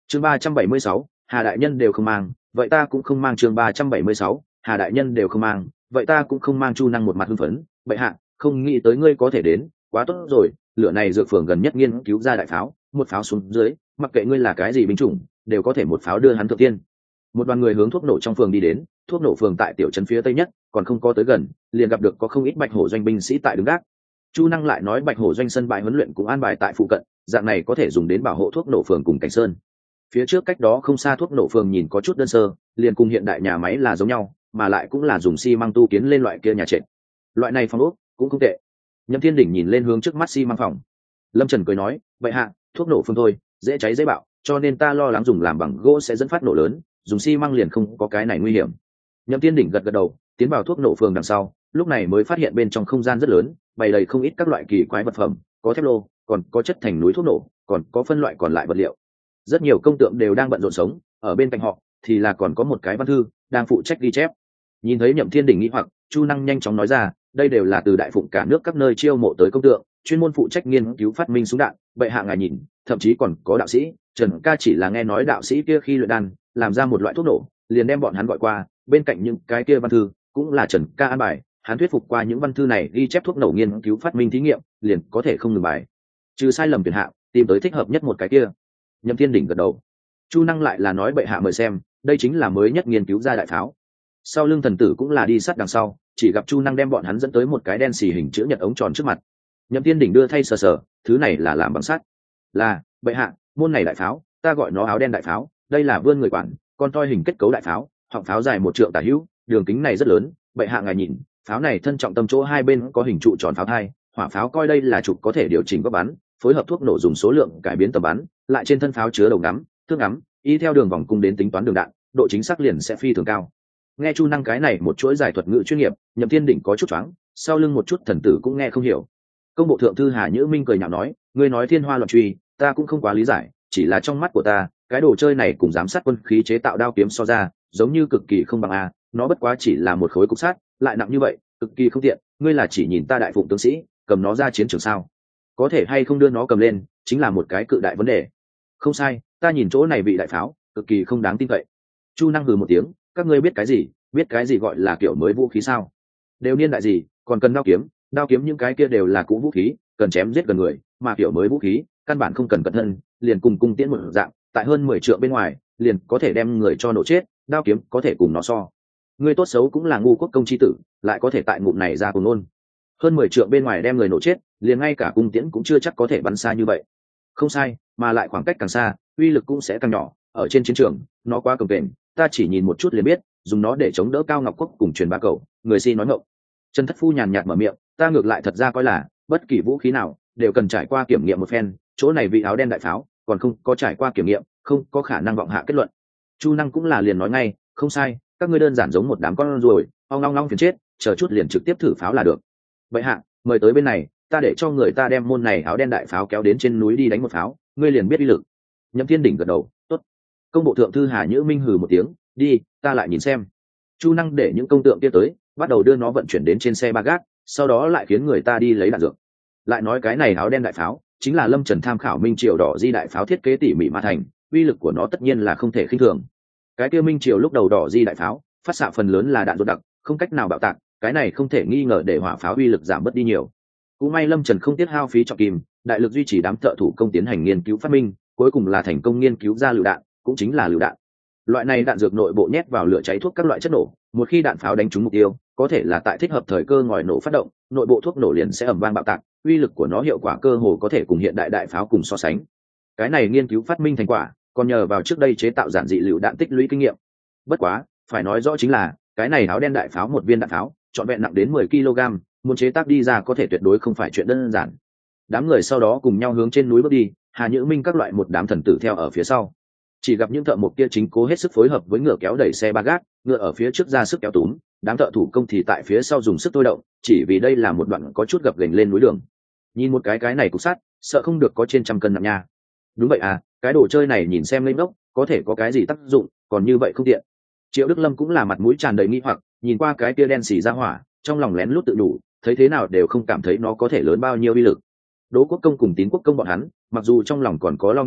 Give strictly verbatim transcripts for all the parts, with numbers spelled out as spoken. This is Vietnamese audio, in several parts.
chương ba trăm bảy mươi sáu, Hà đại nhân đều không mang, vậy ta cũng không mang. Chương ba trăm bảy mươi sáu, Hà đại nhân đều không mang, vậy ta cũng không mang. Chu Năng một mặt hưng phấn, bệ hạ, không nghĩ tới ngươi có thể đến, quá tốt rồi, lửa này dược phường gần nhất nghiên cứu ra đại pháo, một pháo xuống dưới, mặc kệ ngươi là cái gì binh chủng, đều có thể một pháo đưa hắn thượng tiên. Một đoàn người hướng thuốc nổ trong phường đi đến, thuốc nổ phường tại tiểu trấn phía tây nhất, còn không có tới gần, liền gặp được có không ít Bạch Hổ doanh binh sĩ tại đứng gác. Chu Năng lại nói Bạch Hổ doanh sân bãi huấn luyện cũng an bài tại phụ cận, dạng này có thể dùng đến bảo hộ thuốc nổ phường cùng cảnh sơn. Phía trước cách đó không xa thuốc nổ phường nhìn có chút đơn sơ, liền cùng hiện đại nhà máy là giống nhau, mà lại cũng là dùng xi măng tu kiến lên loại kia nhà trệt. Loại này phòng ốc cũng không tệ. Nhậm Thiên Đỉnh nhìn lên hướng trước mắt xi măng phòng. Lâm Trần cười nói, vậy hạ, thuốc nổ phường thôi, dễ cháy dễ bạo, cho nên ta lo lắng dùng làm bằng gỗ sẽ dẫn phát nổ lớn, dùng xi măng liền không có cái này nguy hiểm. Nhậm Thiên Đỉnh gật gật đầu, tiến vào thuốc nổ phường đằng sau, lúc này mới phát hiện bên trong không gian rất lớn, bày đầy không ít các loại kỳ quái vật phẩm, có thép lô, còn có chất thành núi thuốc nổ, còn có phân loại còn lại vật liệu. Rất nhiều công tượng đều đang bận rộn sống, ở bên cạnh họ thì là còn có một cái văn thư đang phụ trách ghi chép. Nhìn thấy Nhậm Thiên Đỉnh nghĩ hoặc, Chu Năng nhanh chóng nói ra, đây đều là từ đại phụng cả nước các nơi chiêu mộ tới công tượng, chuyên môn phụ trách nghiên cứu phát minh súng đạn. Bệ hạ ngài nhìn, thậm chí còn có đạo sĩ Trần Ca, chỉ là nghe nói đạo sĩ kia khi luyện đan làm ra một loại thuốc nổ, liền đem bọn hắn gọi qua. Bên cạnh những cái kia văn thư cũng là Trần Ca an bài, hắn thuyết phục qua những văn thư này ghi chép thuốc nổ nghiên cứu phát minh thí nghiệm, liền có thể không ngừng bài trừ sai lầm tuyển hạ, tìm tới thích hợp nhất một cái kia. Nhậm Thiên Đỉnh gật đầu. Chu Năng lại là nói bệ hạ mời xem, đây chính là mới nhất nghiên cứu ra đại pháo. Sau lưng thần tử cũng là đi sát đằng sau, chỉ gặp Chu Năng đem bọn hắn dẫn tới một cái đen xì hình chữ nhật ống tròn trước mặt. Nhậm Thiên Đỉnh đưa thay sờ sờ, thứ này là làm bằng sắt. Là, bệ hạ, môn này đại pháo, ta gọi nó áo đen đại pháo, đây là vươn người quản, con toi hình kết cấu đại pháo, họng pháo dài một trượng tả hữu, đường kính này rất lớn, bệ hạ ngài nhìn, pháo này thân trọng tâm chỗ hai bên có hình trụ tròn pháo thai, hỏa pháo coi đây là trục có thể điều chỉnh góc bắn, phối hợp thuốc nổ dùng số lượng cải biến tầm bắn, lại trên thân pháo chứa đầu ngắm, thước ngắm, y theo đường vòng cung đến tính toán đường đạn, độ chính xác liền sẽ phi thường cao. Nghe Chu Năng cái này một chuỗi giải thuật ngữ chuyên nghiệp, Nhậm Thiên Đỉnh có chút choáng, sau lưng một chút thần tử cũng nghe không hiểu. Công bộ thượng thư Hà Nhữ Minh cười nhạo nói, ngươi nói thiên hoa loạn truy, ta cũng không quá lý giải, chỉ là trong mắt của ta, cái đồ chơi này cùng giám sát quân khí chế tạo đao kiếm so ra, giống như cực kỳ không bằng a, nó bất quá chỉ là một khối cục sắt, lại nặng như vậy, cực kỳ không tiện, ngươi là chỉ nhìn ta đại phụng tướng sĩ, cầm nó ra chiến trường sao? Có thể hay không đưa nó cầm lên, chính là một cái cự đại vấn đề. Không sai, ta nhìn chỗ này bị đại pháo, cực kỳ không đáng tin cậy. Chu Năng hừ một tiếng, các ngươi biết cái gì, biết cái gì gọi là kiểu mới vũ khí sao? Đều niên đại gì, còn cần đao kiếm, đao kiếm những cái kia đều là cũ vũ khí, cần chém giết gần người, mà kiểu mới vũ khí, căn bản không cần cẩn thận, liền cùng cung tiễn một dạng, tại hơn mười trượng bên ngoài, liền có thể đem người cho nổ chết, đao kiếm có thể cùng nó so. Ngươi tốt xấu cũng là ngu quốc công chi tử, lại có thể tại ngụm này ra cùng ngôn. Hơn mười trượng bên ngoài đem người nổ chết, liền ngay cả cung tiễn cũng chưa chắc có thể bắn xa như vậy. Không sai, mà lại khoảng cách càng xa, uy lực cũng sẽ càng nhỏ, ở trên chiến trường, nó quá cồng kềnh, ta chỉ nhìn một chút liền biết, dùng nó để chống đỡ Cao Ngọc Quốc cùng truyền bá cầu, người si nói ngọng. Trần Thất Phu nhàn nhạt mở miệng, ta ngược lại thật ra coi là, bất kỳ vũ khí nào đều cần trải qua kiểm nghiệm một phen, chỗ này vị áo đen đại pháo, còn không có trải qua kiểm nghiệm, không có khả năng vọng hạ kết luận. Chu Năng cũng là liền nói ngay, không sai, các ngươi đơn giản giống một đám con ruồi, ong ong ong phiền chết, chờ chút liền trực tiếp thử pháo là được. Vậy hạ, mời tới bên này, ta để cho người ta đem môn này áo đen đại pháo kéo đến trên núi đi đánh một pháo, ngươi liền biết uy lực. Nhậm Thiên Đỉnh gật đầu, tốt. Công bộ thượng thư Hà Nhữ Minh hừ một tiếng, đi, ta lại nhìn xem. Chu Năng để những công tượng kia tới, bắt đầu đưa nó vận chuyển đến trên xe ba gác, sau đó lại khiến người ta đi lấy đạn dược. Lại nói cái này áo đen đại pháo, chính là Lâm Trần tham khảo Minh Triều đỏ di đại pháo thiết kế tỉ mỉ mà thành, uy lực của nó tất nhiên là không thể khinh thường. Cái kia Minh Triều lúc đầu đỏ di đại pháo, phát xạ phần lớn là đạn dược đặc, không cách nào bạo tạc, cái này không thể nghi ngờ để hỏa pháo uy lực giảm bớt đi nhiều. Cũng may Lâm Trần không tiết hao phí trọng kim, đại lực duy trì đám thợ thủ công tiến hành nghiên cứu phát minh, cuối cùng là thành công nghiên cứu ra lựu đạn, cũng chính là lựu đạn. Loại này đạn dược nội bộ nhét vào lửa cháy thuốc các loại chất nổ, một khi đạn pháo đánh trúng mục tiêu, có thể là tại thích hợp thời cơ ngòi nổ phát động, nội bộ thuốc nổ liền sẽ ầm vang bạo tạc, uy lực của nó hiệu quả cơ hồ có thể cùng hiện đại đại pháo cùng so sánh. Cái này nghiên cứu phát minh thành quả, còn nhờ vào trước đây chế tạo giản dị lựu đạn tích lũy kinh nghiệm. Bất quá, phải nói rõ chính là, cái này áo đen đại pháo một viên đạn pháo, trọn vẹn nặng đến mười ki lô gam, muốn chế tác đi ra có thể tuyệt đối không phải chuyện đơn giản. Đám người sau đó cùng nhau hướng trên núi bước đi, Hà Nhữ Minh các loại một đám thần tử theo ở phía sau. Chỉ gặp những thợ mộc kia chính cố hết sức phối hợp với ngựa kéo đẩy xe ba gác, ngựa ở phía trước ra sức kéo túm, đám thợ thủ công thì tại phía sau dùng sức thôi động, chỉ vì đây là một đoạn có chút gập ghềnh lên núi đường. Nhìn một cái cái này cục sắt, sợ không được có trên trăm cân nặng nha. Đúng vậy à, cái đồ chơi này nhìn xem lên đốc, có thể có cái gì tác dụng, còn như vậy không tiện. Triệu Đức Lâm cũng là mặt mũi tràn đầy nghi hoặc, nhìn qua cái kia đen xì ra hỏa, trong lòng lén lút tự đủ, thấy thế nào đều không cảm thấy nó có thể lớn bao nhiêu uy lực. Đỗ Quốc công cùng Tín Quốc công bọn hắn, mặc dù trong lòng còn có lo nghĩ,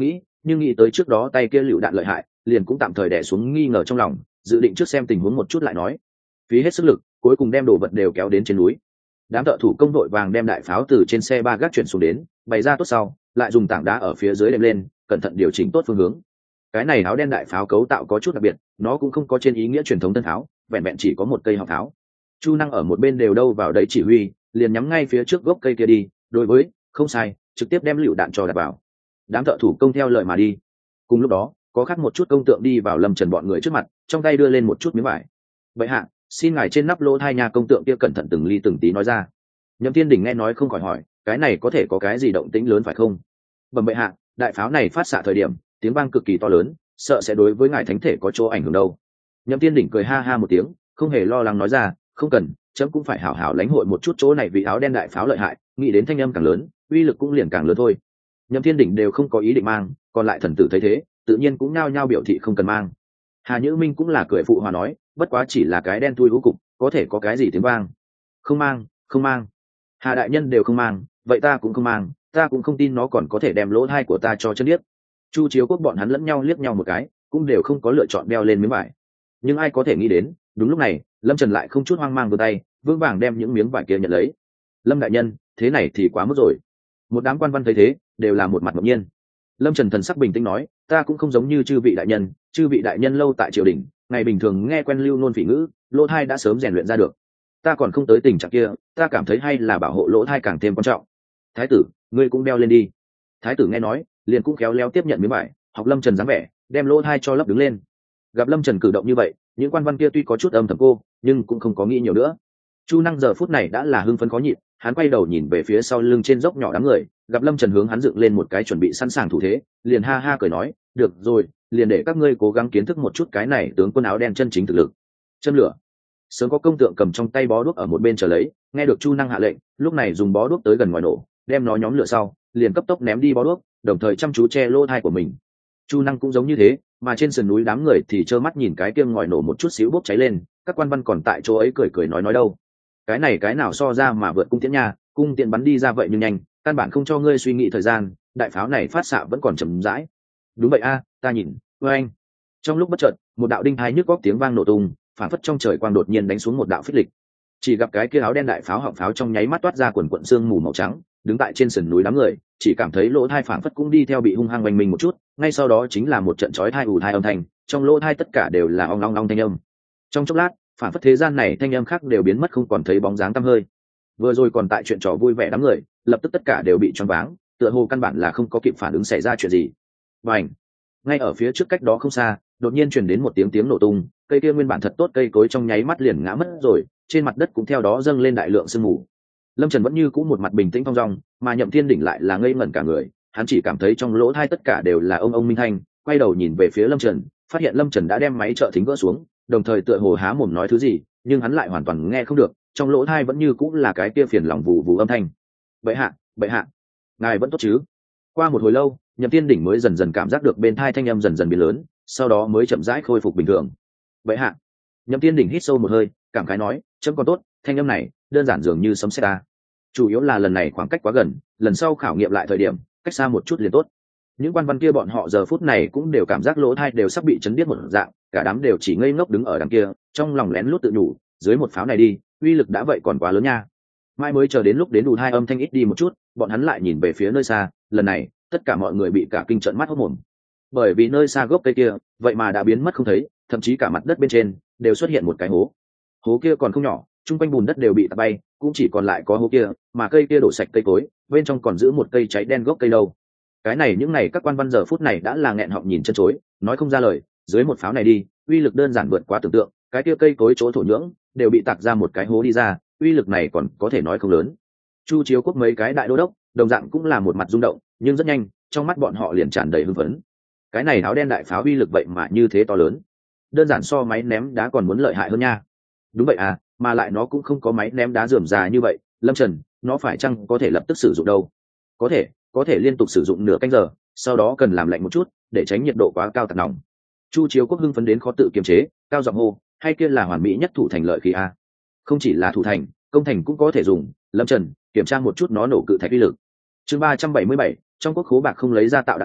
nhưng nghĩ tới trước đó tay kia lựu đạn lợi hại, liền cũng tạm thời đè xuống nghi ngờ trong lòng, dự định trước xem tình huống một chút lại nói. Phí hết sức lực, cuối cùng đem đồ vật đều kéo đến trên núi. Đám thợ thủ công đội vàng đem đại pháo từ trên xe ba gác chuyển xuống đến, bày ra tốt sau, lại dùng tảng đá ở phía dưới đệm lên, cẩn thận điều chỉnh tốt phương hướng. Cái này áo đen đại pháo cấu tạo có chút đặc biệt, nó cũng không có trên ý nghĩa truyền thống tân pháo, vẹn vẹn chỉ có một cây họng pháo. Chu Năng ở một bên đều đâu vào đấy chỉ huy, liền nhắm ngay phía trước gốc cây kia đi, đối với, không sai, trực tiếp đem lựu đạn cho đặt vào. Đám thợ thủ công theo lời mà đi. Cùng lúc đó, có khác một chút công tượng đi vào Lâm Trần bọn người trước mặt, trong tay đưa lên một chút miếng vải. Vậy hạ, xin ngài trên nắp lỗ thai nhà công tượng kia cẩn thận từng ly từng tí nói ra. Nhậm Thiên Đình nghe nói không khỏi hỏi, cái này có thể có cái gì động tĩnh lớn phải không? Bẩm bệ hạ, đại pháo này phát xạ thời điểm, tiếng vang cực kỳ to lớn, sợ sẽ đối với ngài thánh thể có chỗ ảnh hưởng đâu. Nhậm Thiên Đình cười ha ha một tiếng, không hề lo lắng nói ra, không cần, chấm cũng phải hảo hảo lãnh hội một chút chỗ này vì áo đen đại pháo lợi hại, nghĩ đến thanh âm càng lớn, uy lực cũng liền càng lớn thôi. Nhậm Thiên Đình đều không có ý định mang, còn lại thần tử thấy thế, tự nhiên cũng nhao nhao biểu thị không cần mang. Hà Nhữ Minh cũng là cười phụ hòa nói, bất quá chỉ là cái đen thui hú cục, có thể có cái gì tiếng vang? Không mang, không mang. Hà đại nhân đều không mang, vậy ta cũng không mang, ta cũng không tin nó còn có thể đem lỗ thai của ta cho chân điếc. Chu Chiếu Quốc bọn hắn lẫn nhau liếc nhau một cái, cũng đều không có lựa chọn đeo lên miếng vải. Nhưng ai có thể nghĩ đến, đúng lúc này, Lâm Trần lại không chút hoang mang vươn tay, vững vàng đem những miếng vải kia nhận lấy. Lâm đại nhân, thế này thì quá mức rồi. Một đám quan văn thấy thế, đều là một mặt ngẫu nhiên. Lâm Trần thần sắc bình tĩnh nói, ta cũng không giống như chư vị đại nhân, chư vị đại nhân lâu tại triều đình, ngày bình thường nghe quen lưu nôn phỉ ngữ, lỗ thai đã sớm rèn luyện ra được. Ta còn không tới tình trạng kia, ta cảm thấy hay là bảo hộ lỗ thai càng thêm quan trọng. Thái tử, ngươi cũng đeo lên đi. Thái tử nghe nói, liền cũng khéo léo tiếp nhận miếng vải, học Lâm Trần dáng vẻ, đem lỗ thai cho lấp đứng lên. Gặp Lâm Trần cử động như vậy, những quan văn kia tuy có chút âm thầm cô, nhưng cũng không có nghĩ nhiều nữa. Chu Năng giờ phút này đã là hưng phấn khó nhịn, hắn quay đầu nhìn về phía sau lưng trên dốc nhỏ đám người, gặp Lâm Trần hướng hắn dựng lên một cái chuẩn bị sẵn sàng thủ thế, liền ha ha cười nói, được rồi, liền để các ngươi cố gắng kiến thức một chút cái này tướng quân áo đen chân chính thực lực. Châm lửa. Sớm có công tượng cầm trong tay bó đuốc ở một bên chờ lấy, nghe được Chu Năng hạ lệnh, lúc này dùng bó đuốc tới gần ngoài nổ, đem nó nhóm lửa sau, liền cấp tốc ném đi bó đuốc, đồng thời chăm chú che lỗ thai của mình. Chu Năng cũng giống như thế, mà trên sườn núi đám người thì trơ mắt nhìn cái kia ngòi nổ một chút xíu bốc cháy lên, các quan văn còn tại chỗ ấy cười cười nói nói đâu. Cái này cái nào so ra mà vượt cung tiễn nha, cung tiễn bắn đi ra vậy nhưng nhanh, căn bản không cho ngươi suy nghĩ thời gian, đại pháo này phát xạ vẫn còn chậm rãi. Đúng vậy a, ta nhìn, ôi anh. Trong lúc bất chợt, một đạo đinh hai nhức góc tiếng vang nổ tung, phản phất trong trời quang đột nhiên đánh xuống một đạo phích lịch. Chỉ gặp cái kia áo đen đại pháo họng pháo trong nháy mắt toát ra quần quần sương mù màu trắng, đứng tại trên sườn núi đám người, chỉ cảm thấy lỗ thai phản phất cũng đi theo bị hung hăng oanh mình một chút, ngay sau đó chính là một trận chói tai ù tai âm thanh, trong lỗ thai tất cả đều là ong ong ong thanh âm. Trong chốc lát, phản phất thế gian này thanh âm khác đều biến mất không còn thấy bóng dáng tăm hơi. Vừa rồi còn tại chuyện trò vui vẻ đám người, lập tức tất cả đều bị choáng váng, tựa hồ căn bản là không có kịp phản ứng xảy ra chuyện gì. Bành! Ngay ở phía trước cách đó không xa, đột nhiên truyền đến một tiếng tiếng nổ tung, cây kia nguyên bản thật tốt cây cối trong nháy mắt liền ngã mất rồi, trên mặt đất cũng theo đó dâng lên đại lượng sương mù. Lâm Trần vẫn như cũ một mặt bình tĩnh thong dong, mà Nhậm Thiên Đỉnh lại là ngây ngẩn cả người, hắn chỉ cảm thấy trong lỗ tai tất cả đều là ông ông minh thanh, quay đầu nhìn về phía Lâm Trần, phát hiện Lâm Trần đã đem máy trợ thính gỡ xuống, đồng thời tựa hồ há mồm nói thứ gì, nhưng hắn lại hoàn toàn nghe không được, trong lỗ tai vẫn như cũ là cái kia phiền lòng vù vù âm thanh. Bệ hạ, bệ hạ, ngài vẫn tốt chứ? Qua một hồi lâu, Nhậm Thiên Đỉnh mới dần dần cảm giác được bên tai thanh âm dần dần biến lớn, sau đó mới chậm rãi khôi phục bình thường. Bệ hạ. Nhậm Thiên Đỉnh hít sâu một hơi, cảm khái nói, chấm còn tốt, thanh âm này đơn giản dường như sấm sét ta. Chủ yếu là lần này khoảng cách quá gần, lần sau khảo nghiệm lại thời điểm, cách xa một chút liền tốt. Những quan văn kia bọn họ giờ phút này cũng đều cảm giác lỗ tai đều sắp bị chấn điếc một dạng, cả đám đều chỉ ngây ngốc đứng ở đằng kia, trong lòng lén lút tự nhủ, dưới một pháo này đi, uy lực đã vậy còn quá lớn nha. Mai mới chờ đến lúc đến đủ hai âm thanh ít đi một chút, bọn hắn lại nhìn về phía nơi xa, lần này, tất cả mọi người bị cả kinh trợn mắt hốt mồm. Bởi vì nơi xa gốc cây kia, vậy mà đã biến mất không thấy, thậm chí cả mặt đất bên trên đều xuất hiện một cái hố. Hố kia còn không nhỏ, chung quanh bùn đất đều bị tạt bay, cũng chỉ còn lại có hố kia, mà cây kia đổ sạch cây cối, bên trong còn giữ một cây cháy đen gốc cây đâu. Cái này những này các quan văn giờ phút này đã là nghẹn họng nhìn chân chối, nói không ra lời, dưới một pháo này đi, uy lực đơn giản vượt quá tưởng tượng, cái kia cây cối chỗ thổ nhưỡng đều bị tạc ra một cái hố đi ra, uy lực này còn có thể nói không lớn. Chu Chiếu Quốc mấy cái đại đô đốc, đồng dạng cũng là một mặt rung động, nhưng rất nhanh, trong mắt bọn họ liền tràn đầy hưng phấn. Cái này áo đen đại pháo uy lực vậy mà như thế to lớn, đơn giản so máy ném đá còn muốn lợi hại hơn nha. Đúng vậy à, mà lại nó cũng không có máy ném đá rườm rà như vậy, Lâm Trần, nó phải chăng có thể lập tức sử dụng đâu? Có thể, có thể liên tục sử dụng nửa canh giờ, sau đó cần làm lạnh một chút, để tránh nhiệt độ quá cao tạt nóng. Chu Chiếu Quốc hưng phấn đến khó tự kiềm chế, cao giọng hô, hay kia là hoàn mỹ nhất thủ thành lợi khí a. Không chỉ là thủ thành, công thành cũng có thể dùng, Lâm Trần, kiểm tra một chút nó nổ cự thạch uy lực. Chương ba trăm bảy mươi bảy, trong quốc khố bạc không lấy ra tạo đạn tháo,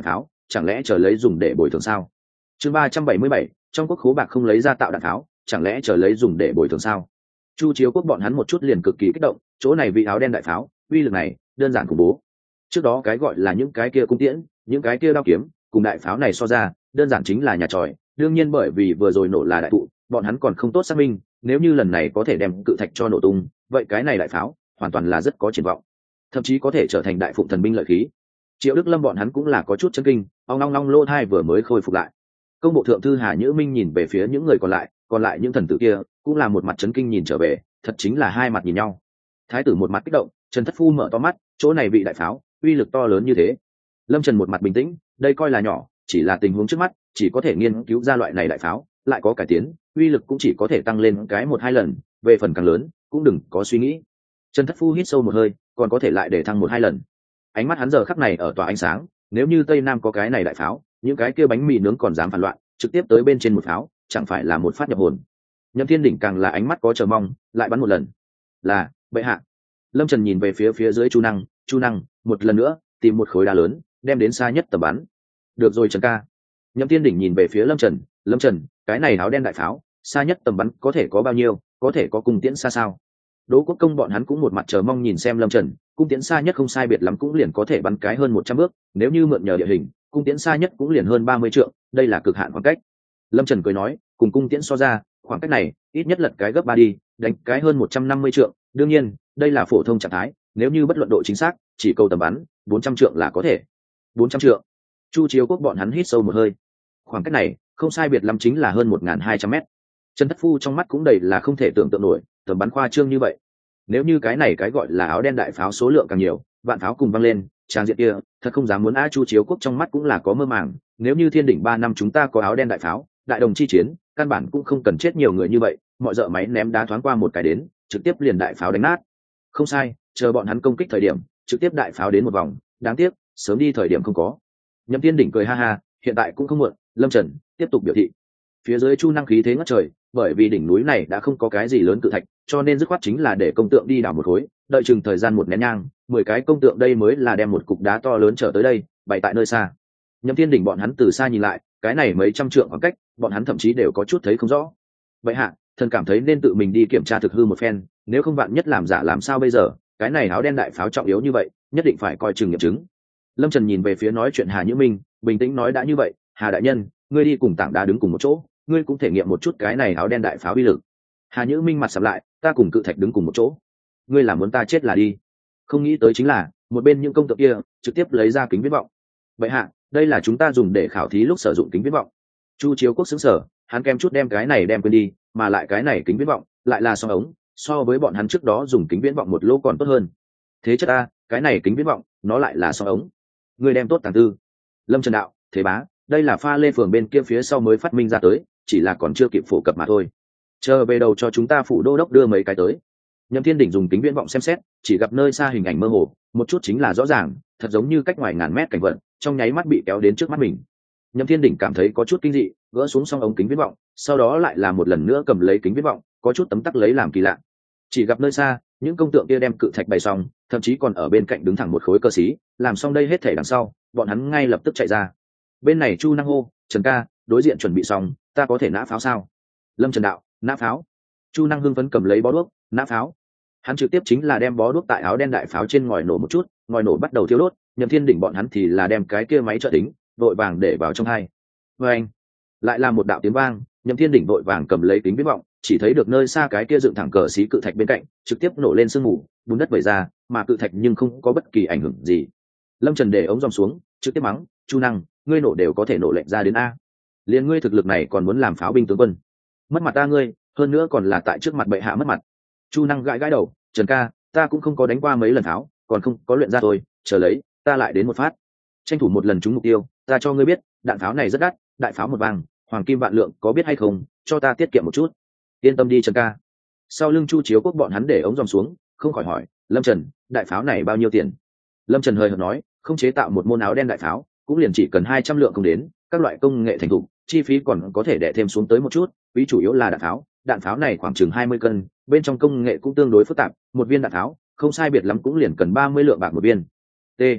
chẳng lẽ chờ lấy dùng để bồi thường sao? Chương ba trăm bảy mươi bảy, trong quốc khố bạc không lấy ra tạo đạn pháo, chẳng lẽ chờ lấy dùng để bồi thường sao? Chu Chiếu Quốc bọn hắn một chút liền cực kỳ kích động, chỗ này vị áo đen đại pháo, uy lực này đơn giản khủng bố. Trước đó cái gọi là những cái kia cung tiễn, những cái kia đao kiếm, cùng đại pháo này so ra, đơn giản chính là nhà tròi. Đương nhiên bởi vì vừa rồi nổ là đại thụ, bọn hắn còn không tốt xác minh, nếu như lần này có thể đem cự thạch cho nổ tung, vậy cái này đại pháo hoàn toàn là rất có triển vọng, thậm chí có thể trở thành đại phụng thần binh lợi khí. Triệu Đức Lâm bọn hắn cũng là có chút chấn kinh, ong long long lô thai vừa mới khôi phục lại. Công bộ thượng thư Hà Nhữ Minh nhìn về phía những người còn lại, còn lại những thần tử kia cũng là một mặt chấn kinh nhìn trở về, thật chính là hai mặt nhìn nhau. Thái tử một mặt kích động, Trần Thất Phu mở to mắt, chỗ này bị đại pháo uy lực to lớn như thế. Lâm Trần một mặt bình tĩnh, đây coi là nhỏ, chỉ là tình huống trước mắt, chỉ có thể nghiên cứu ra loại này đại pháo lại có cải tiến, uy lực cũng chỉ có thể tăng lên cái một hai lần, về phần càng lớn cũng đừng có suy nghĩ. Trần Thất Phu hít sâu một hơi, còn có thể lại để thăng một hai lần. Ánh mắt hắn giờ khắc này ở tỏa ánh sáng, nếu như Tây Nam có cái này đại pháo, những cái kia bánh mì nướng còn dám phản loạn, trực tiếp tới bên trên một pháo, chẳng phải là một phát nhập hồn. Nhậm Thiên Đỉnh càng là ánh mắt có chờ mong, lại bắn một lần. Là, bệ hạ. Lâm Trần nhìn về phía phía dưới Chu Năng, Chu Năng, một lần nữa, tìm một khối đá lớn, đem đến xa nhất tầm bắn. Được rồi Trần ca. Nhậm Thiên Đỉnh nhìn về phía Lâm Trần, Lâm Trần, cái này áo đen đại pháo, xa nhất tầm bắn có thể có bao nhiêu, có thể có cung tiễn xa sao? Đỗ Quốc Công bọn hắn cũng một mặt chờ mong nhìn xem Lâm Trần, cung tiễn xa nhất không sai biệt lắm cũng liền có thể bắn cái hơn một trăm bước, nếu như mượn nhờ địa hình, cung tiễn xa nhất cũng liền hơn ba mươi trượng, đây là cực hạn khoảng cách. Lâm Trần cười nói, cùng cung tiễn so ra, khoảng cách này ít nhất lật cái gấp ba đi, đánh cái hơn một trăm năm mươi trượng, đương nhiên, đây là phổ thông trạng thái, nếu như bất luận độ chính xác, chỉ câu tầm bắn, bốn trăm trượng là có thể. bốn trăm trượng. Chu Chiếu Quốc bọn hắn hít sâu một hơi. Khoảng cách này, không sai biệt lắm chính là hơn một nghìn hai trăm mét. Trần Thất Phu trong mắt cũng đầy là không thể tưởng tượng nổi, tầm bắn khoa trương như vậy. Nếu như cái này cái gọi là áo đen đại pháo số lượng càng nhiều, vạn pháo cùng văng lên, trang diện kia, thật không dám muốn a. Chu Chiếu Quốc trong mắt cũng là có mơ màng, nếu như Thiên Đỉnh ba năm chúng ta có áo đen đại pháo, đại đồng chi chiến, căn bản cũng không cần chết nhiều người như vậy, mọi dợ máy ném đá thoáng qua một cái đến, trực tiếp liền đại pháo đánh nát. Không sai, chờ bọn hắn công kích thời điểm, trực tiếp đại pháo đến một vòng, đáng tiếc, sớm đi thời điểm không có. Nhậm Thiên Đỉnh cười ha ha, hiện tại cũng không muộn, Lâm Trần tiếp tục biểu thị. Phía dưới Chu Năng khí thế ngất trời, bởi vì đỉnh núi này đã không có cái gì lớn cự thạch, cho nên dứt khoát chính là để công tượng đi đào một khối, đợi chừng thời gian một nén nhang, mười cái công tượng đây mới là đem một cục đá to lớn trở tới đây, bày tại nơi xa. Nhậm Thiên Đỉnh bọn hắn từ xa nhìn lại, cái này mấy trăm trượng khoảng cách, bọn hắn thậm chí đều có chút thấy không rõ. Vậy hạ, thần cảm thấy nên tự mình đi kiểm tra thực hư một phen, nếu không vạn nhất làm giả làm sao bây giờ, cái này áo đen đại pháo trọng yếu như vậy, nhất định phải coi chừng nghiệm chứng. Lâm Trần nhìn về phía nói chuyện Hà Nhữ Minh, bình tĩnh nói đã như vậy, Hà đại nhân, ngươi đi cùng tảng đá đứng cùng một chỗ, ngươi cũng thể nghiệm một chút cái này áo đen đại pháo uy lực. Hà Nhữ Minh mặt sầm lại, ta cùng cự thạch đứng cùng một chỗ, ngươi là muốn ta chết là đi. Không nghĩ tới chính là một bên những công tượng kia trực tiếp lấy ra kính viễn vọng. Vậy hạ, đây là chúng ta dùng để khảo thí lúc sử dụng kính viễn vọng. Chu Chiếu Quốc xứng sở, hắn kém chút đem cái này đem quên đi, mà lại cái này kính viễn vọng lại là song ống, so với bọn hắn trước đó dùng kính viễn vọng một lỗ còn tốt hơn. Thế chất ta, cái này kính viễn vọng nó lại là song ống. Ngươi đem tốt tàng tư. Lâm Trần đạo, thế bá, đây là pha lê phường bên kia phía sau mới phát minh ra tới, chỉ là còn chưa kịp phổ cập mà thôi. Chờ về đầu cho chúng ta phủ đô đốc đưa mấy cái tới. Nhậm Thiên Đỉnh dùng kính viễn vọng xem xét, chỉ gặp nơi xa hình ảnh mơ hồ, một chút chính là rõ ràng, thật giống như cách ngoài ngàn mét cảnh vật, trong nháy mắt bị kéo đến trước mắt mình. Nhậm Thiên Đỉnh cảm thấy có chút kinh dị, gỡ xuống xong ống kính viễn vọng, sau đó lại là một lần nữa cầm lấy kính viễn vọng, có chút tấm tắc lấy làm kỳ lạ. Chỉ gặp nơi xa, những công tượng kia đem cự thạch bày xong, thậm chí còn ở bên cạnh đứng thẳng một khối cơ sĩ, làm xong đây hết thể đằng sau, bọn hắn ngay lập tức chạy ra. Bên này Chu Năng hô, Trần ca, đối diện chuẩn bị xong, ta có thể nã pháo sao? Lâm Trần đạo, nã pháo. Chu Năng hưng phấn cầm lấy bó đuốc, nã pháo. Hắn trực tiếp chính là đem bó đuốc tại áo đen đại pháo trên ngòi nổ một chút, ngòi nổ bắt đầu thiêu đốt. Nhậm Thiên Đỉnh bọn hắn thì là đem cái kia máy trợ tính vội vàng để vào trong hai. Với anh, lại là một đạo tiếng vang. Nhậm Thiên Đỉnh vội vàng cầm lấy kính viễn vọng, chỉ thấy được nơi xa cái kia dựng thẳng cờ xí cự thạch bên cạnh, trực tiếp nổ lên sương mù, bùn đất vẩy ra, mà cự thạch nhưng không có bất kỳ ảnh hưởng gì. Lâm Trần để ống dòng xuống, trực tiếp mắng, Chu Năng, ngươi nổ đều có thể nổ lệnh ra đến a, liền ngươi thực lực này còn muốn làm pháo binh tướng quân, mất mặt ta ngươi, hơn nữa còn là tại trước mặt bệ hạ mất mặt. Chu Năng gãi gãi đầu, Trần ca, ta cũng không có đánh qua mấy lần pháo, còn không có luyện ra thôi, chờ lấy, ta lại đến một phát, tranh thủ một lần trúng mục tiêu. Ta cho ngươi biết, đạn pháo này rất đắt, đại pháo một vàng, hoàng kim vạn lượng, có biết hay không, cho ta tiết kiệm một chút. Yên tâm đi Trần ca. Sau lưng Chu Chiếu Quốc bọn hắn để ống dòng xuống, không khỏi hỏi, Lâm Trần, đại pháo này bao nhiêu tiền? Lâm Trần hơi hợt nói, không chế tạo một môn áo đen đại pháo cũng liền chỉ cần hai trăm lượng không đến, các loại công nghệ thành thục, chi phí còn có thể đè thêm xuống tới một chút, vì chủ yếu là đạn pháo, đạn pháo này khoảng chừng hai mươi cân, bên trong công nghệ cũng tương đối phức tạp, một viên đạn pháo không sai biệt lắm cũng liền cần ba mươi lượng bạc một viên. T.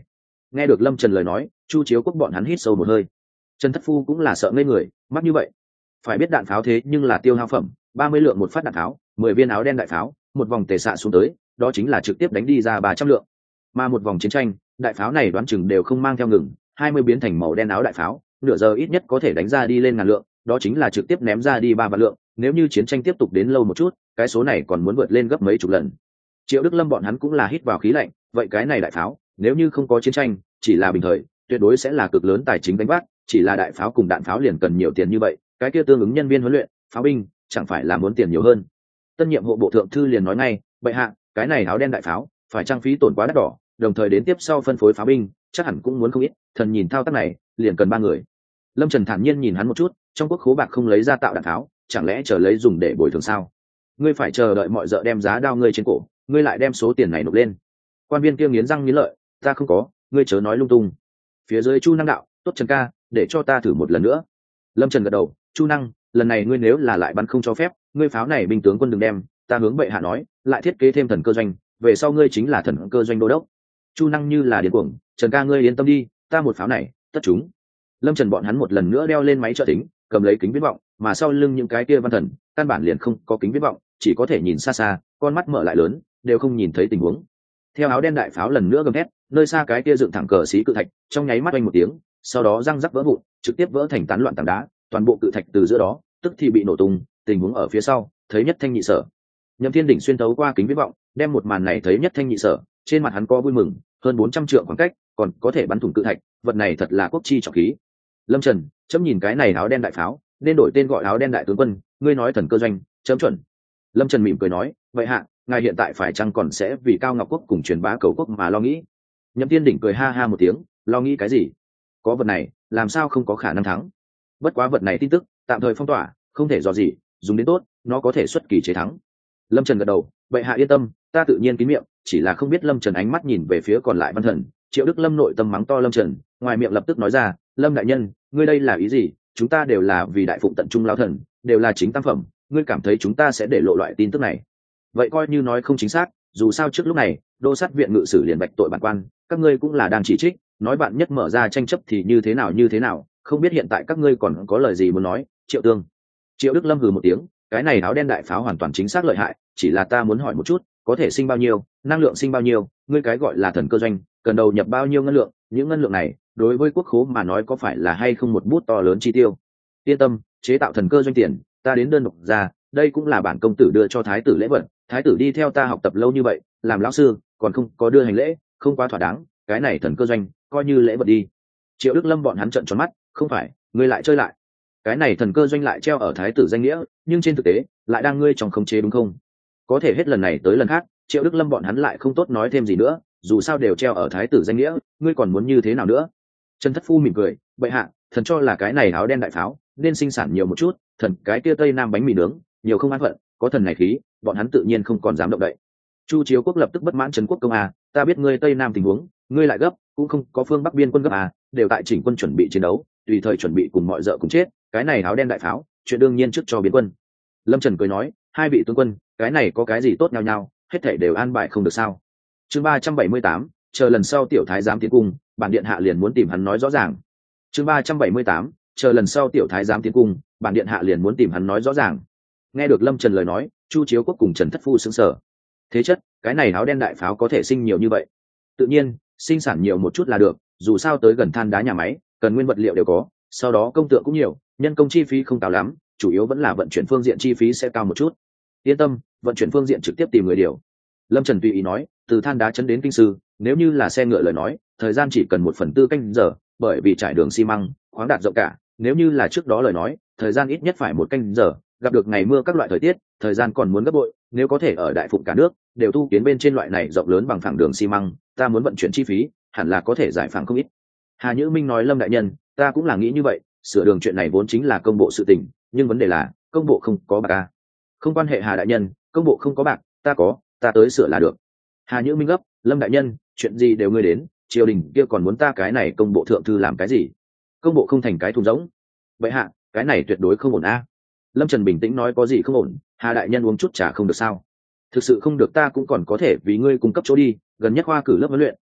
Nghe được Lâm Trần lời nói, Chu Chiếu Quốc bọn hắn hít sâu một hơi. Trần Thất Phu cũng là sợ ngây người, mắc như vậy. Phải biết đạn pháo thế nhưng là tiêu hao phẩm, ba mươi lượng một phát đạn pháo, mười viên áo đen đại pháo, một vòng tề xạ xuống tới, đó chính là trực tiếp đánh đi ra ba trăm lượng. Mà một vòng chiến tranh, đại pháo này đoán chừng đều không mang theo ngừng, hai mươi biến thành màu đen áo đại pháo, nửa giờ ít nhất có thể đánh ra đi lên ngàn lượng, đó chính là trực tiếp ném ra đi ba vạn lượng, nếu như chiến tranh tiếp tục đến lâu một chút, cái số này còn muốn vượt lên gấp mấy chục lần. Triệu Đức Lâm bọn hắn cũng là hít vào khí lạnh, vậy cái này đại pháo, nếu như không có chiến tranh, chỉ là bình thời, tuyệt đối sẽ là cực lớn tài chính đánh vác, chỉ là đại pháo cùng đạn pháo liền cần nhiều tiền như vậy, cái kia tương ứng nhân viên huấn luyện, pháo binh, chẳng phải là muốn tiền nhiều hơn. Tân nhiệm hộ bộ thượng thư liền nói ngay, bệ hạ, cái này áo đen đại pháo, phải trang phí tổn quá đắt đỏ, đồng thời đến tiếp sau phân phối pháo binh, chắc hẳn cũng muốn không ít, thần nhìn thao tác này, liền cần ba người. Lâm Trần thản nhiên nhìn hắn một chút, trong quốc khố bạc không lấy ra tạo đạn pháo, chẳng lẽ chờ lấy dùng để bồi thường sao? Ngươi phải chờ đợi mọi dợ đem giá đao ngươi trên cổ, ngươi lại đem số tiền này nộp lên. Quan viên kia nghiến răng nghiến lợi, ta không có, ngươi chớ nói lung tung. Phía dưới Chu Năng đạo, tốt Trần ca, để cho ta thử một lần nữa. Lâm Trần gật đầu, Chu Năng, lần này ngươi nếu là lại bắn không cho phép, ngươi pháo này binh tướng quân đừng đem, ta hướng bệ hạ nói, lại thiết kế thêm thần cơ doanh, về sau ngươi chính là thần cơ doanh đô đốc. Chu Năng như là điên cuồng, Trần ca ngươi yên tâm đi, ta một pháo này, tất chúng. Lâm Trần bọn hắn một lần nữa đeo lên máy trợ tính, cầm lấy kính viễn vọng, mà sau lưng những cái kia văn thần, căn bản liền không có kính viễn vọng, chỉ có thể nhìn xa xa, con mắt mở lại lớn, đều không nhìn thấy tình huống. Theo áo đen đại pháo lần nữa gầm thét, nơi xa cái kia dựng thẳng cờ xí cự thạch, trong nháy mắt oanh một tiếng, sau đó răng rắc vỡ vụn, trực tiếp vỡ thành tán loạn tảng đá, toàn bộ cự thạch từ giữa đó, tức thì bị nổ tung, tình huống ở phía sau, thấy nhất thanh nhị sở. Nhậm Thiên Đỉnh xuyên thấu qua kính viễn vọng, đem một màn này thấy nhất thanh nhị sở, trên mặt hắn có vui mừng, hơn bốn trăm trượng khoảng cách, còn có thể bắn thủng cự thạch, vật này thật là quốc chi trọng khí. Lâm Trần, chấm nhìn cái này áo đen đại pháo, nên đổi tên gọi áo đen đại tướng quân, ngươi nói thần cơ doanh, chấm chuẩn. Lâm Trần mỉm cười nói, vậy hạ, ngài hiện tại phải chăng còn sẽ vì Cao Ngọc Quốc cùng truyền bá cầu quốc mà lo nghĩ? Nhậm Thiên Đỉnh cười ha ha một tiếng, lo nghĩ cái gì? Có vật này, làm sao không có khả năng thắng? Bất quá vật này tin tức, tạm thời phong tỏa, không thể dò gì, dùng đến tốt, nó có thể xuất kỳ chế thắng. Lâm Trần gật đầu, vậy hạ yên tâm, ta tự nhiên kín miệng, chỉ là không biết Lâm Trần ánh mắt nhìn về phía còn lại văn thần. Triệu Đức Lâm nội tâm mắng to Lâm Trần, ngoài miệng lập tức nói ra, Lâm đại nhân, ngươi đây là ý gì? Chúng ta đều là vì đại phụng tận trung lao thần, đều là chính tam phẩm, ngươi cảm thấy chúng ta sẽ để lộ loại tin tức này? Vậy coi như nói không chính xác, dù sao trước lúc này, đô sát viện ngự sử liền bạch tội bản quan, các ngươi cũng là đang chỉ trích, nói bạn nhất mở ra tranh chấp thì như thế nào như thế nào, không biết hiện tại các ngươi còn có lời gì muốn nói? Triệu Tương. Triệu Đức Lâm hừ một tiếng, cái này áo đen đại pháo hoàn toàn chính xác lợi hại, chỉ là ta muốn hỏi một chút, có thể sinh bao nhiêu, năng lượng sinh bao nhiêu, ngươi cái gọi là thần cơ doanh, cần đầu nhập bao nhiêu ngân lượng, những ngân lượng này, đối với quốc khố mà nói có phải là hay không một bút to lớn chi tiêu? Yên tâm, chế tạo thần cơ doanh tiền, ta đến đơn độc ra, đây cũng là bản công tử đưa cho thái tử lễ vật, thái tử đi theo ta học tập lâu như vậy, làm lão sư, còn không có đưa hành lễ, không quá thỏa đáng, cái này thần cơ doanh, coi như lễ vật đi. Triệu Đức Lâm bọn hắn trợn tròn mắt, không phải, ngươi lại chơi lại. Cái này thần cơ doanh lại treo ở thái tử danh nghĩa, nhưng trên thực tế, lại đang ngươi trong khống chế đúng không? Có thể hết lần này tới lần khác, Triệu Đức Lâm bọn hắn lại không tốt nói thêm gì nữa, dù sao đều treo ở thái tử danh nghĩa, ngươi còn muốn như thế nào nữa? Trần Thất Phu mỉm cười, bệ hạ, thần cho là cái này áo đen đại pháo, nên sinh sản nhiều một chút, thần cái kia tây nam bánh mì nướng, nhiều không an phận, có thần này khí, bọn hắn tự nhiên không còn dám động đậy. Chu Chiếu Quốc lập tức bất mãn Trấn Quốc công à, ta biết ngươi tây nam tình huống, ngươi lại gấp, cũng không có phương bắc biên quân gấp à, đều tại chỉnh quân chuẩn bị chiến đấu, tùy thời chuẩn bị cùng mọi dợ cùng chết, cái này áo đen đại pháo, chuyện đương nhiên trước cho biến quân. Lâm Trần cười nói, hai vị tướng quân, cái này có cái gì tốt nhau nhau, hết thảy đều an bài không được sao? Chương ba trăm bảy mươi tám, chờ lần sau tiểu thái giám tiến cung, bản điện hạ liền muốn tìm hắn nói rõ ràng. Chương ba trăm bảy mươi tám, chờ lần sau tiểu thái giám tiến cung, bản điện hạ liền muốn tìm hắn nói rõ ràng. Nghe được Lâm Trần lời nói, Chu Chiếu Quốc cùng Trần Thất Phu sững sờ. Thế chất, cái này áo đen đại pháo có thể sinh nhiều như vậy? Tự nhiên, sinh sản nhiều một chút là được, dù sao tới gần than đá nhà máy, cần nguyên vật liệu đều có, sau đó công tượng cũng nhiều, nhân công chi phí không cao lắm, chủ yếu vẫn là vận chuyển phương diện chi phí sẽ cao một chút. Yên tâm, vận chuyển phương diện trực tiếp tìm người điều. Lâm Trần tùy ý nói, từ than đá chấn đến kinh sư, nếu như là xe ngựa lời nói, thời gian chỉ cần một phần tư canh giờ, bởi vì trải đường xi măng, khoáng đạt rộng cả, nếu như là trước đó lời nói, thời gian ít nhất phải một canh giờ, gặp được ngày mưa các loại thời tiết, thời gian còn muốn gấp bội, nếu có thể ở đại phụng cả nước, đều tu kiến bên trên loại này rộng lớn bằng phẳng đường xi măng, ta muốn vận chuyển chi phí, hẳn là có thể giải phẳng không ít. Hà Nhữ Minh nói, Lâm đại nhân, ta cũng là nghĩ như vậy, sửa đường chuyện này vốn chính là công bộ sự tình, nhưng vấn đề là, công bộ không có bạc à. Không quan hệ Hà đại nhân, công bộ không có bạc, ta có, ta tới sửa là được. Hà Nhữ Minh gấp, Lâm đại nhân, chuyện gì đều ngươi đến, triều đình kia còn muốn ta cái này công bộ thượng thư làm cái gì? Công bộ không thành cái thùng rỗng. Vậy hạ, cái này tuyệt đối không ổn a. Lâm Trần bình tĩnh nói, có gì không ổn, Hà đại nhân uống chút trà không được sao? Thực sự không được ta cũng còn có thể vì ngươi cung cấp chỗ đi, gần nhất khoa cử lớp huấn luyện,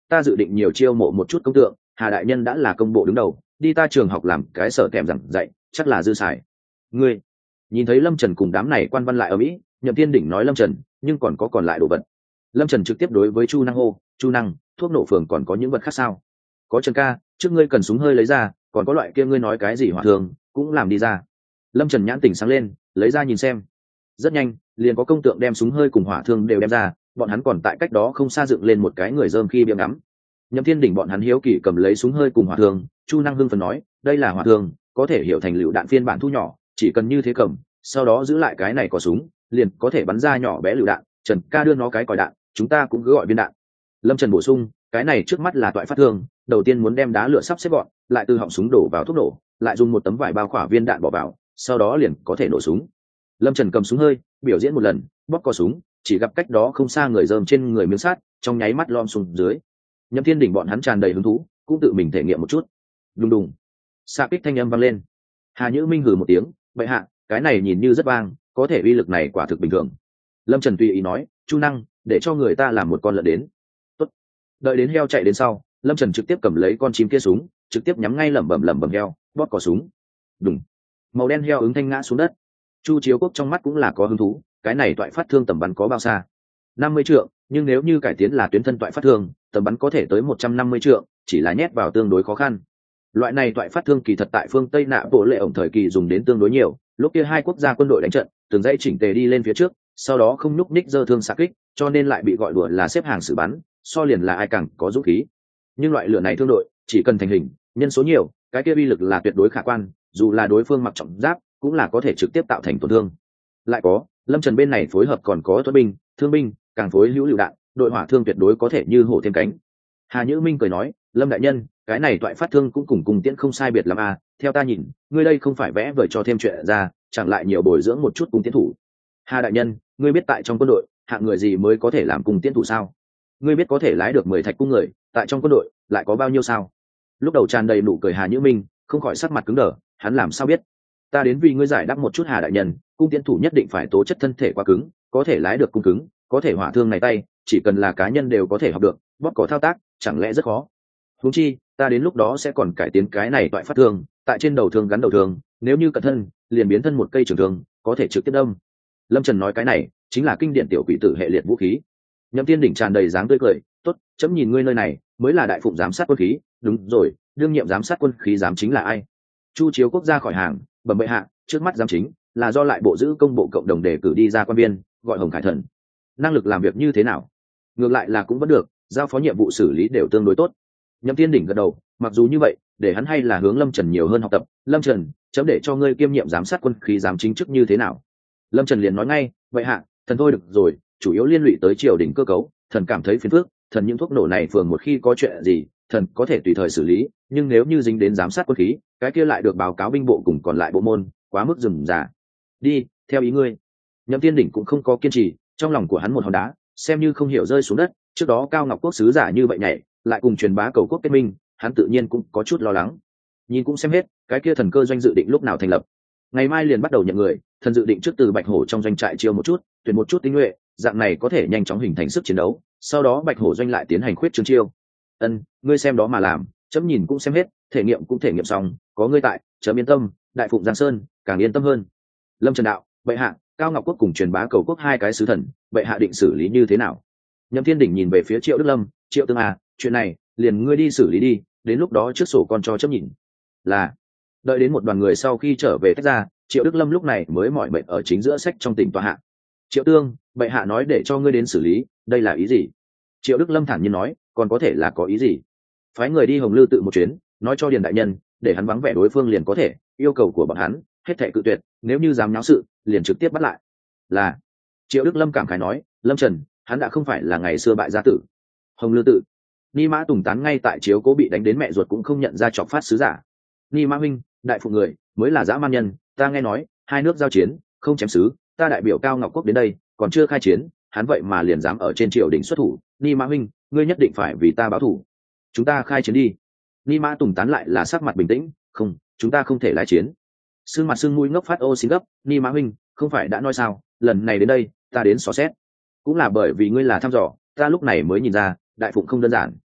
ta dự định nhiều chiêu mộ một chút công tượng, Hà đại nhân đã là công bộ đứng đầu, đi ta trường học làm cái sở kèm giảng dạy, chắc là dư xài. Ngươi nhìn thấy Lâm Trần cùng đám này quan văn lại ở mỹ, Nhậm Thiên Đỉnh nói Lâm Trần, nhưng còn có còn lại đồ vật. Lâm Trần trực tiếp đối với Chu Năng hô, Chu Năng, thuốc nổ phường còn có những vật khác sao? Có Trần ca, trước ngươi cần súng hơi lấy ra, còn có loại kia ngươi nói cái gì hỏa thường, cũng làm đi ra. Lâm Trần nhãn tỉnh sáng lên, lấy ra nhìn xem. Rất nhanh, liền có công tượng đem súng hơi cùng hỏa thương đều đem ra, bọn hắn còn tại cách đó không xa dựng lên một cái người rơm khi biếng ngắm. Nhậm Thiên Đỉnh bọn hắn hiếu kỳ cầm lấy súng hơi cùng hỏa thương, Chu Năng hưng phấn nói, đây là hỏa thương, có thể hiểu thành lựu đạn phiên bản thu nhỏ, chỉ cần như thế cầm, sau đó giữ lại cái này có súng, liền có thể bắn ra nhỏ bé lựu đạn. Trần ca đưa nó cái còi đạn, chúng ta cũng cứ gọi viên đạn. Lâm Trần bổ sung, cái này trước mắt là toại phát thương, đầu tiên muốn đem đá lửa sắp xếp gọn, lại từ họng súng đổ vào thuốc nổ, lại dùng một tấm vải bao khỏa viên đạn bỏ vào, sau đó liền có thể nổ súng. Lâm Trần cầm súng hơi, biểu diễn một lần, bóp cò súng, chỉ gặp cách đó không xa người rơm trên người miếng sắt, trong nháy mắt lom xuống dưới. Nhậm Thiên Đỉnh bọn hắn tràn đầy hứng thú, cũng tự mình thể nghiệm một chút. Đùng đùng, xạ kích thanh âm vang lên. Hà Nhữ Minh hừ một tiếng, vậy hạ, cái này nhìn như rất vang, có thể uy lực này quả thực bình thường. Lâm Trần tùy ý nói, Chu Năng, để cho người ta làm một con lợn đến. Tốt. Đợi đến heo chạy đến sau, Lâm Trần trực tiếp cầm lấy con chim kia súng, trực tiếp nhắm ngay lẩm bẩm lẩm bẩm heo, bóp cò súng. Đùng. Màu đen heo ứng thanh ngã xuống đất. Chu Chiếu Quốc trong mắt cũng là có hứng thú, cái này toại phát thương tầm bắn có bao xa? năm mươi trượng, nhưng nếu như cải tiến là tuyến thân toại phát thương, tầm bắn có thể tới một trăm năm mươi trượng, chỉ là nhét vào tương đối khó khăn. Loại này toại phát thương kỳ thật tại phương Tây Nạ Bộ Lệ ổng thời kỳ dùng đến tương đối nhiều, lúc kia hai quốc gia quân đội đánh trận, từng dãy chỉnh tề đi lên phía trước, sau đó không nhúc nhích giơ thương xạ kích, cho nên lại bị gọi đùa là xếp hàng xử bắn, so liền là ai càng có dũng khí. Nhưng loại lửa này thương đội, chỉ cần thành hình, nhân số nhiều, cái kia uy lực là tuyệt đối khả quan, dù là đối phương mặc trọng giáp, cũng là có thể trực tiếp tạo thành tổn thương. Lại có, Lâm Trần bên này phối hợp còn có tuất binh, thương binh, càng phối hữu lựu đạn, đội hỏa thương tuyệt đối có thể như hổ thêm cánh. Hà Nhữ Minh cười nói, Lâm đại nhân, cái này toại phát thương cũng cùng cùng tiễn không sai biệt lắm à, theo ta nhìn, ngươi đây không phải vẽ vời cho thêm chuyện ra, chẳng lại nhiều bồi dưỡng một chút cung tiễn thủ. Hà đại nhân, ngươi biết tại trong quân đội, hạng người gì mới có thể làm cung tiễn thủ sao? Ngươi biết có thể lái được mười thạch cung người, tại trong quân đội, lại có bao nhiêu sao? Lúc đầu tràn đầy nụ cười Hà Nhữ Minh, không khỏi sắc mặt cứng đờ, hắn làm sao biết? Ta đến vì ngươi giải đáp một chút Hà đại nhân, cung tiễn thủ nhất định phải tố chất thân thể quá cứng, có thể lái được cung cứng, có thể hỏa thương này tay, chỉ cần là cá nhân đều có thể học được, bóp cò thao tác, chẳng lẽ rất khó? Huống chi, ta đến lúc đó sẽ còn cải tiến cái này toại phát thương, tại trên đầu thương gắn đầu thương, nếu như cận thân, liền biến thân một cây trường thương, có thể trực tiếp đâm. Lâm Trần nói cái này, chính là kinh điển tiểu quỷ tử hệ liệt vũ khí. Nhậm Thiên Đỉnh tràn đầy dáng tươi cười, tốt, chấm nhìn ngươi nơi này, mới là đại phụng giám sát quân khí, đúng rồi, đương nhiệm giám sát quân khí giám chính là ai? Chu Chiếu Quốc ra khỏi hàng, bẩm bệ hạ, trước mắt giám chính là do lại bộ giữ công bộ cộng đồng đề cử đi ra quan viên, gọi Hồng Khải Thần. Năng lực làm việc như thế nào? Ngược lại là cũng vẫn được, giao phó nhiệm vụ xử lý đều tương đối tốt. Nhậm Thiên Đỉnh gật đầu, mặc dù như vậy, để hắn hay là hướng Lâm Trần nhiều hơn học tập. Lâm Trần, chấm để cho ngươi kiêm nhiệm giám sát quân khí giám chính chức như thế nào? Lâm Trần liền nói ngay, vậy hạ, thần thôi được rồi, chủ yếu liên lụy tới triều đình cơ cấu, thần cảm thấy phiền phức, thần những thuốc nổ này phường một khi có chuyện gì, thần có thể tùy thời xử lý, nhưng nếu như dính đến giám sát quân khí, cái kia lại được báo cáo binh bộ cùng còn lại bộ môn, quá mức rườm rà. Đi, theo ý ngươi. Nhậm Thiên Đỉnh cũng không có kiên trì, trong lòng của hắn một hòn đá, xem như không hiểu rơi xuống đất, trước đó Cao Ngọc Quốc sứ giả như vậy nhảy, lại cùng truyền bá cầu quốc kết minh, hắn tự nhiên cũng có chút lo lắng. Nhìn cũng xem hết, cái kia thần cơ doanh dự định lúc nào thành lập. Ngày mai liền bắt đầu nhận người, thần dự định trước từ Bạch Hổ trong doanh trại chiêu một chút, tuyển một chút tinh nhuệ, dạng này có thể nhanh chóng hình thành sức chiến đấu, sau đó Bạch Hổ doanh lại tiến hành khuyết trương chiêu. Ân, ngươi xem đó mà làm, chấm nhìn cũng xem hết, thể nghiệm cũng thể nghiệm xong, có ngươi tại, chấm yên tâm, đại phụng Giang Sơn, càng yên tâm hơn. Lâm Trần đạo, bệ hạ, Cao Ngọc Quốc cùng truyền bá cầu quốc hai cái sứ thần, bệ hạ định xử lý như thế nào? Nhậm Thiên Đỉnh nhìn về phía Triệu Đức Lâm, Triệu Tương à, chuyện này, liền ngươi đi xử lý đi, đến lúc đó trước sổ con cho chấm nhìn. Là. Đợi đến một đoàn người sau khi trở về tách ra, Triệu Đức Lâm lúc này mới mỏi mệt ở chính giữa sách trong tỉnh tòa hạ. Triệu Tương, bệ hạ nói để cho ngươi đến xử lý, đây là ý gì? Triệu Đức Lâm thản nhiên nói, còn có thể là có ý gì? Phái người đi Hồng Lư tự một chuyến, nói cho Điền đại nhân, để hắn vắng vẻ đối phương liền có thể, yêu cầu của bọn hắn, hết thảy cự tuyệt, nếu như dám náo sự, liền trực tiếp bắt lại. Là. Triệu Đức Lâm cảm khái nói, Lâm Trần, hắn đã không phải là ngày xưa bại gia tử. Hồng Lư tự. Ni Mã Tùng Tán ngay tại chiếu cố bị đánh đến mẹ ruột cũng không nhận ra chọc phát sứ giả. Ni Mã huynh, đại phụ người, mới là dã man nhân, ta nghe nói, hai nước giao chiến, không chém sứ, ta đại biểu Cao Ngọc Quốc đến đây, còn chưa khai chiến, hắn vậy mà liền dám ở trên triều đình xuất thủ. Ni Mã huynh, ngươi nhất định phải vì ta báo thủ. Chúng ta khai chiến đi. Ni Mã Tùng Tán lại là sắc mặt bình tĩnh, không, chúng ta không thể lái chiến. Sương mặt sương mũi ngốc phát ô xin gấp, Ni Mã huynh, không phải đã nói sao, lần này đến đây, ta đến xò xét. Cũng là bởi vì ngươi là thăm dò, ta lúc này mới nhìn ra, đại phụng không đơn giản.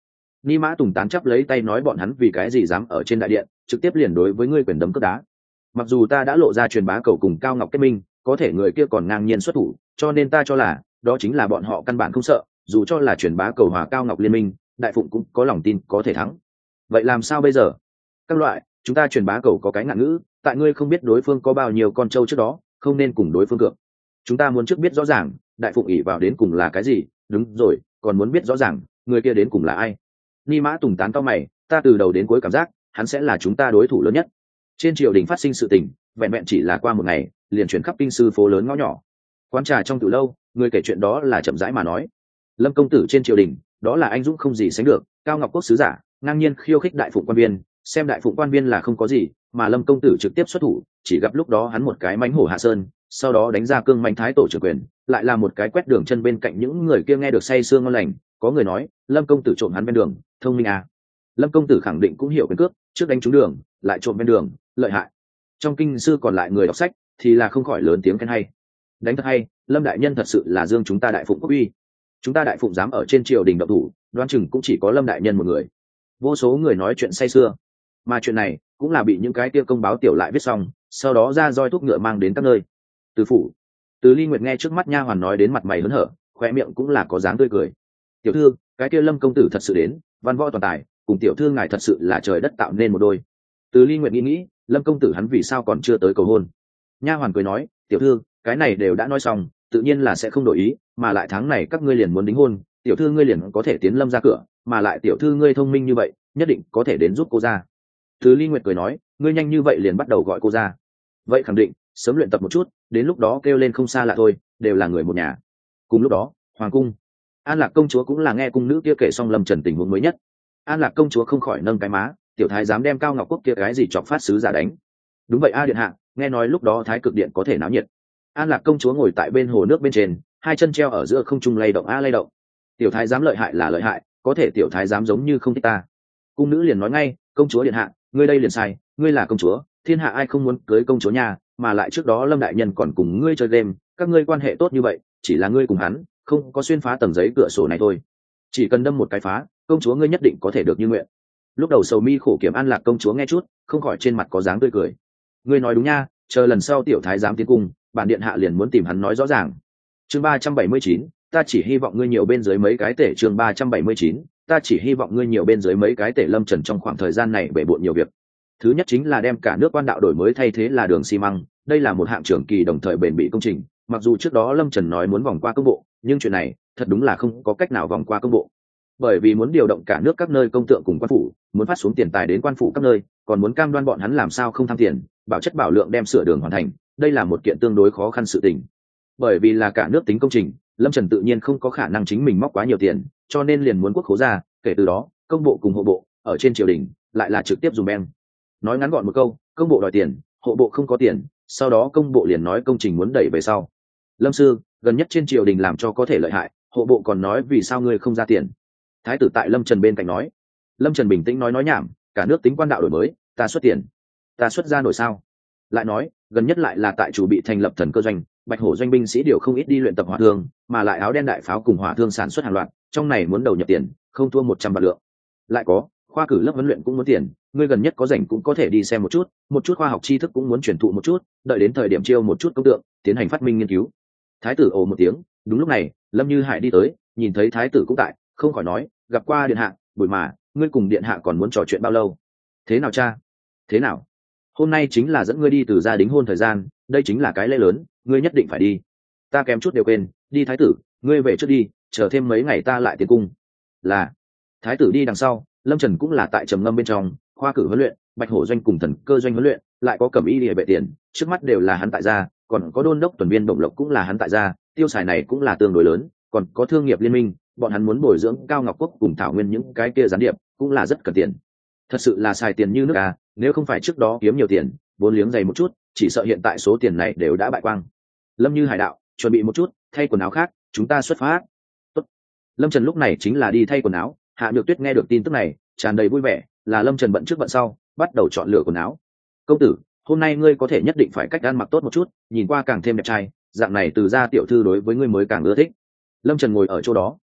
Ni Mã Tùng tán chắp lấy tay nói bọn hắn vì cái gì dám ở trên đại điện trực tiếp liền đối với ngươi quyền đấm cướp đá. Mặc dù ta đã lộ ra truyền bá cầu cùng Cao Ngọc kết minh, có thể người kia còn ngang nhiên xuất thủ, cho nên ta cho là đó chính là bọn họ căn bản không sợ, dù cho là truyền bá cầu hòa Cao Ngọc liên minh, đại phụng cũng có lòng tin có thể thắng. Vậy làm sao bây giờ? Các loại, chúng ta truyền bá cầu có cái ngạn ngữ, tại ngươi không biết đối phương có bao nhiêu con trâu trước đó, không nên cùng đối phương cược. Chúng ta muốn trước biết rõ ràng, đại phụng ỷ vào đến cùng là cái gì, đúng rồi, còn muốn biết rõ ràng, người kia đến cùng là ai. Ni Mã Tùng tán cao mày, ta từ đầu đến cuối cảm giác, hắn sẽ là chúng ta đối thủ lớn nhất. Trên triều đình phát sinh sự tình, vẹn vẹn chỉ là qua một ngày, liền chuyển khắp kinh sư phố lớn ngõ nhỏ. Quán trà trong từ lâu, người kể chuyện đó là chậm rãi mà nói. Lâm công tử trên triều đình, đó là anh dũng không gì sánh được, Cao Ngọc Quốc sứ giả, ngang nhiên khiêu khích đại phụng quan viên, xem đại phụng quan viên là không có gì, mà Lâm công tử trực tiếp xuất thủ, chỉ gặp lúc đó hắn một cái mánh hổ hạ sơn, sau đó đánh ra cương mãnh thái tổ trưởng quyền, lại là một cái quét đường chân bên cạnh những người kia nghe được say sương ngon lành, có người nói, Lâm công tử trộm hắn bên đường, thông minh à. Lâm công tử khẳng định cũng hiểu quyền cước, trước đánh trúng đường, lại trộm bên đường, lợi hại. Trong kinh sư còn lại người đọc sách thì là không khỏi lớn tiếng khen hay. Đánh thật hay, Lâm đại nhân thật sự là dương chúng ta đại phụng quốc uy. Chúng ta đại phụng dám ở trên triều đình động thủ, đoán chừng cũng chỉ có Lâm đại nhân một người. Vô số người nói chuyện say sưa, mà chuyện này cũng là bị những cái kia công báo tiểu lại viết xong, sau đó ra roi thuốc ngựa mang đến các nơi. Từ phủ, Từ Ly Nguyệt nghe trước mắt nha hoàn nói đến mặt mày hớn hở, khoe miệng cũng là có dáng tươi cười. Tiểu thư, cái kia Lâm công tử thật sự đến, văn võ toàn tài, cùng tiểu thư ngài thật sự là trời đất tạo nên một đôi. Từ Ly Nguyệt nghĩ nghĩ, Lâm công tử hắn vì sao còn chưa tới cầu hôn? Nha hoàn cười nói, tiểu thư, cái này đều đã nói xong, tự nhiên là sẽ không đổi ý, mà lại tháng này các ngươi liền muốn đính hôn, tiểu thư ngươi liền có thể tiến Lâm ra cửa, mà lại tiểu thư ngươi thông minh như vậy, nhất định có thể đến giúp cô ra. Từ Ly Nguyệt cười nói, ngươi nhanh như vậy liền bắt đầu gọi cô ra. Vậy khẳng định, sớm luyện tập một chút, đến lúc đó kêu lên không xa lạ thôi, đều là người một nhà. Cùng lúc đó, hoàng cung, An Lạc công chúa cũng là nghe cung nữ kia kể xong Lâm Trần tình huống mới nhất. An Lạc công chúa không khỏi nâng cái má, tiểu thái dám đem Cao Ngọc Quốc kia cái gì chọc phát sứ giả đánh. Đúng vậy a điện hạ, nghe nói lúc đó thái cực điện có thể náo nhiệt. An Lạc công chúa ngồi tại bên hồ nước bên trên, hai chân treo ở giữa không trung lay động a lay động. Tiểu thái dám lợi hại là lợi hại, có thể tiểu thái dám giống như không thích ta. Cung nữ liền nói ngay, công chúa điện hạ, ngươi đây liền sai, ngươi là công chúa, thiên hạ ai không muốn cưới công chúa nhà, mà lại trước đó Lâm đại nhân còn cùng ngươi chơi game, các ngươi quan hệ tốt như vậy, chỉ là ngươi cùng hắn không có xuyên phá tầng giấy cửa sổ này thôi. Chỉ cần đâm một cái phá, công chúa ngươi nhất định có thể được như nguyện. Lúc đầu sầu mi khổ kiểm An Lạc công chúa nghe chút, không khỏi trên mặt có dáng tươi cười. Ngươi nói đúng nha, chờ lần sau tiểu thái giám tiến cung, bản điện hạ liền muốn tìm hắn nói rõ ràng. Chương ba trăm bảy mươi chín, ta chỉ hy vọng ngươi nhiều bên dưới mấy cái tể. Chương ba trăm bảy mươi chín, ta chỉ hy vọng ngươi nhiều bên dưới mấy cái tể. Lâm Trần trong khoảng thời gian này bể bộn nhiều việc. Thứ nhất chính là đem cả nước quan đạo đổi mới thay thế là đường xi măng, đây là một hạng trưởng kỳ đồng thời bền bỉ công trình. Mặc dù trước đó Lâm Trần nói muốn vòng qua công bộ, nhưng chuyện này thật đúng là không có cách nào vòng qua công bộ. Bởi vì muốn điều động cả nước các nơi công tượng cùng quan phủ, muốn phát xuống tiền tài đến quan phủ các nơi, còn muốn cam đoan bọn hắn làm sao không tham tiền, bảo chất bảo lượng đem sửa đường hoàn thành, đây là một kiện tương đối khó khăn sự tình. Bởi vì là cả nước tính công trình, Lâm Trần tự nhiên không có khả năng chính mình móc quá nhiều tiền, cho nên liền muốn quốc khố ra, kể từ đó, công bộ cùng hộ bộ ở trên triều đình lại là trực tiếp dùng beng. Nói ngắn gọn một câu, công bộ đòi tiền, hộ bộ không có tiền, sau đó công bộ liền nói công trình muốn đẩy về sau. Lâm sư, gần nhất trên triều đình làm cho có thể lợi hại, hộ bộ còn nói vì sao ngươi không ra tiền. Thái tử tại Lâm Trần bên cạnh nói. Lâm Trần bình tĩnh nói nói nhảm, cả nước tính quan đạo đổi mới, ta xuất tiền, ta xuất ra nổi sao? Lại nói, gần nhất lại là tại chủ bị thành lập thần cơ doanh, Bạch Hổ doanh binh sĩ điều không ít đi luyện tập hỏa thương, mà lại áo đen đại pháo cùng hỏa thương sản xuất hàng loạt, trong này muốn đầu nhập tiền, không thua một trăm vạn lượng. Lại có, khoa cử lớp huấn luyện cũng muốn tiền, ngươi gần nhất có rảnh cũng có thể đi xem một chút, một chút khoa học tri thức cũng muốn truyền thụ một chút, đợi đến thời điểm chiêu một chút công tượng, tiến hành phát minh nghiên cứu. Thái tử ồ một tiếng, đúng lúc này, Lâm Như Hải đi tới, nhìn thấy thái tử cũng tại, không khỏi nói, gặp qua điện hạ, bùi mà, ngươi cùng điện hạ còn muốn trò chuyện bao lâu? Thế nào cha? Thế nào? Hôm nay chính là dẫn ngươi đi từ gia đính hôn thời gian, đây chính là cái lễ lớn, ngươi nhất định phải đi. Ta kém chút đều quên, đi thái tử, ngươi về trước đi, chờ thêm mấy ngày ta lại tiến cung. Là. Thái tử đi đằng sau, Lâm Trần cũng là tại trầm ngâm bên trong, khoa cử huấn luyện, Bạch Hổ doanh cùng thần cơ doanh huấn luyện, lại có cẩm y liề vệ tiền, trước mắt đều là hắn tại gia, còn có đôn đốc tuần viên Động Lộc cũng là hắn tại gia, tiêu xài này cũng là tương đối lớn, còn có thương nghiệp liên minh, bọn hắn muốn bồi dưỡng Cao Ngọc Quốc cùng Thảo Nguyên những cái kia gián điệp, cũng là rất cần tiền. Thật sự là xài tiền như nước à, nếu không phải trước đó kiếm nhiều tiền, vốn liếng dày một chút, chỉ sợ hiện tại số tiền này đều đã bại quang. Lâm Như Hải đạo, chuẩn bị một chút, thay quần áo khác, chúng ta xuất phát. Tốt. Lâm Trần lúc này chính là đi thay quần áo, Hạ Nhược Tuyết nghe được tin tức này, tràn đầy vui vẻ, là Lâm Trần bận trước bận sau, bắt đầu chọn lựa quần áo. Công tử, hôm nay ngươi có thể nhất định phải cách ăn mặc tốt một chút, nhìn qua càng thêm đẹp trai, dạng này từ gia tiểu thư đối với ngươi mới càng ưa thích. Lâm Trần ngồi ở chỗ đó,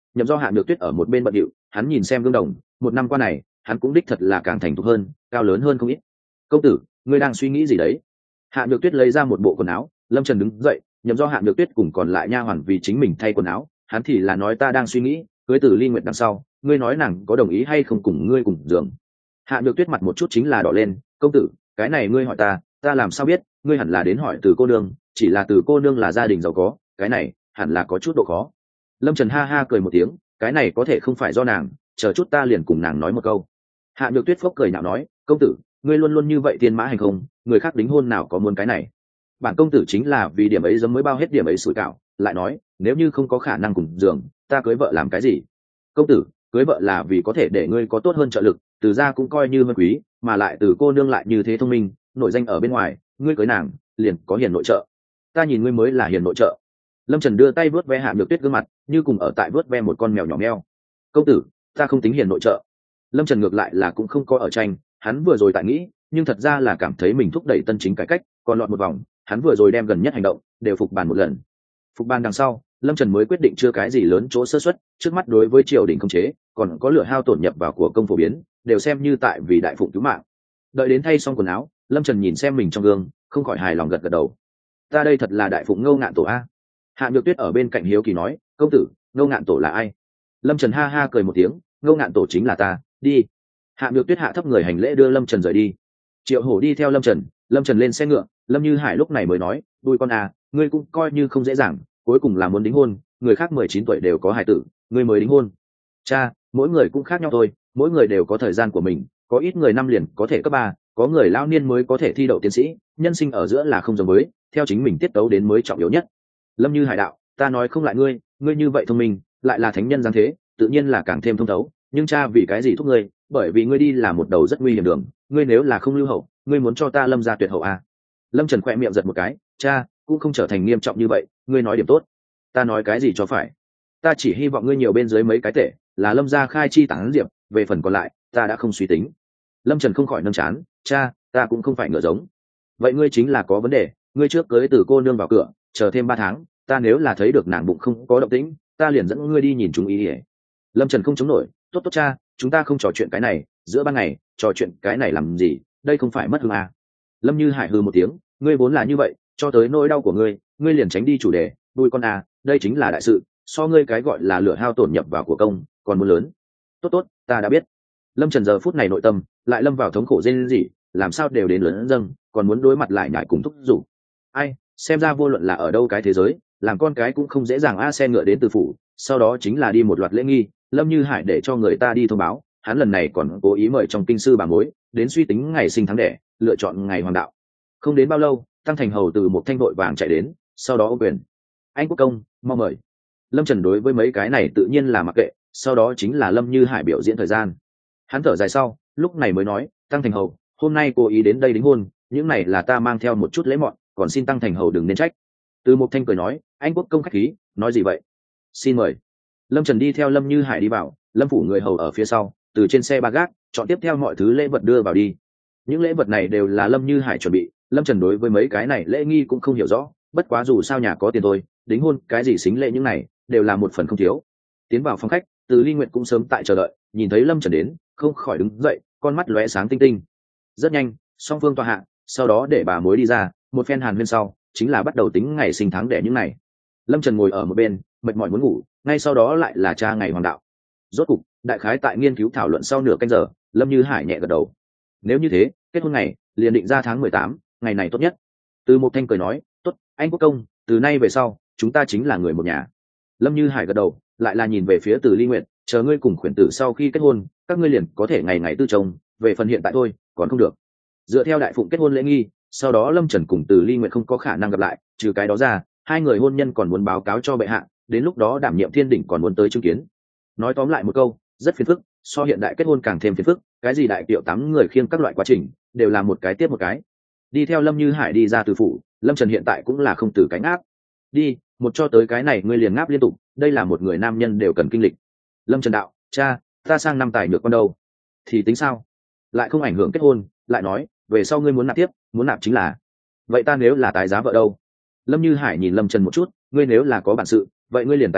nhậm do Hạ Nhược Tuyết ở một bên bận điệu, hắn nhìn xem gương đồng, một năm qua này hắn cũng đích thật là càng thành thục hơn, cao lớn hơn không ít. Công tử, ngươi đang suy nghĩ gì đấy? Hạ Nhược Tuyết lấy ra một bộ quần áo. Lâm Trần đứng dậy, nhậm do Hạ Nhược Tuyết cùng còn lại nha hoàn vì chính mình thay quần áo, hắn thì là nói ta đang suy nghĩ cưới Tử Ly Nguyệt đằng sau, ngươi nói nàng có đồng ý hay không cùng ngươi cùng giường. Hạ Nhược Tuyết mặt một chút chính là đỏ lên. Công tử, cái này ngươi hỏi ta, ta làm sao biết? Ngươi hẳn là đến hỏi từ cô nương, chỉ là từ cô nương là gia đình giàu có, cái này hẳn là có chút độ khó. Lâm Trần ha ha cười một tiếng, cái này có thể không phải do nàng, chờ chút ta liền cùng nàng nói một câu. Hạ Nhược Tuyết phốc cười nhạo nói, công tử, ngươi luôn luôn như vậy tiên mã hành không, người khác đính hôn nào có muốn cái này. Bản công tử chính là vì điểm ấy giống mới bao hết điểm ấy sủi cảo, lại nói nếu như không có khả năng cùng giường, ta cưới vợ làm cái gì? Công tử, cưới vợ là vì có thể để ngươi có tốt hơn trợ lực, từ gia cũng coi như hơn quý, mà lại từ cô nương lại như thế thông minh, nổi danh ở bên ngoài, ngươi cưới nàng liền có hiền nội trợ. Ta nhìn ngươi mới là hiền nội trợ. Lâm Trần đưa tay vớt ve Hạ Nhược Tuyết gương mặt, như cùng ở tại vớt ve một con mèo nhỏ meo. Công tử, ta không tính hiền nội trợ. Lâm Trần ngược lại là cũng không có ở tranh, hắn vừa rồi tại nghĩ, nhưng thật ra là cảm thấy mình thúc đẩy tân chính cải cách, còn lọt một vòng, hắn vừa rồi đem gần nhất hành động đều phục bàn một lần. Phục bàn đằng sau, Lâm Trần mới quyết định chưa cái gì lớn chỗ sơ suất, trước mắt đối với triều đình không chế, còn có lửa hao tổn nhập vào của công phổ biến, đều xem như tại vì đại phụng cứu mạng. Đợi đến thay xong quần áo, Lâm Trần nhìn xem mình trong gương, không khỏi hài lòng gật gật đầu. Ta đây thật là đại phụng Ngô Ngạn Tổ a. Hạ Nhược Tuyết ở bên cạnh hiếu kỳ nói, công tử, Ngô Ngạn Tổ là ai? Lâm Trần ha ha cười một tiếng, Ngô Ngạn Tổ chính là ta, đi. Hạ Nhược Tuyết hạ thấp người hành lễ đưa Lâm Trần rời đi. Triệu Hổ đi theo Lâm Trần, Lâm Trần lên xe ngựa, Lâm Như Hải lúc này mới nói, đuôi con à, ngươi cũng coi như không dễ dàng, cuối cùng là muốn đính hôn, người khác mười chín tuổi đều có hài tử, ngươi mới đính hôn. Cha, mỗi người cũng khác nhau thôi, mỗi người đều có thời gian của mình, có ít người năm liền có thể cấp ba, có người lao niên mới có thể thi đậu tiến sĩ, nhân sinh ở giữa là không giống với, theo chính mình tiết tấu đến mới trọng yếu nhất. Lâm Như Hải đạo, ta nói không lại ngươi, ngươi như vậy thông minh, lại là thánh nhân giáng thế, tự nhiên là càng thêm thông thấu, nhưng cha vì cái gì thúc ngươi, bởi vì ngươi đi là một đầu rất nguy hiểm đường, ngươi nếu là không lưu hậu, ngươi muốn cho ta Lâm gia tuyệt hậu à? Lâm Trần khỏe miệng giật một cái, cha cũng không trở thành nghiêm trọng như vậy, ngươi nói điểm tốt. Ta nói cái gì cho phải? Ta chỉ hy vọng ngươi nhiều bên dưới mấy cái tệ, là Lâm gia khai chi tán diệp, về phần còn lại, ta đã không suy tính. Lâm Trần không khỏi nâng chán, cha, ta cũng không phải ngựa giống. Vậy ngươi chính là có vấn đề, ngươi trước cưới từ cô nương vào cửa, chờ thêm ba tháng, ta nếu là thấy được nàng bụng không có động tĩnh, ta liền dẫn ngươi đi nhìn chúng ý ỉa. Lâm Trần không chống nổi, tốt tốt cha, chúng ta không trò chuyện cái này, giữa ban ngày trò chuyện cái này làm gì, đây không phải mất hương à. Lâm Như Hải hừ một tiếng, ngươi vốn là như vậy, cho tới nỗi đau của ngươi, ngươi liền tránh đi chủ đề, đuôi con à, đây chính là đại sự, so ngươi cái gọi là lửa hao tổn nhập vào của công, còn muốn lớn. Tốt tốt, ta đã biết. Lâm Trần giờ phút này nội tâm lại lâm vào thống khổ rên rỉ, làm sao đều đến lớn dâng, còn muốn đối mặt lại nhại cùng thúc giục. Ai, xem ra vô luận là ở đâu cái thế giới, làm con cái cũng không dễ dàng a. Xe ngựa đến từ phủ, sau đó chính là đi một loạt lễ nghi, Lâm Như Hải để cho người ta đi thông báo, hắn lần này còn cố ý mời trong kinh sư bà mối đến suy tính ngày sinh tháng đẻ, lựa chọn ngày hoàng đạo. Không đến bao lâu, Tăng Thành Hầu từ một thanh vội vàng chạy đến, sau đó ô quyền, anh quốc công mau mời. Lâm Trần đối với mấy cái này tự nhiên là mặc kệ, sau đó chính là Lâm Như Hải biểu diễn thời gian. Hắn thở dài sau, lúc này mới nói, Tăng Thành Hầu, hôm nay cố ý đến đây đính hôn, những này là ta mang theo một chút lễ mọn, còn xin Tăng Thành Hầu đừng nên trách. Từ một thanh cười nói, anh quốc công khách khí, nói gì vậy? Xin mời. Lâm Trần đi theo Lâm Như Hải đi vào, Lâm phủ người hầu ở phía sau, từ trên xe ba gác chọn tiếp theo mọi thứ lễ vật đưa vào đi. Những lễ vật này đều là Lâm Như Hải chuẩn bị, Lâm Trần đối với mấy cái này lễ nghi cũng không hiểu rõ, bất quá dù sao nhà có tiền thôi, đính hôn cái gì xính lễ những này đều là một phần không thiếu. Tiến vào phòng khách, Từ Ly Nguyệt cũng sớm tại chờ đợi, nhìn thấy Lâm Trần đến, không khỏi đứng dậy, con mắt lóe sáng tinh tinh. Rất nhanh, song phương tọa hạ, sau đó để bà mối đi ra, một phen hàn huyên sau, chính là bắt đầu tính ngày sinh tháng đẻ những này. Lâm Trần ngồi ở một bên, mệt mỏi muốn ngủ, ngay sau đó lại là tra ngày hoàng đạo. Rốt cục, đại khái tại nghiên cứu thảo luận sau nửa canh giờ, Lâm Như Hải nhẹ gật đầu. Nếu như thế, kết hôn ngày liền định ra tháng mười tám, ngày này tốt nhất. Từ một thanh cười nói, tốt, anh quốc công, từ nay về sau, chúng ta chính là người một nhà. Lâm Như Hải gật đầu, lại là nhìn về phía Từ Ly Nguyệt, chờ ngươi cùng khuyển tử sau khi kết hôn, các ngươi liền có thể ngày ngày tư chồng, về phần hiện tại thôi, còn không được. Dựa theo đại phụng kết hôn lễ nghi, sau đó Lâm Trần cùng Từ Ly Nguyệt không có khả năng gặp lại, trừ cái đó ra, hai người hôn nhân còn muốn báo cáo cho bệ hạ, đến lúc đó đảm nhiệm thiên đỉnh còn muốn tới chứng kiến. Nói tóm lại một câu, rất phiền phức, so hiện đại kết hôn càng thêm phiền phức, cái gì đại kiệu tám người khiêng các loại quá trình, đều là một cái tiếp một cái. Đi theo Lâm Như Hải đi ra từ phủ, Lâm Trần hiện tại cũng là không từ cánh áp. Đi, một cho tới cái này ngươi liền ngáp liên tục, đây là một người nam nhân đều cần kinh lịch. Lâm Trần đạo, cha, ta sang năm tài nhược con đâu? Thì tính sao? Lại không ảnh hưởng kết hôn, lại nói, về sau ngươi muốn nạp tiếp, muốn nạp chính là. Vậy ta nếu là tái giá vợ đâu? Lâm Như Hải nhìn Lâm Trần một chút, ngươi nếu là có bản sự, vậy ngươi liền tái giá,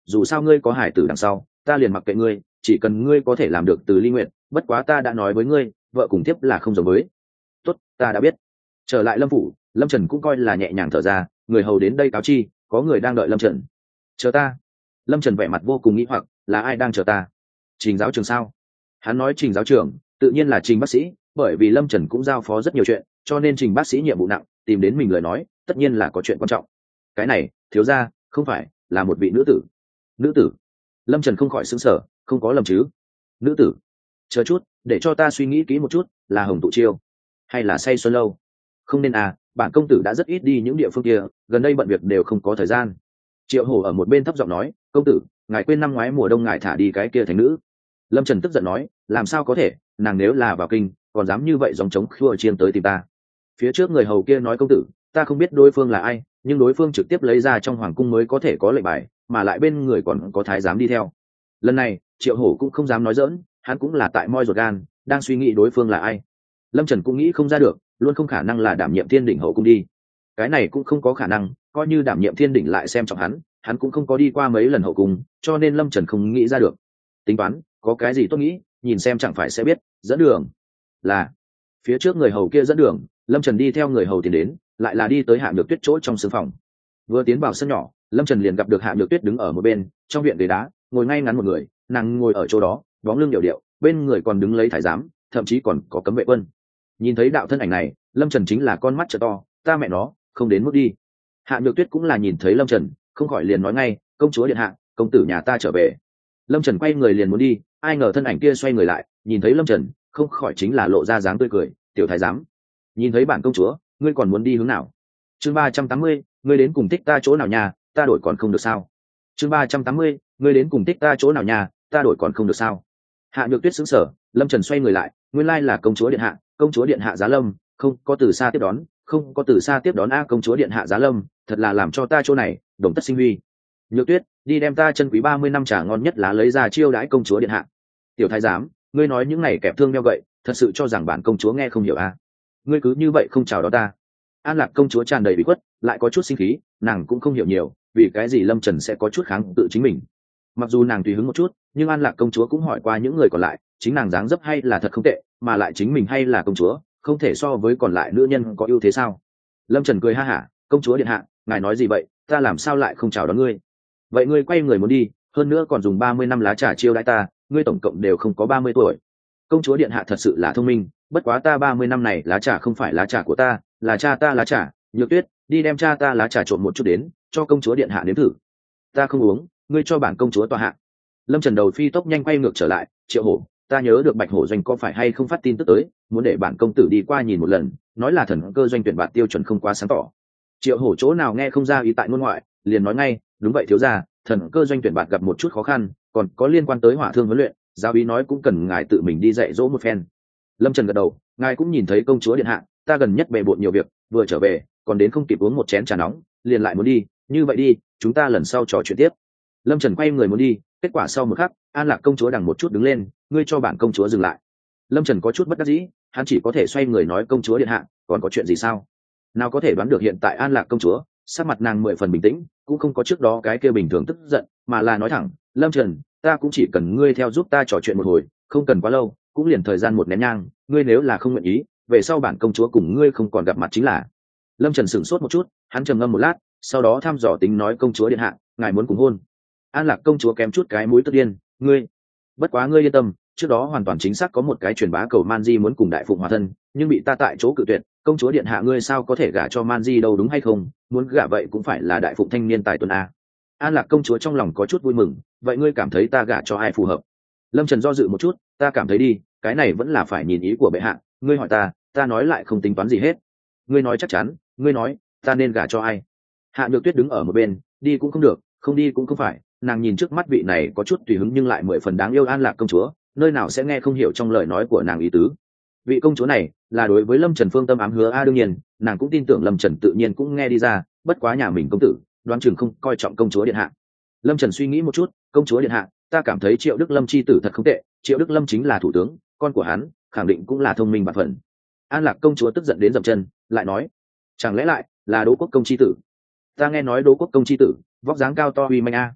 dù sao ngươi có hải tử đằng sau ta liền mặc kệ ngươi, chỉ cần ngươi có thể làm được từ ly nguyện, bất quá ta đã nói với ngươi vợ cùng tiếp là không giống với. Tốt, ta đã biết. Trở lại Lâm phủ, Lâm Trần cũng coi là nhẹ nhàng thở ra, người hầu đến đây cáo chi có người đang đợi Lâm Trần. Chờ ta. Lâm Trần vẻ mặt vô cùng nghĩ hoặc, là ai đang chờ ta? Trình giáo trường sao? Hắn nói Trình giáo trường tự nhiên là Trình bác sĩ, bởi vì Lâm Trần cũng giao phó rất nhiều chuyện, cho nên Trình bác sĩ nhiệm vụ nặng, tìm đến mình lời nói tất nhiên là có chuyện quan trọng. Cái này thiếu ra không phải là một vị nữ tử? Nữ tử? Lâm Trần không khỏi sững sờ, không có lầm chứ? Nữ tử? Chờ chút, để cho ta suy nghĩ kỹ một chút, là Hồng Tụ Chiêu hay là Say Xuân Lâu? Không nên à, bản công tử đã rất ít đi những địa phương kia, gần đây bận việc đều không có thời gian. Triệu Hổ ở một bên thấp giọng nói, công tử, ngài quên năm ngoái mùa đông ngài thả đi cái kia thành nữ. Lâm Trần tức giận nói, làm sao có thể, nàng nếu là vào kinh còn dám như vậy dòng trống khua chiên tới tìm ta. Phía trước người hầu kia nói, công tử, ta không biết đối phương là ai, nhưng đối phương trực tiếp lấy ra trong hoàng cung mới có thể có lệnh bài, mà lại bên người còn có thái giám đi theo. Lần này Triệu Hổ cũng không dám nói dỡn, hắn cũng là tại moi ruột gan, đang suy nghĩ đối phương là ai. Lâm Trần cũng nghĩ không ra được, luôn không khả năng là đảm nhiệm thiên đỉnh hậu cung đi. Cái này cũng không có khả năng, coi như đảm nhiệm thiên đỉnh lại xem trọng hắn, hắn cũng không có đi qua mấy lần hậu cung, cho nên Lâm Trần không nghĩ ra được. Tính toán, có cái gì tốt nghĩ, nhìn xem chẳng phải sẽ biết. Dẫn đường. Là. Phía trước người hầu kia dẫn đường, Lâm Trần đi theo người hầu tiến đến, lại là đi tới Hạ Nhược Tuyết chỗ trong sương phòng. Vừa tiến vào sân nhỏ, Lâm Trần liền gặp được Hạ Nhược Tuyết đứng ở một bên, trong viện ghế đá, ngồi ngay ngắn một người, nàng ngồi ở chỗ đó, bóng lưng điệu điệu, bên người còn đứng lấy thái giám, thậm chí còn có cấm vệ quân. Nhìn thấy đạo thân ảnh này, Lâm Trần chính là con mắt trợ to, ta mẹ nó, không đến mức đi. Hạ Nhược Tuyết cũng là nhìn thấy Lâm Trần, không khỏi liền nói ngay, công chúa điện hạ, công tử nhà ta trở về. Lâm Trần quay người liền muốn đi, ai ngờ thân ảnh kia xoay người lại, nhìn thấy Lâm Trần, không khỏi chính là lộ ra dáng tươi cười, tiểu thái giám, nhìn thấy bản công chúa, ngươi còn muốn đi hướng nào? Chương ba trăm tám mươi, ngươi đến cùng thích ta chỗ nào nhà, ta đổi còn không được sao? Chương ba trăm tám mươi, ngươi đến cùng thích ta chỗ nào nhà, ta đổi còn không được sao? Hạ Nhược Tuyết sững sờ, Lâm Trần xoay người lại, nguyên lai là công chúa điện hạ, công chúa điện hạ Giá Lâm, không có từ xa tiếp đón, không có từ xa tiếp đón a, công chúa điện hạ Giá Lâm, thật là làm cho ta chỗ này đồng tất sinh huy. Nhược Tuyết, đi đem ta chân quý ba mươi năm trà ngon nhất lá lấy ra chiêu đãi công chúa điện hạ. Tiểu thái giám, ngươi nói những này kẹp thương đeo gậy, thật sự cho rằng bản công chúa nghe không hiểu a? Ngươi cứ như vậy không chào đón ta? An Lạc công chúa tràn đầy bị khuất, lại có chút sinh khí, nàng cũng không hiểu nhiều, vì cái gì Lâm Trần sẽ có chút kháng tự chính mình. Mặc dù nàng tùy hứng một chút, nhưng An Lạc công chúa cũng hỏi qua những người còn lại, chính nàng dáng dấp hay là thật không tệ, mà lại chính mình hay là công chúa, không thể so với còn lại nữ nhân có ưu thế sao? Lâm Trần cười ha hả, công chúa điện hạ, ngài nói gì vậy, ta làm sao lại không chào đón ngươi? Vậy ngươi quay người muốn đi, hơn nữa còn dùng ba mươi năm lá trà chiêu đãi ta, ngươi tổng cộng đều không có ba mươi tuổi. Công chúa điện hạ thật sự là thông minh, bất quá ta ba mươi năm này lá trà không phải lá trà của ta, là cha ta lá trà. Nhược Tuyết, đi đem cha ta lá trà trộn một chút đến, cho công chúa điện hạ nếm thử. Ta không uống, ngươi cho bản công chúa tọa hạ. Lâm Trần đầu phi tốc nhanh quay ngược trở lại, Triệu Hổ, ta nhớ được Bạch Hổ doanh có phải hay không phát tin tức tới, muốn để bản công tử đi qua nhìn một lần, nói là thần cơ doanh tuyển bạn tiêu chuẩn không quá sáng tỏ. Triệu Hổ chỗ nào nghe không ra ý tại ngôn ngoại, liền nói ngay, đúng vậy thiếu gia, thần cơ doanh tuyển bạn gặp một chút khó khăn, còn có liên quan tới hỏa thương huấn luyện, giáo úy nói cũng cần ngài tự mình đi dạy dỗ một phen. Lâm Trần gật đầu, ngài cũng nhìn thấy công chúa điện hạ, ta gần nhất bề bộn nhiều việc, vừa trở về còn đến không kịp uống một chén trà nóng, liền lại muốn đi, như vậy đi, chúng ta lần sau trò chuyện tiếp. Lâm Trần quay người muốn đi, kết quả sau một khắc, An Lạc công chúa đằng một chút đứng lên, ngươi cho bản công chúa dừng lại. Lâm Trần có chút bất đắc dĩ, hắn chỉ có thể xoay người nói, công chúa điện hạ, còn có chuyện gì sao? Nào có thể đoán được hiện tại An Lạc công chúa sắc mặt nàng mười phần bình tĩnh, cũng không có trước đó cái kia bình thường tức giận, mà là nói thẳng, Lâm Trần, ta cũng chỉ cần ngươi theo giúp ta trò chuyện một hồi, không cần quá lâu, cũng liền thời gian một nén nhang, ngươi nếu là không nguyện ý, về sau bản công chúa cùng ngươi không còn gặp mặt chính là. Lâm Trần sửng sốt một chút, hắn trầm ngâm một lát, sau đó thăm dò tính nói, công chúa điện hạ, ngài muốn cùng hôn. An Lạc công chúa kém chút cái mũi tức điên, ngươi, bất quá ngươi yên tâm, trước đó hoàn toàn chính xác có một cái truyền bá cầu Man Di muốn cùng đại phụng hòa thân, nhưng bị ta tại chỗ cự tuyệt, công chúa điện hạ ngươi sao có thể gả cho Man Di đâu, đúng hay không? Muốn gả vậy cũng phải là đại phụng thanh niên tài tuấn a. An Lạc công chúa trong lòng có chút vui mừng, vậy ngươi cảm thấy ta gả cho ai phù hợp? Lâm Trần do dự một chút, ta cảm thấy đi, cái này vẫn là phải nhìn ý của bệ hạ, ngươi hỏi ta, ta nói lại không tính toán gì hết. Ngươi nói chắc chắn, ngươi nói, ta nên gả cho ai? Hạ Nhược Tuyết đứng ở một bên, đi cũng không được, không đi cũng không phải, nàng nhìn trước mắt vị này có chút tùy hứng nhưng lại mười phần đáng yêu An Lạc công chúa, nơi nào sẽ nghe không hiểu trong lời nói của nàng ý tứ. Vị công chúa này là đối với Lâm Trần phương tâm ám hứa a, đương nhiên nàng cũng tin tưởng Lâm Trần tự nhiên cũng nghe đi ra, bất quá nhà mình công tử đoán chừng không coi trọng công chúa điện hạ. Lâm Trần suy nghĩ một chút, công chúa điện hạ, ta cảm thấy Triệu Đức Lâm chi tử thật không tệ, Triệu Đức Lâm chính là thủ tướng, con của hắn khẳng định cũng là thông minh bạc phần. An Lạc công chúa tức giận đến dậm chân, lại nói, chẳng lẽ lại là Đỗ Quốc công chi tử? Ta nghe nói Đỗ Quốc công chi tử vóc dáng cao to uy manh a.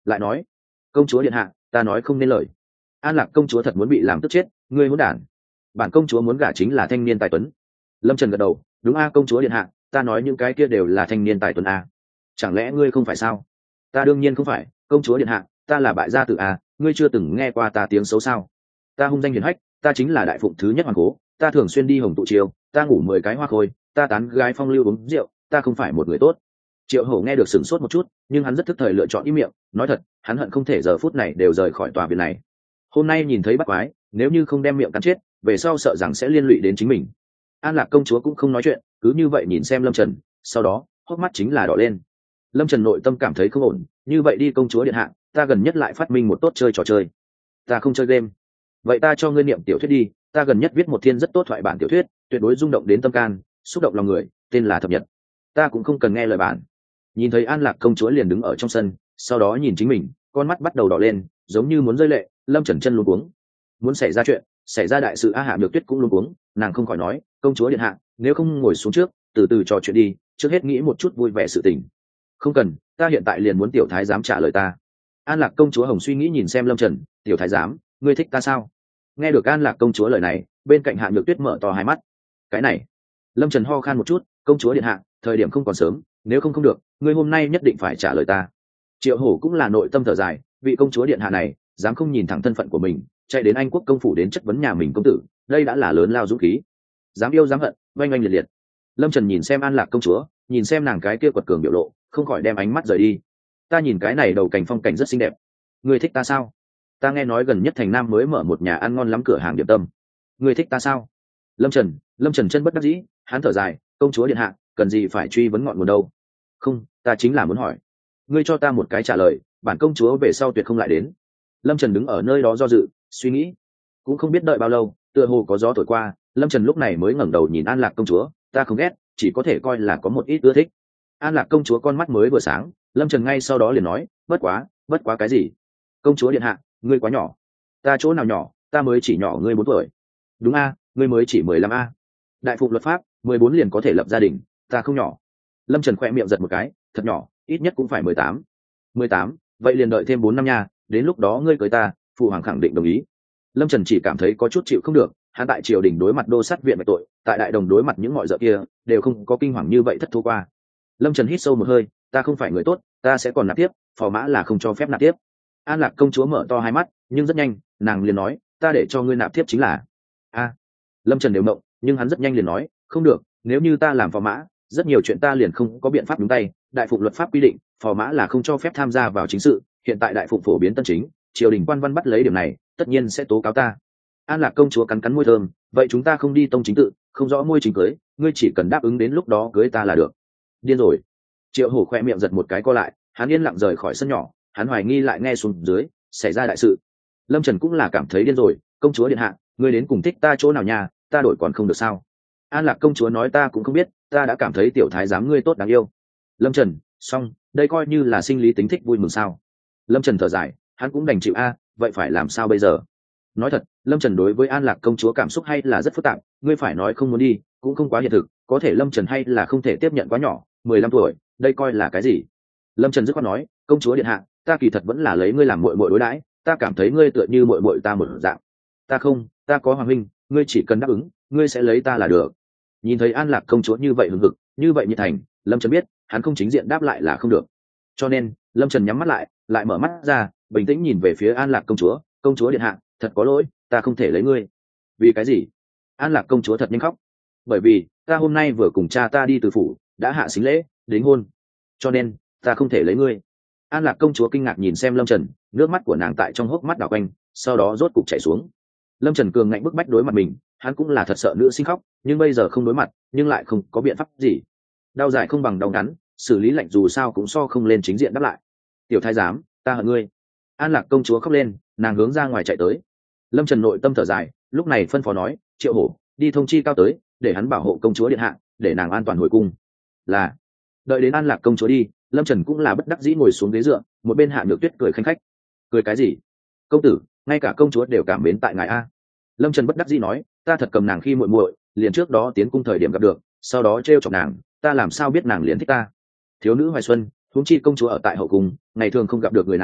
lại nói, công chúa điện hạ, ta nói không nên lời. An Lạc công chúa thật muốn bị làm tức chết, ngươi hỗn đản. Bản công chúa muốn gả chính là thanh niên tài tuấn. Lâm Trần gật đầu, đúng a công chúa điện hạ, ta nói những cái kia đều là thanh niên tài tuấn a. Chẳng lẽ ngươi không phải sao? Ta đương nhiên không phải, công chúa điện hạ, ta là bại gia tử a, ngươi chưa từng nghe qua ta tiếng xấu sao? Ta hung danh hiển hách, ta chính là đại phụng thứ nhất hoàng cố, ta thường xuyên đi hồng tụ triều, ta ngủ mười cái hoa khôi, ta tán gái phong lưu uống rượu, ta không phải một người tốt. Triệu Hổ nghe được sửng sốt một chút, nhưng hắn rất thức thời lựa chọn im miệng, nói thật, hắn hận không thể giờ phút này đều rời khỏi tòa viện này. Hôm nay nhìn thấy bắt quái, nếu như không đem miệng cắn chết, về sau sợ rằng sẽ liên lụy đến chính mình. An Lạc công chúa cũng không nói chuyện, cứ như vậy nhìn xem Lâm Trần, sau đó, hốc mắt chính là đỏ lên. Lâm Trần nội tâm cảm thấy không ổn, như vậy đi công chúa điện hạ, ta gần nhất lại phát minh một tốt chơi trò chơi. Ta không chơi game. Vậy ta cho ngươi niệm tiểu thuyết đi, ta gần nhất viết một thiên rất tốt thoại bản tiểu thuyết, tuyệt đối rung động đến tâm can, xúc động lòng người, tên là Thập Nhật. Ta cũng không cần nghe lời bản. Nhìn thấy An Lạc công chúa liền đứng ở trong sân, sau đó nhìn chính mình, con mắt bắt đầu đỏ lên, giống như muốn rơi lệ. Lâm Trần chân luống cuống. Muốn xảy ra chuyện, xảy ra đại sự a Hạ Nhược Tuyết cũng luống cuống, nàng không khỏi nói, công chúa điện hạ, nếu không ngồi xuống trước, từ từ trò chuyện đi, trước hết nghĩ một chút vui vẻ sự tình. Không cần, ta hiện tại liền muốn tiểu thái giám trả lời ta. An Lạc công chúa hồng suy nghĩ nhìn xem Lâm Trần, tiểu thái giám, ngươi thích ta sao? Nghe được An Lạc công chúa lời này, bên cạnh Hạ Nhược Tuyết mở to hai mắt. Cái này, Lâm Trần ho khan một chút, công chúa điện hạ, thời điểm không còn sớm, nếu không không được, ngươi hôm nay nhất định phải trả lời ta. Triệu Hổ cũng là nội tâm thở dài, vị công chúa điện hạ này, dám không nhìn thẳng thân phận của mình, chạy đến Anh quốc công phủ đến chất vấn nhà mình công tử, đây đã là lớn lao dũng khí. Dám yêu dám hận, oanh oanh liệt liệt. Lâm Trần nhìn xem An Lạc công chúa, nhìn xem nàng cái kia quật cường biểu lộ, không khỏi đem ánh mắt rời đi. Ta nhìn cái này đầu cảnh phong cảnh rất xinh đẹp, ngươi thích ta sao? Ta nghe nói gần nhất thành Nam mới mở một nhà ăn ngon lắm cửa hàng điểm tâm, ngươi thích ta sao? Lâm Trần, Lâm Trần chân bất đắc dĩ, hắn thở dài, công chúa điện hạ, cần gì phải truy vấn ngọn nguồn đâu? Không, ta chính là muốn hỏi, ngươi cho ta một cái trả lời, bản công chúa về sau tuyệt không lại đến. Lâm Trần đứng ở nơi đó do dự, suy nghĩ, cũng không biết đợi bao lâu, tựa hồ có gió thổi qua, Lâm Trần lúc này mới ngẩng đầu nhìn An Lạc công chúa, ta không ghét, chỉ có thể coi là có một ít ưa thích. An Lạc công chúa con mắt mới vừa sáng, Lâm Trần ngay sau đó liền nói, bất quá, bất quá cái gì? Công chúa điện hạ, ngươi quá nhỏ. Ta chỗ nào nhỏ, ta mới chỉ nhỏ ngươi bốn tuổi. Đúng a, ngươi mới chỉ mười lăm a. Đại phụng luật pháp, mười bốn liền có thể lập gia đình, ta không nhỏ. Lâm Trần khẽ miệng giật một cái, thật nhỏ, ít nhất cũng phải mười tám. Mười tám, vậy liền đợi thêm bốn năm nha, đến lúc đó ngươi cưới ta, phụ hoàng khẳng định đồng ý. Lâm Trần chỉ cảm thấy có chút chịu không được, hắn tại triều đình đối mặt đô sát viện bạch tội, tại đại đồng đối mặt những mọi dợ kia, đều không có kinh hoàng như vậy thất thố qua. Lâm Trần hít sâu một hơi, ta không phải người tốt, ta sẽ còn nạp tiếp, phò mã là không cho phép nạp tiếp. An Lạc công chúa mở to hai mắt, nhưng rất nhanh, nàng liền nói, ta để cho ngươi nạp tiếp chính là. A. Lâm Trần đều mộng, nhưng hắn rất nhanh liền nói, không được, nếu như ta làm phò mã, rất nhiều chuyện ta liền không có biện pháp đúng tay, đại phụng luật pháp quy định, phò mã là không cho phép tham gia vào chính sự, hiện tại đại phụng phổ biến tân chính, triều đình quan văn bắt lấy điểm này, tất nhiên sẽ tố cáo ta. An Lạc công chúa cắn cắn môi thơm, vậy chúng ta không đi tông chính tự, không rõ môi chính cưới, ngươi chỉ cần đáp ứng đến lúc đó cưới ta là được. Điên rồi. Triệu Hổ khoe miệng giật một cái co lại, hắn yên lặng rời khỏi sân nhỏ, hắn hoài nghi lại nghe xuống dưới, xảy ra đại sự. Lâm Trần cũng là cảm thấy điên rồi, công chúa điện hạ, ngươi đến cùng thích ta chỗ nào nhà, ta đổi còn không được sao? An Lạc công chúa nói ta cũng không biết, ta đã cảm thấy tiểu thái giám ngươi tốt đáng yêu. Lâm Trần, xong, đây coi như là sinh lý tính thích vui mừng sao? Lâm Trần thở dài, hắn cũng đành chịu a, vậy phải làm sao bây giờ? Nói thật, Lâm Trần đối với An Lạc công chúa cảm xúc hay là rất phức tạp, ngươi phải nói không muốn đi, cũng không quá hiện thực, có thể Lâm Trần hay là không thể tiếp nhận quá nhỏ, mười lăm tuổi, đây coi là cái gì? Lâm Trần dứt khoát nói, công chúa điện hạ, ta kỳ thật vẫn là lấy ngươi làm muội muội đối đãi, ta cảm thấy ngươi tựa như muội muội ta một dạng. Ta không, ta có hoàng huynh, ngươi chỉ cần đáp ứng, ngươi sẽ lấy ta là được. Nhìn thấy An Lạc công chúa như vậy hừng hực, như vậy nhiệt thành, Lâm Trần biết, hắn không chính diện đáp lại là không được. Cho nên, Lâm Trần nhắm mắt lại, lại mở mắt ra, bình tĩnh nhìn về phía An Lạc công chúa, công chúa điện hạ, thật có lỗi, ta không thể lấy ngươi. Vì cái gì? An Lạc công chúa thật nhanh khóc. Bởi vì, ta hôm nay vừa cùng cha ta đi từ phủ, đã hạ xính lễ, đính hôn. Cho nên, ta không thể lấy ngươi. An Lạc công chúa kinh ngạc nhìn xem Lâm Trần, nước mắt của nàng tại trong hốc mắt đảo quanh, sau đó rốt cục chảy xuống. Lâm Trần cường ngạnh bức bách đối mặt mình, hắn cũng là thật sợ nữ sinh khóc, nhưng bây giờ không đối mặt, nhưng lại không có biện pháp gì. Đau dài không bằng đau ngắn, xử lý lạnh dù sao cũng so không lên chính diện đáp lại. Tiểu thái giám, ta hận ngươi. An Lạc công chúa khóc lên, nàng hướng ra ngoài chạy tới. Lâm Trần nội tâm thở dài, lúc này phân phó nói, Triệu Hổ, đi thông chi cao tới, để hắn bảo hộ công chúa điện hạ, để nàng an toàn hồi cung. Là. Đợi đến An Lạc công chúa đi, Lâm Trần cũng là bất đắc dĩ ngồi xuống ghế dựa, một bên Hạ Nhược Tuyết cười khanh khách. Cười cái gì? Công tử, ngay cả công chúa đều cảm mến tại ngài a. Lâm Trần bất đắc dĩ nói, ta thật cầm nàng khi muội muội, liền trước đó tiến cung thời điểm gặp được, sau đó trêu chọc nàng, ta làm sao biết nàng liền thích ta? Thiếu nữ hoài xuân, huống chi công chúa ở tại hậu cung, ngày thường không gặp được người nào,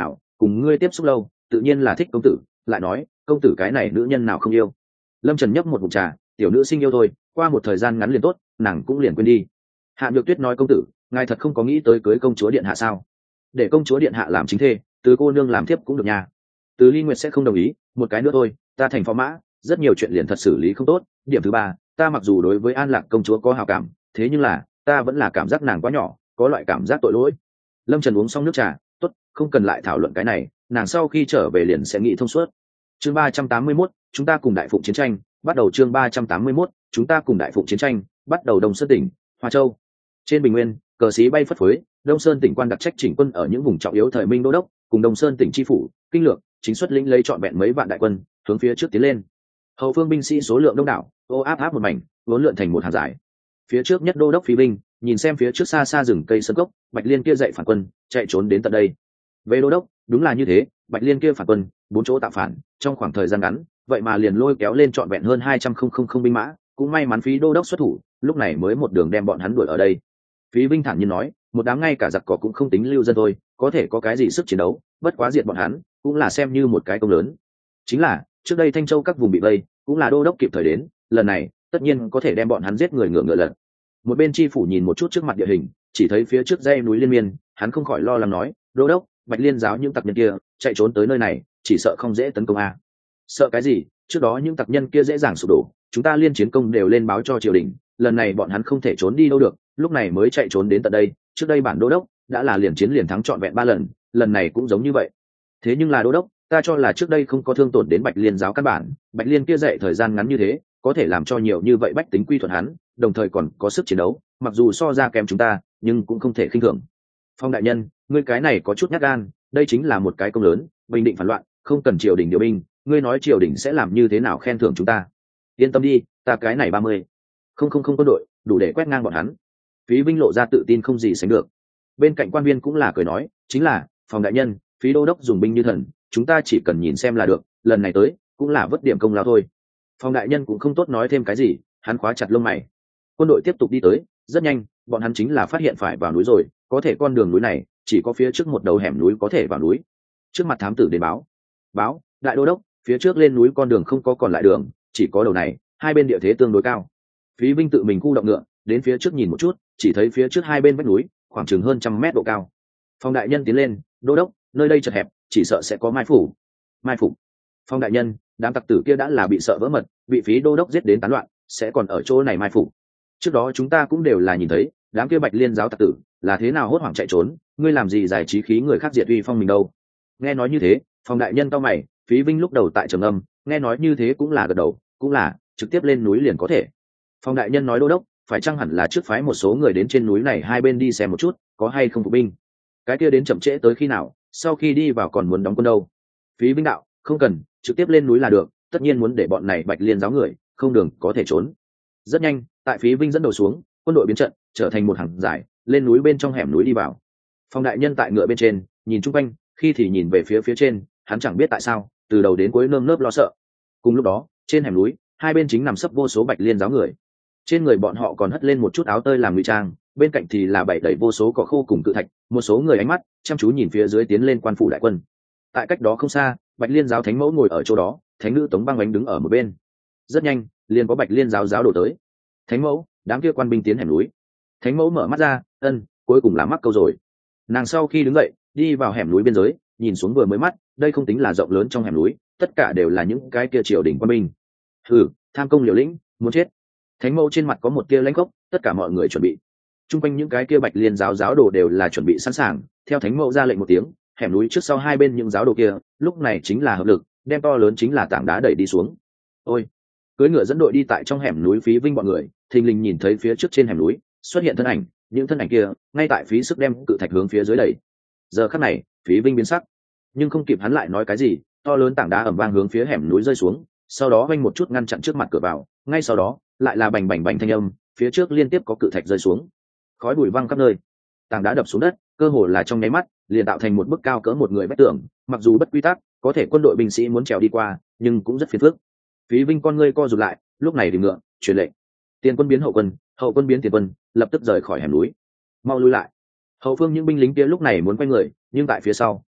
cùng ngươi tiếp xúc lâu tự nhiên là thích công tử, lại nói công tử cái này nữ nhân nào không yêu. Lâm Trần nhấp một ngụm trà, tiểu nữ sinh yêu thôi, qua một thời gian ngắn liền tốt, nàng cũng liền quên đi. Hạ Nhược Tuyết nói công tử, ngài thật không có nghĩ tới cưới công chúa điện hạ sao? Để công chúa điện hạ làm chính thê, từ cô nương làm thiếp cũng được nha. Từ Ly Nguyệt sẽ không đồng ý, một cái nữa thôi, ta thành phó mã, rất nhiều chuyện liền thật xử lý không tốt. Điểm thứ ba, ta mặc dù đối với An Lạc công chúa có hào cảm, thế nhưng là ta vẫn là cảm giác nàng quá nhỏ, có loại cảm giác tội lỗi. Lâm Trần uống xong nước trà, tốt, không cần lại thảo luận cái này, nàng sau khi trở về liền sẽ nghĩ thông suốt. Chương ba trăm tám mươi mốt, chúng ta cùng đại phụng chiến tranh, bắt đầu. Chương ba trăm tám mươi mốt, chúng ta cùng đại phụng chiến tranh, bắt đầu. Đông Sơn tỉnh, Hoa Châu. Trên bình nguyên, cờ xí bay phất phới, Đông Sơn tỉnh quan đặc trách chỉnh quân ở những vùng trọng yếu thời Minh Đô đốc, cùng Đông Sơn tỉnh chi phủ, kinh lược, chính xuất lĩnh lấy trọn vẹn mấy vạn đại quân, hướng phía trước tiến lên. Hậu phương binh sĩ số lượng đông đảo, ô áp áp một mảnh, vốn lượn thành một hàng dài. Phía trước nhất đô đốc Phi Binh, nhìn xem phía trước xa xa rừng cây sơn cốc, Bạch Liên kia dậy phản quân, chạy trốn đến tận đây. Về đô đốc, đúng là như thế, Bạch Liên kia phản quân, bốn chỗ tạo phản, trong khoảng thời gian ngắn, vậy mà liền lôi kéo lên trọn vẹn hơn hai trăm không không không binh mã, cũng may mắn Phí đô đốc xuất thủ, lúc này mới một đường đem bọn hắn đuổi ở đây. Phí Vinh thản nhiên nói, một đám ngay cả giặc cỏ cũng không tính lưu dân thôi, có thể có cái gì sức chiến đấu, bất quá diệt bọn hắn, cũng là xem như một cái công lớn. Chính là, trước đây Thanh Châu các vùng bị vây, cũng là đô đốc kịp thời đến, lần này, tất nhiên có thể đem bọn hắn giết người ngựa ngựa lật. Một bên chi phủ nhìn một chút trước mặt địa hình, chỉ thấy phía trước dãy núi liên miên, hắn không khỏi lo lắng nói, đô đốc, Bạch Liên giáo những tặc nhân kia chạy trốn tới nơi này, chỉ sợ không dễ tấn công a. Sợ cái gì, trước đó những tặc nhân kia dễ dàng sụp đổ, chúng ta liên chiến công đều lên báo cho triều đình, lần này bọn hắn không thể trốn đi đâu được, lúc này mới chạy trốn đến tận đây. Trước đây bản đô đốc đã là liền chiến liền thắng trọn vẹn ba lần, lần này cũng giống như vậy. Thế nhưng là đô đốc, ta cho là trước đây không có thương tổn đến Bạch Liên giáo căn bản, Bạch Liên kia dạy thời gian ngắn như thế, có thể làm cho nhiều như vậy bách tính quy thuận hắn, đồng thời còn có sức chiến đấu, mặc dù so ra kém chúng ta, nhưng cũng không thể khinh thường. Phong đại nhân, ngươi cái này có chút nhát gan, đây chính là một cái công lớn, bình định phản loạn, không cần triều đình điều binh, ngươi nói triều đình sẽ làm như thế nào khen thưởng chúng ta? Yên tâm đi, ta cái này ba mươi không không không quân đội, đủ để quét ngang bọn hắn. Phí Vinh lộ ra tự tin không gì sánh được. Bên cạnh quan viên cũng là cười nói, chính là, Phong đại nhân, Phí đô đốc dùng binh như thần, chúng ta chỉ cần nhìn xem là được, lần này tới, cũng là vất điểm công lao thôi. Phong đại nhân cũng không tốt nói thêm cái gì, hắn khóa chặt lông mày. Quân đội tiếp tục đi tới, rất nhanh, bọn hắn chính là phát hiện phải vào núi rồi, có thể con đường núi này chỉ có phía trước một đầu hẻm núi có thể vào núi. Trước mặt thám tử đến báo, báo, đại đô đốc, phía trước lên núi con đường không có còn lại đường, chỉ có đầu này, hai bên địa thế tương đối cao. Phí Vinh tự mình khu động ngựa, đến phía trước nhìn một chút, chỉ thấy phía trước hai bên vách núi, khoảng chừng hơn trăm mét độ cao. Phong đại nhân tiến lên, đô đốc, nơi đây chật hẹp, chỉ sợ sẽ có mai phủ. Mai phục. Phong đại nhân, đám tặc tử kia đã là bị sợ vỡ mật, bị Phí đô đốc giết đến tán loạn, sẽ còn ở chỗ này mai phục. Trước đó chúng ta cũng đều là nhìn thấy, đám kia Bạch Liên giáo tặc tử là thế nào hốt hoảng chạy trốn, ngươi làm gì giải trí khí người khác diệt uy phong mình đâu? Nghe nói như thế, Phong đại nhân cau mày, Phí Vinh lúc đầu tại trầm âm, nghe nói như thế cũng là gật đầu, cũng là trực tiếp lên núi liền có thể. Phong đại nhân nói đô đốc, phải chăng hẳn là trước phái một số người đến trên núi này hai bên đi xem một chút, có hay không phục binh? Cái kia đến chậm trễ tới khi nào, sau khi đi vào còn muốn đóng quân đâu? Phí Vinh đạo, không cần, trực tiếp lên núi là được, tất nhiên muốn để bọn này Bạch Liên giáo người không đường có thể trốn. Rất nhanh, tại Phí Vinh dẫn đầu xuống, quân đội biến trận, trở thành một hàng dài, lên núi bên trong hẻm núi đi vào. Phong đại nhân tại ngựa bên trên, nhìn chung quanh, khi thì nhìn về phía phía trên, hắn chẳng biết tại sao, từ đầu đến cuối nơm nớp lo sợ. Cùng lúc đó, trên hẻm núi, hai bên chính nằm sấp vô số Bạch Liên giáo người. Trên người bọn họ còn hất lên một chút áo tơi làm ngụy trang, bên cạnh thì là bảy đẩy vô số cỏ khô cùng cự thạch, một số người ánh mắt chăm chú nhìn phía dưới tiến lên quan phủ đại quân. Tại cách đó không xa, Bạch Liên giáo thánh mẫu ngồi ở chỗ đó, thánh nữ Tống Băng Ánh đứng ở một bên. Rất nhanh, liền có Bạch Liên giáo giáo đổ tới. Thánh mẫu, đám kia quan binh tiến hẻm núi. Thánh mẫu mở mắt ra, ân, cuối cùng là mắc câu rồi. Nàng sau khi đứng dậy, đi vào hẻm núi biên giới, nhìn xuống vừa mới mắt, đây không tính là rộng lớn trong hẻm núi, tất cả đều là những cái kia triều đình quan binh. Hừ, tham công liều lĩnh, muốn chết. Thánh mẫu trên mặt có một tia lãnh khốc, tất cả mọi người chuẩn bị. Trung quanh những cái kia Bạch Liên giáo giáo đồ đều là chuẩn bị sẵn sàng, theo thánh mẫu ra lệnh một tiếng, hẻm núi trước sau hai bên những giáo đồ kia, lúc này chính là hợp lực, đem to lớn chính là tảng đá đẩy đi xuống. Ôi, cưỡi ngựa dẫn đội đi tại trong hẻm núi Phí Vinh bọn người, thình lình nhìn thấy phía trước trên hẻm núi xuất hiện thân ảnh, những thân ảnh kia ngay tại phí sức đem cự thạch hướng phía dưới đẩy. Giờ khắc này, Phí Vinh biến sắc, nhưng không kịp hắn lại nói cái gì, to lớn tảng đá ầm vang hướng phía hẻm núi rơi xuống, sau đó vanh một chút ngăn chặn trước mặt cửa vào, ngay sau đó lại là bành bành bành thanh âm, phía trước liên tiếp có cự thạch rơi xuống, khói bụi văng khắp nơi, tảng đá đập xuống đất, cơ hồ là trong nháy mắt liền tạo thành một bức cao cỡ một người vách tường, mặc dù bất quy tắc, có thể quân đội binh sĩ muốn trèo đi qua, nhưng cũng rất phiền phức. Phí Vinh con ngươi co rụt lại, lúc này đi ngựa, truyền lệnh, tiền quân biến hậu quân, hậu quân biến tiền quân, lập tức rời khỏi hẻm núi, mau lui lại. Hậu phương những binh lính kia lúc này muốn quay người, nhưng tại phía sau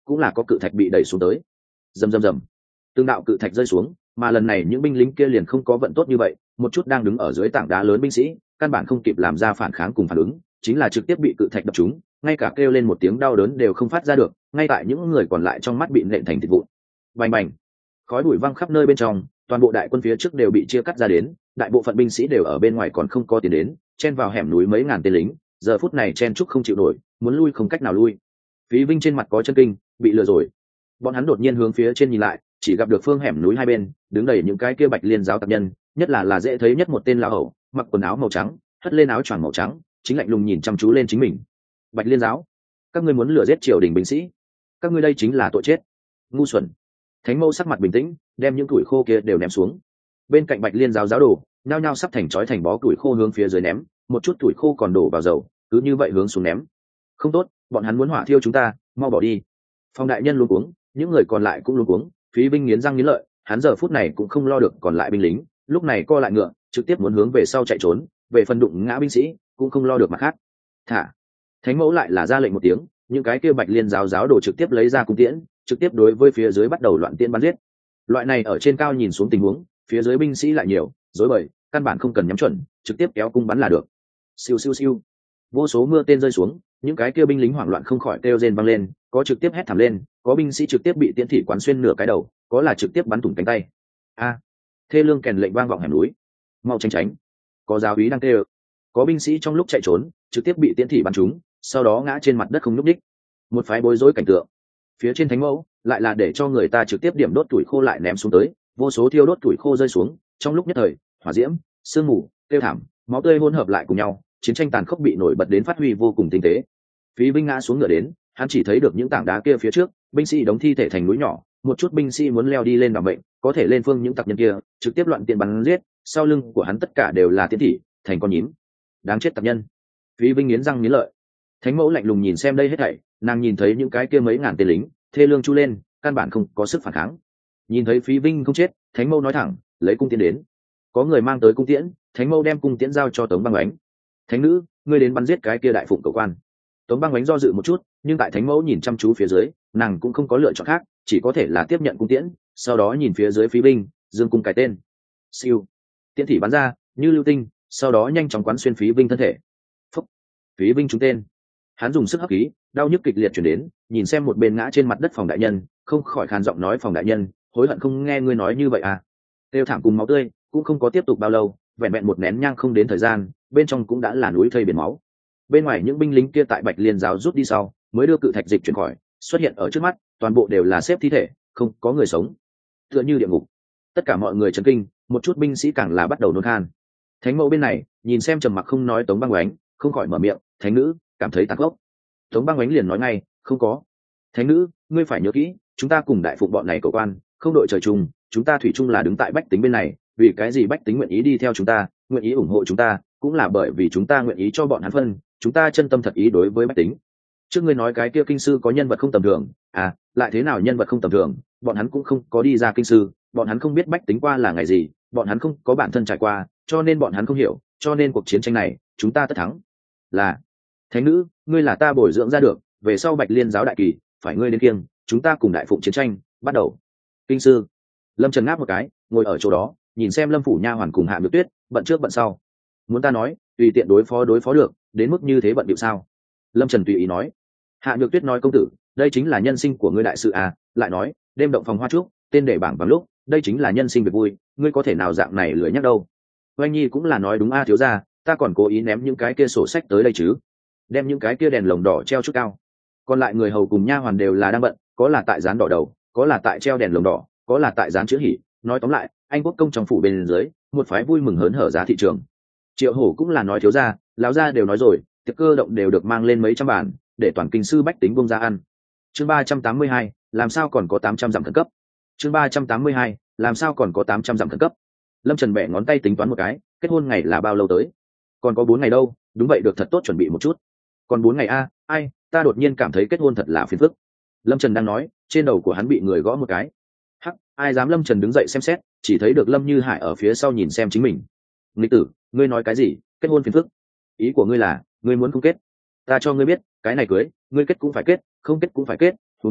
cũng là có cự thạch bị đẩy xuống tới. Rầm rầm rầm, tương đạo cự thạch rơi xuống, mà lần này những binh lính kia liền không có vận tốt như vậy, một chút đang đứng ở dưới tảng đá lớn binh sĩ căn bản không kịp làm ra phản kháng cùng phản ứng, chính là trực tiếp bị cự thạch đập trúng, ngay cả kêu lên một tiếng đau đớn đều không phát ra được, ngay tại những người còn lại trong mắt bị nện thành thịt vụn. Bành bành, khói bụi văng khắp nơi bên trong, toàn bộ đại quân phía trước đều bị chia cắt ra đến, đại bộ phận binh sĩ đều ở bên ngoài còn không có tiến đến, chen vào hẻm núi mấy ngàn tên lính, giờ phút này chen chúc không chịu nổi, muốn lui không cách nào lui. Phí Vinh trên mặt có chân kinh, bị lừa rồi. Bọn hắn đột nhiên hướng phía trên nhìn lại, chỉ gặp được phương hẻm núi hai bên đứng đầy những cái kia Bạch Liên giáo tặc nhân, nhất là là dễ thấy nhất một tên lão hầu, mặc quần áo màu trắng, hất lên áo choàng màu trắng, chính lạnh lùng nhìn chăm chú lên chính mình. Bạch Liên giáo, các ngươi muốn lừa giết triều đình binh sĩ, các ngươi đây chính là tội chết. Ngu xuẩn. Thánh Mẫu sắc mặt bình tĩnh, đem những củi khô kia đều ném xuống. Bên cạnh Bạch Liên giáo giáo đồ nhao nhao sắp thành chói thành bó củi khô hướng phía dưới ném, một chút củi khô còn đổ vào dầu, cứ như vậy hướng xuống ném. Không tốt, bọn hắn muốn hỏa thiêu chúng ta, mau bỏ đi. Phong đại nhân luống cuống, những người còn lại cũng luống cuống. Phí Vinh nghiến răng nghiến lợi, hắn giờ phút này cũng không lo được còn lại binh lính, lúc này co lại ngựa, trực tiếp muốn hướng về sau chạy trốn, về phần đụng ngã binh sĩ, cũng không lo được mặt khác. Thả. Thánh Mẫu lại là ra lệnh một tiếng, những cái kia Bạch Liên giáo giáo đồ trực tiếp lấy ra cung tiễn, trực tiếp đối với phía dưới bắt đầu loạn tiễn bắn giết. Loại này ở trên cao nhìn xuống tình huống, phía dưới binh sĩ lại nhiều, rối bời, căn bản không cần nhắm chuẩn, trực tiếp kéo cung bắn là được. Siêu siêu siêu. Vô số mưa tên rơi xuống, những cái kia binh lính hoảng loạn không khỏi kêu rên vang lên, có trực tiếp hét thảm lên, có binh sĩ trực tiếp bị tiễn thị quán xuyên nửa cái đầu, có là trực tiếp bắn thủng cánh tay. A! Thê lương kèn lệnh vang vọng hẻm núi. Mau tránh tránh. Có giáo úy đang kêu. Có binh sĩ trong lúc chạy trốn, trực tiếp bị tiễn thị bắn trúng, sau đó ngã trên mặt đất không nhúc nhích. Một phái bối rối cảnh tượng. Phía trên Thánh Mẫu lại là để cho người ta trực tiếp điểm đốt tuổi khô lại ném xuống tới, vô số thiêu đốt tuổi khô rơi xuống, trong lúc nhất thời, hỏa diễm, sương mù, tiêu thảm, máu tươi hỗn hợp lại cùng nhau, chiến tranh tàn khốc bị nổi bật đến phát huy vô cùng tinh tế. Phí Vinh ngã xuống ngựa đến, hắn chỉ thấy được những tảng đá kia phía trước, binh sĩ đóng thi thể thành núi nhỏ, một chút binh sĩ muốn leo đi lên đảm bệnh, có thể lên phương những tặc nhân kia, trực tiếp loạn tiện bắn giết, sau lưng của hắn tất cả đều là tiễn thị, thành con nhím. Đáng chết tặc nhân. Phí Vinh nghiến răng nghiến lợi. Thánh Mẫu lạnh lùng nhìn xem đây hết thảy, nàng nhìn thấy những cái kia mấy ngàn tên lính, thê lương chu lên, căn bản không có sức phản kháng. Nhìn thấy Phí Vinh không chết, Thánh Mẫu nói thẳng, lấy cung tiễn đến. Có người mang tới cung tiễn, Thánh Mẫu đem cung tiễn giao cho Tống Băng Ánh. Thánh nữ, ngươi đến bắn giết cái kia đại phụng cầu quan. Tống Băng Ánh do dự một chút, nhưng tại Thánh Mẫu nhìn chăm chú phía dưới, nàng cũng không có lựa chọn khác, chỉ có thể là tiếp nhận cung tiễn, sau đó nhìn phía dưới Phí Vinh, dương cung cái tên. Siêu. Tiễn thị bắn ra, như lưu tinh, sau đó nhanh chóng quán xuyên Phí Vinh thân thể. Phúc. Phí Vinh trúng tên. Hắn dùng sức hấp khí, đau nhức kịch liệt chuyển đến, nhìn xem một bên ngã trên mặt đất Phòng đại nhân, không khỏi khàn giọng nói Phòng đại nhân, hối hận không nghe ngươi nói như vậy à. Tiêu thảm cùng máu tươi cũng không có tiếp tục bao lâu, vẹn vẹn một nén nhang không đến thời gian, bên trong cũng đã là núi thây biển máu. Bên ngoài những binh lính kia tại Bạch Liên giáo rút đi sau, mới đưa cự thạch dịch chuyển khỏi, xuất hiện ở trước mắt, toàn bộ đều là xếp thi thể, không có người sống, tựa như địa ngục. Tất cả mọi người chấn kinh, một chút binh sĩ càng là bắt đầu nôn khan. Thánh Mẫu bên này nhìn xem trầm mặc không nói Tống Băng Ánh, không khỏi mở miệng, thánh nữ cảm thấy tàn khốc. Tống Băng Ánh liền nói ngay, không có. Thánh nữ, ngươi phải nhớ kỹ, chúng ta cùng đại phụng bọn này cầu quan, không đội trời chung, chúng ta thủy chung là đứng tại bách tính bên này, vì cái gì bách tính nguyện ý đi theo chúng ta, nguyện ý ủng hộ chúng ta, cũng là bởi vì chúng ta nguyện ý cho bọn hắn phân, chúng ta chân tâm thật ý đối với bách tính. Trước ngươi nói cái kia kinh sư có nhân vật không tầm thường, à, lại thế nào nhân vật không tầm thường, bọn hắn cũng không có đi ra kinh sư, bọn hắn không biết bách tính qua là ngày gì, bọn hắn không có bản thân trải qua, cho nên bọn hắn không hiểu, cho nên cuộc chiến tranh này, chúng ta tất thắng. Là thánh nữ, ngươi là ta bồi dưỡng ra được, về sau Bạch Liên giáo đại kỳ, phải ngươi đến kiêng, chúng ta cùng đại phụng chiến tranh, bắt đầu. Kinh sư. Lâm Trần ngáp một cái, ngồi ở chỗ đó, nhìn xem Lâm phủ nha hoàn cùng Hạ Nhược Tuyết, bận trước bận sau. Muốn ta nói, tùy tiện đối phó đối phó được, đến mức như thế bận bịu sao? Lâm Trần tùy ý nói. Hạ Nhược Tuyết nói công tử, đây chính là nhân sinh của ngươi đại sự à, lại nói, đêm động phòng hoa trúc, tên để bảng bằng lúc, đây chính là nhân sinh việc vui, ngươi có thể nào dạng này lười nhắc đâu. Oanh Nhi cũng là nói đúng a thiếu gia, ta còn cố ý ném những cái kia sổ sách tới đây chứ. Đem những cái kia đèn lồng đỏ treo chút cao. Còn lại người hầu cùng nha hoàn đều là đang bận, có là tại dán đỏ đầu, có là tại treo đèn lồng đỏ, có là tại dán chữ hỉ. Nói tóm lại, anh quốc công trong phủ bên dưới, một phái vui mừng hớn hở giá thị trường. Triệu Hổ cũng là nói thiếu gia, lão gia đều nói rồi, tiệc cơ động đều được mang lên mấy trăm bản, để toàn kinh sư bách tính bông ra ăn. Chương ba trăm tám mươi hai, làm sao còn có tám trăm dặm khẩn cấp. Chương ba trăm tám mươi hai, làm sao còn có tám trăm dặm khẩn cấp. Lâm Trần bẻ ngón tay tính toán một cái, kết hôn ngày là bao lâu tới? Còn có bốn ngày đâu, đúng vậy được thật tốt chuẩn bị một chút. Còn bốn ngày a, ai, ta đột nhiên cảm thấy kết hôn thật là phiền phức. Lâm Trần đang nói, trên đầu của hắn bị người gõ một cái. Hắc, ai dám? Lâm Trần đứng dậy xem xét, chỉ thấy được Lâm Như Hải ở phía sau nhìn xem chính mình. Nghịch tử, ngươi nói cái gì? Kết hôn phiền phức? Ý của ngươi là, ngươi muốn không kết? Ta cho ngươi biết, cái này cưới, ngươi kết cũng phải kết, không kết cũng phải kết, huống chi,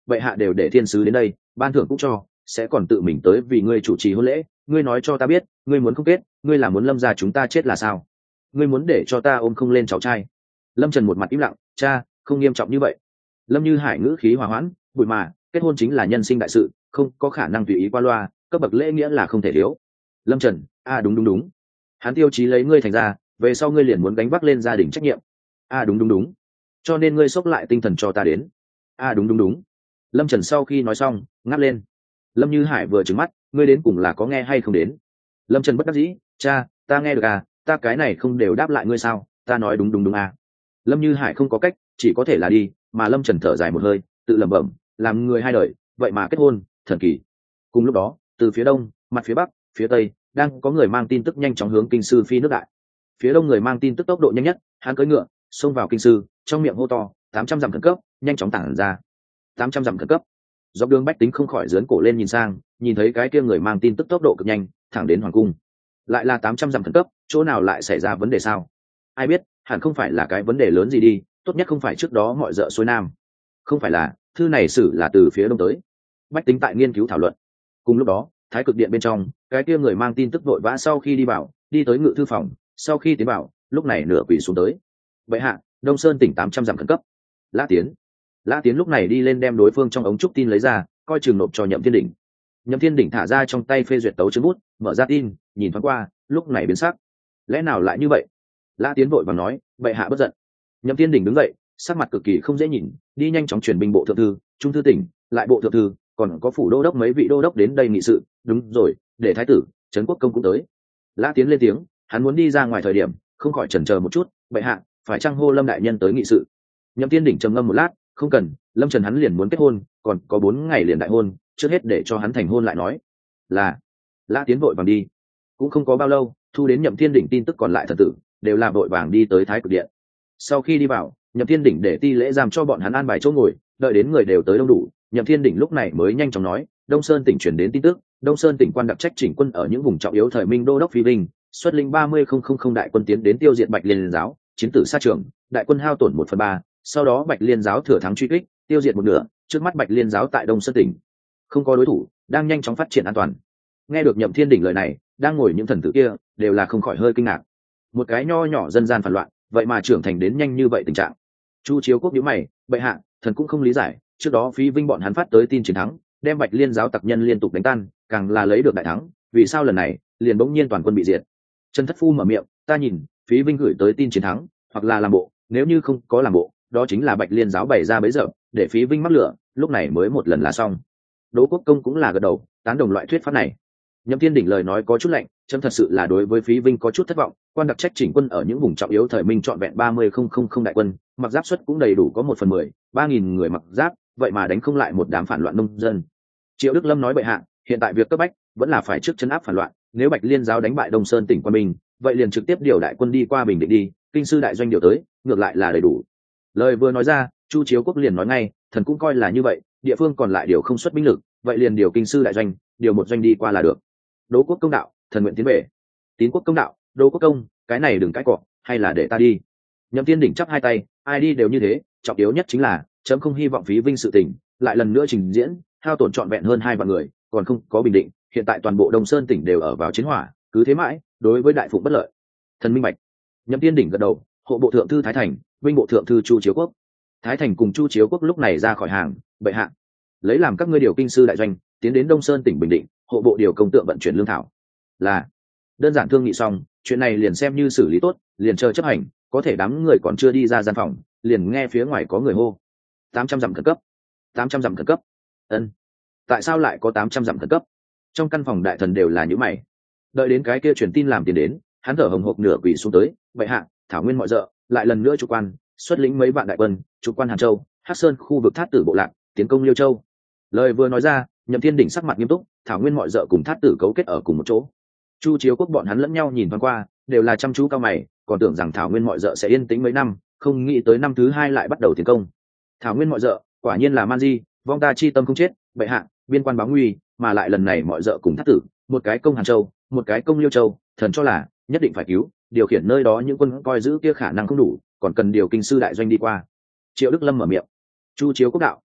bệ hạ đều để thiên sứ đến đây, ban thưởng cũng cho, sẽ còn tự mình tới vì ngươi chủ trì hôn lễ. Ngươi nói cho ta biết, ngươi muốn không kết, ngươi là muốn Lâm gia chúng ta chết là sao? Ngươi muốn để cho ta ôm không lên cháu trai? Lâm Trần một mặt im lặng, cha, không nghiêm trọng như vậy. Lâm Như Hải ngữ khí hòa hoãn, bụi mà, kết hôn chính là nhân sinh đại sự, không có khả năng tùy ý qua loa, cấp bậc lễ nghĩa là không thể thiếu. Lâm Trần, a à, đúng đúng đúng. Hắn tiêu chí lấy ngươi thành ra, về sau ngươi liền muốn gánh vác lên gia đình trách nhiệm. a à, đúng đúng đúng. Cho nên ngươi xốc lại tinh thần cho ta đến. a à, đúng đúng đúng. Lâm Trần sau khi nói xong, ngáp lên. Lâm Như Hải vừa trừng mắt, ngươi đến cùng là có nghe hay không đến? Lâm Trần bất đắc dĩ, cha, ta nghe được à, ta cái này không đều đáp lại ngươi sao? Ta nói đúng đúng đúng à. Lâm Như Hải không có cách, chỉ có thể là đi, mà Lâm Trần thở dài một hơi, tự lẩm bẩm, làm người hai đời, vậy mà kết hôn, thần kỳ. Cùng lúc đó, từ phía đông, mặt phía bắc, phía tây, đang có người mang tin tức nhanh chóng hướng kinh sư phi nước đại. Phía đông người mang tin tức tốc độ nhanh nhất, hắn cưỡi ngựa, xông vào kinh sư, trong miệng hô to, tám trăm dặm khẩn cấp, nhanh chóng tản ra. tám trăm dặm khẩn cấp. Dọc đường bách tính không khỏi giớn cổ lên nhìn sang, nhìn thấy cái kia người mang tin tức tốc độ cực nhanh, thẳng đến hoàng cung. Lại là tám trăm dặm khẩn cấp, chỗ nào lại xảy ra vấn đề sao? Ai biết, hẳn không phải là cái vấn đề lớn gì đi, tốt nhất không phải trước đó mọi dợ xuôi nam. Không phải là, thư này xử là từ phía đông tới. Bách tính tại nghiên cứu thảo luận. Cùng lúc đó, thái cực điện bên trong, cái kia người mang tin tức vội vã sau khi đi vào, đi tới ngự thư phòng, sau khi tiến vào, lúc này nửa quỳ xuống tới. Vậy hạ, Đông Sơn tỉnh tám trăm dặm khẩn cấp. Lã Tiến. Lã Tiến lúc này đi lên đem đối phương trong ống trúc tin lấy ra, coi chừng nộp cho Nhậm Thiên Đỉnh. Nhậm Thiên Đỉnh thả ra trong tay phê duyệt tấu chứng bút, mở ra tin, nhìn thoáng qua, lúc này biến sắc. Lẽ nào lại như vậy? Lã Tiến vội vàng nói, bệ hạ bất giận. Nhậm Thiên Đỉnh đứng dậy, sắc mặt cực kỳ không dễ nhìn, đi nhanh chóng chuyển binh bộ thượng thư, trung thư tỉnh, lại bộ thượng thư, còn có phủ đô đốc mấy vị đô đốc đến đây nghị sự. Đúng rồi, để thái tử Trấn Quốc Công cũng tới. Lã Tiến lên tiếng, hắn muốn đi ra ngoài thời điểm, không khỏi chần chờ một chút, bệ hạ, phải chăng hô Lâm đại nhân tới nghị sự? Nhậm Thiên Đỉnh trầm ngâm một lát, không cần, Lâm Trần hắn liền muốn kết hôn, còn có bốn ngày liền đại hôn, trước hết để cho hắn thành hôn lại nói. Là. Lã Tiến vội vàng đi, cũng không có bao lâu, thu đến Nhậm Thiên Đỉnh tin tức còn lại thần tử đều là vội vàng đi tới thái cực điện. Sau khi đi vào, Nhậm Thiên Đỉnh để ti lễ giam cho bọn hắn an bài chỗ ngồi, đợi đến người đều tới đông đủ, Nhậm Thiên Đỉnh lúc này mới nhanh chóng nói, Đông Sơn tỉnh truyền đến tin tức, Đông Sơn tỉnh quan đặc trách chỉnh quân ở những vùng trọng yếu thời Minh đô đốc Phi Vinh, xuất lĩnh ba mươi không không không đại quân tiến đến tiêu diệt Bạch Liên giáo, chiến tử sát trường, đại quân hao tổn một phần ba, sau đó Bạch Liên giáo thừa thắng truy kích, tiêu diệt một nửa, trước mắt Bạch Liên giáo tại Đông Sơn tỉnh không có đối thủ, đang nhanh chóng phát triển an toàn. Nghe được Nhậm Thiên Đỉnh lời này, đang ngồi những thần tử kia đều là không khỏi hơi kinh ngạc. Một cái nho nhỏ dân gian phản loạn, vậy mà trưởng thành đến nhanh như vậy tình trạng. Chu Chiếu Quốc nhíu mày, bệ hạ, thần cũng không lý giải, trước đó Phi Vinh bọn hắn phát tới tin chiến thắng, đem Bạch Liên giáo tặc nhân liên tục đánh tan, càng là lấy được đại thắng, vì sao lần này liền bỗng nhiên toàn quân bị diệt? Trần Thất Phu mở miệng, ta nhìn, Phí Vinh gửi tới tin chiến thắng, hoặc là làm bộ, nếu như không có làm bộ, đó chính là Bạch Liên giáo bày ra bấy giờ, để Phí Vinh mắc lửa, lúc này mới một lần là xong. Đỗ Quốc Công cũng là gật đầu, tán đồng loại thuyết pháp này. Nhậm Thiên Đỉnh lời nói có chút lạnh, chấm thật sự là đối với Phí Vinh có chút thất vọng, quan đặc trách chỉnh quân ở những vùng trọng yếu thời Minh trọn vẹn ba mươi không không không đại quân, mặc giáp suất cũng đầy đủ có một phần mười, ba nghìn người mặc giáp, vậy mà đánh không lại một đám phản loạn nông dân. Triệu Đức Lâm nói bệ hạ, hiện tại việc cấp bách vẫn là phải trước chấn áp phản loạn, nếu Bạch Liên giáo đánh bại Đông Sơn tỉnh Quan Bình, vậy liền trực tiếp điều đại quân đi qua Bình Định đi, kinh sư đại doanh điều tới, ngược lại là đầy đủ. Lời vừa nói ra, Chu Chiếu Quốc liền nói ngay, thần cũng coi là như vậy, địa phương còn lại điều không xuất binh lực, vậy liền điều kinh sư đại doanh, điều một doanh đi qua là được. Đỗ Quốc Công đạo, thần nguyện tiến về. Tín Quốc Công đạo, Đỗ Quốc Công, cái này đừng cãi cọ, hay là để ta đi. Nhậm Thiên Đỉnh chắp hai tay, ai đi đều như thế, trọng yếu nhất chính là chấm không hy vọng Phí Vinh sự tình lại lần nữa trình diễn, hao tổn trọn vẹn hơn hai vạn người, còn không có bình định, hiện tại toàn bộ Đông Sơn tỉnh đều ở vào chiến hỏa, cứ thế mãi, đối với đại phụng bất lợi. Thần minh bạch. Nhậm Thiên Đỉnh gật đầu, hộ bộ thượng thư Thái Thành, binh bộ thượng thư Chu Chiếu Quốc. Thái Thành cùng Chu Chiếu Quốc lúc này ra khỏi hàng, bệ hạ, lấy làm các ngươi điều kinh sư đại doanh, tiến đến Đông Sơn tỉnh bình định, hộ bộ điều công tượng vận chuyển lương thảo. Là. Đơn giản thương nghị xong, chuyện này liền xem như xử lý tốt, liền chờ chấp hành, có thể đám người còn chưa đi ra gian phòng, liền nghe phía ngoài có người hô. tám trăm dặm khẩn cấp. tám trăm dặm khẩn cấp. Ân. Tại sao lại có tám trăm dặm khẩn cấp? Trong căn phòng đại thần đều là những mày. Đợi đến cái kia truyền tin làm tiền đến, hắn thở hồng hộc nửa quỳ xuống tới, bệ hạ, thảo nguyên mọi dợ, lại lần nữa chủ quan, xuất lĩnh mấy vạn đại quân, chủ quan Hàn Châu, Hắc Sơn khu vực Thát Tử bộ lạc, tiến công Liêu Châu. Lời vừa nói ra, Nhậm Thiên Đỉnh sắc mặt nghiêm túc, thảo nguyên mọi dợ cùng Thát Tử cấu kết ở cùng một chỗ. Chu Chiếu Quốc bọn hắn lẫn nhau nhìn thoáng qua, đều là chăm chú cao mày, còn tưởng rằng thảo nguyên mọi dợ sẽ yên tĩnh mấy năm, không nghĩ tới năm thứ hai lại bắt đầu tiến công. Thảo nguyên mọi dợ, quả nhiên là man di, vong ta chi tâm không chết, bệ hạ, biên quan báo nguy, mà lại lần này mọi dợ cùng Thát Tử, một cái công Hàn Châu, một cái công Liêu Châu, thần cho là nhất định phải cứu, điều khiển nơi đó những quân coi giữ kia khả năng không đủ, còn cần điều kinh sư đại doanh đi qua. Triệu Đức Lâm mở miệng. Chu Chiếu Quốc đạo,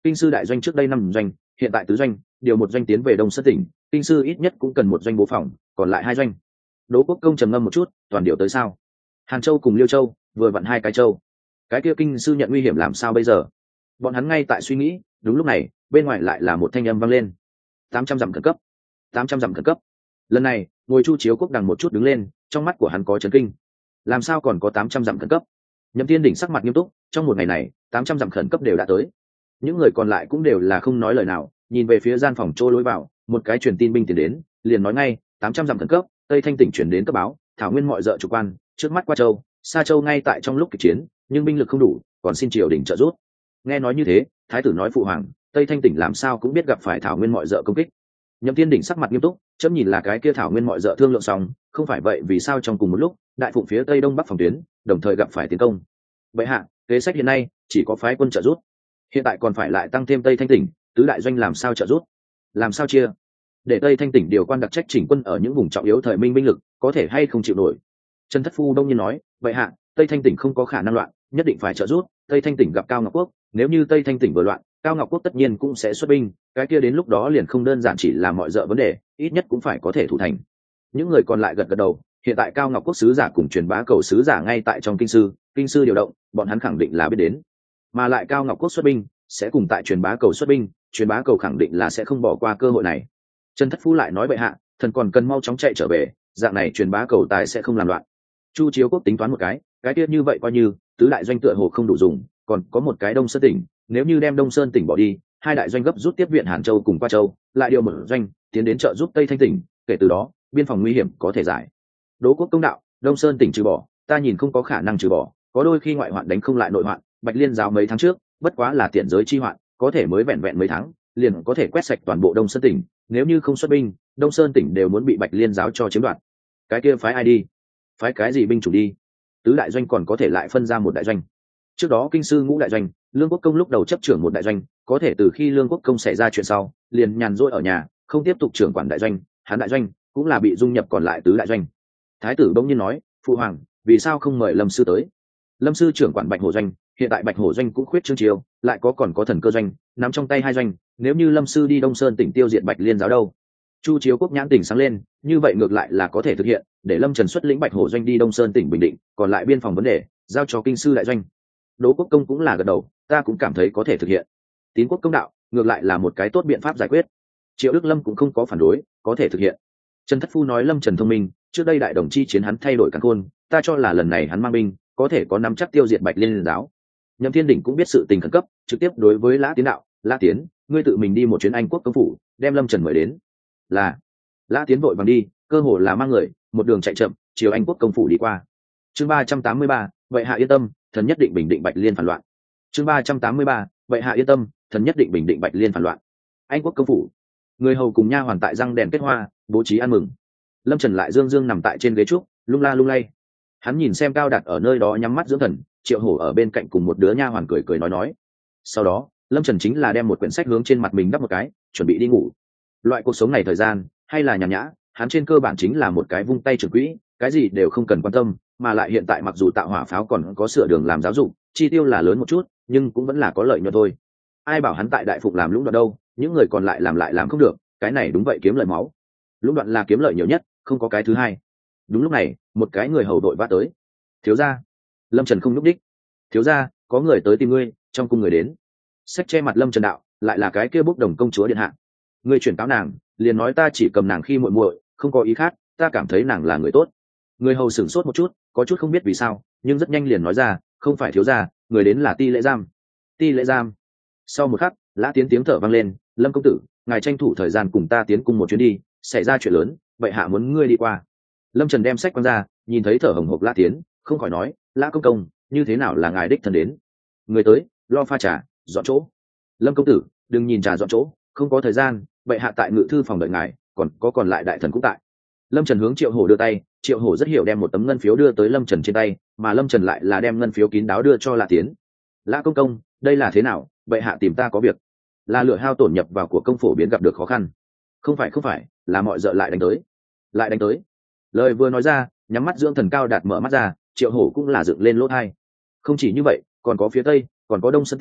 kinh sư đại doanh trước đây năm doanh, hiện tại tứ doanh, điều một doanh tiến về đông sơn tỉnh, kinh sư ít nhất cũng cần một doanh bố phòng, còn lại hai doanh. Đỗ Quốc Công trầm ngâm một chút, toàn điều tới sao? Hàn Châu cùng Liêu Châu, vừa vặn hai cái châu. Cái kia kinh sư nhận nguy hiểm làm sao bây giờ? Bọn hắn ngay tại suy nghĩ, đúng lúc này, bên ngoài lại là một thanh âm vang lên. tám trăm dặm khẩn cấp, tám trăm dặm khẩn cấp. Lần này, ngồi Chu Chiếu Quốc đằng một chút đứng lên, trong mắt của hắn có chấn kinh. Làm sao còn có tám trăm dặm khẩn cấp? Nhậm Thiên Đỉnh sắc mặt nghiêm túc, trong một ngày này, tám trăm dặm khẩn cấp đều đã tới. Những người còn lại cũng đều là không nói lời nào, nhìn về phía gian phòng chỗ lối vào, một cái truyền tin binh tiến đến, liền nói ngay, tám trăm dặm khẩn cấp, Tây Thanh tỉnh chuyển đến cấp báo, thảo nguyên mọi dợ chủ quan, trước mắt qua châu, xa châu ngay tại trong lúc kịch chiến, nhưng binh lực không đủ, còn xin triều đình trợ giúp. Nghe nói như thế, thái tử nói phụ hoàng, Tây Thanh tỉnh làm sao cũng biết gặp phải thảo nguyên mọi dợ công kích. Nhậm Thiên Đỉnh sắc mặt nghiêm túc, chấm nhìn là cái kia thảo nguyên mọi dợ thương lượng xong, không phải vậy vì sao trong cùng một lúc, đại phụng phía tây đông bắc phòng tuyến, đồng thời gặp phải tiến công. Vậy hạ, kế sách hiện nay chỉ có phái quân trợ giúp, hiện tại còn phải lại tăng thêm Tây Thanh tỉnh, tứ đại doanh làm sao trợ giúp, làm sao chia, để Tây Thanh tỉnh điều quan đặc trách chỉnh quân ở những vùng trọng yếu thời minh binh lực, có thể hay không chịu nổi. Trần Thất Phu đông nhiên nói, vậy hạ, Tây Thanh tỉnh không có khả năng loạn, nhất định phải trợ giúp. Tây Thanh tỉnh gặp Cao Ngọc Quốc, nếu như Tây Thanh tỉnh vừa loạn, Cao Ngọc Quốc tất nhiên cũng sẽ xuất binh, cái kia đến lúc đó liền không đơn giản chỉ là mọi dợ vấn đề, ít nhất cũng phải có thể thủ thành. Những người còn lại gật gật đầu, hiện tại Cao Ngọc Quốc sứ giả cùng truyền bá cầu sứ giả ngay tại trong kinh sư, kinh sư điều động, bọn hắn khẳng định là biết đến. Mà lại Cao Ngọc Quốc xuất binh, sẽ cùng tại truyền bá cầu xuất binh, truyền bá cầu khẳng định là sẽ không bỏ qua cơ hội này. Trần Thất Phu lại nói bệ hạ, thần còn cần mau chóng chạy trở về, dạng này truyền bá cầu tài sẽ không làm loạn. Chu Chiếu Quốc tính toán một cái, cái kia như vậy coi như tứ đại doanh tựa hồ không đủ dùng, còn có một cái Đông Sơn tỉnh, nếu như đem Đông Sơn tỉnh bỏ đi, hai đại doanh gấp rút tiếp viện Hàn Châu cùng Qua Châu, lại điều một doanh tiến đến trợ giúp Tây Thanh tỉnh, kể từ đó biên phòng nguy hiểm có thể giải. Đỗ Quốc Công đạo, Đông Sơn tỉnh trừ bỏ, ta nhìn không có khả năng trừ bỏ, có đôi khi ngoại hoạn đánh không lại nội hoạn, Bạch Liên giáo mấy tháng trước, bất quá là tiện giới chi hoạn, có thể mới vẹn vẹn mấy tháng, liền có thể quét sạch toàn bộ Đông Sơn tỉnh, nếu như không xuất binh, Đông Sơn tỉnh đều muốn bị Bạch Liên giáo cho chiếm đoạt. Cái kia phái ai đi? Phái cái gì binh chủ đi? Tứ đại doanh còn có thể lại phân ra một đại doanh. Trước đó kinh sư ngũ đại doanh, Lương Quốc Công lúc đầu chấp trưởng một đại doanh, có thể từ khi Lương Quốc Công xảy ra chuyện sau, liền nhàn rỗi ở nhà, không tiếp tục trưởng quản đại doanh, hắn đại doanh cũng là bị dung nhập còn lại tứ đại doanh. Thái tử bỗng nhiên nói, phụ hoàng, vì sao không mời Lâm sư tới? Lâm sư trưởng quản Bạch Hổ doanh, hiện tại Bạch Hổ doanh cũng khuyết trương chiêu, lại có còn có Thần Cơ doanh, nắm trong tay hai doanh, nếu như Lâm sư đi Đông Sơn tỉnh tiêu diệt Bạch Liên giáo đâu? Chu Chiếu Quốc nhãn tỉnh sáng lên, như vậy ngược lại là có thể thực hiện, để Lâm Trần xuất lĩnh Bạch Hổ doanh đi Đông Sơn tỉnh bình định, còn lại biên phòng vấn đề giao cho kinh sư đại doanh. Đỗ Quốc Công cũng là gật đầu, ta cũng cảm thấy có thể thực hiện. Tín Quốc Công đạo, ngược lại là một cái tốt biện pháp giải quyết. Triệu Đức Lâm cũng không có phản đối, có thể thực hiện. Trần Thất Phu nói Lâm Trần thông minh, trước đây đại đồng chi chiến hắn thay đổi càn khôn, ta cho là lần này hắn mang binh, có thể có nắm chắc tiêu diệt Bạch Liên giáo. Nhậm Thiên Đỉnh cũng biết sự tình khẩn cấp, trực tiếp đối với Lã Tiến đạo, Lã Tiến, ngươi tự mình đi một chuyến Anh Quốc công phủ, đem Lâm Trần mời đến. Là Lã Tiến vội vàng đi, cơ hồ là mang người, một đường chạy chậm, chiều Anh Quốc công phủ đi qua. Chương ba trăm tám mươi ba, vậy hạ yên tâm, thần nhất định bình định Bạch Liên phản loạn. Chương ba trăm tám mươi ba, vậy hạ yên tâm, thần nhất định bình định Bạch Liên phản loạn. Anh Quốc công phủ, người hầu cùng nha hoàn tại răng đèn kết hoa, bố trí ăn mừng. Lâm Trần lại dương dương nằm tại trên ghế trúc, lung la lung lay. Hắn nhìn xem Cao Đạt ở nơi đó nhắm mắt dưỡng thần, Triệu Hổ ở bên cạnh cùng một đứa nha hoàn cười cười nói nói. Sau đó, Lâm Trần chính là đem một quyển sách hướng trên mặt mình đắp một cái, chuẩn bị đi ngủ. Loại cuộc sống này thời gian, hay là nhàn nhã, hắn trên cơ bản chính là một cái vung tay trưởng quỹ, cái gì đều không cần quan tâm, mà lại hiện tại mặc dù tạo hỏa pháo còn có sửa đường làm giáo dục, chi tiêu là lớn một chút, nhưng cũng vẫn là có lợi nhuận thôi. Ai bảo hắn tại đại phục làm lũng đoạn đâu, những người còn lại làm lại làm không được, cái này đúng vậy kiếm lợi máu. Lũng đoạn là kiếm lợi nhiều nhất, không có cái thứ hai. Đúng lúc này, một cái người hầu đội vã tới. Thiếu gia. Lâm Trần không nhúc đích. Thiếu gia, có người tới tìm ngươi, trong cung người đến. Sách che mặt Lâm Trần đạo, lại là cái kia bốc đồng công chúa điện hạ. Ngươi chuyển cáo nàng, liền nói ta chỉ cầm nàng khi muội muội, không có ý khác, ta cảm thấy nàng là người tốt. Người hầu sửng sốt một chút, có chút không biết vì sao, nhưng rất nhanh liền nói ra, không phải thiếu gia, người đến là Ti Lễ Giam. Ti Lễ Giam. Sau một khắc, Lã Tiến tiếng thở vang lên, Lâm công tử, ngài tranh thủ thời gian cùng ta tiến cùng một chuyến đi, xảy ra chuyện lớn, vậy hạ muốn ngươi đi qua. Lâm Trần đem sách quăng ra, nhìn thấy thở hồng hộc Lã Tiến, không khỏi nói, Lã công công, như thế nào là ngài đích thân đến? Người tới, lo pha trà, dọn chỗ. Lâm công tử, đừng nhìn trà dọn chỗ, không có thời gian, vậy hạ tại ngự thư phòng đợi ngài, còn có còn lại đại thần cũng tại. Lâm Trần hướng Triệu Hổ đưa tay, Triệu Hổ rất hiểu đem một tấm ngân phiếu đưa tới Lâm Trần trên tay, mà Lâm Trần lại là đem ngân phiếu kín đáo đưa cho Lã Tiến. Lã công công, đây là thế nào? Vậy hạ tìm ta có việc? Là lựa hao tổn nhập vào của công phổ biến gặp được khó khăn. Không phải không phải, là mọi dợ lại đánh tới. Lại đánh tới. Lời vừa nói ra, nhắm mắt dưỡng thần Cao Đạt mở mắt ra, Triệu Hổ cũng là dựng lên lỗ tai. Không chỉ như vậy, còn có phía tây, còn có Đông Sơn tỉnh,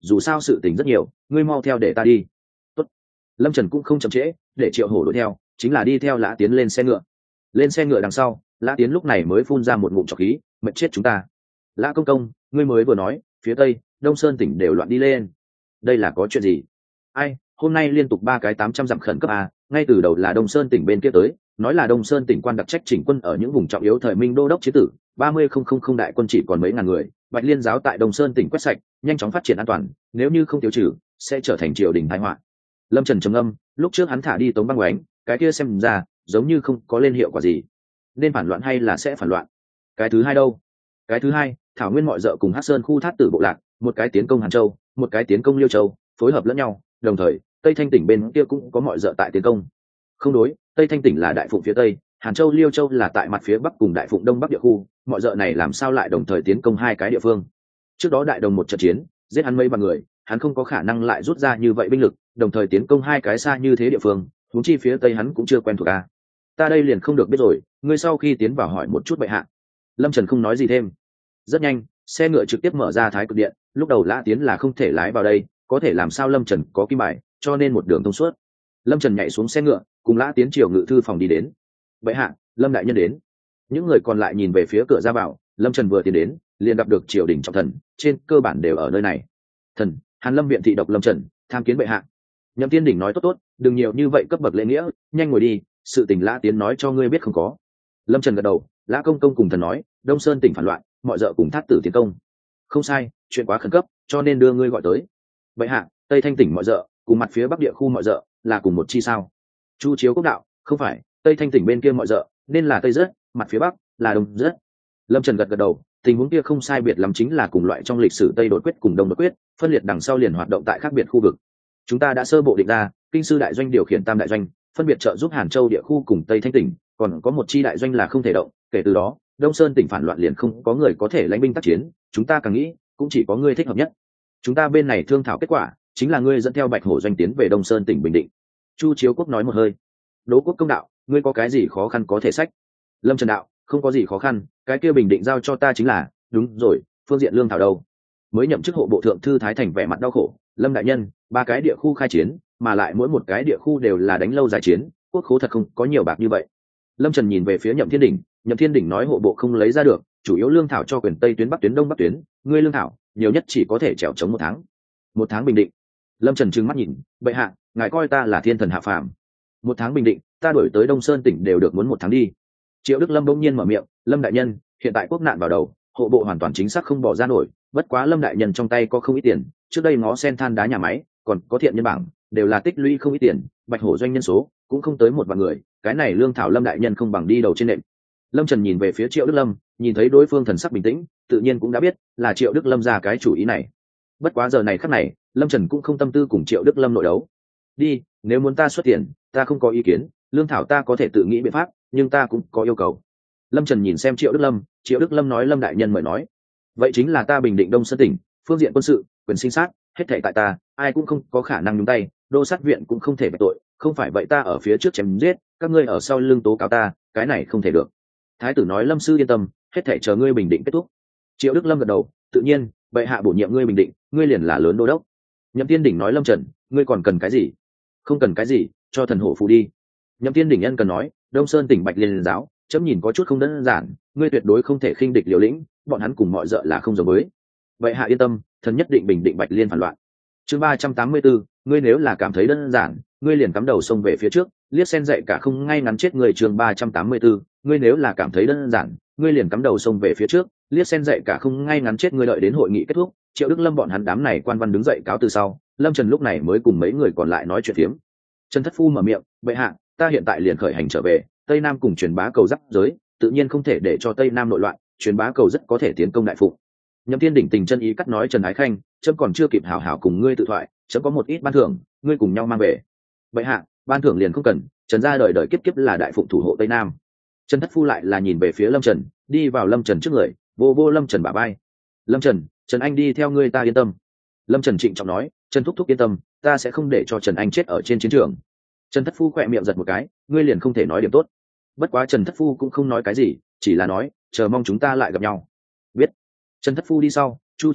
dù sao sự tình rất nhiều, ngươi mau theo để ta đi. Tốt. Lâm Trần cũng không chậm trễ, để Triệu Hổ đuổi theo, chính là đi theo Lã Tiến lên xe ngựa. Lên xe ngựa đằng sau, Lã Tiến lúc này mới phun ra một ngụm trọc khí, mệt chết chúng ta. Lã công công, ngươi mới vừa nói phía tây Đông Sơn tỉnh đều loạn đi lên, đây là có chuyện gì? Ai, hôm nay liên tục ba cái tám trăm dặm khẩn cấp à, ngay từ đầu là Đông Sơn tỉnh bên kia tới, nói là Đông Sơn tỉnh quan đặc trách chỉnh quân ở những vùng trọng yếu thời Minh đô đốc chế tử, ba mươi không không không đại quân chỉ còn mấy ngàn người, Bạch Liên giáo tại Đông Sơn tỉnh quét sạch, nhanh chóng phát triển an toàn, nếu như không tiêu trừ, sẽ trở thành triều đình tai họa. Lâm Trần trầm ngâm, lúc trước hắn thả đi Tống Băng Oánh, cái kia xem ra giống như không có lên hiệu quả gì, nên phản loạn hay là sẽ phản loạn? Cái thứ hai đâu? Cái thứ hai, Thảo Nguyên mọi dợ cùng Hắc Sơn khu thát tử bộ lạc, một cái tiến công Hàn Châu, một cái tiến công Liêu Châu, phối hợp lẫn nhau, đồng thời Tây Thanh tỉnh bên kia cũng có mọi dợ tại tiến công. Không đối, Tây Thanh tỉnh là đại phụng phía tây, Hàn Châu Liêu Châu là tại mặt phía bắc cùng đại phụng đông bắc địa khu, mọi dợ này làm sao lại đồng thời tiến công hai cái địa phương? Trước đó đại đồng một trận chiến, giết hắn mấy bằng người, hắn không có khả năng lại rút ra như vậy binh lực, đồng thời tiến công hai cái xa như thế địa phương, huống chi phía tây hắn cũng chưa quen thuộc a. Ta đây liền không được biết rồi, ngươi sau khi tiến vào hỏi một chút bệ hạ. Lâm Trần không nói gì thêm. Rất nhanh, xe ngựa trực tiếp mở ra Thái Cực Điện, lúc đầu Lã Tiến là không thể lái vào đây, có thể làm sao Lâm Trần có kim bài, cho nên một đường thông suốt. Lâm Trần nhảy xuống xe ngựa, cùng Lã Tiến chiều ngự thư phòng đi đến. Bệ hạ, Lâm đại nhân đến. Những người còn lại nhìn về phía cửa ra vào, Lâm Trần vừa tiến đến, liền gặp được triều đình trọng thần, trên cơ bản đều ở nơi này. Thần, Hàn Lâm viện thị độc Lâm Trần, tham kiến bệ hạ. Nhậm Tiên Đỉnh nói tốt tốt, đừng nhiều như vậy cấp bậc lễ nghĩa, nhanh ngồi đi, sự tình Lã Tiến nói cho ngươi biết không có. Lâm Trần gật đầu, Lã công công cùng thần nói, Đông Sơn tỉnh phản loạn, mọi dợ cùng thát tử tiến công. Không sai, chuyện quá khẩn cấp, cho nên đưa ngươi gọi tới. Bệ hạ, Tây Thanh tỉnh mọi dợ cùng mặt phía bắc địa khu mọi dợ là cùng một chi sao? Chu Chiếu Quốc đạo, không phải, Tây Thanh tỉnh bên kia mọi dợ nên là tây rất, mặt phía bắc là đông rất. Lâm Trần gật gật đầu, tình huống kia không sai biệt lắm, chính là cùng loại trong lịch sử Tây đột quyết cùng Đông đột quyết, phân liệt đằng sau liền hoạt động tại khác biệt khu vực. Chúng ta đã sơ bộ định ra, kinh sư đại doanh điều khiển tam đại doanh, phân biệt trợ giúp Hàn Châu địa khu cùng Tây Thanh tỉnh, còn có một chi đại doanh là không thể động, kể từ đó, Đông Sơn tỉnh phản loạn liền không có người có thể lãnh binh tác chiến, chúng ta càng nghĩ, cũng chỉ có ngươi thích hợp nhất. Chúng ta bên này thương thảo kết quả, chính là ngươi dẫn theo Bạch Hổ doanh tiến về Đông Sơn tỉnh Bình Định. Chu Chiếu Quốc nói một hơi. Đỗ Quốc công đạo, ngươi có cái gì khó khăn có thể sách? Lâm Trần đạo, không có gì khó khăn, cái kia Bình Định giao cho ta chính là, đúng rồi, phương diện lương thảo đâu? Mới nhậm chức hộ bộ thượng thư Thái Thành vẻ mặt đau khổ, Lâm đại nhân, ba cái địa khu khai chiến, mà lại mỗi một cái địa khu đều là đánh lâu dài chiến, quốc khố thật không có nhiều bạc như vậy. Lâm Trần nhìn về phía Nhậm Thiên Đỉnh, Nhậm Thiên Đỉnh nói hộ bộ không lấy ra được, chủ yếu lương thảo cho quyền tây tuyến bắc tuyến đông bắc tuyến, ngươi lương thảo nhiều nhất chỉ có thể trèo chống một tháng. Một tháng Bình Định. Lâm Trần trừng mắt nhìn, bệ hạ, ngài coi ta là thiên thần hạ phàm? Một tháng Bình Định, ta đổi tới Đông Sơn tỉnh đều được muốn một tháng đi. Triệu Đức Lâm bỗng nhiên mở miệng, Lâm đại nhân, hiện tại quốc nạn vào đầu, hộ bộ hoàn toàn chính xác không bỏ ra nổi, bất quá Lâm đại nhân trong tay có không ít tiền, trước đây ngó sen than đá nhà máy, còn có thiện nhân bảng, đều là tích lũy không ít tiền, Bạch Hổ doanh nhân số cũng không tới một vạn người, cái này lương thảo Lâm đại nhân không bằng đi đầu trên nệm. Lâm Trần nhìn về phía Triệu Đức Lâm, nhìn thấy đối phương thần sắc bình tĩnh, tự nhiên cũng đã biết là Triệu Đức Lâm ra cái chủ ý này. Bất quá giờ này khắc này, Lâm Trần cũng không tâm tư cùng Triệu Đức Lâm nội đấu. Đi, nếu muốn ta xuất tiền, ta không có ý kiến, lương thảo ta có thể tự nghĩ biện pháp, nhưng ta cũng có yêu cầu. Lâm Trần nhìn xem Triệu Đức Lâm, Triệu Đức Lâm nói, Lâm đại nhân mời nói. Vậy chính là ta Bình Định Đông Sơn tỉnh, phương diện quân sự, quyền sinh sát, hết thảy tại ta, ai cũng không có khả năng nhúng tay, đô sát viện cũng không thể bạch tội, không phải vậy ta ở phía trước chém giết, các ngươi ở sau lưng tố cáo ta, cái này không thể được. Thái tử nói, Lâm sư yên tâm, hết thảy chờ ngươi Bình Định kết thúc. Triệu Đức Lâm gật đầu, tự nhiên, bệ hạ bổ nhiệm ngươi Bình Định, ngươi liền là lớn đô đốc. Nhậm Tiên Đỉnh nói, Lâm Trần, ngươi còn cần cái gì? Không cần cái gì, cho thần hổ phù đi. Nhậm Tiên Đỉnh nhân cần nói, Đông Sơn tỉnh Bạch Liên giáo, chấm nhìn có chút không đơn giản, ngươi tuyệt đối không thể khinh địch liều lĩnh, bọn hắn cùng mọi dợ là không giống với. Vậy hạ yên tâm, thần nhất định bình định Bạch Liên phản loạn. Chương ba trăm tám mươi bốn, ngươi nếu là cảm thấy đơn giản, ngươi liền cắm đầu xông về phía trước, liếc sen dậy cả không ngay ngắn chết người. Chương ba trăm tám mươi bốn, ngươi nếu là cảm thấy đơn giản, ngươi liền cắm đầu xông về phía trước, liếc sen dậy cả không ngay ngắn chết người. Đợi đến hội nghị kết thúc, Triệu Đức Lâm bọn hắn đám này quan văn đứng dậy cáo từ sau, Lâm Trần lúc này mới cùng mấy người còn lại nói chuyện phiếm. Trần Thất Phu mở miệng, bệ hạ, ta hiện tại liền khởi hành trở về, Tây Nam cùng truyền bá cầu giáp giới, tự nhiên không thể để cho Tây Nam nội loạn, truyền bá cầu rất có thể tiến công đại phụ. Nhậm Thiên Đỉnh tình chân ý cắt nói, Trần Ái Khanh, chấm còn chưa kịp hảo hảo cùng ngươi tự thoại, chấm có một ít ban thưởng, ngươi cùng nhau mang về. Bệ hạ, ban thưởng liền không cần, Trần gia đời đời kiếp kiếp là đại phụng thủ hộ Tây Nam. Trần Thất Phu lại là nhìn về phía Lâm Trần, đi vào Lâm Trần trước người, vô vô Lâm Trần bả vai. Lâm Trần, Trần Anh đi theo ngươi, ta yên tâm. Lâm Trần trịnh trọng nói, Trần thúc thúc yên tâm, ta sẽ không để cho Trần Anh chết ở trên chiến trường. Trần Thất Phu khỏe miệng giật một cái, ngươi liền không thể nói điểm tốt. Bất quá Trần Thất Phu cũng không nói cái gì, chỉ là nói, chờ mong chúng ta lại gặp nhau. Biết. Trần Thất Phu đi sau, Chu Chiếu Quốc,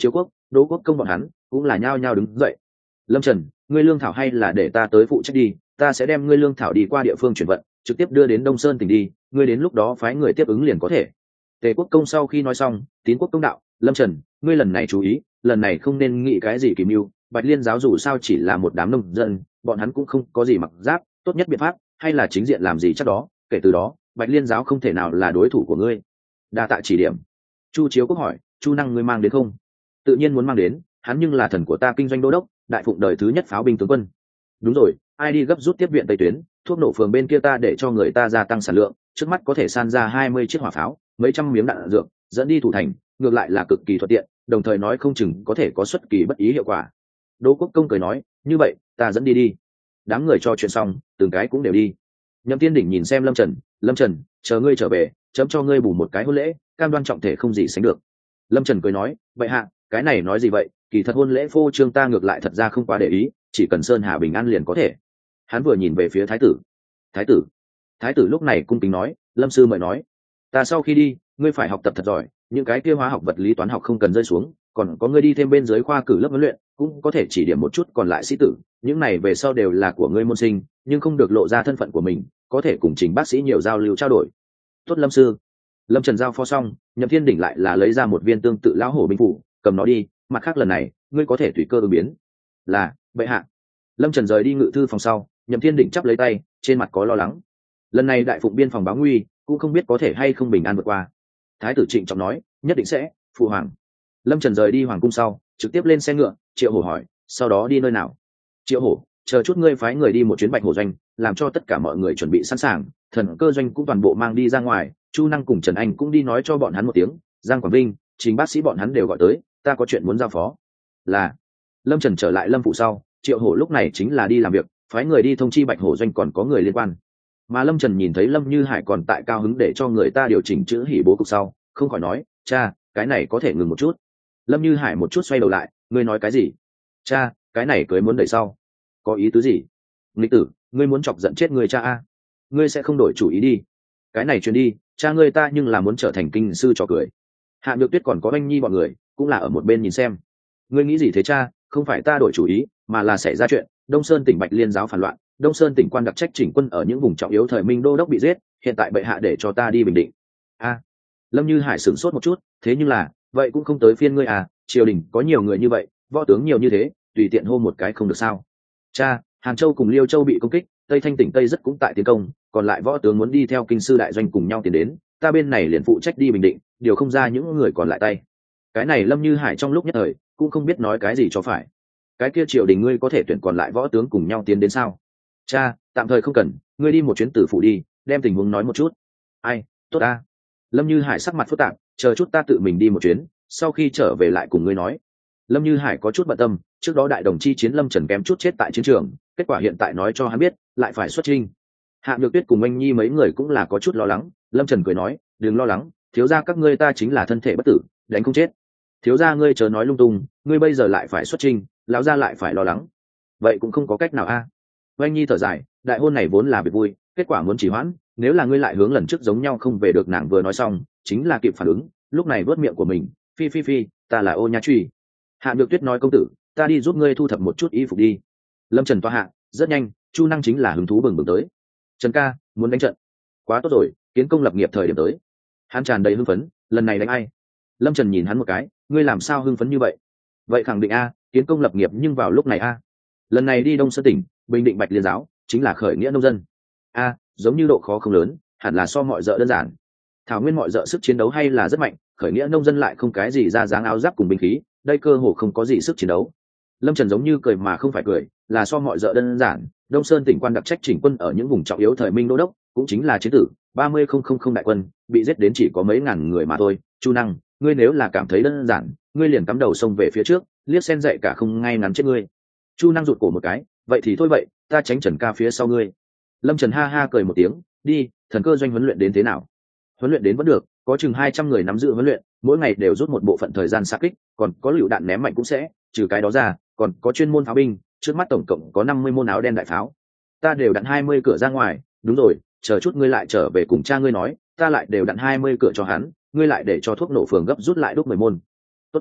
Đỗ Quốc Công bọn hắn cũng là nhao nhao đứng dậy. Lâm Trần, ngươi lương thảo hay là để ta tới phụ trách đi, ta sẽ đem ngươi lương thảo đi qua địa phương chuyển vận, trực tiếp đưa đến Đông Sơn tỉnh đi, ngươi đến lúc đó phái người tiếp ứng liền có thể. Tề Quốc Công sau khi nói xong, Tín Quốc Công đạo, Lâm Trần, ngươi lần này chú ý, lần này không nên nghĩ cái gì kỳ mưu, Bạch Liên giáo dù sao chỉ là một đám nông dân, bọn hắn cũng không có gì mặc giáp, tốt nhất biện pháp hay là chính diện làm gì chắc đó, kể từ đó, Bạch Liên giáo không thể nào là đối thủ của ngươi. Đa tạ chỉ điểm. Chu Chiếu Quốc hỏi, Chu Năng ngươi mang đến không? Tự nhiên muốn mang đến, hắn nhưng là thần của ta kinh doanh đô đốc, đại phụng đời thứ nhất pháo binh tướng quân. Đúng rồi, ai đi gấp rút tiếp viện tây tuyến, thuốc nổ phường bên kia ta để cho người ta gia tăng sản lượng, trước mắt có thể san ra hai mươi chiếc hỏa pháo, mấy trăm miếng đạn dược, dẫn đi thủ thành, ngược lại là cực kỳ thuận tiện, đồng thời nói không chừng có thể có xuất kỳ bất ý hiệu quả. Đỗ Quốc Công cười nói, như vậy ta dẫn đi đi. Đám người cho chuyện xong, từng cái cũng đều đi. Nhậm Tiên Đỉnh nhìn xem Lâm Trần, Lâm Trần, chờ ngươi trở về, chấm cho ngươi bù một cái hôn lễ, cam đoan trọng thể không gì sánh được. Lâm Trần cười nói, vậy hạ, cái này nói gì vậy, kỳ thật hôn lễ phô trương ta ngược lại thật ra không quá để ý, chỉ cần Sơn Hà bình an liền có thể. Hắn vừa nhìn về phía thái tử. Thái tử. Thái tử lúc này cung kính nói, Lâm sư mời nói, ta sau khi đi, ngươi phải học tập thật giỏi, những cái kia hóa học vật lý toán học không cần rơi xuống, còn có ngươi đi thêm bên dưới khoa cử lớp huấn luyện, cũng có thể chỉ điểm một chút còn lại sĩ tử, những này về sau đều là của ngươi môn sinh, nhưng không được lộ ra thân phận của mình, có thể cùng Trình bác sĩ nhiều giao lưu trao đổi. Tốt Lâm sư. Lâm Trần giao phó xong, Nhậm Thiên Đỉnh lại là lấy ra một viên tương tự lão hổ binh phủ, cầm nó đi, mặt khác lần này, ngươi có thể tùy cơ ứng biến. Là, bệ hạ. Lâm Trần rời đi ngự thư phòng sau, Nhậm Thiên Đỉnh chắp lấy tay, trên mặt có lo lắng. Lần này đại phụng biên phòng báo nguy, cũng không biết có thể hay không bình an vượt qua. Thái tử Trịnh trọng nói, nhất định sẽ, phụ hoàng. Lâm Trần rời đi hoàng cung sau, trực tiếp lên xe ngựa, Triệu Hổ hỏi, sau đó đi nơi nào? Triệu Hổ, chờ chút ngươi phái người đi một chuyến Bạch Hổ doanh, làm cho tất cả mọi người chuẩn bị sẵn sàng, thần cơ doanh cũng toàn bộ mang đi ra ngoài, Chu Năng cùng Trần Anh cũng đi nói cho bọn hắn một tiếng, Giang Quảng Vinh, Trình bác sĩ bọn hắn đều gọi tới, ta có chuyện muốn giao phó. Là. Lâm Trần trở lại Lâm phủ sau, Triệu Hổ lúc này chính là đi làm việc, phái người đi thông chi Bạch Hổ doanh còn có người liên quan. Mà Lâm Trần nhìn thấy Lâm Như Hải còn tại cao hứng để cho người ta điều chỉnh chữ hỉ bố cục sau, không khỏi nói, cha, cái này có thể ngừng một chút. Lâm Như Hải một chút xoay đầu lại, ngươi nói cái gì? Cha, cái này cưới muốn đẩy sau, có ý tứ gì? Nghịch tử, ngươi muốn chọc giận chết người cha a? Ngươi sẽ không đổi chủ ý đi? Cái này truyền đi, cha ngươi ta nhưng là muốn trở thành kinh sư trò cười. Hạ Nhược Tuyết còn có Anh Nhi bọn người, cũng là ở một bên nhìn xem. Ngươi nghĩ gì thế cha? Không phải ta đổi chủ ý, mà là xảy ra chuyện, Đông Sơn tỉnh Bạch Liên giáo phản loạn, Đông Sơn tỉnh quan đặc trách chỉnh quân ở những vùng trọng yếu thời Minh đô đốc bị giết, hiện tại bệ hạ để cho ta đi bình định. A. Lâm Như Hải sửng sốt một chút, thế nhưng là, vậy cũng không tới phiên ngươi à, triều đình có nhiều người như vậy, võ tướng nhiều như thế, tùy tiện hô một cái không được sao? Cha, Hàn Châu cùng Liêu Châu bị công kích, Tây Thanh tỉnh Tây rất cũng tại tiến công, còn lại võ tướng muốn đi theo kinh sư đại doanh cùng nhau tiến đến, ta bên này liền phụ trách đi bình định, điều không ra những người còn lại tay. Cái này Lâm Như Hải trong lúc nhất thời cũng không biết nói cái gì cho phải. Cái kia triều đình ngươi có thể tuyển còn lại võ tướng cùng nhau tiến đến sao? Cha, tạm thời không cần, ngươi đi một chuyến tử phủ đi, đem tình huống nói một chút. Ai, tốt a. Lâm Như Hải sắc mặt phức tạp, chờ chút ta tự mình đi một chuyến, sau khi trở về lại cùng ngươi nói. Lâm Như Hải có chút bận tâm, trước đó đại đồng chi chiến Lâm Trần kém chút chết tại chiến trường, kết quả hiện tại nói cho hắn biết, lại phải xuất chinh. Hạ Nhược Tuyết cùng Anh Nhi mấy người cũng là có chút lo lắng, Lâm Trần cười nói, đừng lo lắng, thiếu gia các ngươi ta chính là thân thể bất tử, đánh không chết. Thiếu gia ngươi chờ nói lung tung, ngươi bây giờ lại phải xuất chinh, lão gia lại phải lo lắng. Vậy cũng không có cách nào a. À. Anh Nhi thở dài, đại hôn này vốn là việc vui, kết quả muốn trì hoãn, nếu là ngươi lại hướng lần trước giống nhau không về được, nàng vừa nói xong, chính là kịp phản ứng, lúc này vớt miệng của mình, phi phi phi, ta là Ô Nha Truy. Hạ Nhược Tuyết nói, công tử, ta đi giúp ngươi thu thập một chút y phục đi. Lâm Trần toa hạ, rất nhanh, Chu Năng chính là hứng thú bừng bừng tới. Trần ca, muốn đánh trận. Quá tốt rồi, kiến công lập nghiệp thời điểm tới. Hắn tràn đầy hưng phấn, lần này đánh ai? Lâm Trần nhìn hắn một cái, ngươi làm sao hưng phấn như vậy? Vậy khẳng định a, kiến công lập nghiệp, nhưng vào lúc này a. Lần này đi Đông Sơn tỉnh, bình định Bạch Liên giáo, chính là khởi nghĩa nông dân. A, giống như độ khó không lớn, hẳn là so mọi dợ đơn giản. Thảo Nguyên mọi dợ sức chiến đấu hay là rất mạnh, khởi nghĩa nông dân lại không cái gì ra dáng áo giáp cùng binh khí, đây cơ hồ không có gì sức chiến đấu. Lâm Trần giống như cười mà không phải cười, là so mọi dợ đơn giản. Đông Sơn tỉnh quan đặc trách chỉnh quân ở những vùng trọng yếu thời Minh đô đốc, cũng chính là chiến tử ba mươi không không không đại quân, bị giết đến chỉ có mấy ngàn người mà thôi. Chu Năng, ngươi nếu là cảm thấy đơn giản, ngươi liền cắm đầu xông về phía trước, liếc xen dậy cả không ngay ngắn chết ngươi. Chu Năng rụt cổ một cái, vậy thì thôi vậy, ta tránh Trần ca phía sau ngươi. Lâm Trần ha ha cười một tiếng, đi, thần cơ doanh huấn luyện đến thế nào? Huấn luyện đến vẫn được, có chừng hai trăm người nắm giữ huấn luyện, mỗi ngày đều rút một bộ phận thời gian xạ kích, còn có lựu đạn ném mạnh cũng sẽ, trừ cái đó ra, còn có chuyên môn pháo binh, trước mắt tổng cộng có năm mươi môn áo đen đại pháo. Ta đều đặn hai mươi cửa ra ngoài, đúng rồi, chờ chút ngươi lại trở về cùng cha ngươi nói, ta lại đều đặn hai mươi cửa cho hắn, ngươi lại để cho thuốc nổ phường gấp rút lại đúc mười môn. Tốt.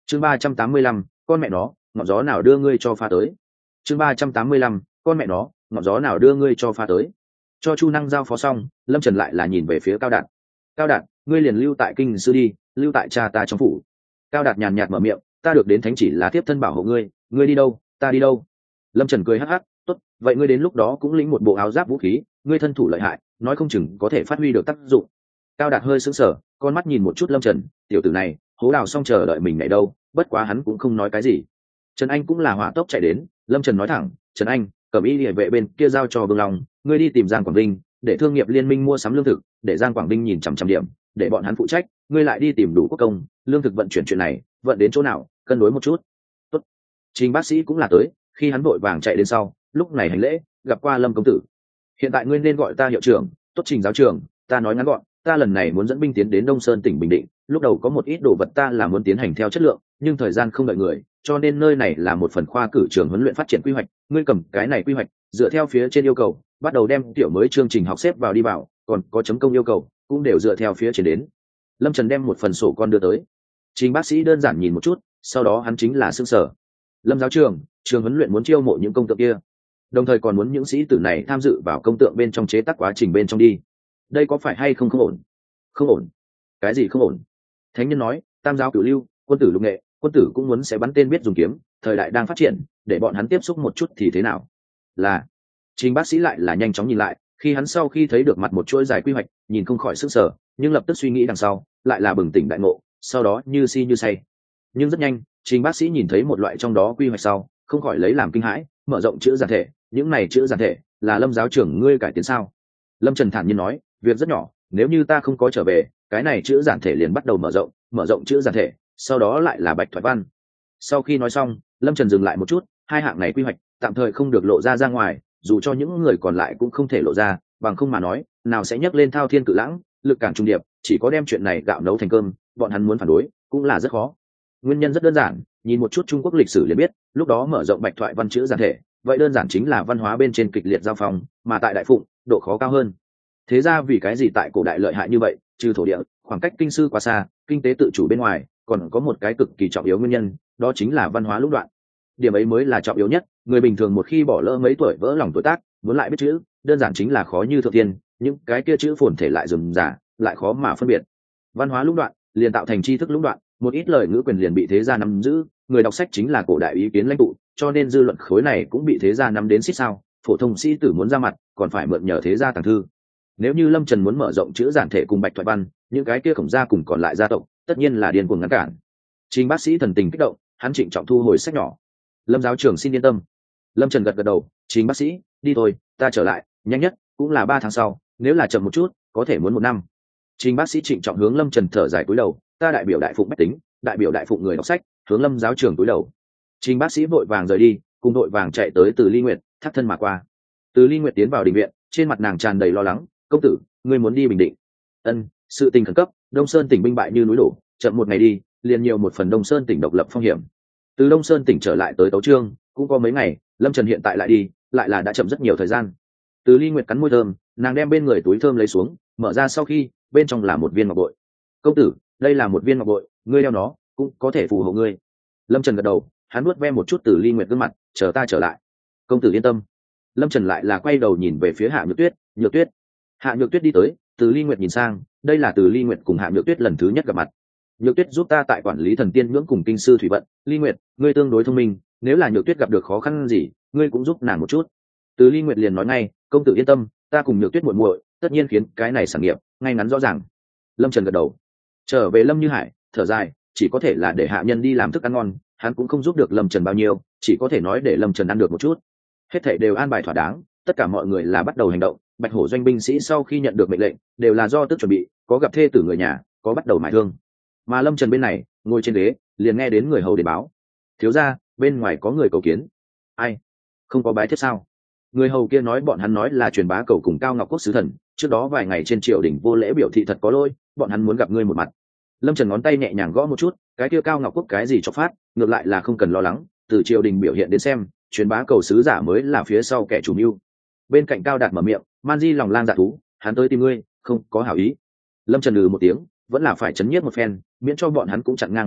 chương ba trăm tám mươi lăm con mẹ nó ngọn gió nào đưa ngươi cho pha tới. chương ba trăm tám mươi lăm con mẹ nó ngọn gió nào đưa ngươi cho pha tới. Cho chu năng giao phó xong, lâm trần lại là nhìn về phía cao đạt. Cao đạt, ngươi liền lưu tại kinh sư đi, lưu tại cha ta trong phủ. Cao đạt nhàn nhạt mở miệng, ta được đến thánh chỉ là tiếp thân bảo hộ ngươi, ngươi đi đâu ta đi đâu. Lâm trần cười hắc hắc, tốt, vậy ngươi đến lúc đó cũng lĩnh một bộ áo giáp vũ khí, ngươi thân thủ lợi hại, nói không chừng có thể phát huy được tác dụng. Cao đạt hơi sững sờ, con mắt nhìn một chút lâm trần, tiểu tử này hố đào xong chờ đợi mình này đâu, bất quá hắn cũng không nói cái gì. Trần Anh cũng là hỏa tốc chạy đến, lâm trần nói thẳng, Trần Anh, cẩm y địa vệ bên kia giao cho Vương Long, ngươi đi tìm Giang Quảng Vinh để thương nghiệp liên minh mua sắm lương thực, để Giang Quảng Vinh nhìn chằm chằm điểm, để bọn hắn phụ trách, ngươi lại đi tìm đủ quốc công lương thực vận chuyển chuyện này, vận đến chỗ nào cân đối một chút. Tốt. Trình bác sĩ cũng là tới, khi hắn vội vàng chạy đến sau, lúc này hành lễ, gặp qua Lâm công tử. Hiện tại ngươi nên gọi ta hiệu trưởng. Tốt Trình giáo trưởng, ta nói ngắn gọn, ta lần này muốn dẫn binh tiến đến Đông Sơn tỉnh Bình Định, lúc đầu có một ít đồ vật ta là muốn tiến hành theo chất lượng, nhưng thời gian không đợi người, cho nên nơi này là một phần khoa cử trường huấn luyện phát triển quy hoạch, ngươi cầm cái này quy hoạch, dựa theo phía trên yêu cầu, bắt đầu đem tiểu mới chương trình học xếp vào đi vào, còn có chấm công yêu cầu, cũng đều dựa theo phía trên đến. Lâm Trần đem một phần sổ con đưa tới. Trình bác sĩ đơn giản nhìn một chút, sau đó hắn chính là sững sờ. Lâm giáo trưởng, trường huấn luyện muốn chiêu mộ những công tượng kia, đồng thời còn muốn những sĩ tử này tham dự vào công tượng bên trong chế tác quá trình bên trong đi. Đây có phải hay không không ổn? Không ổn? Cái gì không ổn? Thánh nhân nói, tam giáo cửu lưu, quân tử lục nghệ, quân tử cũng muốn sẽ bắn tên biết dùng kiếm, thời đại đang phát triển, để bọn hắn tiếp xúc một chút thì thế nào? Là. Trình bác sĩ lại là nhanh chóng nhìn lại, khi hắn sau khi thấy được mặt một chuỗi dài quy hoạch, nhìn không khỏi sức sở, nhưng lập tức suy nghĩ đằng sau, lại là bừng tỉnh đại ngộ, sau đó như si như say. Nhưng rất nhanh, Trình bác sĩ nhìn thấy một loại trong đó quy hoạch sau, không khỏi lấy làm kinh hãi, mở rộng chữ giản thể, những này chữ giản thể là Lâm giáo trưởng ngươi cải tiến sao? Lâm Trần thản nhiên nói, việc rất nhỏ, nếu như ta không có trở về, cái này chữ giản thể liền bắt đầu mở rộng, mở rộng chữ giản thể, sau đó lại là bạch thoại văn. Sau khi nói xong, Lâm Trần dừng lại một chút, hai hạng này quy hoạch tạm thời không được lộ ra ra ngoài, dù cho những người còn lại cũng không thể lộ ra, bằng không mà nói, nào sẽ nhắc lên thao thiên cự lãng, lực cản trung điệp, chỉ có đem chuyện này gạo nấu thành cơm, bọn hắn muốn phản đối cũng là rất khó. Nguyên nhân rất đơn giản, nhìn một chút Trung Quốc lịch sử liền biết, lúc đó mở rộng bạch thoại văn chữ giản thể, vậy đơn giản chính là văn hóa bên trên kịch liệt giao phong, mà tại Đại Phụng, độ khó cao hơn. Thế ra vì cái gì tại cổ đại lợi hại như vậy, trừ thổ địa, khoảng cách kinh sư quá xa, kinh tế tự chủ bên ngoài, còn có một cái cực kỳ trọng yếu nguyên nhân, đó chính là văn hóa lũng đoạn. Điểm ấy mới là trọng yếu nhất, người bình thường một khi bỏ lỡ mấy tuổi vỡ lòng tuổi tác, muốn lại biết chữ, đơn giản chính là khó như thượng tiên, những cái kia chữ phồn thể lại rườm rà, lại khó mà phân biệt. Văn hóa lũng đoạn liền tạo thành tri thức lũng đoạn, một ít lời ngữ quyền liền bị thế gia nắm giữ, người đọc sách chính là cổ đại ý kiến lãnh tụ, cho nên dư luận khối này cũng bị thế gia nắm đến xích sao, phổ thông sĩ tử muốn ra mặt, còn phải mượn nhờ thế gia tàng thư. Nếu như Lâm Trần muốn mở rộng chữ giản thể cùng bạch thoại văn, những cái kia khổng gia cùng còn lại gia tộc, tất nhiên là điên cuồng ngăn cản. Trình bác sĩ thần tình kích động, hắn trịnh trọng thu hồi sách nhỏ. Lâm giáo trưởng xin yên tâm. Lâm Trần gật gật đầu, Trình bác sĩ, đi thôi, ta trở lại, nhanh nhất cũng là ba tháng sau, nếu là chậm một chút, có thể muốn một năm. Trình bác sĩ trịnh trọng hướng Lâm Trần thở dài cúi đầu, ta đại biểu Đại Phụng bách tính, đại biểu Đại Phụng người đọc sách, hướng Lâm giáo trưởng cúi đầu. Trình bác sĩ vội vàng rời đi, cùng vội vàng chạy tới Từ Ly Nguyệt, thắt thân mà qua. Từ Ly Nguyệt tiến vào đình viện, trên mặt nàng tràn đầy lo lắng, công tử, ngươi muốn đi Bình Định? Ân, sự tình khẩn cấp, Đông Sơn tỉnh binh bại như núi đổ, chậm một ngày đi, liền nhiều một phần Đông Sơn tỉnh độc lập phong hiểm. Từ Đông Sơn tỉnh trở lại tới Tấu Trương, cũng có mấy ngày, Lâm Trần hiện tại lại đi, lại là đã chậm rất nhiều thời gian. Từ Ly Nguyệt cắn môi thơm, nàng đem bên người túi thơm lấy xuống, mở ra sau khi, bên trong là một viên ngọc bội. Công tử, đây là một viên ngọc bội, ngươi đeo nó, cũng có thể phù hộ ngươi. Lâm Trần gật đầu, hắn nuốt ve một chút Từ Ly Nguyệt gương mặt, chờ ta trở lại. Công tử yên tâm. Lâm Trần lại là quay đầu nhìn về phía Hạ Nhược Tuyết, Nhược Tuyết. Hạ Nhược Tuyết đi tới, Từ Ly Nguyệt nhìn sang, đây là Từ Ly Nguyệt cùng Hạ Nhược Tuyết lần thứ nhất gặp mặt. Nhược Tuyết giúp ta tại quản lý thần tiên nhưỡng cùng kinh sư thủy vận, Ly Nguyệt, ngươi tương đối thông minh, nếu là Nhược Tuyết gặp được khó khăn gì, ngươi cũng giúp nàng một chút. Từ Ly Nguyệt liền nói ngay, công tử yên tâm, ta cùng Nhược Tuyết muội muội, tất nhiên khiến cái này sản nghiệp ngay ngắn rõ ràng. Lâm Trần gật đầu. Trở về Lâm Như Hải, thở dài, chỉ có thể là để hạ nhân đi làm thức ăn ngon, hắn cũng không giúp được Lâm Trần bao nhiêu, chỉ có thể nói để Lâm Trần ăn được một chút. Hết thảy đều an bài thỏa đáng, tất cả mọi người là bắt đầu hành động. Bạch Hổ doanh binh sĩ sau khi nhận được mệnh lệnh, đều là do tức chuẩn bị, có gặp thê tử người nhà, có bắt đầu mài thương. Mà Lâm Trần bên này, ngồi trên ghế, liền nghe đến người hầu để báo, thiếu gia, bên ngoài có người cầu kiến. Ai? Không có bái thiếp sao? Người hầu kia nói bọn hắn nói là truyền bá cầu cùng Cao Ngọc Quốc sứ thần, trước đó vài ngày trên triều đình vô lễ biểu thị thật có lỗi, bọn hắn muốn gặp ngươi một mặt. Lâm Trần ngón tay nhẹ nhàng gõ một chút, cái kia Cao Ngọc Quốc cái gì cho phát, ngược lại là không cần lo lắng, từ triều đình biểu hiện đến xem, truyền bá cầu sứ giả mới là phía sau kẻ chủ mưu. Bên cạnh Cao Đạt mở miệng, man di lòng lang dạ thú, hắn tới tìm ngươi, không có hảo ý. Lâm Trần lừ một tiếng, vẫn là phải chấn nhiếp một phen, miễn cho bọn hắn cũng chặn ngang một ước,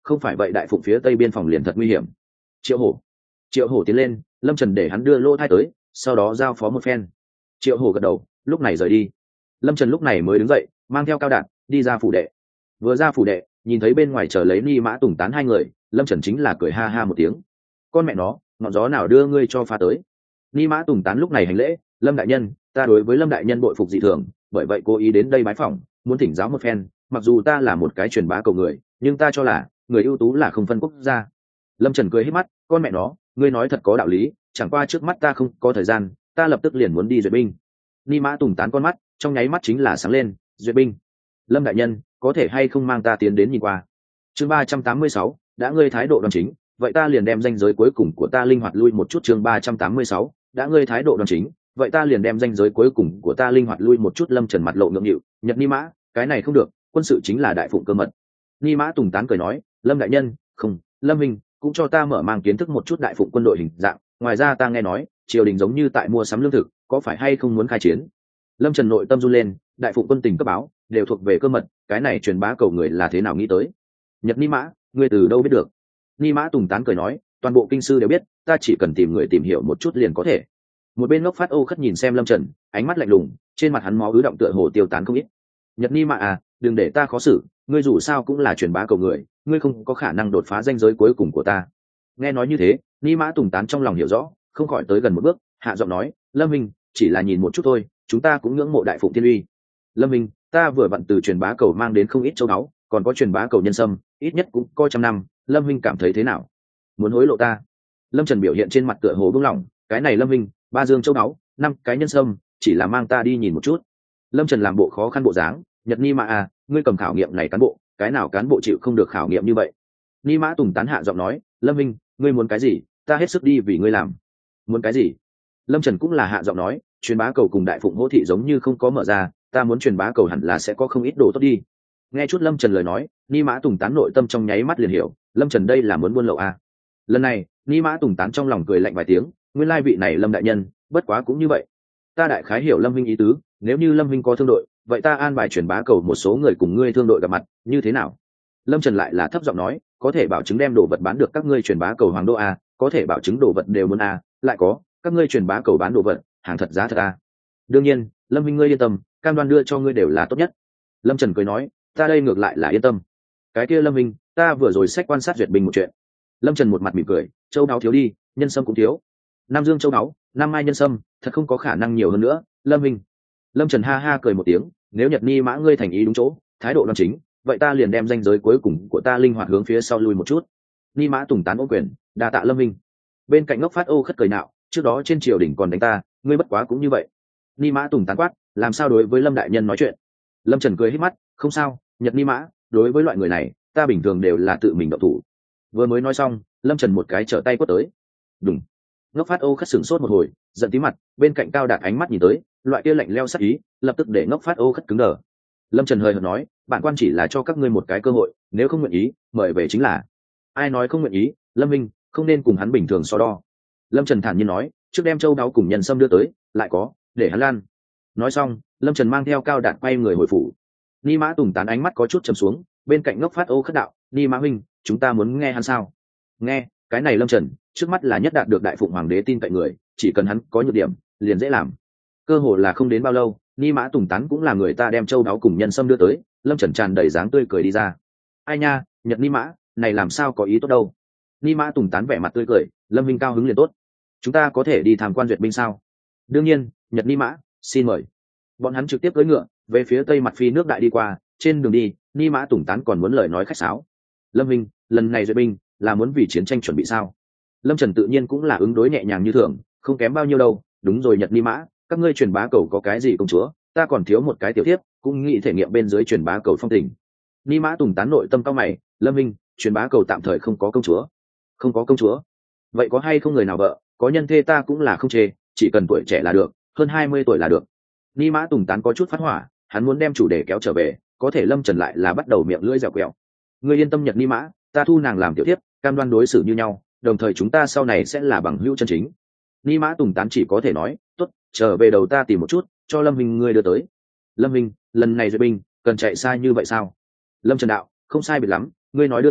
không phải vậy đại phụng phía tây biên phòng liền thật nguy hiểm. Triệu hổ triệu hổ tiến lên, lâm trần để hắn đưa lô thai tới, sau đó giao phó một phen. Triệu hổ gật đầu, lúc này rời đi. Lâm trần lúc này mới đứng dậy, mang theo Cao Đạt đi ra phủ đệ. Vừa ra phủ đệ, nhìn thấy bên ngoài chờ lấy Ni Mã Tùng Tán hai người, lâm trần chính là cười ha ha một tiếng. Con mẹ nó, ngọn gió nào đưa ngươi cho phá tới. Ni Mã Tùng Tán lúc này hành lễ, lâm đại nhân, ta đối với lâm đại nhân bội phục dị thường, bởi vậy cố ý đến đây bái phỏng, muốn thỉnh giáo một phen. Mặc dù ta là một cái truyền bá cầu người, nhưng ta cho là người ưu tú là không phân quốc gia. Lâm trần cười hết mắt, con mẹ nó, ngươi nói thật có đạo lý, chẳng qua trước mắt ta không có thời gian, ta lập tức liền muốn đi duyệt binh. Ni Mã Tùng Tán con mắt trong nháy mắt chính là sáng lên. Duyệt binh? Lâm đại nhân, có thể hay không mang ta tiến đến nhìn qua? Chương ba trăm tám mươi sáu, đã ngươi thái độ đoan chính, vậy ta liền đem danh giới cuối cùng của ta linh hoạt lui một chút. Chương ba trăm tám mươi sáu, đã ngươi thái độ đoan chính, vậy ta liền đem danh giới cuối cùng của ta linh hoạt lui một chút. Lâm trần mặt lộ ngượng nghịu, Nhật Ni Mã, cái này không được, quân sự chính là đại phụng cơ mật. Ni Mã Tùng Tán cười nói, Lâm đại nhân, không, Lâm minh cũng cho ta mở mang kiến thức một chút đại phụng quân đội hình dạng, ngoài ra ta nghe nói triều đình giống như tại mua sắm lương thực, có phải hay không muốn khai chiến? Lâm trần nội tâm run lên, đại phụng quân tình cấp báo đều thuộc về cơ mật, cái này truyền bá cầu người là thế nào nghĩ tới? Nhật Ni Mã, ngươi từ đâu biết được? Ni Mã Tùng Tán cười nói, toàn bộ kinh sư đều biết, ta chỉ cần tìm người tìm hiểu một chút liền có thể. Một bên ngốc phát ô khất nhìn xem lâm trần, ánh mắt lạnh lùng, trên mặt hắn máu ứ động tựa hồ tiêu tán không ít. Nhật Ni Mã à, đừng để ta khó xử, ngươi dù sao cũng là truyền bá cầu người, ngươi không có khả năng đột phá ranh giới cuối cùng của ta. Nghe nói như thế, Ni Mã Tùng Tán trong lòng hiểu rõ, không khỏi tới gần một bước, hạ giọng nói, Lâm minh chỉ là nhìn một chút thôi, chúng ta cũng ngưỡng mộ đại phụng thiên uy. Lâm minh ta vừa vặn từ truyền bá cầu mang đến không ít châu báu, còn có truyền bá cầu nhân sâm, ít nhất cũng coi trăm năm. Lâm minh cảm thấy thế nào? Muốn hối lộ ta? Lâm trần biểu hiện trên mặt tựa hồ buông lỏng, cái này Lâm minh ba dương châu báu, năm cái nhân sâm, chỉ là mang ta đi nhìn một chút. Lâm trần làm bộ khó khăn bộ dáng, Nhật Ni Mã à, ngươi cầm khảo nghiệm này cán bộ, cái nào cán bộ chịu không được khảo nghiệm như vậy? Ni Mã Tùng Tán hạ giọng nói, Lâm minh ngươi muốn cái gì, ta hết sức đi vì ngươi làm. Muốn cái gì? Lâm trần cũng là hạ giọng nói, truyền bá cầu cùng đại phụng hỗ thị giống như không có mở ra, ta muốn truyền bá cầu hẳn là sẽ có không ít đồ tốt đi. Nghe chút Lâm trần lời nói, Ni Mã Tùng Tán nội tâm trong nháy mắt liền hiểu, Lâm trần đây là muốn buôn lậu à. Lần này Ni Mã Tùng Tán trong lòng cười lạnh vài tiếng, nguyên lai vị này Lâm đại nhân bất quá cũng như vậy. Ta đại khái hiểu Lâm huynh ý tứ, nếu như Lâm huynh có thương đội, vậy ta an bài truyền bá cầu một số người cùng ngươi thương đội gặp mặt, như thế nào? Lâm trần lại là thấp giọng nói, có thể bảo chứng đem đồ vật bán được các ngươi truyền bá cầu hoàng đô a, có thể bảo chứng đồ vật đều muốn a, lại có các ngươi truyền bá cầu bán đồ vật hàng thật giá thật a. Đương nhiên, Lâm huynh ngươi yên tâm, cam đoan đưa cho ngươi đều là tốt nhất. Lâm trần cười nói, ta đây ngược lại là yên tâm. Cái kia Lâm huynh, ta vừa rồi sách quan sát duyệt binh một chuyện. Lâm trần một mặt mỉm cười, châu đáo thiếu đi, nhân sâm cũng thiếu. Nam dương châu đáo, năm mai nhân sâm, thật không có khả năng nhiều hơn nữa. Lâm huynh. Lâm trần ha ha cười một tiếng, nếu Nhật Ni Mã ngươi thành ý đúng chỗ, thái độ đoan chính, vậy ta liền đem danh giới cuối cùng của ta linh hoạt hướng phía sau lui một chút. Ni Mã Tùng Tán ô quyền, đa tạ Lâm huynh. Bên cạnh ngốc phát ô khất cười nạo, trước đó trên triều đình còn đánh ta, ngươi bất quá cũng như vậy. Ni Mã Tùng Tán quát, làm sao đối với Lâm đại nhân nói chuyện? Lâm trần cười hết mắt, không sao, Nhật Ni Mã, đối với loại người này ta bình thường đều là tự mình động thủ. Vừa mới nói xong, Lâm trần một cái trở tay quất tới. Đúng. Ngốc phát ô khất sửng sốt một hồi, giận tí mặt, bên cạnh Cao Đạt ánh mắt nhìn tới, loại kia lạnh leo sắc ý lập tức để ngốc phát ô khất cứng đờ. Lâm trần hơi hợt nói, bản quan chỉ là cho các ngươi một cái cơ hội, nếu không nguyện ý mời về chính là. Ai nói không nguyện ý? Lâm minh không nên cùng hắn bình thường so đo. Lâm trần thản nhiên nói, trước đem châu đáo cùng nhân sâm đưa tới, lại có để hắn lan. Nói xong, Lâm trần mang theo Cao Đạt quay người hồi phủ. Ni Mã Tùng Tán ánh mắt có chút trầm xuống, bên cạnh ngốc phát ô khất đạo, Ni Mã huynh, chúng ta muốn nghe hắn sao? Nghe, cái này Lâm trần trước mắt là nhất đạt được đại phụng hoàng đế tin cậy người, chỉ cần hắn có nhược điểm liền dễ làm. Cơ hồ là không đến bao lâu, Ni Mã Tùng Tán cũng là người ta đem châu đáo cùng nhân sâm đưa tới. Lâm trần tràn đầy dáng tươi cười đi ra. Ai nha, Nhật Ni Mã này làm sao có ý tốt đâu. Ni Mã Tùng Tán vẻ mặt tươi cười, Lâm huynh cao hứng liền tốt. Chúng ta có thể đi tham quan duyệt binh sao? Đương nhiên, Nhật Ni Mã, xin mời. Bọn hắn trực tiếp cưỡi ngựa về phía tây mặt phi nước đại đi qua. Trên đường đi, Ni Mã Tùng Tán còn muốn lời nói khách sáo. Lâm huynh, lần này duyệt binh là muốn vì chiến tranh chuẩn bị sao? Lâm trần tự nhiên cũng là ứng đối nhẹ nhàng như thường, không kém bao nhiêu đâu. Đúng rồi Nhật Ni Mã, các ngươi truyền bá cầu có cái gì công chúa, ta còn thiếu một cái tiểu thiếp, cũng nghĩ thể nghiệm bên dưới truyền bá cầu phong tình. Ni Mã Tùng Tán nội tâm cao mày, Lâm minh truyền bá cầu tạm thời không có công chúa. Không có công chúa? Vậy có hay không người nào vợ, có nhân thê ta cũng là không chê, chỉ cần tuổi trẻ là được, hơn hai mươi tuổi là được. Ni Mã Tùng Tán có chút phát hỏa, hắn muốn đem chủ đề kéo trở về, có thể Lâm trần lại là bắt đầu miệng lưỡi dẻo quẹo. Ngươi yên tâm Nhật Ni Mã, ta thu nàng làm tiểu thiếp, cam đoan đối xử như nhau, đồng thời chúng ta sau này sẽ là bằng hữu chân chính. Ni Mã Tùng Tán chỉ có thể nói, tốt, trở về đầu ta tìm một chút, cho Lâm minh ngươi đưa tới. Lâm minh lần này duyệt binh cần chạy xa như vậy sao? Lâm trần đạo, không sai biệt lắm, ngươi nói đưa tới,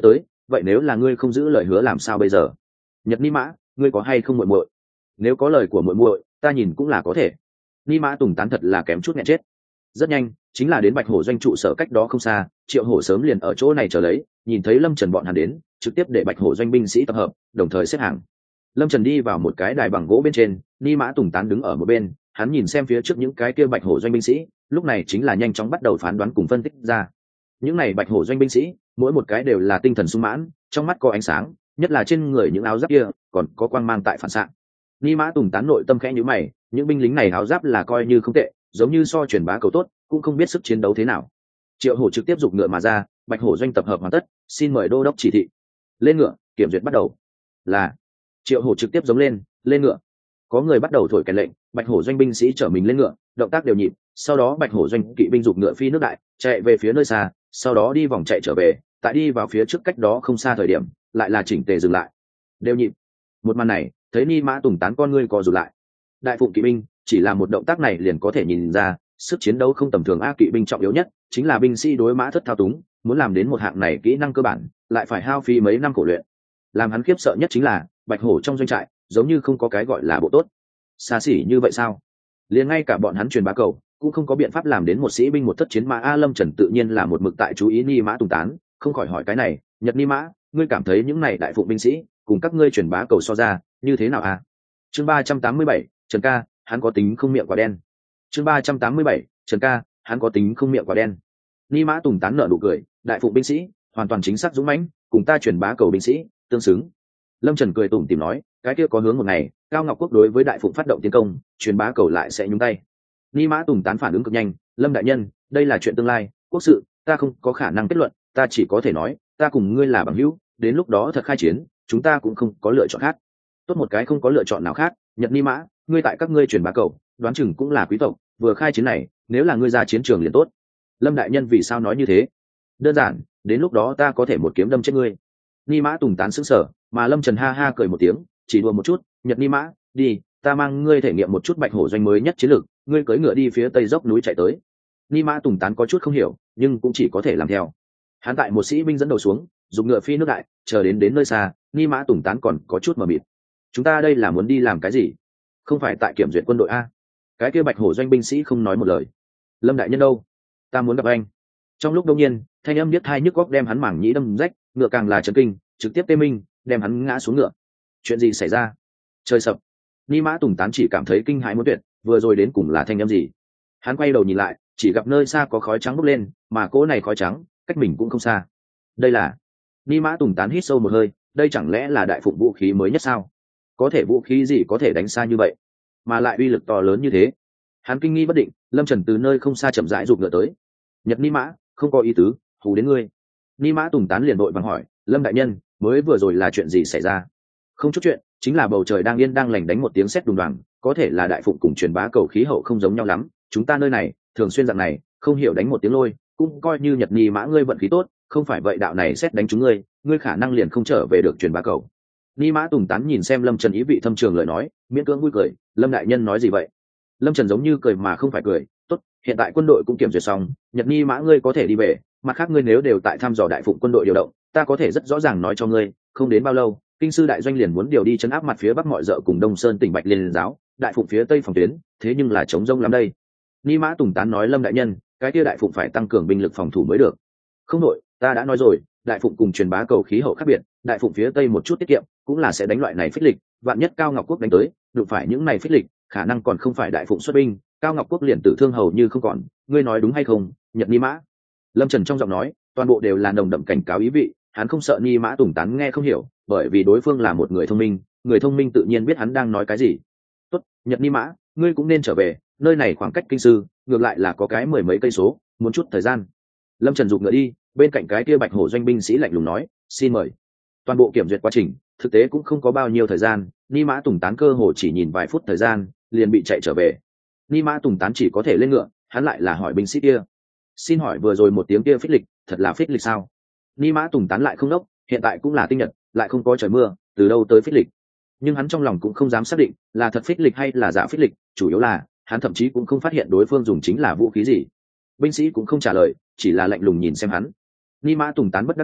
vậy nếu là ngươi không giữ lời hứa làm sao bây giờ? Nhật Ni Mã, ngươi có hay không muội muội? Nếu có lời của muội muội, ta nhìn cũng là có thể. Ni Mã Tùng Tán thật là kém chút nghẹn chết. Rất nhanh, chính là đến Bạch Hổ doanh trụ sở cách đó không xa, Triệu Hổ sớm liền ở chỗ này chờ lấy, nhìn thấy Lâm Trần bọn hắn đến, trực tiếp để Bạch Hổ doanh binh sĩ tập hợp, đồng thời xếp hàng. Lâm Trần đi vào một cái đài bằng gỗ bên trên, Ni Mã Tùng Tán đứng ở một bên, hắn nhìn xem phía trước những cái kia Bạch Hổ doanh binh sĩ, lúc này chính là nhanh chóng bắt đầu phán đoán cùng phân tích ra. Những này Bạch Hổ doanh binh sĩ, mỗi một cái đều là tinh thần sung mãn, trong mắt có ánh sáng, nhất là trên người những áo giáp kia, còn có quang mang tại phản xạ. Ni Mã Tùng Tán nội tâm khẽ nhíu mày, những binh lính này áo giáp là coi như không tệ, giống như so truyền bá cầu tốt, cũng không biết sức chiến đấu thế nào. Triệu Hổ trực tiếp giục ngựa mà ra, Bạch Hổ doanh tập hợp hoàn tất, xin mời đô đốc chỉ thị. Lên ngựa, kiểm duyệt bắt đầu. Là. Triệu Hổ trực tiếp giống lên, lên ngựa. Có người bắt đầu thổi kèn lệnh, Bạch Hổ doanh binh sĩ chở mình lên ngựa, động tác đều nhịp, sau đó Bạch Hổ doanh kỵ binh giục ngựa phi nước đại, chạy về phía nơi xa, sau đó đi vòng chạy trở về, tại đi vào phía trước cách đó không xa thời điểm, lại là chỉnh tề dừng lại. Đều nhịp. Một màn này, thấy Ni Mã Tùng Tán con ngươi co rụt lại. Đại phụng kỵ binh, chỉ là một động tác này liền có thể nhìn ra, sức chiến đấu không tầm thường. A kỵ binh trọng yếu nhất chính là binh sĩ đối mã thất thao túng, muốn làm đến một hạng này kỹ năng cơ bản, lại phải hao phí mấy năm khổ luyện. Làm hắn khiếp sợ nhất chính là, Bạch Hổ trong doanh trại, giống như không có cái gọi là bộ tốt. Xa xỉ như vậy sao? Liền ngay cả bọn hắn truyền bá cầu, cũng không có biện pháp làm đến một sĩ binh một thất chiến mã. A Lâm Trần tự nhiên là một mực tại chú ý Ni Mã Tùng Tán, không khỏi hỏi cái này, Nhật Ni Mã, ngươi cảm thấy những này đại phụng binh sĩ, cùng các ngươi truyền bá cầu so ra, như thế nào à? Chương ba trăm tám mươi bảy, Trần ca, hắn có tính không miệng quả đen. Chương ba trăm tám mươi bảy, Trần ca, hắn có tính không miệng quả đen. Ni Mã Tùng Tán nở nụ cười, đại phụng binh sĩ, hoàn toàn chính xác dũng mãnh, cùng ta truyền bá cầu binh sĩ, tương xứng. Lâm Trần cười tủm tỉm nói, cái kia có hướng một ngày, Cao Ngọc Quốc đối với đại phụng phát động tiến công, truyền bá cầu lại sẽ nhúng tay. Ni Mã Tùng Tán phản ứng cực nhanh, Lâm đại nhân, đây là chuyện tương lai, quốc sự, ta không có khả năng kết luận, ta chỉ có thể nói, ta cùng ngươi là bằng hữu, đến lúc đó thật khai chiến, chúng ta cũng không có lựa chọn khác. Tốt một cái không có lựa chọn nào khác, Nhật Ni Mã, ngươi tại các ngươi truyền bá cầu, đoán chừng cũng là quý tộc, vừa khai chiến này, nếu là ngươi ra chiến trường liền tốt. Lâm đại nhân vì sao nói như thế? Đơn giản, đến lúc đó ta có thể một kiếm đâm chết ngươi. Ni Mã Tùng Tán sững sờ, mà Lâm Trần ha ha cười một tiếng, chỉ đùa một chút, Nhật Ni Mã, đi, ta mang ngươi thể nghiệm một chút Bạch Hổ doanh mới nhất chiến lược, ngươi cưỡi ngựa đi phía tây dốc núi chạy tới. Ni Mã Tùng Tán có chút không hiểu, nhưng cũng chỉ có thể làm theo. Hắn tại một sĩ binh dẫn đầu xuống, dùng ngựa phi nước đại, chờ đến đến nơi xa, Ni Mã Tùng Tán còn có chút mờ mịt. Chúng ta đây là muốn đi làm cái gì? Không phải tại kiểm duyệt quân đội a? Cái kia Bạch Hổ doanh binh sĩ không nói một lời. Lâm đại nhân đâu? Ta muốn gặp anh. Trong lúc đông nhiên, thanh âm biết thai nhức góc đem hắn mảng nhĩ đâm rách, ngựa càng là chấn kinh, trực tiếp tê minh, đem hắn ngã xuống ngựa. Chuyện gì xảy ra? Trời sập. Ni Mã Tùng Tán chỉ cảm thấy kinh hãi muốn tuyệt, vừa rồi đến cùng là thanh âm gì? Hắn quay đầu nhìn lại, chỉ gặp nơi xa có khói trắng bốc lên, mà cỗ này khói trắng, cách mình cũng không xa. Đây là... Ni Mã Tùng Tán hít sâu một hơi, đây chẳng lẽ là đại phụng vũ khí mới nhất sao? Có thể vũ khí gì có thể đánh xa như vậy, mà lại uy lực to lớn như thế? Hắn kinh nghi bất định. Lâm Trần từ nơi không xa chậm rãi rụt ngựa tới. Nhật Ni Mã, không có ý tứ, hù đến ngươi. Ni Mã Tùng Tán liền đội vàng hỏi, Lâm đại nhân, mới vừa rồi là chuyện gì xảy ra? Không chút chuyện, chính là bầu trời đang yên đang lành đánh một tiếng sét đùng đoàng, có thể là đại phụng cùng truyền bá cầu khí hậu không giống nhau lắm, chúng ta nơi này thường xuyên dạng này, không hiểu đánh một tiếng lôi, cũng coi như Nhật Ni Mã ngươi vận khí tốt, không phải vậy đạo này sét đánh chúng ngươi, ngươi khả năng liền không trở về được truyền bá cầu. Ni Mã Tùng Tán nhìn xem Lâm Trần ý vị thâm trường lời nói, miễn cưỡng vui cười, Lâm đại nhân nói gì vậy? Lâm Trần giống như cười mà không phải cười, tốt, hiện tại quân đội cũng kiểm duyệt xong, Nhật Ni Mã ngươi có thể đi về, mặt khác ngươi nếu đều tại thăm dò đại phụng quân đội điều động, ta có thể rất rõ ràng nói cho ngươi, không đến bao lâu, kinh sư đại doanh liền muốn điều đi chấn áp mặt phía bắc mọi dợ cùng Đông Sơn tỉnh Bạch Liên giáo, đại phụng phía tây phòng tuyến, thế nhưng là chống rông lắm đây. Ni Mã Tùng Tán nói, Lâm đại nhân, cái kia đại phụng phải tăng cường binh lực phòng thủ mới được. Không đội, ta đã nói rồi, đại phụng cùng truyền bá cầu khí hậu khác biệt, đại phụng phía tây một chút tiết kiệm, cũng là sẽ đánh loại này phích lịch, vạn nhất Cao Ngọc Quốc đánh tới, đụng phải những này phích lịch, khả năng còn không phải đại phụng xuất binh, Cao Ngọc Quốc liền tử thương hầu như không còn, ngươi nói đúng hay không, Nhật Ni Mã? Lâm Trần trong giọng nói, toàn bộ đều là nồng đậm cảnh cáo ý vị, hắn không sợ Ni Mã Tùng Tán nghe không hiểu, bởi vì đối phương là một người thông minh, người thông minh tự nhiên biết hắn đang nói cái gì. Tốt, Nhật Ni Mã, ngươi cũng nên trở về, nơi này khoảng cách kinh sư, ngược lại là có cái mười mấy cây số, muốn chút thời gian. Lâm Trần giục ngựa đi, bên cạnh cái kia Bạch Hổ doanh binh sĩ lạnh lùng nói, xin mời. Toàn bộ kiểm duyệt quá trình, thực tế cũng không có bao nhiêu thời gian, Ni Mã Tùng Tán cơ hồ chỉ nhìn vài phút thời gian, liền bị chạy trở về. Ni Mã Tùng Tán chỉ có thể lên ngựa, hắn lại là hỏi binh sĩ kia, xin hỏi vừa rồi một tiếng kia phích lịch, thật là phích lịch sao? Ni Mã Tùng Tán lại không đốc, hiện tại cũng là tinh nhật, lại không có trời mưa, từ đâu tới phích lịch? Nhưng hắn trong lòng cũng không dám xác định là thật phích lịch hay là giả phích lịch, chủ yếu là hắn thậm chí cũng không phát hiện đối phương dùng chính là vũ khí gì. Binh sĩ cũng không trả lời, chỉ là lạnh lùng nhìn xem hắn. Ni Mã Tùng Tán bất đắc dĩ,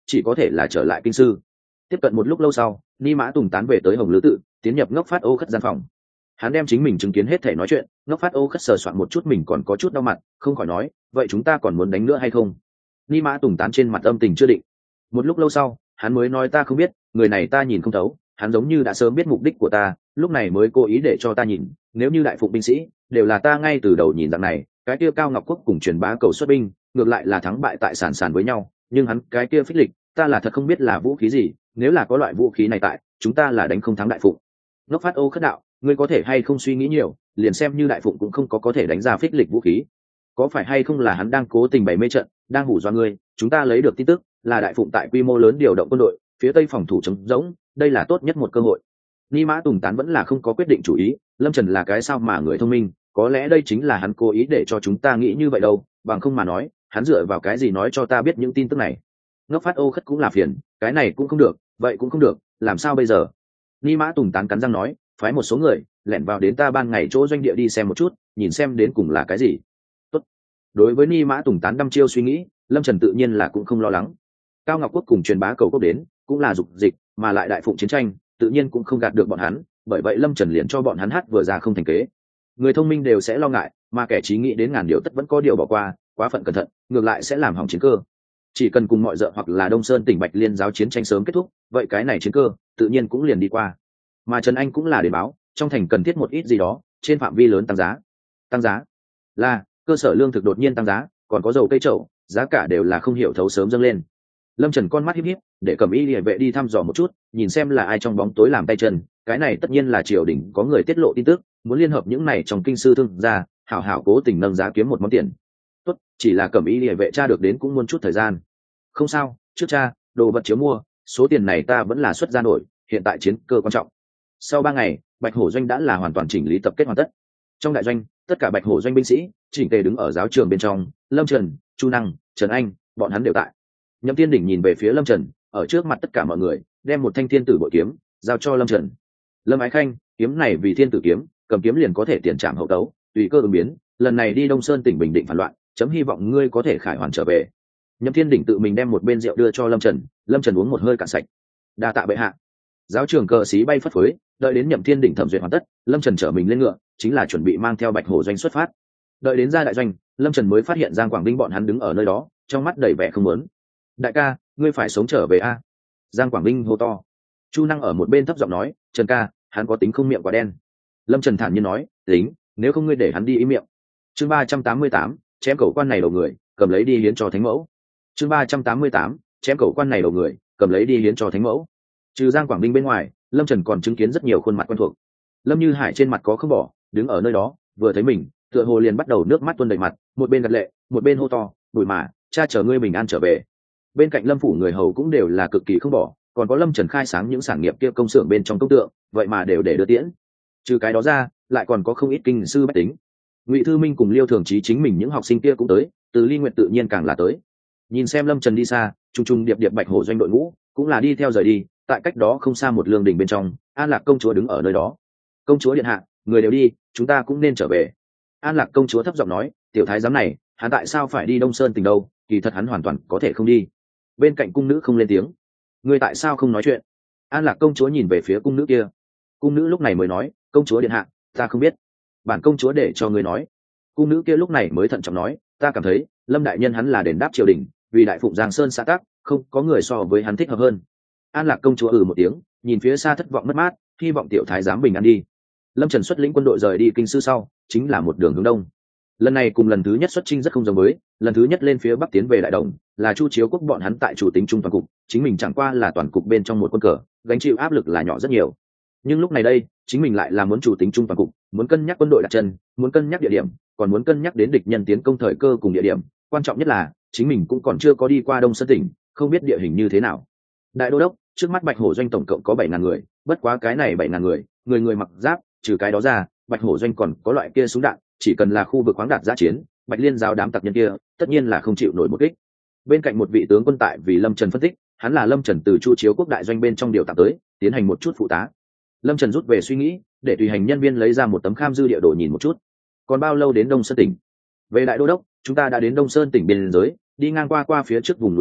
chỉ có thể là trở lại kinh sư. Tiếp cận một lúc lâu sau, Ni Mã Tùng tán về tới Hồng Lữ tự, tiến nhập Ngốc Phát Ô Khất gian phòng. Hắn đem chính mình chứng kiến hết thể nói chuyện. Ngốc Phát Ô Khất sờ soạn một chút mình còn có chút đau mặt, không khỏi nói, vậy chúng ta còn muốn đánh nữa hay không? Ni Mã Tùng tán trên mặt âm tình chưa định. Một lúc lâu sau, hắn mới nói, ta không biết, người này ta nhìn không thấu, hắn giống như đã sớm biết mục đích của ta, lúc này mới cố ý để cho ta nhìn. Nếu như đại phụng binh sĩ đều là ta ngay từ đầu nhìn rằng này, cái kia Cao Ngọc Quốc cùng truyền bá cầu xuất binh, ngược lại là thắng bại tại sàn sàn với nhau. Nhưng hắn cái kia phích lịch, ta là thật không biết là vũ khí gì, nếu là có loại vũ khí này tại, chúng ta là đánh không thắng đại phụng. Ngốc Phát Ô Khất đạo, ngươi có thể hay không suy nghĩ nhiều, liền xem như đại phụng cũng không có có thể đánh ra phích lịch vũ khí. Có phải hay không là hắn đang cố tình bày mê trận, đang hù dọa ngươi? Chúng ta lấy được tin tức là đại phụng tại quy mô lớn điều động quân đội, phía tây phòng thủ trống rỗng, đây là tốt nhất một cơ hội. Ni Mã Tùng tán vẫn là không có quyết định chủ ý. Lâm Trần là cái sao mà người thông minh, có lẽ đây chính là hắn cố ý để cho chúng ta nghĩ như vậy đâu, bằng không mà nói, hắn dựa vào cái gì nói cho ta biết những tin tức này? Ngốc Phát Ô Khất cũng là phiền, cái này cũng không được, vậy cũng không được, làm sao bây giờ? Ni Mã Tùng tán cắn răng nói, phái một số người lẻn vào đến ta ban ngày chỗ doanh địa đi xem một chút, nhìn xem đến cùng là cái gì. Tốt. Đối với Ni Mã Tùng tán đăm chiêu suy nghĩ, Lâm Trần tự nhiên là cũng không lo lắng. Cao Ngọc Quốc cùng truyền bá cầu quốc đến, cũng là dục dịch, mà lại đại phụng chiến tranh, tự nhiên cũng không gạt được bọn hắn, bởi vậy Lâm Trần liền cho bọn hắn hát vừa ra không thành kế. Người thông minh đều sẽ lo ngại, mà kẻ trí nghĩ đến ngàn điều tất vẫn có điều bỏ qua, quá phận cẩn thận, ngược lại sẽ làm hỏng chiến cơ. Chỉ cần cùng mọi dợ hoặc là Đông Sơn tỉnh Bạch Liên giáo chiến tranh sớm kết thúc, vậy cái này chiến cơ tự nhiên cũng liền đi qua. Mà Trần Anh cũng là để báo, trong thành cần thiết một ít gì đó, trên phạm vi lớn tăng giá. Tăng giá là cơ sở lương thực đột nhiên tăng giá, còn có dầu cây trậu, giá cả đều là không hiểu thấu sớm dâng lên. Lâm Trần con mắt híp híp, để Cẩm Y Liễu vệ đi thăm dò một chút, nhìn xem là ai trong bóng tối làm tay chân. Cái này tất nhiên là triều đình có người tiết lộ tin tức, muốn liên hợp những này trong kinh sư thương gia, hảo hảo cố tình nâng giá kiếm một món tiền. Tốt, chỉ là Cẩm Y Liễu vệ tra được đến cũng muốn chút thời gian. Không sao, trước cha, đồ vật chiếu mua, số tiền này ta vẫn là xuất ra nổi, hiện tại chiến cơ quan trọng. Sau ba ngày, Bạch Hổ doanh đã là hoàn toàn chỉnh lý tập kết hoàn tất. Trong đại doanh, tất cả Bạch Hổ doanh binh sĩ chỉnh tề đứng ở giáo trường bên trong, Lâm Trần, Chu Năng, Trần Anh, bọn hắn đều tại. Nhậm Thiên Đỉnh nhìn về phía Lâm Trần, ở trước mặt tất cả mọi người, đem một thanh thiên tử bội kiếm giao cho Lâm Trần. Lâm Ái Khanh, kiếm này vì thiên tử kiếm, cầm kiếm liền có thể tiền trảm hậu tấu, tùy cơ ứng biến, lần này đi Đông Sơn tỉnh bình định phản loạn, chấm hy vọng ngươi có thể khải hoàn trở về. Nhậm Thiên Đỉnh tự mình đem một bên rượu đưa cho Lâm Trần, Lâm Trần uống một hơi cạn sạch. Đa tạ bệ hạ. Giáo trường cờ xí bay phất phới, đợi đến Nhậm Thiên Đỉnh thẩm duyệt hoàn tất, Lâm Trần trở mình lên ngựa, chính là chuẩn bị mang theo Bạch Hổ doanh xuất phát. Đợi đến ra đại doanh, Lâm Trần mới phát hiện Giang Quảng Binh bọn hắn đứng ở nơi đó, trong mắt đầy vẻ không muốn. Đại ca, ngươi phải sống trở về a. Giang Quảng Binh hô to. Chu Năng ở một bên thấp giọng nói, Trần ca, hắn có tính không miệng quá đen. Lâm Trần thản nhiên nói, tính, nếu không ngươi để hắn đi ý miệng. Chương ba trăm tám mươi tám, chém cẩu quan này đầu người, cầm lấy đi hiến cho thánh mẫu. Chương ba trăm tám mươi tám, chém cẩu quan này đầu người, cầm lấy đi hiến cho thánh mẫu. Trừ Giang Quảng Binh bên ngoài, Lâm Trần còn chứng kiến rất nhiều khuôn mặt quen thuộc. Lâm Như Hải trên mặt có không bỏ, đứng ở nơi đó, vừa thấy mình, tựa hồ liền bắt đầu nước mắt tuôn đầy mặt, một bên gật lệ, một bên hô to, "Bùi mà, cha chờ ngươi bình an trở về." Bên cạnh Lâm phủ người hầu cũng đều là cực kỳ không bỏ, còn có Lâm Trần khai sáng những sản nghiệp kia công xưởng bên trong công tượng, vậy mà đều để đưa tiễn. Trừ cái đó ra, lại còn có không ít kinh sư bách tính. Ngụy Thư Minh cùng Liêu Thường Chí chính mình những học sinh kia cũng tới, từ Ly Nguyệt tự nhiên càng là tới. Nhìn xem Lâm Trần đi xa, trung trung điệp điệp Bạch Hổ doanh đội ngũ cũng là đi theo rời đi. Tại cách đó không xa một lương đình bên trong, An Lạc công chúa đứng ở nơi đó. "Công chúa điện hạ, người đều đi, chúng ta cũng nên trở về." An Lạc công chúa thấp giọng nói, "Tiểu thái giám này, hắn tại sao phải đi Đông Sơn tỉnh đâu? Kỳ thật hắn hoàn toàn có thể không đi." Bên cạnh cung nữ không lên tiếng. "Ngươi tại sao không nói chuyện?" An Lạc công chúa nhìn về phía cung nữ kia. Cung nữ lúc này mới nói, "Công chúa điện hạ, ta không biết, bản công chúa để cho ngươi nói." Cung nữ kia lúc này mới thận trọng nói, "Ta cảm thấy Lâm đại nhân hắn là đền đáp triều đình, vì đại phụng Giang Sơn xã tắc, không có người so với hắn thích hợp hơn." An Lạc công chúa ừ một tiếng, nhìn phía xa thất vọng mất mát, hy vọng tiểu thái giám bình an đi. Lâm Trần xuất lĩnh quân đội rời đi kinh sư sau, chính là một đường hướng đông. Lần này cùng lần thứ nhất xuất chinh rất không giống với, lần thứ nhất lên phía bắc tiến về đại đồng, là Chu Chiếu Quốc bọn hắn tại chủ tính trung toàn cục, chính mình chẳng qua là toàn cục bên trong một quân cờ, gánh chịu áp lực là nhỏ rất nhiều. Nhưng lúc này đây, chính mình lại là muốn chủ tính trung toàn cục, muốn cân nhắc quân đội đặt chân, muốn cân nhắc địa điểm, còn muốn cân nhắc đến địch nhân tiến công thời cơ cùng địa điểm, quan trọng nhất là chính mình cũng còn chưa có đi qua Đông Sơn tỉnh, không biết địa hình như thế nào. Đại đô đốc, trước mắt Bạch Hổ doanh tổng cộng có bảy ngàn người, bất quá cái này bảy ngàn người, người người mặc giáp, trừ cái đó ra, Bạch Hổ doanh còn có loại kia súng đạn, chỉ cần là khu vực khoáng đạt giã chiến, Bạch Liên giáo đám tặc nhân kia, tất nhiên là không chịu nổi một kích. Bên cạnh một vị tướng quân tại vì Lâm Trần phân tích, hắn là Lâm Trần từ Chu Chiếu Quốc đại doanh bên trong điều tạm tới, tiến hành một chút phụ tá. Lâm Trần rút về suy nghĩ, để tùy hành nhân viên lấy ra một tấm kham dư địa đồ nhìn một chút. Còn bao lâu đến Đông Sơn tỉnh? Về đại đô đốc, chúng ta đã đến Đông Sơn tỉnh biên giới, đi ngang qua qua phía trước vùng núi này,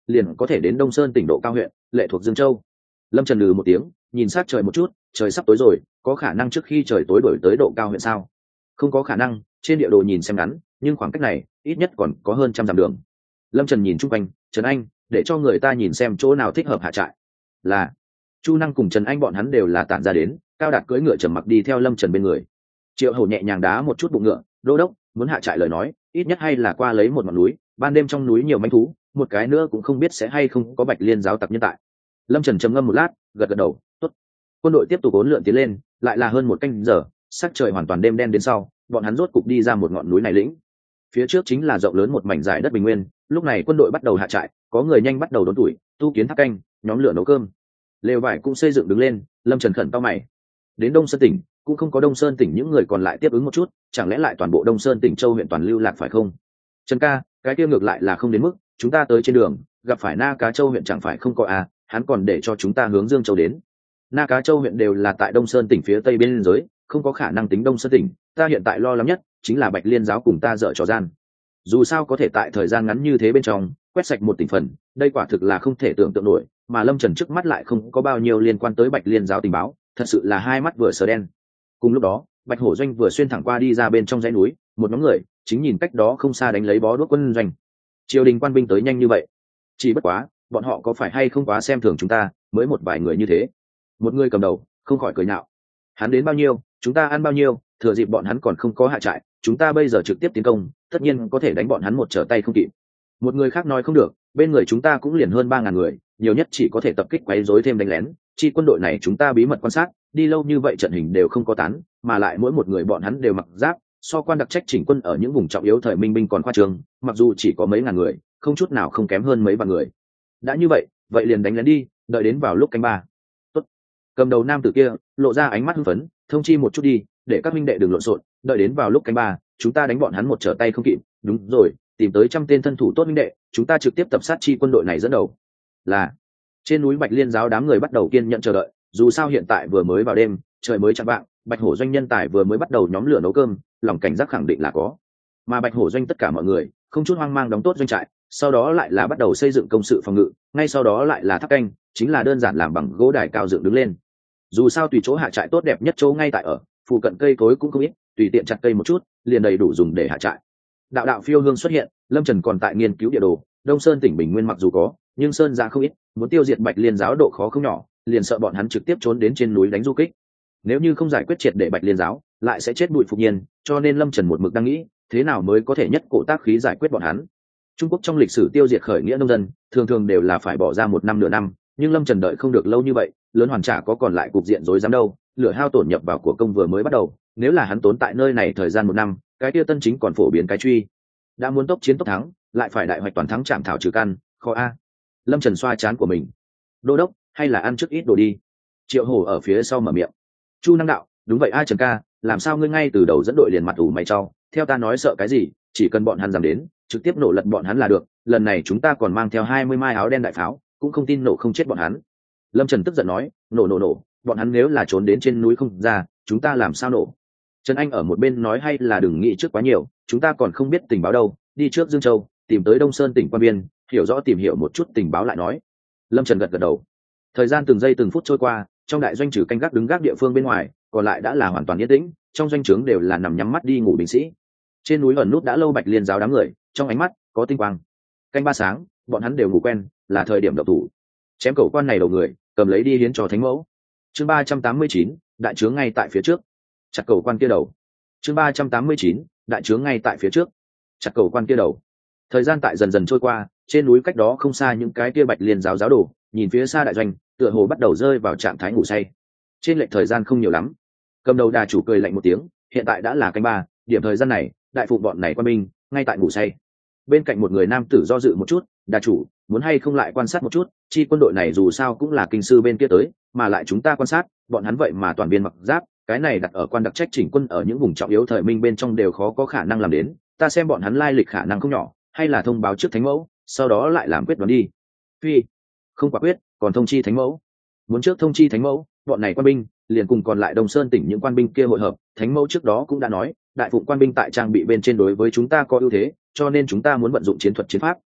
liền có thể đến Đông Sơn tỉnh Độ Cao huyện, lệ thuộc Dương Châu. Lâm Trần lừ một tiếng, nhìn sát trời một chút, trời sắp tối rồi, có khả năng trước khi trời tối đổi tới Độ Cao huyện sao? Không có khả năng, trên địa đồ nhìn xem ngắn, nhưng khoảng cách này ít nhất còn có hơn trăm dặm đường. Lâm Trần nhìn chung quanh, Trần Anh, để cho người ta nhìn xem chỗ nào thích hợp hạ trại. Là Chu Năng cùng Trần Anh bọn hắn đều là tản ra đến, Cao Đạt cưỡi ngựa trầm mặc đi theo Lâm Trần bên người. Triệu Hầu nhẹ nhàng đá một chút bụng ngựa, đô đốc, muốn hạ trại lời nói, ít nhất hay là qua lấy một ngọn núi, ban đêm trong núi nhiều manh thú, một cái nữa cũng không biết sẽ hay không có Bạch Liên giáo tặc nhân tại. Lâm Trần trầm ngâm một lát, gật gật đầu, tốt. Quân đội tiếp tục uốn lượn tiến lên, lại là hơn một canh giờ, sắc trời hoàn toàn đêm đen đến sau, bọn hắn rốt cục đi ra một ngọn núi này lĩnh. Phía trước chính là rộng lớn một mảnh dài đất bình nguyên, lúc này quân đội bắt đầu hạ trại, có người nhanh bắt đầu đốn tuổi, tu kiến tháp canh, nhóm lửa nấu cơm. Lều vải cũng xây dựng đứng lên. Lâm Trần khẩn tao mày. Đến Đông Sơn tỉnh cũng không có Đông Sơn tỉnh những người còn lại tiếp ứng một chút, chẳng lẽ lại toàn bộ Đông Sơn tỉnh Châu huyện toàn lưu lạc phải không? Trần ca, cái kia ngược lại là không đến mức, chúng ta tới trên đường gặp phải Na Cá Châu huyện chẳng phải không có à, hắn còn để cho chúng ta hướng Dương Châu đến. Na Cá Châu huyện đều là tại Đông Sơn tỉnh phía tây biên giới, không có khả năng tính Đông Sơn tỉnh, ta hiện tại lo lắng nhất chính là Bạch Liên giáo cùng ta dở trò gian. Dù sao có thể tại thời gian ngắn như thế bên trong quét sạch một tỉnh phần, đây quả thực là không thể tưởng tượng nổi, mà Lâm Trần trước mắt lại không có bao nhiêu liên quan tới Bạch Liên giáo tình báo, thật sự là hai mắt vừa sờ đen. Cùng lúc đó, Bạch Hổ doanh vừa xuyên thẳng qua đi ra bên trong dãy núi, một nhóm người chính nhìn cách đó không xa đánh lấy bó đuốc quân doanh. Triều đình quan binh tới nhanh như vậy, chỉ bất quá bọn họ có phải hay không quá xem thường chúng ta, mới một vài người như thế. Một người cầm đầu không khỏi cười nhạo, hắn đến bao nhiêu chúng ta ăn bao nhiêu, thừa dịp bọn hắn còn không có hạ trại, chúng ta bây giờ trực tiếp tiến công, tất nhiên có thể đánh bọn hắn một trở tay không kịp. Một người khác nói không được, bên người chúng ta cũng liền hơn ba ngàn người, nhiều nhất chỉ có thể tập kích quấy rối thêm đánh lén, chi quân đội này chúng ta bí mật quan sát, đi lâu như vậy trận hình đều không có tán, mà lại mỗi một người bọn hắn đều mặc giáp, so quan đặc trách chỉnh quân ở những vùng trọng yếu thời minh binh còn khoa trương, mặc dù chỉ có mấy ngàn người, không chút nào không kém hơn mấy vạn người. Đã như vậy, vậy liền đánh lén đi, đợi đến vào lúc canh ba. Tốt. Cầm đầu nam tử kia lộ ra ánh mắt hưng phấn, thông chi một chút đi, để các minh đệ đừng lộn xộn, đợi đến vào lúc canh ba, chúng ta đánh bọn hắn một trở tay không kịp. Đúng rồi, tìm tới trăm tên thân thủ tốt minh đệ, chúng ta trực tiếp tập sát chi quân đội này dẫn đầu. Là trên núi Bạch Liên giáo đám người bắt đầu kiên nhận chờ đợi, dù sao hiện tại vừa mới vào đêm, trời mới chạng vạng, Bạch Hổ doanh nhân tài vừa mới bắt đầu nhóm lửa nấu cơm, lòng cảnh giác khẳng định là có. Mà Bạch Hổ doanh tất cả mọi người không chút hoang mang đóng tốt doanh trại, sau đó lại là bắt đầu xây dựng công sự phòng ngự, ngay sau đó lại là tháp canh, chính là đơn giản làm bằng gỗ đài cao dựng đứng lên. Dù sao tùy chỗ hạ trại tốt đẹp nhất chỗ ngay tại ở, phụ cận cây cối cũng không ít, tùy tiện chặt cây một chút, liền đầy đủ dùng để hạ trại. Đạo đạo phiêu hương xuất hiện, Lâm Trần còn tại nghiên cứu địa đồ, Đông Sơn tỉnh Bình Nguyên mặc dù có, nhưng sơn ra không ít, muốn tiêu diệt Bạch Liên giáo độ khó không nhỏ, liền sợ bọn hắn trực tiếp trốn đến trên núi đánh du kích. Nếu như không giải quyết triệt để Bạch Liên giáo, lại sẽ chết bụi phục nhiên, cho nên Lâm Trần một mực đang nghĩ, thế nào mới có thể nhất cổ tác khí giải quyết bọn hắn. Trung Quốc trong lịch sử tiêu diệt khởi nghĩa nông dân, thường thường đều là phải bỏ ra một năm nửa năm, nhưng Lâm Trần đợi không được lâu như vậy, lớn hoàn trả có còn lại cục diện rối rắm đâu, lửa hao tổn nhập vào của công vừa mới bắt đầu, nếu là hắn tốn tại nơi này thời gian một năm, cái kia tân chính còn phổ biến cái truy. Đã muốn tốc chiến tốc thắng, lại phải đại hoạch toàn thắng chạm thảo trừ căn, khó a. Lâm Trần xoa chán của mình. Đô đốc, hay là ăn trước ít đồ đi. Triệu Hổ ở phía sau mở miệng. Chu Năng đạo, đúng vậy a Trần ca, làm sao ngươi ngay từ đầu dẫn đội liền mặt ủ mày trao, theo ta nói sợ cái gì, chỉ cần bọn hắn dám đến, trực tiếp nổ lật bọn hắn là được, lần này chúng ta còn mang theo hai mươi mai áo đen đại pháo, cũng không tin nổ không chết bọn hắn. Lâm Trần tức giận nói, nổ nổ nổ, bọn hắn nếu là trốn đến trên núi không ra, chúng ta làm sao nổ? Trần Anh ở một bên nói hay là đừng nghĩ trước quá nhiều, chúng ta còn không biết tình báo đâu, đi trước Dương Châu, tìm tới Đông Sơn tỉnh quan biên, hiểu rõ tìm hiểu một chút tình báo lại nói. Lâm Trần gật gật đầu. Thời gian từng giây từng phút trôi qua, trong đại doanh trừ canh gác đứng gác địa phương bên ngoài, còn lại đã là hoàn toàn yên tĩnh, trong doanh trướng đều là nằm nhắm mắt đi ngủ binh sĩ. Trên núi ẩn nút đã lâu Bạch Liên giáo đám người, trong ánh mắt có tinh quang. Canh ba sáng, bọn hắn đều ngủ quen, là thời điểm động thủ. Chém cẩu quan này đầu người, cầm lấy đi hiến cho thánh mẫu. Chương ba trăm tám mươi chín, đại trướng ngay tại phía trước. Chặt cẩu quan kia đầu. Chương ba trăm tám mươi chín, đại trướng ngay tại phía trước. Chặt cẩu quan kia đầu. Thời gian tại dần dần trôi qua, trên núi cách đó không xa những cái kia Bạch Liên giáo giáo đồ, nhìn phía xa đại doanh, tựa hồ bắt đầu rơi vào trạng thái ngủ say. Trên lệch thời gian không nhiều lắm. Cầm đầu đà chủ cười lạnh một tiếng, hiện tại đã là canh ba, điểm thời gian này, đại phụ bọn này quan binh ngay tại ngủ say. Bên cạnh một người nam tử do dự một chút, đà chủ, muốn hay không lại quan sát một chút, chi quân đội này dù sao cũng là kinh sư bên kia tới, mà lại chúng ta quan sát, bọn hắn vậy mà toàn viên mặc giáp, cái này đặt ở quan đặc trách chỉnh quân ở những vùng trọng yếu thời minh bên trong đều khó có khả năng làm đến, ta xem bọn hắn lai lịch khả năng không nhỏ, hay là thông báo trước thánh mẫu, sau đó lại làm quyết đoán đi. Phi, không quả quyết, còn thông chi thánh mẫu. Muốn trước thông chi thánh mẫu, bọn này quan binh liền cùng còn lại Đông Sơn tỉnh những quan binh kia hội hợp, thánh mẫu trước đó cũng đã nói, đại phụng quan binh tại trang bị bên trên đối với chúng ta có ưu thế, cho nên chúng ta muốn vận dụng chiến thuật chiến pháp,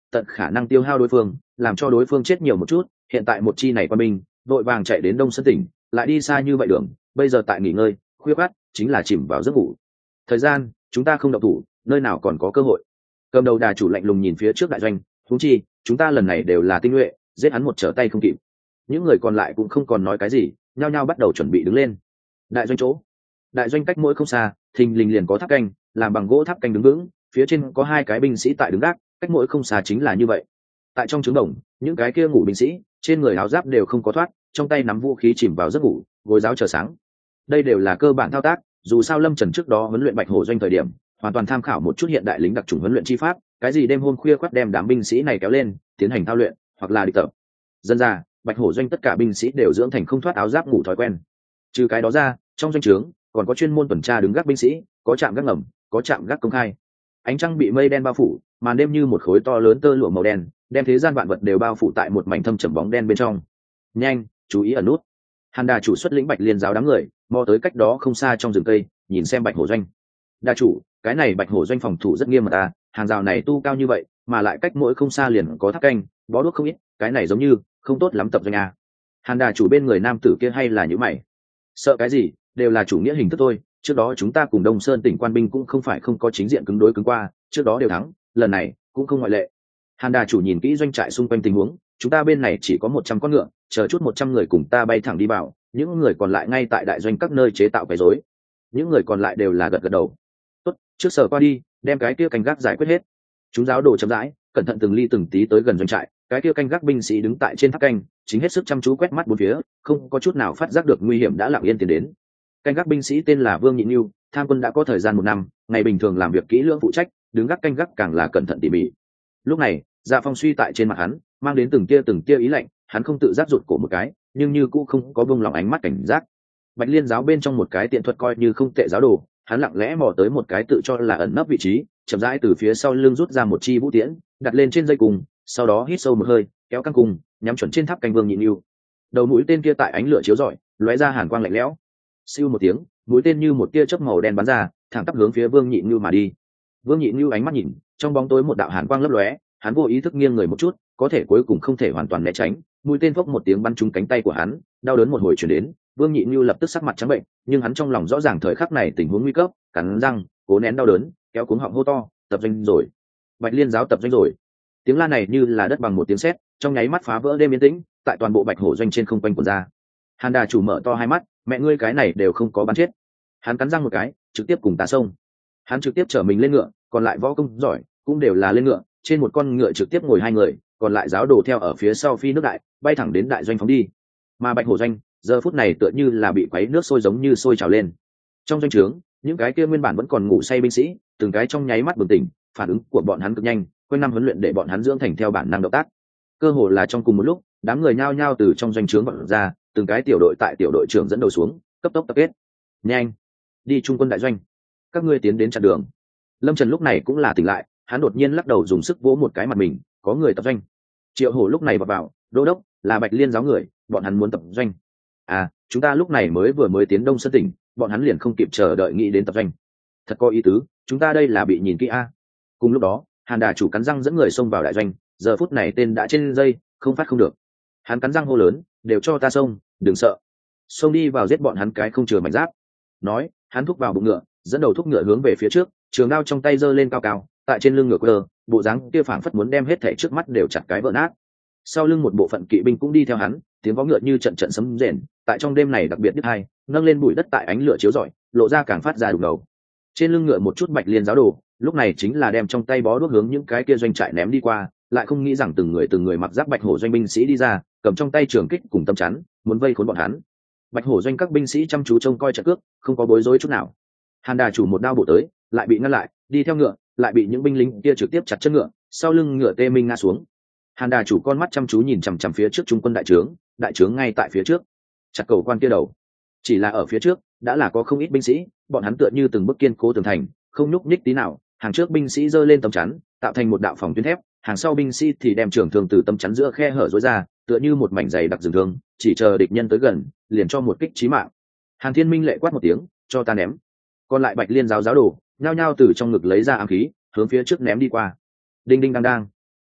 tận khả năng tiêu hao đối phương, làm cho đối phương chết nhiều một chút. Hiện tại một chi này quân binh đội vàng chạy đến Đông Sơn tỉnh, lại đi xa như vậy đường, bây giờ tại nghỉ ngơi khuya khoắt chính là chìm vào giấc ngủ. Thời gian chúng ta không động thủ, nơi nào còn có cơ hội. Cầm đầu đà chủ lạnh lùng nhìn phía trước đại doanh, huống chi chúng ta lần này đều là tinh nhuệ, giết hắn một trở tay không kịp. Những người còn lại cũng không còn nói cái gì, nhao nhao bắt đầu chuẩn bị đứng lên. Đại doanh chỗ, đại doanh cách mỗi không xa, thình lình liền có tháp canh, làm bằng gỗ tháp canh đứng vững, phía trên có hai cái binh sĩ tại đứng gác, cách mỗi không xa chính là như vậy. Tại trong trướng đồng, những cái kia ngủ binh sĩ trên người áo giáp đều không có thoát, trong tay nắm vũ khí chìm vào giấc ngủ, gối giáo chờ sáng. Đây đều là cơ bản thao tác, dù sao Lâm Trần trước đó huấn luyện Bạch Hổ doanh thời điểm, hoàn toàn tham khảo một chút hiện đại lính đặc chủng huấn luyện chi pháp, cái gì đêm hôm khuya khoắt đem đám binh sĩ này kéo lên, tiến hành thao luyện, hoặc là địch tập. Dân ra, Bạch Hổ doanh tất cả binh sĩ đều dưỡng thành không thoát áo giáp ngủ thói quen. Trừ cái đó ra, trong doanh trướng còn có chuyên môn tuần tra đứng gác binh sĩ, có trạm gác ngầm, có trạm gác công khai. Ánh trăng bị mây đen bao phủ, màn đêm như một khối to lớn tơ lụa màu đen, đem thế gian vạn vật đều bao phủ tại một mảnh thâm trầm bóng đen bên trong. Nhanh, chú ý ẩn nút. Hàn Đà chủ xuất lĩnh Bạch Liên giáo đám người, mò tới cách đó không xa trong rừng cây, nhìn xem Bạch Hổ doanh. Đà chủ, cái này Bạch Hổ doanh phòng thủ rất nghiêm mật ta, hàng rào này tu cao như vậy, mà lại cách mỗi không xa liền có tháp canh, bó đuốc không ít, cái này giống như không tốt lắm tập doanh a. Hàn Đà chủ bên người nam tử kia hay là những mày? Sợ cái gì, đều là chủ nghĩa hình thức thôi, trước đó chúng ta cùng Đông Sơn tỉnh quan binh cũng không phải không có chính diện cứng đối cứng qua, trước đó đều thắng, lần này cũng không ngoại lệ. Hàn Đà chủ nhìn kỹ doanh trại xung quanh tình huống, chúng ta bên này chỉ có một trăm con ngựa, chờ chút một trăm người cùng ta bay thẳng đi vào, những người còn lại ngay tại đại doanh các nơi chế tạo quấy rối. Những người còn lại đều là gật gật đầu. Tốt, trước sở qua đi, đem cái kia canh gác giải quyết hết. Chúng giáo đồ chậm rãi, cẩn thận từng ly từng tí tới gần doanh trại, cái kia canh gác binh sĩ đứng tại trên tháp canh, chính hết sức chăm chú quét mắt bốn phía, không có chút nào phát giác được nguy hiểm đã lặng yên tiến đến. Canh gác binh sĩ tên là Vương Nhị Nưu, tham quân đã có thời gian một năm, ngày bình thường làm việc kỹ lưỡng phụ trách, đứng gác canh gác càng là cẩn thận tỉ mỉ. Lúc này, Dạ Phong suy tại trên mặt hắn, mang đến từng tia từng tia ý lạnh, hắn không tự giác rụt cổ một cái, nhưng như cũng không có bông lòng ánh mắt cảnh giác. Bạch Liên giáo bên trong một cái tiện thuật coi như không tệ giáo đồ, hắn lặng lẽ mò tới một cái tự cho là ẩn nấp vị trí, chậm rãi từ phía sau lưng rút ra một chi vũ tiễn, đặt lên trên dây cùng, sau đó hít sâu một hơi, kéo căng cùng, nhắm chuẩn trên tháp canh Vương Nhị Nưu. Đầu mũi tên kia tại ánh lửa chiếu rọi, lóe ra hàn quang lạnh lẽo. Siêu một tiếng, mũi tên như một tia chớp màu đen bắn ra, thẳng tắp hướng phía Vương Nhị Nưu mà đi. Vương Nhị Nưu ánh mắt nhìn, trong bóng tối một đạo hàn quang lấp lóe, hắn vô ý thức nghiêng người một chút, có thể cuối cùng không thể hoàn toàn né tránh, mũi tên phốc một tiếng bắn trúng cánh tay của hắn, đau đớn một hồi truyền đến. Vương Nhị Nưu lập tức sắc mặt trắng bệnh, nhưng hắn trong lòng rõ ràng thời khắc này tình huống nguy cấp, cắn răng, cố nén đau đớn, kéo cuống họng hô to, tập doanh rồi. Bạch Liên giáo tập doanh rồi. Tiếng la này như là đất bằng một tiếng sét, trong nháy mắt phá vỡ đêm yên tĩnh, tại toàn bộ Bạch Hổ doanh trên không quanh quẩn ra. Hàn Đà chủ mở to hai mắt, mẹ ngươi cái này đều không có bắn chết. Hắn cắn răng một cái, trực tiếp cùng tá sông. Hắn trực tiếp chở mình lên ngựa, còn lại võ công giỏi cũng đều là lên ngựa, trên một con ngựa trực tiếp ngồi hai người, còn lại giáo đồ theo ở phía sau phi nước đại, bay thẳng đến đại doanh phóng đi. Mà Bạch Hổ doanh giờ phút này tựa như là bị quấy nước sôi giống như sôi trào lên. Trong doanh trướng, những cái kia nguyên bản vẫn còn ngủ say binh sĩ, từng cái trong nháy mắt bừng tỉnh, phản ứng của bọn hắn cực nhanh, quanh năm huấn luyện để bọn hắn dưỡng thành theo bản năng động tác. Cơ hồ là trong cùng một lúc, đám người nhao nhao từ trong doanh trướng vọt ra, từng cái tiểu đội tại tiểu đội trưởng dẫn đầu xuống, cấp tốc tập kết. Nhanh, đi trung quân đại doanh, các ngươi tiến đến chặn đường. Lâm Trần lúc này cũng là tỉnh lại, hắn đột nhiên lắc đầu dùng sức vỗ một cái mặt mình, có người tập doanh. Triệu Hổ lúc này vào vào, đô đốc, là Bạch Liên giáo người, bọn hắn muốn tập doanh. À, chúng ta lúc này mới vừa mới tiến Đông Sơn tỉnh, bọn hắn liền không kịp chờ đợi nghĩ đến tập doanh. Thật có ý tứ, chúng ta đây là bị nhìn kỹ a. Cùng lúc đó, Hàn Đà chủ cắn răng dẫn người xông vào đại doanh, giờ phút này tên đã trên dây, không phát không được. Hắn cắn răng hô lớn, đều cho ta xông, đừng sợ. Xông đi vào giết bọn hắn cái không chừa mảnh giáp. Nói, hắn thúc vào bụng ngựa, dẫn đầu thúc ngựa hướng về phía trước, trường đao trong tay giơ lên cao cao, tại trên lưng ngựa quơ, bộ dáng kia phảng phất muốn đem hết thảy trước mắt đều chặt cái vỡ nát. Sau lưng một bộ phận kỵ binh cũng đi theo hắn, tiếng vó ngựa như trận trận sấm rền, tại trong đêm này đặc biệt đứt hai, nâng lên bụi đất tại ánh lửa chiếu rọi, lộ ra càng phát ra đùng đầu. Trên lưng ngựa một chút Bạch Liên giáo đồ, lúc này chính là đem trong tay bó đuốc hướng những cái kia doanh trại ném đi qua, lại không nghĩ rằng từng người từng người mặc giáp Bạch Hổ doanh binh sĩ đi ra, cầm trong tay trường kích cùng tâm chắn, muốn vây khốn bọn hắn. Bạch Hổ doanh các binh sĩ chăm chú trông coi trận cước, không có bối rối chút nào. Hàn Đà chủ một đao bổ tới, lại bị ngăn lại, đi theo ngựa, lại bị những binh lính kia trực tiếp chặt chân ngựa, sau lưng ngựa tê minh ngã xuống. Hàn Đà chủ con mắt chăm chú nhìn chằm chằm phía trước trung quân đại trướng, đại trướng ngay tại phía trước, chặt cầu quan kia đầu. Chỉ là ở phía trước đã là có không ít binh sĩ, bọn hắn tựa như từng bức kiên cố tường thành, không nhúc nhích tí nào. Hàng trước binh sĩ giơ lên tấm chắn, tạo thành một đạo phòng tuyến thép, hàng sau binh sĩ thì đem trường thương từ tấm chắn giữa khe hở rối ra, tựa như một mảnh dày đặc rừng thương, chỉ chờ địch nhân tới gần, liền cho một kích chí mạng. Hàn Thiên Minh lệ quát một tiếng, cho ta ném. Còn lại Bạch Liên giáo giáo đồ, nhao nhao từ trong ngực lấy ra ám khí, hướng phía trước ném đi qua. Đinh đinh đang đang.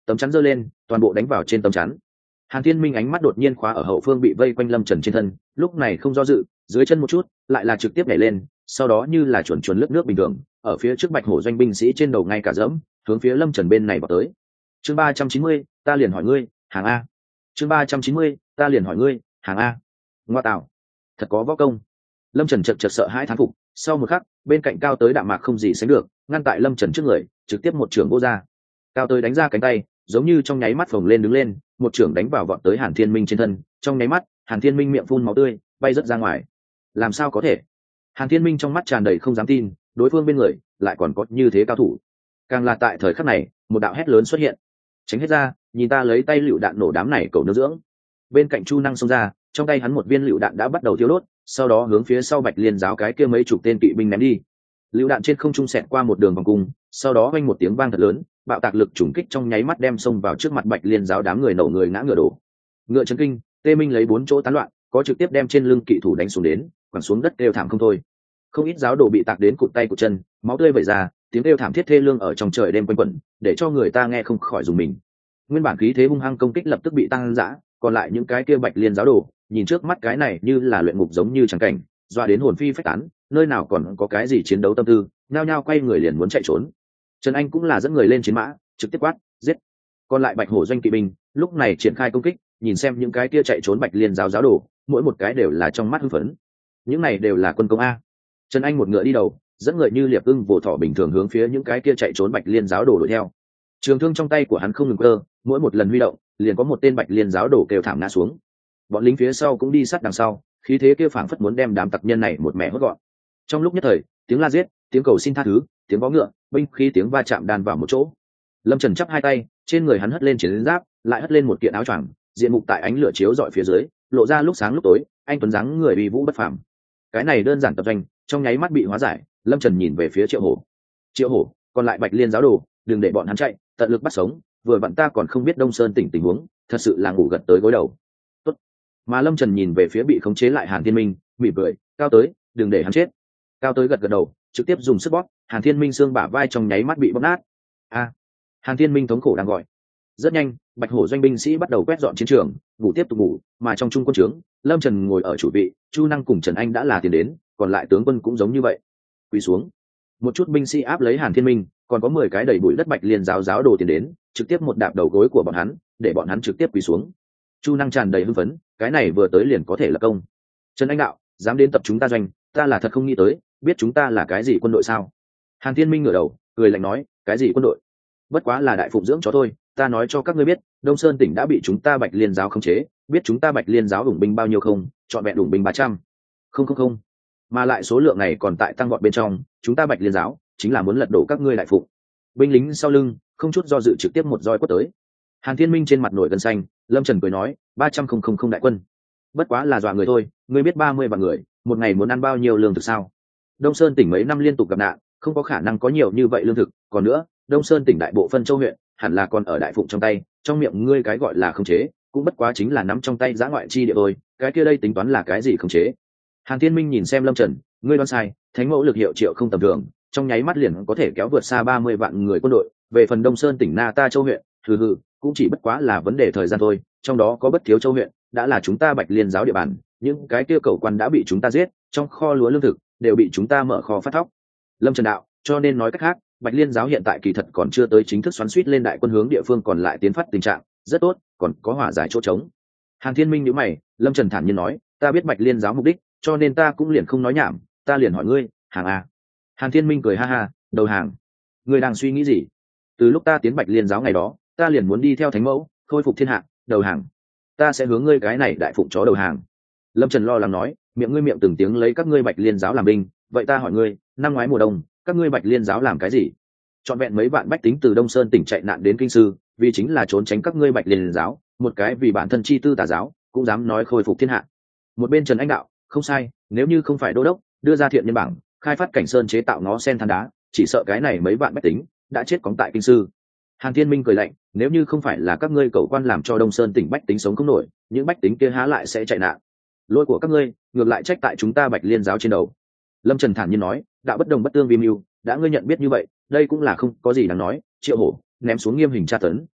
tấm chắn giơ lên, toàn bộ đánh vào trên tấm chắn. Hàn Thiên Minh ánh mắt đột nhiên khóa ở hậu phương bị vây quanh Lâm Trần trên thân, lúc này không do dự, dưới chân một chút, lại là trực tiếp nhảy lên, sau đó như là chuẩn chuẩn lướt nước bình thường, ở phía trước Bạch Hổ doanh binh sĩ trên đầu ngay cả dẫm, hướng phía Lâm Trần bên này vào tới. Chương ba trăm chín mươi, ta liền hỏi ngươi, hàng a. Chương ba trăm chín mươi, ta liền hỏi ngươi, hàng a. Ngoa tạo, thật có võ công. Lâm Trần chợt chợt sợ hãi thán phục, sau một khắc, bên cạnh cao tới đạm mạc không gì sánh được, ngăn tại Lâm Trần trước người, trực tiếp một trường vô ra. Cao tới đánh ra cánh tay, giống như trong nháy mắt phồng lên đứng lên, một trưởng đánh vào vọt tới Hàn Thiên Minh trên thân, trong nháy mắt, Hàn Thiên Minh miệng phun máu tươi, bay rất ra ngoài. Làm sao có thể? Hàn Thiên Minh trong mắt tràn đầy không dám tin, đối phương bên người lại còn có như thế cao thủ. Càng là tại thời khắc này, một đạo hét lớn xuất hiện. Tránh hết ra, nhìn ta lấy tay lựu đạn nổ đám này cầu nương dưỡng. Bên cạnh Chu Năng xông ra, trong tay hắn một viên lựu đạn đã bắt đầu thiêu đốt, sau đó hướng phía sau Bạch Liên giáo cái kia mấy chục tên kỵ binh ném đi. Lựu đạn trên không trung xẹt qua một đường vòng cung, sau đó vang một tiếng vang thật lớn, bạo tạc lực trùng kích trong nháy mắt đem xông vào trước mặt Bạch Liên giáo đám người nổ người ngã ngựa đổ. Ngựa chấn kinh, Tê Minh lấy bốn chỗ tán loạn, có trực tiếp đem trên lưng kỵ thủ đánh xuống đến, quẳng xuống đất kêu thảm không thôi. Không ít giáo đồ bị tạc đến cụt tay cụt chân, máu tươi vẩy ra, tiếng kêu thảm thiết thê lương ở trong trời đêm quanh quẩn, để cho người ta nghe không khỏi rùng mình. Nguyên bản khí thế hung hăng công kích lập tức bị tăng dã, còn lại những cái kia Bạch Liên giáo đồ, nhìn trước mắt cái này như là luyện ngục giống như chẳng cảnh, doa đến hồn phi phách tán, nơi nào còn có cái gì chiến đấu tâm tư, nhao nhao quay người liền muốn chạy trốn. Trần Anh cũng là dẫn người lên chiến mã, trực tiếp quát, giết. Còn lại Bạch Hổ doanh kỵ binh, lúc này triển khai công kích, nhìn xem những cái kia chạy trốn Bạch Liên giáo giáo đồ, mỗi một cái đều là trong mắt hưng phấn. Những này đều là quân công a. Trần Anh một ngựa đi đầu, dẫn người như liệp ưng vồ thỏ bình thường hướng phía những cái kia chạy trốn Bạch Liên giáo đồ đuổi theo. Trường thương trong tay của hắn không ngừng cơ, mỗi một lần huy động, liền có một tên Bạch Liên giáo đồ kêu thảm ngã xuống. Bọn lính phía sau cũng đi sát đằng sau, khí thế kia phảng phất muốn đem đám tặc nhân này một mẻ hốt gọn. Trong lúc nhất thời, tiếng la giết, tiếng cầu xin tha thứ, tiếng vó ngựa, binh khí tiếng va chạm đan vào một chỗ. Lâm Trần chắp hai tay, trên người hắn hất lên chiến giáp, lại hất lên một kiện áo choàng, diện mục tại ánh lửa chiếu rọi phía dưới, lộ ra lúc sáng lúc tối, anh tuấn dáng người uy vũ bất phàm. Cái này đơn giản tập doanh, trong nháy mắt bị hóa giải. Lâm Trần nhìn về phía Triệu Hổ. Triệu Hổ, còn lại Bạch Liên giáo đồ, đừng để bọn hắn chạy, tận lực bắt sống, vừa vặn ta còn không biết Đông Sơn tỉnh tình huống, thật sự là ngủ gật tới gối đầu. Tốt. Mà Lâm Trần nhìn về phía bị khống chế lại Hàn Thiên Minh, mỉm cười, cao tới, đừng để hắn chết. Cao tới gật gật đầu, trực tiếp dùng sức bóp, Hàn Thiên Minh xương bả vai trong nháy mắt bị bóp nát. A. Hàn Thiên Minh thống khổ đang gọi. Rất nhanh, Bạch Hổ doanh binh sĩ bắt đầu quét dọn chiến trường, ngủ tiếp tục ngủ, mà trong trung quân trướng, Lâm Trần ngồi ở chủ vị, Chu Năng cùng Trần Anh đã là tiền đến, còn lại tướng quân cũng giống như vậy. Quỳ xuống. Một chút binh sĩ áp lấy Hàn Thiên Minh, còn có mười cái đầy bụi đất Bạch Liên giáo giáo đồ tiền đến, trực tiếp một đạp đầu gối của bọn hắn, để bọn hắn trực tiếp quỳ xuống. Chu Năng tràn đầy hưng phấn, cái này vừa tới liền có thể lập công. Trần Anh đạo, dám đến tập chúng ta doanh, ta là thật không nghĩ tới, biết chúng ta là cái gì quân đội sao? Hàn Thiên Minh ngửa đầu, cười lạnh nói, cái gì quân đội? Bất quá là đại phụng dưỡng chó thôi, ta nói cho các ngươi biết, Đông Sơn tỉnh đã bị chúng ta Bạch Liên giáo khống chế, biết chúng ta Bạch Liên giáo đủng binh bao nhiêu không? Chọn vẹn đủng binh ba trăm. Không không không. Mà lại số lượng này còn tại tăng vọt bên trong, chúng ta Bạch Liên giáo chính là muốn lật đổ các ngươi đại phụng. Binh lính sau lưng không chút do dự trực tiếp một roi quất tới. Hàn Thiên Minh trên mặt nổi gân xanh, Lâm Trần cười nói, ba trăm không không không đại quân, bất quá là dọa người thôi, ngươi biết ba mươi vạn người, một ngày muốn ăn bao nhiêu lương thực sao? Đông Sơn tỉnh mấy năm liên tục gặp nạn, không có khả năng có nhiều như vậy lương thực, còn nữa, Đông Sơn tỉnh đại bộ phân châu huyện, hẳn là còn ở đại phụng trong tay, trong miệng ngươi cái gọi là khống chế, cũng bất quá chính là nắm trong tay giã ngoại chi địa thôi, cái kia đây tính toán là cái gì khống chế? Hàn Thiên Minh nhìn xem Lâm Trần, ngươi đoán sai, thánh mẫu lực hiệu triệu không tầm thường, trong nháy mắt liền có thể kéo vượt xa ba mươi vạn người quân đội, về phần Đông Sơn tỉnh Na Ta châu huyện, hừ hừ, cũng chỉ bất quá là vấn đề thời gian thôi, trong đó có bất thiếu châu huyện, đã là chúng ta Bạch Liên giáo địa bàn, những cái kia cầu quan đã bị chúng ta giết, trong kho lúa lương thực đều bị chúng ta mở kho phát thóc. Lâm Trần đạo, cho nên nói cách khác, Bạch Liên giáo hiện tại kỳ thật còn chưa tới chính thức xoắn suýt lên đại quân hướng địa phương còn lại tiến phát tình trạng, rất tốt, còn có hỏa giải chỗ trống. Hàn Thiên Minh nhíu mày, Lâm Trần thản nhiên nói, ta biết Bạch Liên giáo mục đích, cho nên ta cũng liền không nói nhảm, ta liền hỏi ngươi, hàng a? Hàn Thiên Minh cười ha ha, đầu hàng. Ngươi đang suy nghĩ gì? Từ lúc ta tiến Bạch Liên giáo ngày đó, ta liền muốn đi theo thánh mẫu, khôi phục thiên hạ, đầu hàng. Ta sẽ hướng ngươi cái này đại phụng chó đầu hàng. Lâm Trần lo lắng nói, miệng ngươi miệng từng tiếng lấy các ngươi Bạch Liên giáo làm binh, vậy ta hỏi ngươi, năm ngoái mùa đông, các ngươi Bạch Liên giáo làm cái gì? Chọn vẹn mấy vạn bách tính từ Đông Sơn tỉnh chạy nạn đến kinh sư, vì chính là trốn tránh các ngươi Bạch Liên giáo, một cái vì bản thân chi tư tà giáo, cũng dám nói khôi phục thiên hạ. Một bên Trần Anh đạo, không sai, nếu như không phải đô đốc đưa ra thiện nhân bảng, khai phát cảnh sơn chế tạo ngó sen than đá, chỉ sợ cái này mấy vạn bách tính đã chết cóng tại kinh sư. Hàn Thiên Minh cười lạnh, nếu như không phải là các ngươi cầu quan làm cho Đông Sơn tỉnh bách tính sống không nổi, những bách tính kia há lại sẽ chạy nạn. Lỗi của các ngươi ngược lại trách tại chúng ta Bạch Liên giáo trên đầu. Lâm Trần thản nhiên nói, đạo bất đồng bất tương vi mưu, đã ngươi nhận biết như vậy, đây cũng là không có gì đáng nói. Triệu Hổ, ném xuống nghiêm hình tra tấn,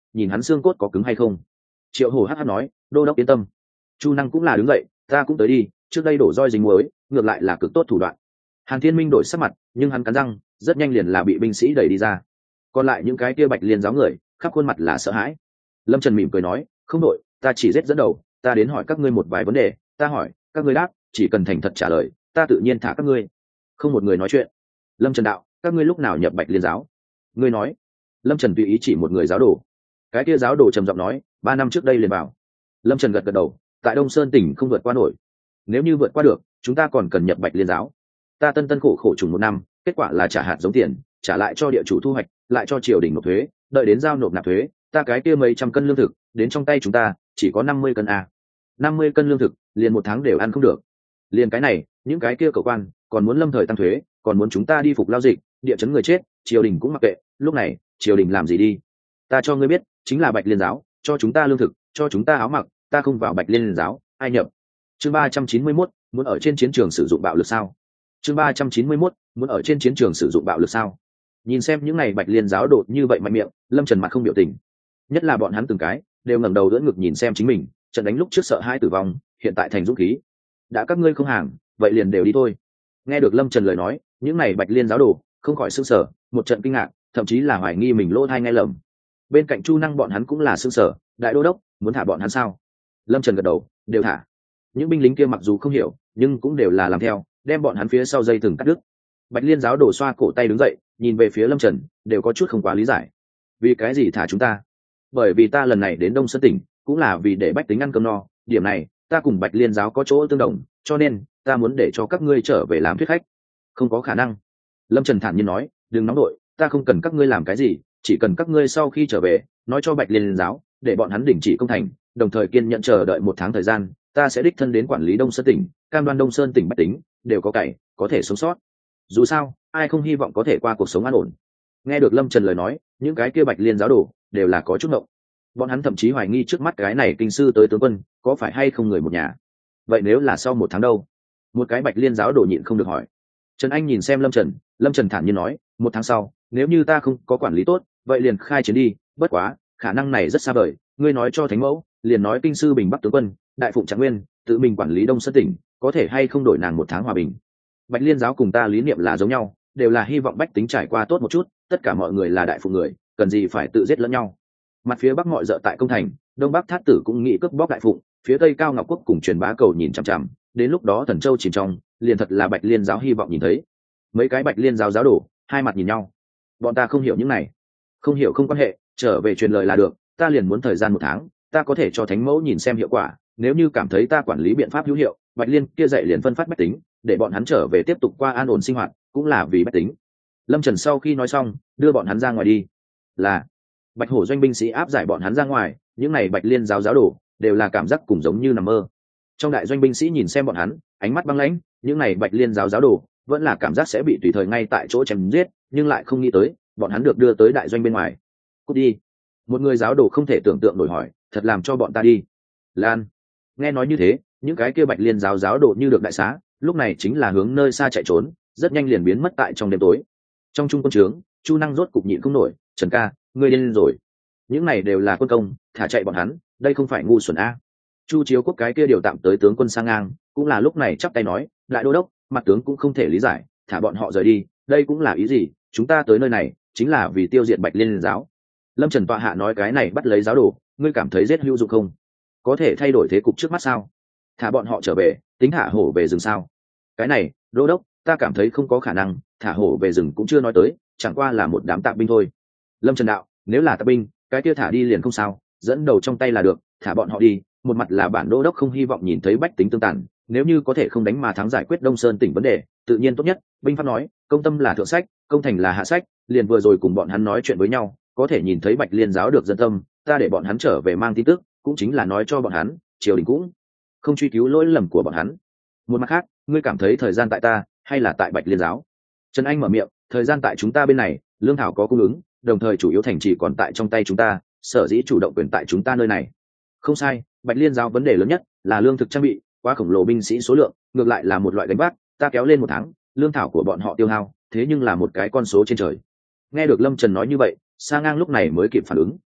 nhìn hắn xương cốt có cứng hay không. Triệu Hổ hắc hắc nói, đô đốc yên tâm. Chu Năng cũng là đứng dậy, ta cũng tới đi, trước đây đổ roi dính muối, ngược lại là cực tốt thủ đoạn. Hàn Thiên Minh đổi sắc mặt, nhưng hắn cắn răng, rất nhanh liền là bị binh sĩ đẩy đi ra. Còn lại những cái kia Bạch Liên giáo người, khắp khuôn mặt là sợ hãi. Lâm Trần mỉm cười nói, không đội, ta chỉ giết dẫn đầu, ta đến hỏi các ngươi một vài vấn đề, ta hỏi, các ngươi đáp, chỉ cần thành thật trả lời, ta tự nhiên thả các ngươi. Không một người nói chuyện. Lâm Trần đạo, các ngươi lúc nào nhập Bạch Liên giáo? Ngươi nói. Lâm Trần tùy ý chỉ một người giáo đồ. Cái kia giáo đồ trầm giọng nói, ba năm trước đây liền vào. Lâm Trần gật gật đầu, tại Đông Sơn tỉnh không vượt qua nổi. Nếu như vượt qua được, chúng ta còn cần nhập Bạch Liên giáo. Ta tân tân khổ khổ trùng một năm, kết quả là trả hạt giống tiền, trả lại cho địa chủ thu hoạch, lại cho triều đình nộp thuế, đợi đến giao nộp nạp thuế, ta cái kia mấy trăm cân lương thực, đến trong tay chúng ta chỉ có năm mươi cân a. năm mươi cân lương thực, liền một tháng đều ăn không được. Liền cái này, những cái kia cầu quan còn muốn lâm thời tăng thuế, còn muốn chúng ta đi phục lao dịch, địa chấn người chết, triều đình cũng mặc kệ, lúc này, triều đình làm gì đi? Ta cho ngươi biết, chính là Bạch Liên giáo, cho chúng ta lương thực, cho chúng ta áo mặc, ta không vào Bạch Liên giáo, ai nhập? Chương ba trăm chín mươi mốt, muốn ở trên chiến trường sử dụng bạo lực sao? Chương ba trăm chín mươi mốt, muốn ở trên chiến trường sử dụng bạo lực sao? Nhìn xem những này Bạch Liên giáo đột như vậy mạnh miệng, Lâm Trần mặt không biểu tình. Nhất là bọn hắn từng cái đều ngẩng đầu đỡ ngực nhìn xem chính mình, trận đánh lúc trước sợ hai tử vong, hiện tại thành dũng khí. Đã các ngươi không hàng, vậy liền đều đi thôi. Nghe được Lâm Trần lời nói, những này Bạch Liên giáo đồ không khỏi sửng sở, một trận kinh ngạc, thậm chí là hoài nghi mình lỗ tai nghe lầm. Bên cạnh Chu Năng bọn hắn cũng là sửng sở, đại đô đốc muốn thả bọn hắn sao? Lâm Trần gật đầu, đều thả. Những binh lính kia mặc dù không hiểu, nhưng cũng đều là làm theo, đem bọn hắn phía sau dây thừng cắt đứt. Bạch Liên giáo đồ xoa cổ tay đứng dậy, nhìn về phía Lâm Trần, đều có chút không quá lý giải. Vì cái gì thả chúng ta? Bởi vì ta lần này đến Đông Sơn tỉnh, cũng là vì để bách tính ăn cơm no, điểm này, ta cùng Bạch Liên giáo có chỗ tương đồng, cho nên ta muốn để cho các ngươi trở về làm thuyết khách. Không có khả năng. Lâm Trần thản nhiên nói, đừng nóng đội, ta không cần các ngươi làm cái gì, chỉ cần các ngươi sau khi trở về, nói cho Bạch Liên giáo, để bọn hắn đình chỉ công thành, đồng thời kiên nhận chờ đợi một tháng thời gian, ta sẽ đích thân đến quản lý Đông Sơn tỉnh, cam đoan Đông Sơn tỉnh bách tính đều có cày, có thể sống sót. Dù sao, ai không hy vọng có thể qua cuộc sống an ổn. Nghe được Lâm Trần lời nói, những cái kia Bạch Liên giáo đồ đều là có chút ngộng. Bọn hắn thậm chí hoài nghi trước mắt cái này kinh sư tới tướng quân có phải hay không người một nhà. Vậy nếu là sau một tháng đâu? Một cái Bạch Liên giáo đồ nhịn không được hỏi. Trần Anh nhìn xem Lâm Trần, Lâm Trần thản nhiên nói, một tháng sau, nếu như ta không có quản lý tốt, vậy liền khai chiến đi, bất quá, khả năng này rất xa vời, ngươi nói cho Thánh Mẫu, liền nói kinh sư Bình Bắc tướng quân, đại phụng Trạng Nguyên, tự mình quản lý Đông Sơn tỉnh, có thể hay không đổi nàng một tháng hòa bình. Bạch Liên giáo cùng ta lý niệm là giống nhau, đều là hy vọng bách tính trải qua tốt một chút, tất cả mọi người là đại phụ người, cần gì phải tự giết lẫn nhau. Mặt phía bắc mọi dợ tại công thành, đông bắc Thát Tử cũng nghĩ cướp bóc đại phụng, phía tây Cao Ngọc Quốc cùng truyền bá cầu nhìn chằm chằm, đến lúc đó Thần Châu chìm trong, liền thật là Bạch Liên giáo hy vọng nhìn thấy. Mấy cái Bạch Liên giáo giáo đổ, hai mặt nhìn nhau. Bọn ta không hiểu những này. Không hiểu không quan hệ, trở về truyền lời là được, ta liền muốn thời gian một tháng, ta có thể cho Thánh Mẫu nhìn xem hiệu quả, nếu như cảm thấy ta quản lý biện pháp hữu hiệu, Bạch Liên kia dạy liền phân phát bách tính, để bọn hắn trở về tiếp tục qua an ổn sinh hoạt, cũng là vì bách tính. Lâm Trần sau khi nói xong, đưa bọn hắn ra ngoài đi. Là Bạch Hổ doanh binh sĩ áp giải bọn hắn ra ngoài, những này Bạch Liên giáo giáo đồ đều là cảm giác cùng giống như nằm mơ. Trong đại doanh binh sĩ nhìn xem bọn hắn, ánh mắt băng lãnh, những này Bạch Liên giáo giáo đồ vẫn là cảm giác sẽ bị tùy thời ngay tại chỗ chém giết, nhưng lại không nghĩ tới, bọn hắn được đưa tới đại doanh bên ngoài. Cút đi. Một người giáo đồ không thể tưởng tượng nổi hỏi, thật làm cho bọn ta đi. Lan. Nghe nói như thế, những cái kia Bạch Liên giáo giáo đồ như được đại xá, lúc này chính là hướng nơi xa chạy trốn, rất nhanh liền biến mất tại trong đêm tối. Trong trung quân trướng, Chu Năng rốt cục nhịn không nổi, Trần ca, ngươi điên rồi. Những này đều là quân công, thả chạy bọn hắn, đây không phải ngu xuẩn a. Chu Chiếu Quốc cái kia điều tạm tới tướng quân sang ngang, cũng là lúc này chắp tay nói, đại đô đốc, mặt tướng cũng không thể lý giải, thả bọn họ rời đi, đây cũng là ý gì, chúng ta tới nơi này chính là vì tiêu diệt Bạch Liên giáo. Lâm Trần tọa hạ nói cái này bắt lấy giáo đồ, ngươi cảm thấy giết hữu dụng không? Có thể thay đổi thế cục trước mắt sao? Thả bọn họ trở về, tính thả hổ về rừng sao? Cái này, đô đốc, ta cảm thấy không có khả năng, thả hổ về rừng cũng chưa nói tới, chẳng qua là một đám tạp binh thôi. Lâm Trần đạo, nếu là tạp binh, cái kia thả đi liền không sao, dẫn đầu trong tay là được, thả bọn họ đi. Một mặt là bản đô đốc không hy vọng nhìn thấy bách tính tương tàn, nếu như có thể không đánh mà thắng giải quyết Đông Sơn tỉnh vấn đề, tự nhiên tốt nhất. Binh pháp nói, công tâm là thượng sách, công thành là hạ sách, liền vừa rồi cùng bọn hắn nói chuyện với nhau, có thể nhìn thấy Bạch Liên giáo được dân tâm, ta để bọn hắn trở về mang tin tức, cũng chính là nói cho bọn hắn, triều đình cũng không truy cứu lỗi lầm của bọn hắn. Một mặt khác, ngươi cảm thấy thời gian tại ta hay là tại Bạch Liên giáo? Trần Anh mở miệng, thời gian tại chúng ta bên này, lương thảo có cung ứng, đồng thời chủ yếu thành trì còn tại trong tay chúng ta, sở dĩ chủ động quyền tại chúng ta nơi này. Không sai, Bạch Liên giáo vấn đề lớn nhất là lương thực trang bị quá khổng lồ, binh sĩ số lượng ngược lại là một loại đánh vác, ta kéo lên một tháng, lương thảo của bọn họ tiêu hao thế nhưng là một cái con số trên trời. Nghe được Lâm Trần nói như vậy, Sa Ngang lúc này mới kịp phản ứng.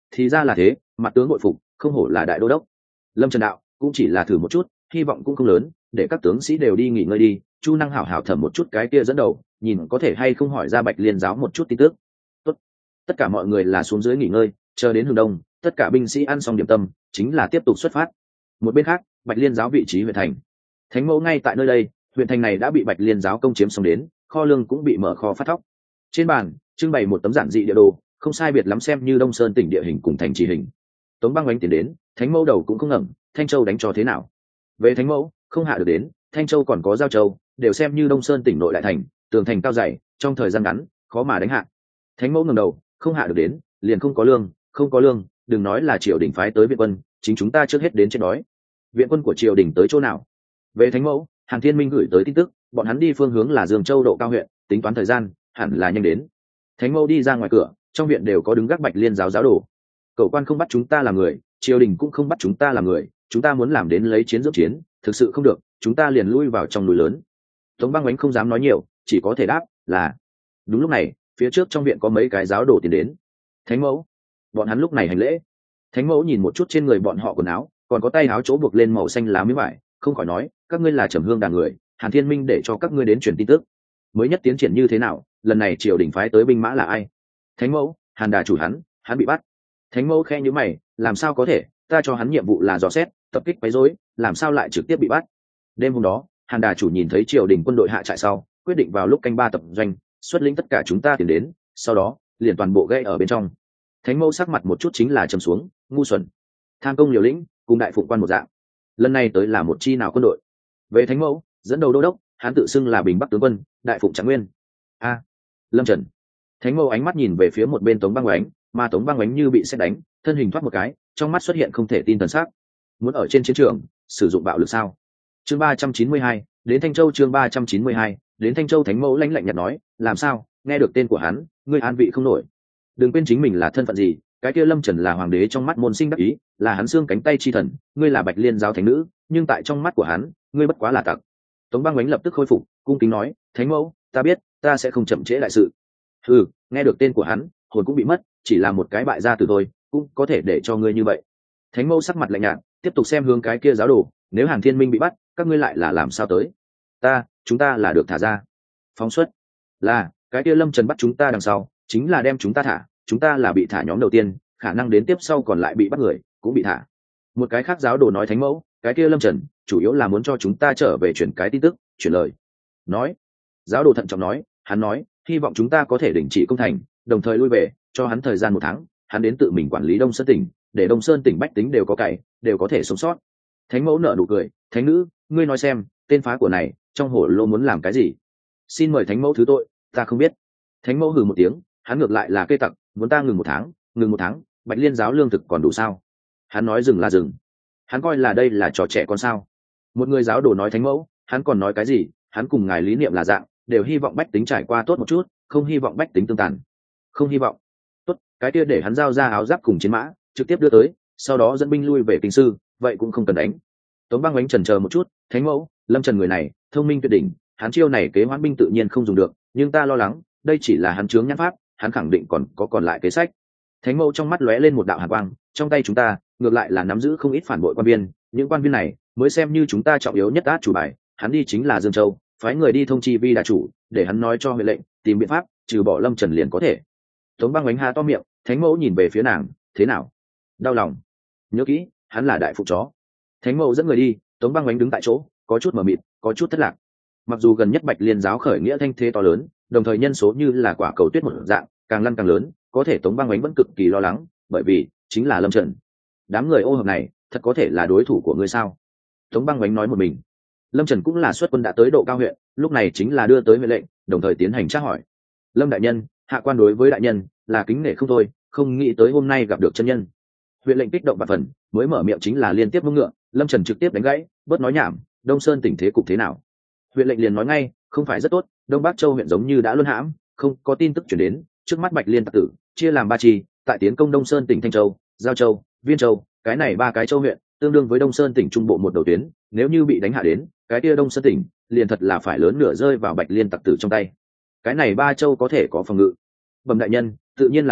thì ra là thế, mặt tướng bội phục, không hổ là đại đô đốc. Lâm Trần đạo, cũng chỉ là thử một chút, hy vọng cũng không lớn, để các tướng sĩ đều đi nghỉ ngơi đi. Chu Năng hảo hảo thẩm một chút cái kia dẫn đầu, nhìn có thể hay không hỏi ra Bạch Liên giáo một chút tin tức. Tốt. Tất cả mọi người là xuống dưới nghỉ ngơi, chờ đến hướng đông, tất cả binh sĩ ăn xong điểm tâm, chính là tiếp tục xuất phát. Một bên khác, Bạch Liên giáo vị trí huyện thành, thánh mẫu ngay tại nơi đây. Huyện thành này đã bị Bạch Liên giáo công chiếm xong đến, kho lương cũng bị mở kho phát thóc. Trên bàn trưng bày một tấm giản dị địa đồ, không sai biệt lắm xem như Đông Sơn tỉnh địa hình cùng thành trì hình. Tống Băng Oánh tiến đến, thánh mẫu đầu cũng không ngẩng, Thanh Châu đánh cho thế nào? Về thánh mẫu, không hạ được đến, Thanh Châu còn có Giao Châu, đều xem như Đông Sơn tỉnh nội đại thành, tường thành cao dày, trong thời gian ngắn khó mà đánh hạ. Thánh mẫu ngẩng đầu, không hạ được đến, liền không có lương, không có lương, đừng nói là triều đình phái tới viện quân, chính chúng ta trước hết đến chết đói. Viện quân của triều đình tới chỗ nào? Về thánh mẫu, Hàn Thiên Minh gửi tới tin tức, bọn hắn đi phương hướng là Dương Châu Độ Cao huyện, tính toán thời gian, hẳn là nhanh đến. Thánh mẫu đi ra ngoài cửa, trong viện đều có đứng gác Bạch Liên giáo giáo đồ. Cậu quan không bắt chúng ta làm người, triều đình cũng không bắt chúng ta làm người, chúng ta muốn làm đến lấy chiến dưỡng chiến, thực sự không được, chúng ta liền lui vào trong núi lớn. Tống Băng Oánh không dám nói nhiều, chỉ có thể đáp là. Đúng lúc này, phía trước trong viện có mấy cái giáo đồ tiến đến. Thánh mẫu, bọn hắn lúc này hành lễ. Thánh mẫu nhìn một chút trên người bọn họ quần áo, còn có tay áo chỗ buộc lên màu xanh lá miếng vải, không khỏi nói, các ngươi là Trầm Hương đàn người, Hàn Thiên Minh để cho các ngươi đến truyền tin tức. Mới nhất tiến triển như thế nào, lần này triều đình phái tới binh mã là ai? Thánh mẫu, Hàn đà chủ hắn, hắn bị bắt. Thánh mẫu khe nhíu mày, làm sao có thể, ta cho hắn nhiệm vụ là dò xét, tập kích quấy rối, làm sao lại trực tiếp bị bắt? Đêm hôm đó, Hàn đà chủ nhìn thấy triều đình quân đội hạ trại sau, quyết định vào lúc canh ba tập doanh, xuất lĩnh tất cả chúng ta tiến đến, sau đó liền toàn bộ gây ở bên trong. Thánh mẫu sắc mặt một chút chính là trầm xuống, ngu xuẩn, tham công liều lĩnh, cùng đại phụng quan một dạng. Lần này tới là một chi nào quân đội? Về thánh mẫu, dẫn đầu đô đốc, hắn tự xưng là Bình Bắc tướng quân, đại phụng Trạng Nguyên. A, Lâm Trần. Thánh mẫu ánh mắt nhìn về phía một bên Tống Băng Oánh, mà Tống Băng Oánh như bị sét đánh, thân hình thoát một cái, trong mắt xuất hiện không thể tin thần sắc. Muốn ở trên chiến trường sử dụng bạo lực sao? Chương ba trăm chín mươi hai, đến Thanh Châu. Chương ba trăm chín mươi hai, đến Thanh Châu. Thánh mẫu lãnh lạnh nhạt nói, làm sao, nghe được tên của hắn, ngươi an vị không nổi. Đừng quên chính mình là thân phận gì, cái kia Lâm Trần là hoàng đế trong mắt môn sinh đắc ý, là hắn xương cánh tay chi thần, ngươi là Bạch Liên giáo thánh nữ, nhưng tại trong mắt của hắn, ngươi bất quá là tặc. Tống Băng Oánh lập tức khôi phục, cung kính nói, thánh mẫu, ta biết, ta sẽ không chậm trễ đại sự. Ừ, nghe được tên của hắn, hồn cũng bị mất, chỉ là một cái bại gia tử thôi, cũng có thể để cho ngươi như vậy. Thánh mẫu sắc mặt lạnh nhạt, tiếp tục xem hướng cái kia giáo đồ, nếu Hàn Thiên Minh bị bắt, các ngươi lại là làm sao tới? Ta, chúng ta là được thả ra. Phóng xuất. Là, cái kia Lâm Trần bắt chúng ta đằng sau, chính là đem chúng ta thả, chúng ta là bị thả nhóm đầu tiên, khả năng đến tiếp sau còn lại bị bắt người, cũng bị thả. Một cái khác giáo đồ nói, thánh mẫu, cái kia Lâm Trần chủ yếu là muốn cho chúng ta trở về chuyển cái tin tức, chuyển lời. Nói. Giáo đồ thận trọng nói, hắn nói, hy vọng chúng ta có thể đình chỉ công thành, đồng thời lui về, cho hắn thời gian một tháng, hắn đến tự mình quản lý Đông Sơn tỉnh, để Đông Sơn tỉnh bách tính đều có cày, đều có thể sống sót. Thánh mẫu nở nụ cười, thánh nữ, ngươi nói xem, tên phá của này, trong hổ lô muốn làm cái gì? Xin mời thánh mẫu thứ tội, ta không biết. Thánh mẫu hừ một tiếng, hắn ngược lại là cây tặc, muốn ta ngừng một tháng, ngừng một tháng, Bạch Liên giáo lương thực còn đủ sao? Hắn nói dừng là dừng, hắn coi là đây là trò trẻ con sao? Một người giáo đồ nói, thánh mẫu, hắn còn nói cái gì? Hắn cùng ngài lý niệm là dạng, đều hy vọng bách tính trải qua tốt một chút, không hy vọng bách tính tương tàn. Không hy vọng. Tốt, cái kia để hắn giao ra áo giáp cùng chiến mã, trực tiếp đưa tới, sau đó dẫn binh lui về kinh sư, vậy cũng không cần đánh. Tống Băng Oánh chần chờ một chút, thánh mẫu, Lâm Trần người này thông minh tuyệt đỉnh, hắn chiêu này kế hoãn binh tự nhiên không dùng được, nhưng ta lo lắng, đây chỉ là hắn chướng nhãn pháp, hắn khẳng định còn có còn lại kế sách. Thánh mẫu trong mắt lóe lên một đạo hàn quang, trong tay chúng ta ngược lại là nắm giữ không ít phản bội quan viên, những quan viên này mới xem như chúng ta trọng yếu nhất át chủ bài. Hắn đi chính là Dương Châu, phái người đi thông chi vi đà chủ, để hắn nói cho huệ lệnh tìm biện pháp trừ bỏ Lâm Trần liền có thể. Tống Băng Oánh há to miệng, thánh mẫu nhìn về phía nàng, thế nào? Đau lòng. Nhớ kỹ, hắn là đại phụ chó. Thánh mẫu dẫn người đi, Tống Băng Oánh đứng tại chỗ, có chút mờ mịt, có chút thất lạc. Mặc dù gần nhất Bạch Liên giáo khởi nghĩa thanh thế to lớn, đồng thời nhân số như là quả cầu tuyết một dạng, càng lăn càng lớn, có thể Tống Băng Oánh vẫn cực kỳ lo lắng, bởi vì chính là Lâm Trần. Đám người ô hợp này, thật có thể là đối thủ của ngươi sao? Tống Băng Oánh nói một mình. Lâm Trần cũng là xuất quân đã tới Độ Cao huyện, lúc này chính là đưa tới huệ lệnh, đồng thời tiến hành tra hỏi. Lâm đại nhân, hạ quan đối với đại nhân là kính nể không thôi, không nghĩ tới hôm nay gặp được chân nhân. Huệ lệnh kích động bạt phần, mới mở miệng chính là liên tiếp mông ngựa, Lâm Trần trực tiếp đánh gãy, bớt nói nhảm, Đông Sơn tỉnh thế cục thế nào? Huệ lệnh liền nói ngay, không phải rất tốt, Đông Bắc Châu huyện giống như đã luân hãm, không có tin tức chuyển đến, trước mắt Bạch Liên tặc tử chia làm ba chi, tại tiến công Đông Sơn tỉnh Thanh Châu, Giao Châu, Viên Châu, cái này ba cái châu huyện tương đương với Đông Sơn tỉnh trung bộ một đầu tuyến, nếu như bị đánh hạ đến, cái kia Đông Sơn tỉnh liền thật là phải lớn nửa rơi vào Bạch Liên tặc tử trong tay. Cái này ba châu có thể có phòng ngự. Bẩm đại nhân, tự nhiên là có,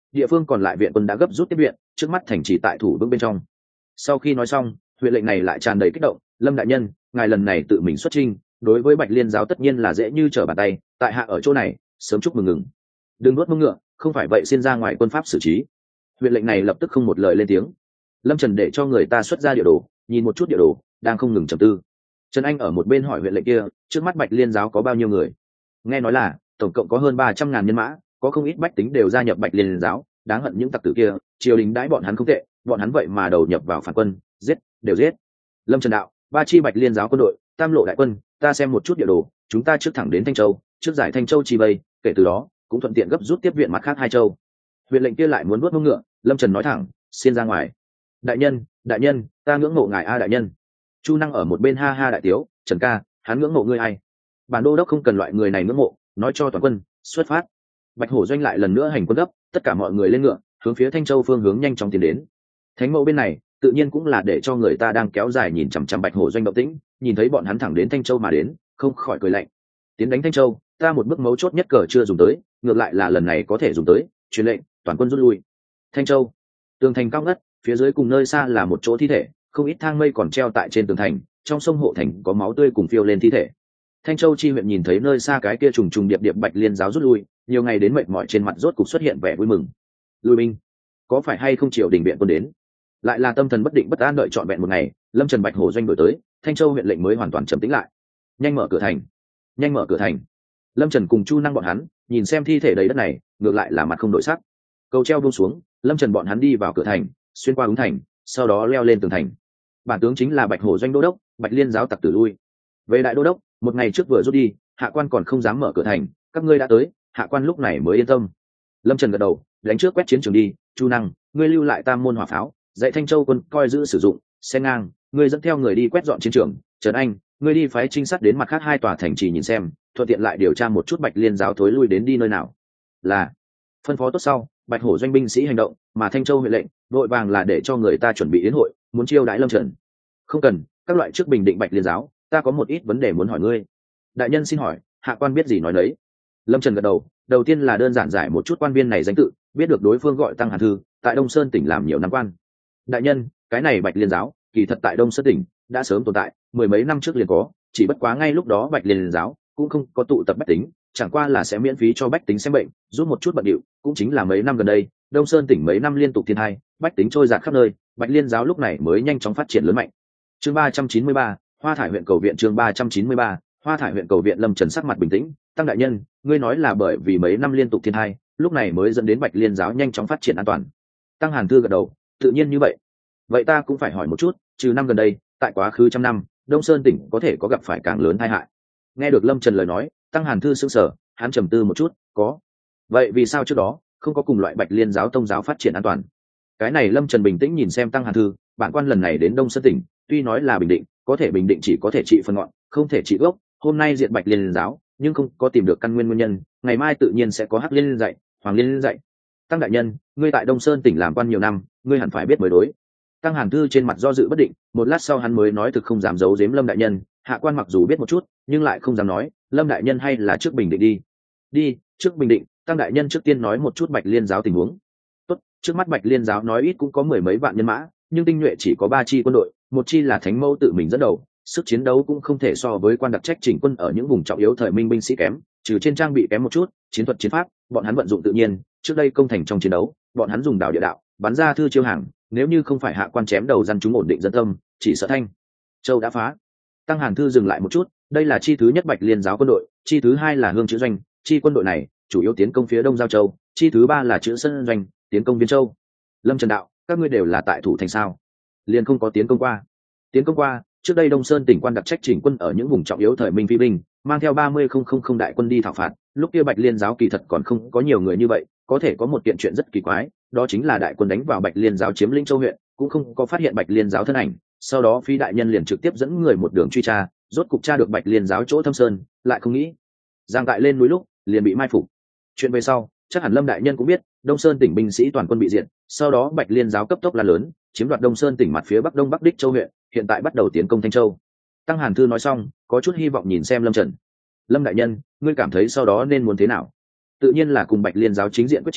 địa phương còn lại viện quân đã gấp rút tiếp viện, trước mắt thành trì tại thủ vững bên trong. Sau khi nói xong, huyện lệnh này lại tràn đầy kích động. Lâm đại nhân, ngài lần này tự mình xuất chinh, đối với Bạch Liên giáo tất nhiên là dễ như trở bàn tay, tại hạ ở chỗ này sớm chúc mừng ngừng. Đừng nuốt mông ngựa, không phải vậy xin ra ngoài quân pháp xử trí. Huyện lệnh này lập tức không một lời lên tiếng. Lâm Trần để cho người ta xuất ra địa đồ, nhìn một chút địa đồ, đang không ngừng trầm tư. Trần Anh ở một bên hỏi huyện lệnh kia, trước mắt Bạch Liên giáo có bao nhiêu người? Nghe nói là tổng cộng có hơn ba trăm ngàn nhân mã, có không ít bách tính đều gia nhập Bạch Liên giáo. Đáng hận những tặc tử kia, triều đình đãi bọn hắn không tệ, bọn hắn vậy mà đầu nhập vào phản quân, giết đều giết. Lâm Trần đạo, ba chi Bạch Liên giáo quân đội, tam lộ đại quân, ta xem một chút địa đồ, chúng ta trước thẳng đến Thanh Châu, trước giải Thanh Châu chi vây, kể từ đó cũng thuận tiện gấp rút tiếp viện mặt khác hai châu. Huyện lệnh kia lại muốn vuốt mông ngựa. Lâm Trần nói thẳng, xin ra ngoài. Đại nhân, đại nhân, ta ngưỡng mộ ngài a đại nhân. Chu Năng ở một bên ha ha đại tiếu, Trần ca, hắn ngưỡng mộ ngươi ai? Bản đô đốc không cần loại người này ngưỡng mộ, nói cho toàn quân xuất phát. Bạch Hổ doanh lại lần nữa hành quân gấp, tất cả mọi người lên ngựa, hướng phía Thanh Châu phương hướng nhanh chóng tiến đến. Thánh mẫu bên này tự nhiên cũng là để cho người ta đang kéo dài nhìn chằm chằm Bạch Hổ doanh động tĩnh, nhìn thấy bọn hắn thẳng đến Thanh Châu mà đến, không khỏi cười lạnh. Tiến đánh Thanh Châu, ta một bước mấu chốt nhất cờ chưa dùng tới, ngược lại là lần này có thể dùng tới, truyền lệnh toàn quân rút lui. Thanh Châu, tường thành cao ngất, phía dưới cùng nơi xa là một chỗ thi thể, không ít thang mây còn treo tại trên tường thành, trong sông hộ thành có máu tươi cùng phiêu lên thi thể. Thanh Châu chi huyện nhìn thấy nơi xa cái kia trùng trùng điệp điệp Bạch Liên giáo rút lui, nhiều ngày đến mệt mỏi trên mặt rốt cục xuất hiện vẻ vui mừng. Lui binh, có phải hay không triều đình viện quân đến? Lại là tâm thần bất định bất an đợi trọn vẹn một ngày, Lâm Trần Bạch Hổ doanh đổi tới, Thanh Châu huyện lệnh mới hoàn toàn trầm tĩnh lại. Nhanh mở cửa thành, nhanh mở cửa thành. Lâm Trần cùng Chu Năng bọn hắn nhìn xem thi thể đầy đất này, ngược lại là mặt không đổi sắc. Cầu treo buông xuống, Lâm Trần bọn hắn đi vào cửa thành, xuyên qua úng thành, sau đó leo lên tường thành. Bản tướng chính là Bạch Hổ doanh đô đốc, Bạch Liên giáo tặc tử lui. Về đại đô đốc, một ngày trước vừa rút đi, hạ quan còn không dám mở cửa thành, các ngươi đã tới, hạ quan lúc này mới yên tâm. Lâm Trần gật đầu, đánh trước quét chiến trường đi. Chu Năng, ngươi lưu lại tam môn hỏa pháo, dạy Thanh Châu quân coi giữ sử dụng, xe ngang, ngươi dẫn theo người đi quét dọn chiến trường. Trần Anh, ngươi đi phái trinh sát đến mặt khác hai tòa thành trì nhìn xem, thuận tiện lại điều tra một chút Bạch Liên giáo thối lui đến đi nơi nào. Là phân phó tốt sau, Bạch Hổ doanh binh sĩ hành động, mà Thanh Châu huyện lệnh đội vàng là để cho người ta chuẩn bị yến hội, muốn chiêu đãi Lâm Trần. Không cần, các loại trước bình định Bạch Liên giáo, ta có một ít vấn đề muốn hỏi ngươi. Đại nhân xin hỏi, hạ quan biết gì nói đấy. Lâm Trần gật đầu, đầu tiên là đơn giản giải một chút quan viên này danh tự, biết được đối phương gọi Tăng Hàn Thư, tại Đông Sơn tỉnh làm nhiều năm quan. Đại nhân, cái này Bạch Liên giáo kỳ thật tại Đông Sơn tỉnh đã sớm tồn tại, mười mấy năm trước liền có, chỉ bất quá ngay lúc đó Bạch Liên giáo cũng không có tụ tập bách tính, chẳng qua là sẽ miễn phí cho bách tính xem bệnh, giúp một chút bận điệu. Cũng chính là mấy năm gần đây, Đông Sơn tỉnh mấy năm liên tục thiên tai, bách tính trôi dạt khắp nơi, Bạch Liên giáo lúc này mới nhanh chóng phát triển lớn mạnh. Chương ba trăm chín mươi ba, Hoa Thải huyện cầu viện. Chương ba trăm chín mươi ba, Hoa Thải huyện cầu viện. Lâm Trần sắc mặt bình tĩnh, Tăng đại nhân, ngươi nói là bởi vì mấy năm liên tục thiên tai, lúc này mới dẫn đến Bạch Liên giáo nhanh chóng phát triển an toàn. Tăng Hàn Thư gật đầu, tự nhiên như vậy. Vậy ta cũng phải hỏi một chút, trừ năm gần đây, tại quá khứ trăm năm, Đông Sơn tỉnh có thể có gặp phải càng lớn tai hại? Nghe được Lâm Trần lời nói, Tăng Hàn Thư sững sờ, hắn trầm tư một chút, có. Vậy vì sao trước đó không có cùng loại Bạch Liên giáo tông giáo phát triển an toàn? Cái này Lâm Trần bình tĩnh nhìn xem Tăng Hàn Thư, bản quan lần này đến Đông Sơn tỉnh, tuy nói là bình định, có thể bình định chỉ có thể trị phần ngọn, không thể trị gốc. Hôm nay diệt Bạch Liên giáo, nhưng không có tìm được căn nguyên nguyên nhân, ngày mai tự nhiên sẽ có Hắc Liên dạy, Hoàng Liên dạy. Tăng đại nhân, ngươi tại Đông Sơn tỉnh làm quan nhiều năm, ngươi hẳn phải biết mới đối. Tăng Hàn Thư trên mặt do dự bất định, một lát sau hắn mới nói thực không dám giấu giếm Lâm đại nhân, hạ quan mặc dù biết một chút, nhưng lại không dám nói. Lâm đại nhân hay là trước bình định đi. Đi, trước bình định. Tăng đại nhân trước tiên nói một chút Bạch Liên giáo tình huống. Tốt, trước mắt Bạch Liên giáo nói ít cũng có mười mấy vạn nhân mã, nhưng tinh nhuệ chỉ có ba chi quân đội, một chi là Thánh Mẫu tự mình dẫn đầu, sức chiến đấu cũng không thể so với quan đặc trách chỉnh quân ở những vùng trọng yếu thời minh binh sĩ kém, trừ trên trang bị kém một chút, chiến thuật chiến pháp, bọn hắn vận dụng tự nhiên, trước đây công thành trong chiến đấu, bọn hắn dùng đào địa đạo, bắn ra thư chiêu hàng, nếu như không phải hạ quan chém đầu dân chúng ổn định dân tâm, chỉ sợ Thanh Châu đã phá. Tăng Hàn Thư dừng lại một chút, đây là chi thứ nhất Bạch Liên giáo quân đội, chi thứ hai là Hương Chữ doanh, chi quân đội này chủ yếu tiến công phía Đông Giao Châu, chi thứ ba là Chữ Sơn doanh, tiến công Viên Châu. Lâm Trần đạo, các ngươi đều là tại thủ thành sao? Liền không có tiến công qua. Tiến công qua, trước đây Đông Sơn tỉnh quan đặc trách chỉnh quân ở những vùng trọng yếu thời minh phi binh, mang theo ba mươi không không không đại quân đi thảo phạt, lúc kia Bạch Liên giáo kỳ thật còn không có nhiều người như vậy, có thể có một kiện chuyện rất kỳ quái, đó chính là đại quân đánh vào Bạch Liên giáo chiếm lĩnh Châu huyện, cũng không có phát hiện Bạch Liên giáo thân ảnh, sau đó Phi đại nhân liền trực tiếp dẫn người một đường truy tra, rốt cục tra được Bạch Liên giáo chỗ thâm sơn, lại không nghĩ giang tại lên núi lúc liền bị mai phục. Chuyện về sau, chắc hẳn Lâm đại nhân cũng biết, Đông Sơn tỉnh binh sĩ toàn quân bị diệt, sau đó Bạch Liên giáo cấp tốc lan lớn, chiếm đoạt Đông Sơn tỉnh mặt phía bắc đông bắc đích Châu huyện, hiện tại bắt đầu tiến công Thanh Châu. Tăng Hàn Thư nói xong, có chút hy vọng nhìn xem Lâm Trần. Lâm đại nhân, ngươi cảm thấy sau đó nên muốn thế nào? Tự nhiên là cùng Bạch Liên giáo chính diện quyết chiến,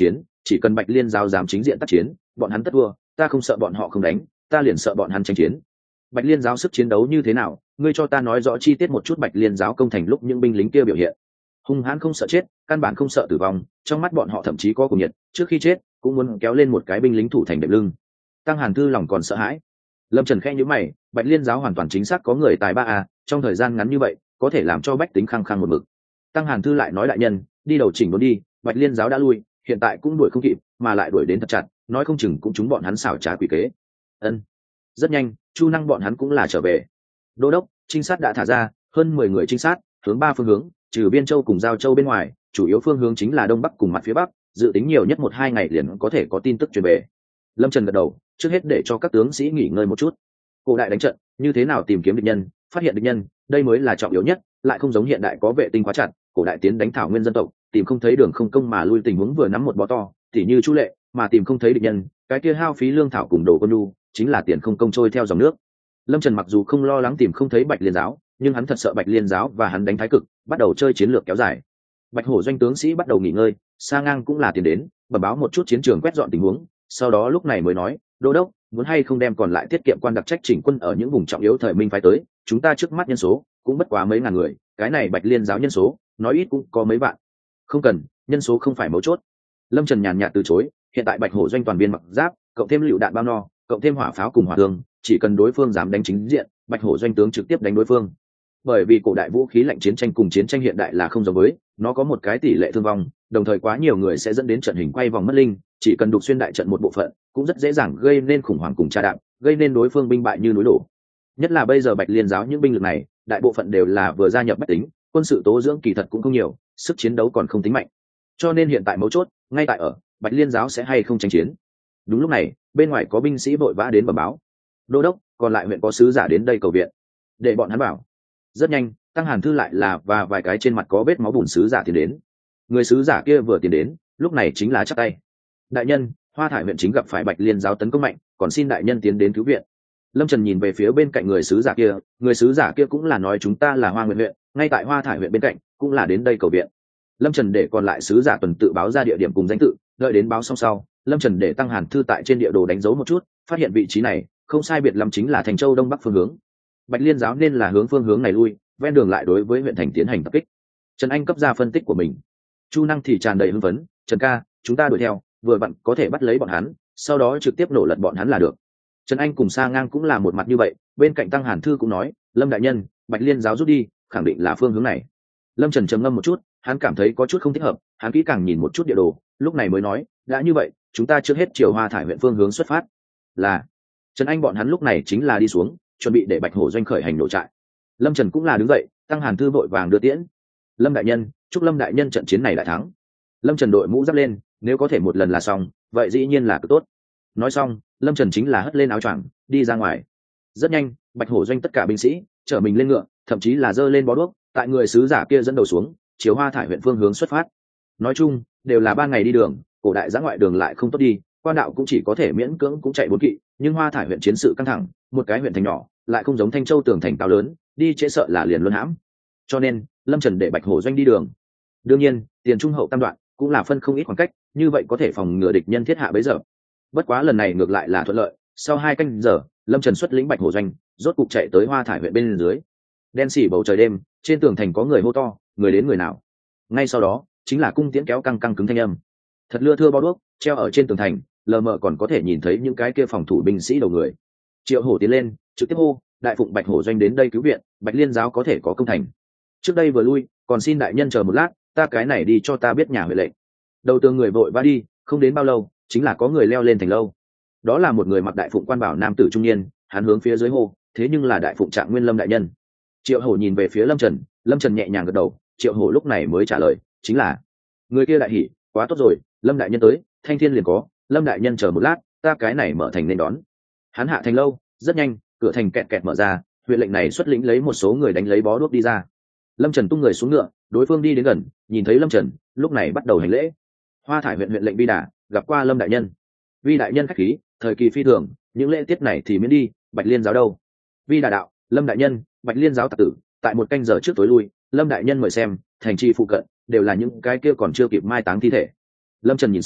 chỉ cần Bạch Liên giáo dám chính diện tác chiến, bọn hắn tất thua, ta không sợ bọn họ không đánh, ta liền sợ bọn hắn tranh chiến. Bạch Liên giáo sức chiến đấu như thế nào, ngươi cho ta nói rõ chi tiết một chút. Bạch Liên giáo công thành lúc những binh lính kia biểu hiện hung hãn, không sợ chết, căn bản không sợ tử vong, trong mắt bọn họ thậm chí có cuồng nhiệt, trước khi chết cũng muốn kéo lên một cái binh lính thủ thành đệm lưng. Tăng Hàn Thư lòng còn sợ hãi. Lâm Trần khẽ nhíu mày, Bạch Liên giáo hoàn toàn chính xác có người tài ba a, trong thời gian ngắn như vậy có thể làm cho bách tính khăng khăng một mực. Tăng Hàn Thư lại nói, đại nhân đi đầu chỉnh đốn đi, Bạch Liên giáo đã lui, hiện tại cũng đuổi không kịp, mà lại đuổi đến thật chặt, nói không chừng cũng chúng bọn hắn xảo trá quỷ kế. Ân. Rất nhanh, Chu Năng bọn hắn cũng là trở về. Đô đốc, trinh sát đã thả ra, hơn mười người trinh sát, hướng ba phương hướng, trừ Biên Châu cùng Giao Châu bên ngoài, chủ yếu phương hướng chính là đông bắc cùng mặt phía bắc, dự tính nhiều nhất một hai ngày liền có thể có tin tức truyền về. Lâm Trần gật đầu, trước hết để cho các tướng sĩ nghỉ ngơi một chút. Cổ đại đánh trận, như thế nào tìm kiếm địch nhân, phát hiện địch nhân, đây mới là trọng yếu nhất, lại không giống hiện đại có vệ tinh khóa chặt, cổ đại tiến đánh thảo nguyên dân tộc, tìm không thấy đường không công mà lui tình huống vừa nắm một bó to, tỉ như Chu Lệ, mà tìm không thấy địch nhân, cái kia hao phí lương thảo cùng đồ quân nhu, chính là tiền không công trôi theo dòng nước. Lâm Trần mặc dù không lo lắng tìm không thấy Bạch Liên giáo, nhưng hắn thật sợ Bạch Liên giáo và hắn đánh thái cực, bắt đầu chơi chiến lược kéo dài. Bạch Hổ doanh tướng sĩ bắt đầu nghỉ ngơi, Sa Ngang cũng là tiền đến, bẩm báo một chút chiến trường, quét dọn tình huống, sau đó lúc này mới nói, đô đốc, muốn hay không đem còn lại tiết kiệm quan đặc trách chỉnh quân ở những vùng trọng yếu thời minh phái tới, chúng ta trước mắt nhân số cũng bất quá mấy ngàn người, cái này Bạch Liên giáo nhân số nói ít cũng có mấy vạn. Không cần, nhân số không phải mấu chốt. Lâm Trần nhàn nhạt từ chối, hiện tại Bạch Hổ doanh toàn viên mặc giáp, cộng thêm lựu đạn bao no, cộng thêm hỏa pháo cùng hỏa thương, chỉ cần đối phương dám đánh chính diện, Bạch Hổ doanh tướng trực tiếp đánh đối phương. Bởi vì cổ đại vũ khí lạnh chiến tranh cùng chiến tranh hiện đại là không giống với, nó có một cái tỷ lệ thương vong, đồng thời quá nhiều người sẽ dẫn đến trận hình quay vòng mất linh, chỉ cần đục xuyên đại trận một bộ phận, cũng rất dễ dàng gây nên khủng hoảng cùng tra đạp, gây nên đối phương binh bại như núi đổ. Nhất là bây giờ Bạch Liên giáo những binh lực này, đại bộ phận đều là vừa gia nhập bách tính, quân sự tố dưỡng kỳ thật cũng không nhiều, sức chiến đấu còn không tính mạnh. Cho nên hiện tại mấu chốt ngay tại ở Bạch Liên giáo sẽ hay không tranh chiến. Đúng lúc này, bên ngoài có binh sĩ vội vã đến bẩm báo, đô đốc, còn lại huyện có sứ giả đến đây cầu viện, để bọn hắn bảo. Rất nhanh, Tăng Hàn Thư lại là và vài cái trên mặt có vết máu bùn sứ giả tiến đến. Người sứ giả kia vừa tiến đến, lúc này chính là chắp tay, đại nhân, Hoa Thải huyện chính gặp phải Bạch Liên giáo tấn công mạnh, còn xin đại nhân tiến đến cứu viện. Lâm Trần nhìn về phía bên cạnh người sứ giả kia, người sứ giả kia cũng là nói chúng ta là Hoa Nguyệt huyện, ngay tại Hoa Thải huyện bên cạnh, cũng là đến đây cầu viện. Lâm Trần để còn lại sứ giả tuần tự báo ra địa điểm cùng danh tự, đợi đến báo xong sau, Lâm Trần để Tăng Hàn Thư tại trên địa đồ đánh dấu một chút, phát hiện vị trí này không sai biệt lắm chính là Thành Châu đông bắc phương hướng. Bạch Liên giáo nên là hướng phương hướng này lui, ven đường lại đối với huyện thành tiến hành tập kích. Trần Anh cấp ra phân tích của mình. Chu Năng thì tràn đầy hưng phấn, Trần ca, chúng ta đuổi theo, vừa vặn có thể bắt lấy bọn hắn, sau đó trực tiếp nổ lật bọn hắn là được. Trần Anh cùng Sa Ngang cũng là một mặt như vậy, bên cạnh Tăng Hàn Thư cũng nói, Lâm đại nhân, Bạch Liên giáo rút đi, khẳng định là phương hướng này. Lâm Trần trầm ngâm một chút, hắn cảm thấy có chút không thích hợp, hắn kỹ càng nhìn một chút địa đồ, lúc này mới nói, đã như vậy, chúng ta trước hết chiều Hoa Thải huyện phương hướng xuất phát. Là. Trần Anh bọn hắn lúc này chính là đi xuống, chuẩn bị để Bạch Hổ doanh khởi hành nổ trại. Lâm Trần cũng là đứng dậy, Tăng Hàn Thư vội vàng đưa tiễn. Lâm đại nhân, chúc Lâm đại nhân trận chiến này đại thắng. Lâm Trần đội mũ giáp lên, nếu có thể một lần là xong, vậy dĩ nhiên là cực tốt. Nói xong, Lâm Trần chính là hất lên áo choàng, đi ra ngoài. Rất nhanh, Bạch Hổ doanh tất cả binh sĩ chở mình lên ngựa, thậm chí là giơ lên bó đuốc, tại người sứ giả kia dẫn đầu xuống, chiều Hoa Thải huyện phương hướng xuất phát. Nói chung, đều là ba ngày đi đường, cổ đại giã ngoại đường lại không tốt đi, quan đạo cũng chỉ có thể miễn cưỡng cũng chạy bốn kỵ, nhưng Hoa Thải huyện chiến sự căng thẳng, một cái huyện thành nhỏ, lại không giống Thanh Châu tường thành cao lớn, đi trễ sợ là liền luân hãm. Cho nên, Lâm Trần để Bạch Hổ doanh đi đường. Đương nhiên, tiền trung hậu tam đoạn cũng là phân không ít khoảng cách, như vậy có thể phòng ngừa địch nhân thiết hạ bấy giờ. Bất quá lần này ngược lại là thuận lợi, sau hai canh giờ, Lâm Trần xuất lĩnh Bạch Hổ doanh, rốt cục chạy tới Hoa Thải huyện bên dưới. Đen xỉ bầu trời đêm, trên tường thành có người hô to, người đến người nào. Ngay sau đó, chính là cung tiễn kéo căng căng cứng thanh âm. Thật lưa thưa bao đuốc, treo ở trên tường thành, lờ mờ còn có thể nhìn thấy những cái kia phòng thủ binh sĩ đầu người. Triệu Hổ tiến lên, trực tiếp hô, đại phụng Bạch Hổ doanh đến đây cứu viện, Bạch Liên giáo có thể có công thành. Trước đây vừa lui, còn xin đại nhân chờ một lát, ta cái này đi cho ta biết nhà huệ lệnh. Đầu tường người vội vã đi, không đến bao lâu, chính là có người leo lên thành lâu. Đó là một người mặc đại phụng quan bảo nam tử trung niên, hắn hướng phía dưới hô, thế nhưng là đại phụng Trạng Nguyên Lâm đại nhân. Triệu Hổ nhìn về phía Lâm Trần, Lâm Trần nhẹ nhàng gật đầu, Triệu Hổ lúc này mới trả lời, chính là. Người kia đại hỉ, quá tốt rồi, Lâm đại nhân tới, thanh thiên liền có, Lâm đại nhân chờ một lát, ta cái này mở thành nên đón. Hắn hạ thành lâu, rất nhanh, cửa thành kẹt kẹt mở ra, huyện lệnh này xuất lĩnh lấy một số người đánh lấy bó đuốc đi ra. Lâm Trần tung người xuống ngựa, đối phương đi đến gần, nhìn thấy Lâm Trần, lúc này bắt đầu hành lễ. Hoa Thải huyện huyện lệnh Vi Đà, gặp qua Lâm đại nhân. Vi đại nhân khách khí, thời kỳ phi thường, những lễ tiết này thì miễn đi, Bạch Liên giáo đâu? Vi Đà đạo, Lâm đại nhân, Bạch Liên giáo tặc tử, tại một canh giờ trước tối lui, Lâm đại nhân mời xem, thành trì phụ cận đều là những cái kia còn chưa kịp mai táng thi thể. Lâm Trần nhìn sang,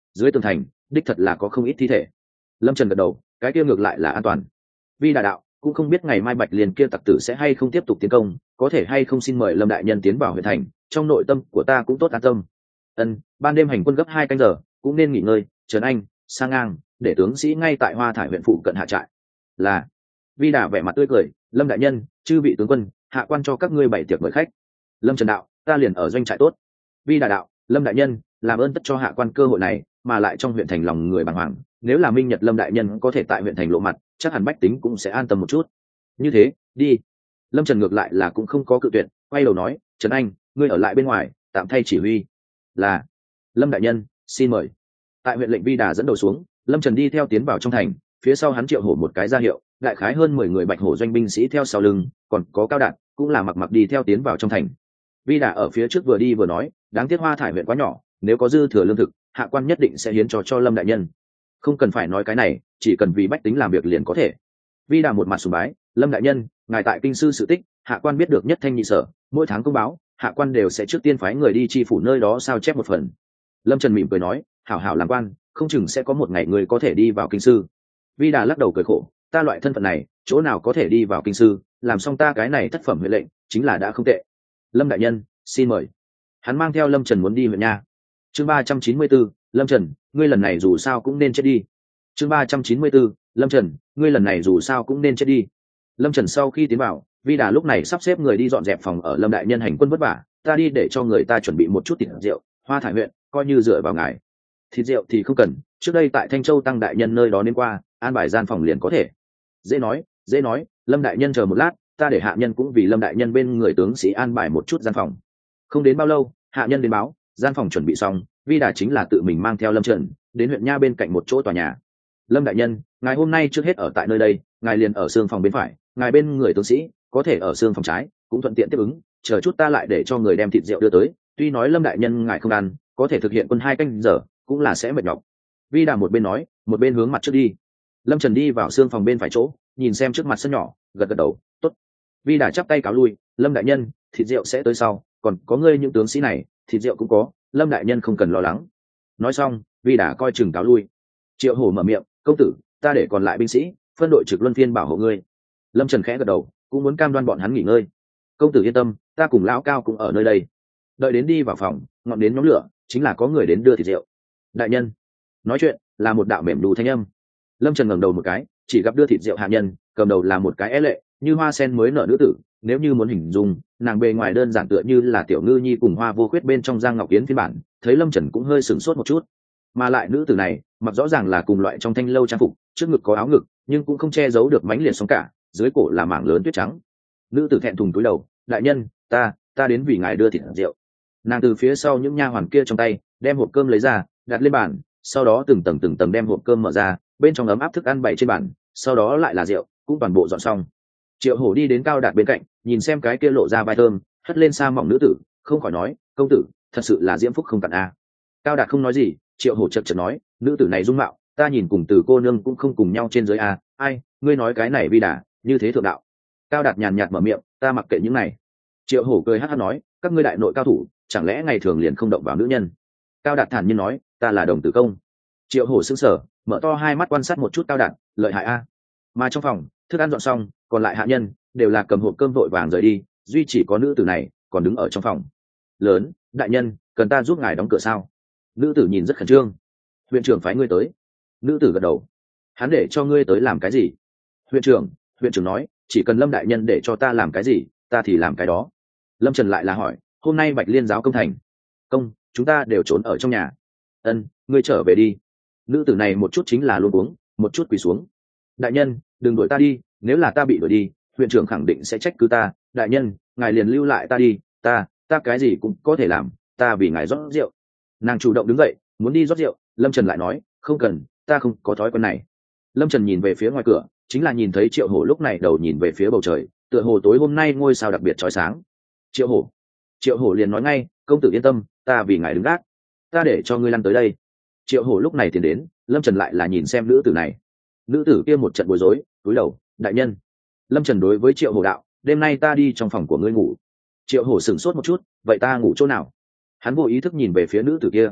dưới tường thành đích thật là có không ít thi thể. Lâm Trần gật đầu, cái kia ngược lại là an toàn. Vi Đà đạo cũng không biết ngày mai Bạch Liên kia tặc tử sẽ hay không tiếp tục tiến công, có thể hay không xin mời Lâm đại nhân tiến vào huyện thành, trong nội tâm của ta cũng tốt an tâm. Ân, ban đêm hành quân gấp hai canh giờ, cũng nên nghỉ ngơi. Trần Anh, sang ngang, để tướng sĩ ngay tại Hoa Thải huyện phụ cận hạ trại. Là. Vi Đà vẻ mặt tươi cười, Lâm đại nhân, chư vị tướng quân, hạ quan cho các ngươi bảy tiệc mời khách. Lâm Trần đạo, ta liền ở doanh trại tốt. Vi Đà đạo, Lâm đại nhân, làm ơn tất cho hạ quan cơ hội này, mà lại trong huyện thành lòng người bàng hoàng, nếu là Minh Nhật Lâm đại nhân có thể tại huyện thành lộ mặt, chắc hẳn bách tính cũng sẽ an tâm một chút. Như thế, đi. Lâm Trần ngược lại là cũng không có cự tuyệt, quay đầu nói, Trần Anh, ngươi ở lại bên ngoài, tạm thay chỉ huy. Là. Lâm đại nhân, xin mời. Tại huyện lệnh Vi Đà dẫn đầu xuống, Lâm Trần đi theo tiến vào trong thành, phía sau hắn triệu hổ một cái ra hiệu, đại khái hơn mười người bạch hổ doanh binh sĩ theo sau lưng, còn có Cao Đạt cũng là mặc mặc đi theo tiến vào trong thành. Vi Đà ở phía trước vừa đi vừa nói, đáng tiếc Hoa Thải huyện quá nhỏ, nếu có dư thừa lương thực, hạ quan nhất định sẽ hiến cho cho Lâm đại nhân. Không cần phải nói cái này, chỉ cần vì bách tính làm việc liền có thể. Vi Đà một mặt sùng bái, Lâm đại nhân, ngài tại kinh sư sự tích, hạ quan biết được nhất thanh nhị sở, mỗi tháng công báo, hạ quan đều sẽ trước tiên phái người đi chi phủ nơi đó sao chép một phần. Lâm Trần mỉm cười nói, hảo hảo làm quan, không chừng sẽ có một ngày người có thể đi vào kinh sư. Vi Đà lắc đầu cười khổ, ta loại thân phận này, chỗ nào có thể đi vào kinh sư, làm xong ta cái này thất phẩm huyện lệnh, chính là đã không tệ. Lâm đại nhân, xin mời. Hắn mang theo Lâm Trần muốn đi huyện nha. Chương ba trăm chín mươi bốn, Lâm Trần, ngươi lần này dù sao cũng nên chết đi. Chương ba trăm chín mươi bốn, Lâm Trần, ngươi lần này dù sao cũng nên chết đi. Lâm Trần sau khi tiến vào, Vi Đà lúc này sắp xếp người đi dọn dẹp phòng ở Lâm đại nhân hành quân vất vả, ta đi để cho người ta chuẩn bị một chút thịt rượu, Hoa Thải huyện coi như dựa vào ngài. Thịt rượu thì không cần, trước đây tại Thanh Châu tăng đại nhân nơi đó nên qua, an bài gian phòng liền có thể. Dễ nói, dễ nói, Lâm đại nhân chờ một lát, ta để hạ nhân cũng vì Lâm đại nhân bên người tướng sĩ an bài một chút gian phòng. Không đến bao lâu, hạ nhân đến báo, gian phòng chuẩn bị xong, Vi Đà chính là tự mình mang theo Lâm Trần đến huyện nha bên cạnh một chỗ tòa nhà. Lâm đại nhân, ngài hôm nay trước hết ở tại nơi đây, ngài liền ở xương phòng bên phải, ngài bên người tướng sĩ có thể ở xương phòng trái, cũng thuận tiện tiếp ứng, chờ chút ta lại để cho người đem thịt rượu đưa tới. Tuy nói Lâm đại nhân ngài không ăn, có thể thực hiện quân hai canh giờ, cũng là sẽ mệt nhọc. Vi Đà một bên nói, một bên hướng mặt trước đi. Lâm Trần đi vào xương phòng bên phải chỗ, nhìn xem trước mặt sân nhỏ, gật gật đầu, tốt. Vi Đà chắp tay cáo lui, Lâm đại nhân, thịt rượu sẽ tới sau, còn có ngươi những tướng sĩ này, thịt rượu cũng có, Lâm đại nhân không cần lo lắng. Nói xong, Vi Đà coi chừng cáo lui. Triệu Hổ mở miệng, công tử, ta để còn lại binh sĩ phân đội trực luân phiên bảo hộ ngươi. Lâm Trần khẽ gật đầu, cũng muốn cam đoan bọn hắn nghỉ ngơi. Công tử yên tâm, ta cùng lão Cao cũng ở nơi đây. Đợi đến đi vào phòng, ngọn đến nhóm lửa, chính là có người đến đưa thịt rượu. Đại nhân. Nói chuyện là một đạo mềm đù thanh âm. Lâm Trần ngẩng đầu một cái, chỉ gặp đưa thịt rượu hạ nhân, cầm đầu là một cái é lệ như hoa sen mới nở nữ tử. Nếu như muốn hình dung, nàng bề ngoài đơn giản tựa như là tiểu ngư nhi cùng Hoa Vô Khuyết bên trong Giang Ngọc Yến phiên bản. Thấy Lâm Trần cũng hơi sửng sốt một chút. Mà lại nữ tử này mặc rõ ràng là cùng loại trong thanh lâu trang phục, trước ngực có áo ngực nhưng cũng không che giấu được mánh liệt sóng cả, dưới cổ là mảng lớn tuyết trắng. Nữ tử thẹn thùng cúi đầu, đại nhân, ta ta đến vì ngài đưa thịt rượu. Nàng từ phía sau những nha hoàn kia trong tay đem hộp cơm lấy ra, đặt lên bàn, sau đó từng tầng từng tầng đem hộp cơm mở ra, bên trong ấm áp thức ăn bày trên bàn, sau đó lại là rượu, cũng toàn bộ dọn xong. Triệu Hổ đi đến Cao Đạt bên cạnh, nhìn xem cái kia lộ ra vai thơm hất lên xa mỏng nữ tử, không khỏi nói, công tử, thật sự là diễm phúc không cạn a. Cao Đạt không nói gì, Triệu Hổ chật chật nói, nữ tử này dung mạo, ta nhìn cùng từ cô nương cũng không cùng nhau trên dưới a, ai, ngươi nói cái này Vi Đà, như thế thượng đạo. Cao Đạt nhàn nhạt mở miệng, ta mặc kệ những này. Triệu Hổ cười hắt hắt nói, các ngươi đại nội cao thủ, chẳng lẽ ngày thường liền không động vào nữ nhân? Cao Đạt thản nhiên nói, ta là đồng tử công. Triệu Hổ sững sờ, mở to hai mắt quan sát một chút Cao Đạt, lợi hại a. Mà trong phòng, thức ăn dọn xong, còn lại hạ nhân đều là cầm hộp cơm vội vàng rời đi, duy chỉ có nữ tử này còn đứng ở trong phòng. Lớn, đại nhân, cần ta giúp ngài đóng cửa sao? Nữ tử nhìn rất khẩn trương. Huyện trưởng phái ngươi tới. Nữ tử gật đầu. Hắn để cho ngươi tới làm cái gì? Huyện trưởng, huyện trưởng nói, chỉ cần Lâm đại nhân để cho ta làm cái gì, ta thì làm cái đó. Lâm Trần lại là hỏi, hôm nay Bạch Liên giáo công thành. Công, chúng ta đều trốn ở trong nhà. Ân, ngươi trở về đi. Nữ tử này một chút chính là luôn uống, một chút quỳ xuống. Đại nhân, đừng đuổi ta đi, nếu là ta bị đuổi đi, huyện trưởng khẳng định sẽ trách cứ ta. Đại nhân, ngài liền lưu lại ta đi, ta, ta cái gì cũng có thể làm, ta vì ngài rót rượu. Nàng chủ động đứng dậy, muốn đi rót rượu, Lâm Trần lại nói, không cần, ta không có thói quen này. Lâm Trần nhìn về phía ngoài cửa, chính là nhìn thấy Triệu Hổ lúc này đầu nhìn về phía bầu trời, tựa hồ tối hôm nay ngôi sao đặc biệt chói sáng. Triệu Hổ, Triệu Hổ liền nói ngay, công tử yên tâm, ta vì ngài đứng gác, ta để cho ngươi lăn tới đây. Triệu Hổ lúc này tiến đến, Lâm Trần lại là nhìn xem nữ tử này. Nữ tử kia một trận bối rối, cúi đầu, đại nhân. Lâm Trần đối với Triệu Hổ đạo, đêm nay ta đi trong phòng của ngươi ngủ. Triệu Hổ sửng sốt một chút, vậy ta ngủ chỗ nào? Hắn vô ý thức nhìn về phía nữ tử kia.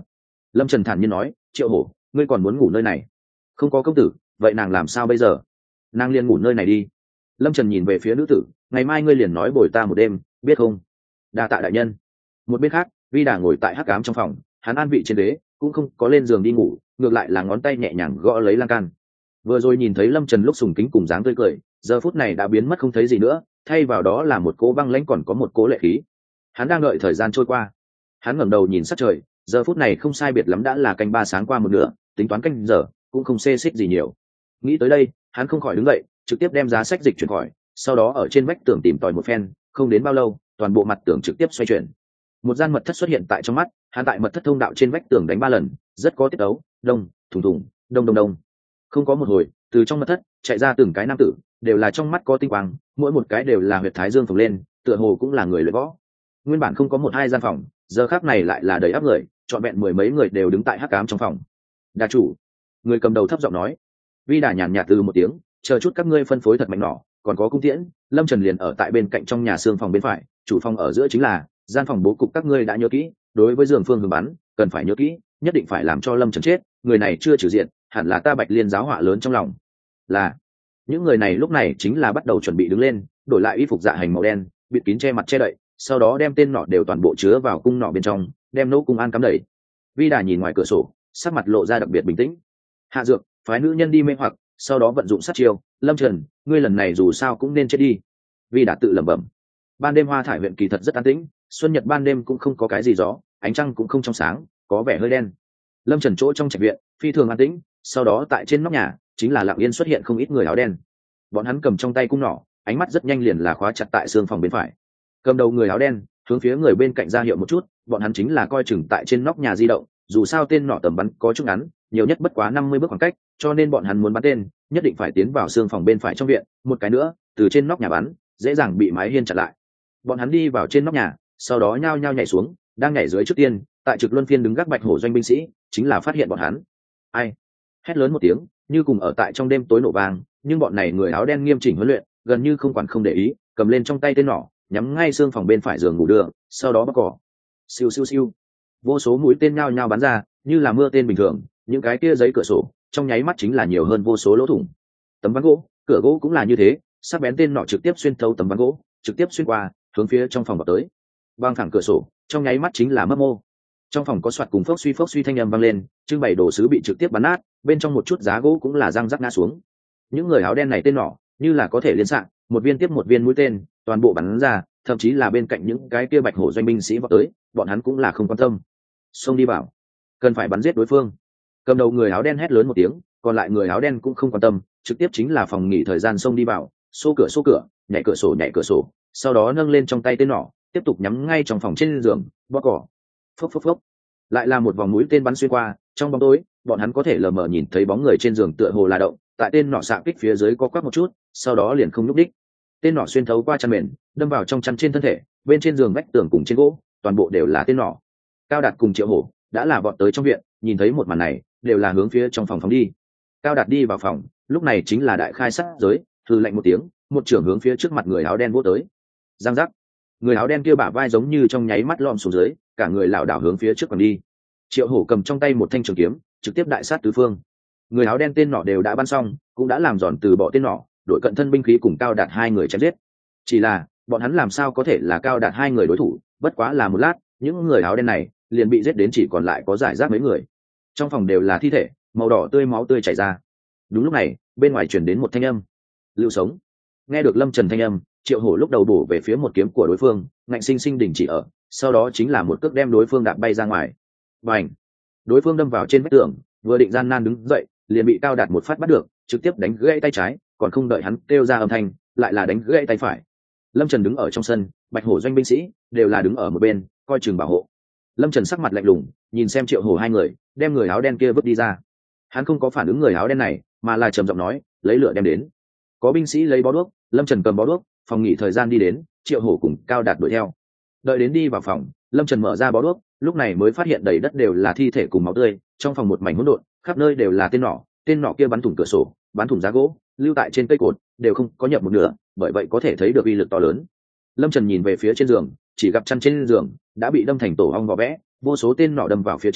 Lâm Trần thản nhiên nói, Triệu Hổ, ngươi còn muốn ngủ nơi này? Không có công tử, vậy nàng làm sao bây giờ? Nàng liền ngủ nơi này đi. Lâm Trần nhìn về phía nữ tử, ngày mai ngươi liền nói bồi ta một đêm, biết không? Đa tạ đại nhân. Một bên khác, Vi Đà ngồi tại hắc ám trong phòng, hắn an vị trên ghế, cũng không có lên giường đi ngủ, ngược lại là ngón tay nhẹ nhàng gõ lấy lan can. Vừa rồi nhìn thấy Lâm Trần lúc sùng kính cùng dáng tươi cười, giờ phút này đã biến mất không thấy gì nữa, thay vào đó là một cỗ băng lãnh còn có một cỗ lệ khí. Hắn đang đợi thời gian trôi qua. Hắn ngẩng đầu nhìn sát trời, giờ phút này không sai biệt lắm đã là canh ba sáng qua một nửa, tính toán canh giờ cũng không xê xích gì nhiều. Nghĩ tới đây, hắn không khỏi đứng dậy, trực tiếp đem giá sách dịch chuyển khỏi, sau đó ở trên vách tường tìm tòi một phen, không đến bao lâu, toàn bộ mặt tường trực tiếp xoay chuyển. Một gian mật thất xuất hiện tại trong mắt, hắn tại mật thất thông đạo trên vách tường đánh ba lần, rất có tiết ấu, đông, thùng thùng, đông đông đông. Không có một hồi, từ trong mật thất chạy ra từng cái nam tử, đều là trong mắt có tinh quang, mỗi một cái đều là huyệt thái dương phồng lên, tựa hồ cũng là người luyện võ. Nguyên bản không có một hai gian phòng, giờ khắc này lại là đầy ắp người, trọn vẹn mười mấy người đều đứng tại hắc ám trong phòng. Đà chủ, người cầm đầu thấp giọng nói. Vi Đà nhàn nhạt từ một tiếng, chờ chút các ngươi phân phối thật mạnh nỏ, còn có cung tiễn. Lâm Trần liền ở tại bên cạnh trong nhà xương phòng bên phải, chủ phòng ở giữa chính là gian phòng bố cục, các ngươi đã nhớ kỹ, đối với giường phương hướng bắn, cần phải nhớ kỹ, nhất định phải làm cho Lâm Trần chết, người này chưa trừ diện, hẳn là ta Bạch Liên giáo họa lớn trong lòng. Là những người này lúc này chính là bắt đầu chuẩn bị đứng lên, đổi lại y phục dạ hành màu đen, bịt kín che mặt che đậy, sau đó đem tên nỏ đều toàn bộ chứa vào cung nỏ bên trong, đem nỗ cung an cắm đẩy. Vi Đà nhìn ngoài cửa sổ, sắc mặt lộ ra đặc biệt bình tĩnh. Hạ dược, phái nữ nhân đi mê hoặc, sau đó vận dụng sát chiêu. Lâm Trần, ngươi lần này dù sao cũng nên chết đi. Vi Đà tự lẩm bẩm. Ban đêm Hoa Thải huyện kỳ thật rất an tĩnh, xuân nhật ban đêm cũng không có cái gì gió, ánh trăng cũng không trong sáng, có vẻ hơi đen. Lâm Trần chỗ trong trạch viện phi thường an tĩnh, sau đó tại trên nóc nhà chính là lặng yên xuất hiện không ít người áo đen. Bọn hắn cầm trong tay cung nỏ, ánh mắt rất nhanh liền là khóa chặt tại xương phòng bên phải. Cầm đầu người áo đen hướng phía người bên cạnh ra hiệu một chút, bọn hắn chính là coi chừng tại trên nóc nhà di động, dù sao tên nỏ tầm bắn có chút ngắn, nhiều nhất bất quá năm mươi bước khoảng cách, cho nên bọn hắn muốn bắn tên, nhất định phải tiến vào xương phòng bên phải trong viện, một cái nữa, từ trên nóc nhà bắn, dễ dàng bị mái hiên chặn lại. Bọn hắn đi vào trên nóc nhà, sau đó nhao nhao nhảy xuống, đang nhảy dưới trước tiên, tại trực luân phiên đứng gác Bạch Hổ doanh binh sĩ, chính là phát hiện bọn hắn. Ai? Hét lớn một tiếng, như cùng ở tại trong đêm tối nổ vang, nhưng bọn này người áo đen nghiêm chỉnh huấn luyện, gần như không quản không để ý, cầm lên trong tay tên nỏ, nhắm ngay xương phòng bên phải giường ngủ đường, sau đó bắt cỏ. Siêu siêu siêu. Vô số mũi tên nhao nhao bắn ra, như là mưa tên bình thường, những cái kia giấy cửa sổ, trong nháy mắt chính là nhiều hơn vô số lỗ thủng. Tấm ván gỗ, cửa gỗ cũng là như thế, sắc bén tên nỏ trực tiếp xuyên thấu tấm ván gỗ, trực tiếp xuyên qua, hướng phía trong phòng vào tới. Băng thẳng cửa sổ, trong nháy mắt chính là mất mô. Trong phòng có soạt cùng phốc suy phốc suy thanh âm vang lên, trưng bày đồ sứ bị trực tiếp bắn nát, bên trong một chút giá gỗ cũng là răng rắc ngã xuống. Những người áo đen này tên nỏ, như là có thể liên xạ, một viên tiếp một viên mũi tên, toàn bộ bắn ra, thậm chí là bên cạnh những cái kia Bạch Hổ doanh binh sĩ vọt tới, bọn hắn cũng là không quan tâm. Xông đi vào, cần phải bắn giết đối phương. Cầm đầu người áo đen hét lớn một tiếng, còn lại người áo đen cũng không quan tâm, trực tiếp chính là phòng nghỉ thời gian xông đi vào, xô cửa xô cửa, nhảy cửa sổ nhảy cửa sổ, sau đó nâng lên trong tay tên nỏ, tiếp tục nhắm ngay trong phòng trên giường, bóp cỏ. Phốc phốc phốc. Lại là một vòng mũi tên bắn xuyên qua, trong bóng tối, bọn hắn có thể lờ mờ nhìn thấy bóng người trên giường tựa hồ là động, tại tên nỏ xạ kích phía dưới có quắc một chút, sau đó liền không nhúc đích. Tên nỏ xuyên thấu qua chăn mền, đâm vào trong chăn trên thân thể, bên trên giường vách tường cùng trên gỗ, toàn bộ đều là tên nỏ. Cao Đạt cùng Triệu Hổ đã là vọt tới trong viện, nhìn thấy một màn này, đều là hướng phía trong phòng phóng đi. Cao Đạt đi vào phòng, lúc này chính là đại khai sát giới, hừ lạnh một tiếng, một trưởng hướng phía trước mặt người áo đen vỗ tới. Giang giác, người áo đen kia bả vai giống như trong nháy mắt lom xuống dưới, cả người lảo đảo hướng phía trước còn đi. Triệu Hổ cầm trong tay một thanh trường kiếm, trực tiếp đại sát tứ phương. Người áo đen tên nỏ đều đã bắn xong, cũng đã làm giòn từ bỏ tên nỏ, đội cận thân binh khí cùng Cao Đạt hai người chém giết. Chỉ là bọn hắn làm sao có thể là Cao Đạt hai người đối thủ, bất quá là một lát, những người áo đen này liền bị giết đến chỉ còn lại có giải rác mấy người. Trong phòng đều là thi thể, màu đỏ tươi máu tươi chảy ra. Đúng lúc này, bên ngoài truyền đến một thanh âm. Lưu sống. Nghe được Lâm Trần thanh âm, Triệu Hổ lúc đầu bổ về phía một kiếm của đối phương, ngạnh sinh sinh đình chỉ ở, sau đó chính là một cước đem đối phương đạp bay ra ngoài. Bành! Đối phương đâm vào trên vách tường, vừa định gian nan đứng dậy, liền bị Cao Đạt một phát bắt được, trực tiếp đánh gãy tay trái, còn không đợi hắn kêu ra âm thanh, lại là đánh gãy tay phải. Lâm Trần đứng ở trong sân, Bạch Hổ doanh binh sĩ đều là đứng ở một bên, coi chừng bảo hộ. Lâm Trần sắc mặt lạnh lùng, nhìn xem Triệu Hổ hai người, đem người áo đen kia vứt đi ra. Hắn không có phản ứng người áo đen này, mà là trầm giọng nói, lấy lửa đem đến. Có binh sĩ lấy bó đuốc, Lâm Trần cầm bó đuốc, phòng nghỉ thời gian đi đến, Triệu Hổ cùng Cao Đạt đuổi theo. Đợi đến đi vào phòng, Lâm Trần mở ra bó đuốc, lúc này mới phát hiện đầy đất đều là thi thể cùng máu tươi, trong phòng một mảnh hỗn độn, khắp nơi đều là tên nỏ, tên nỏ kia bắn thủng cửa sổ, bắn thủng giá gỗ, lưu tại trên cây cột, đều không có nhập một nửa, bởi vậy có thể thấy được uy lực to lớn. Lâm Trần nhìn về phía trên giường, chỉ gặp chăn trên giường đã bị đâm thành tổ ong vỏ vẽ, vô số tên nỏ đâm vào phía trên,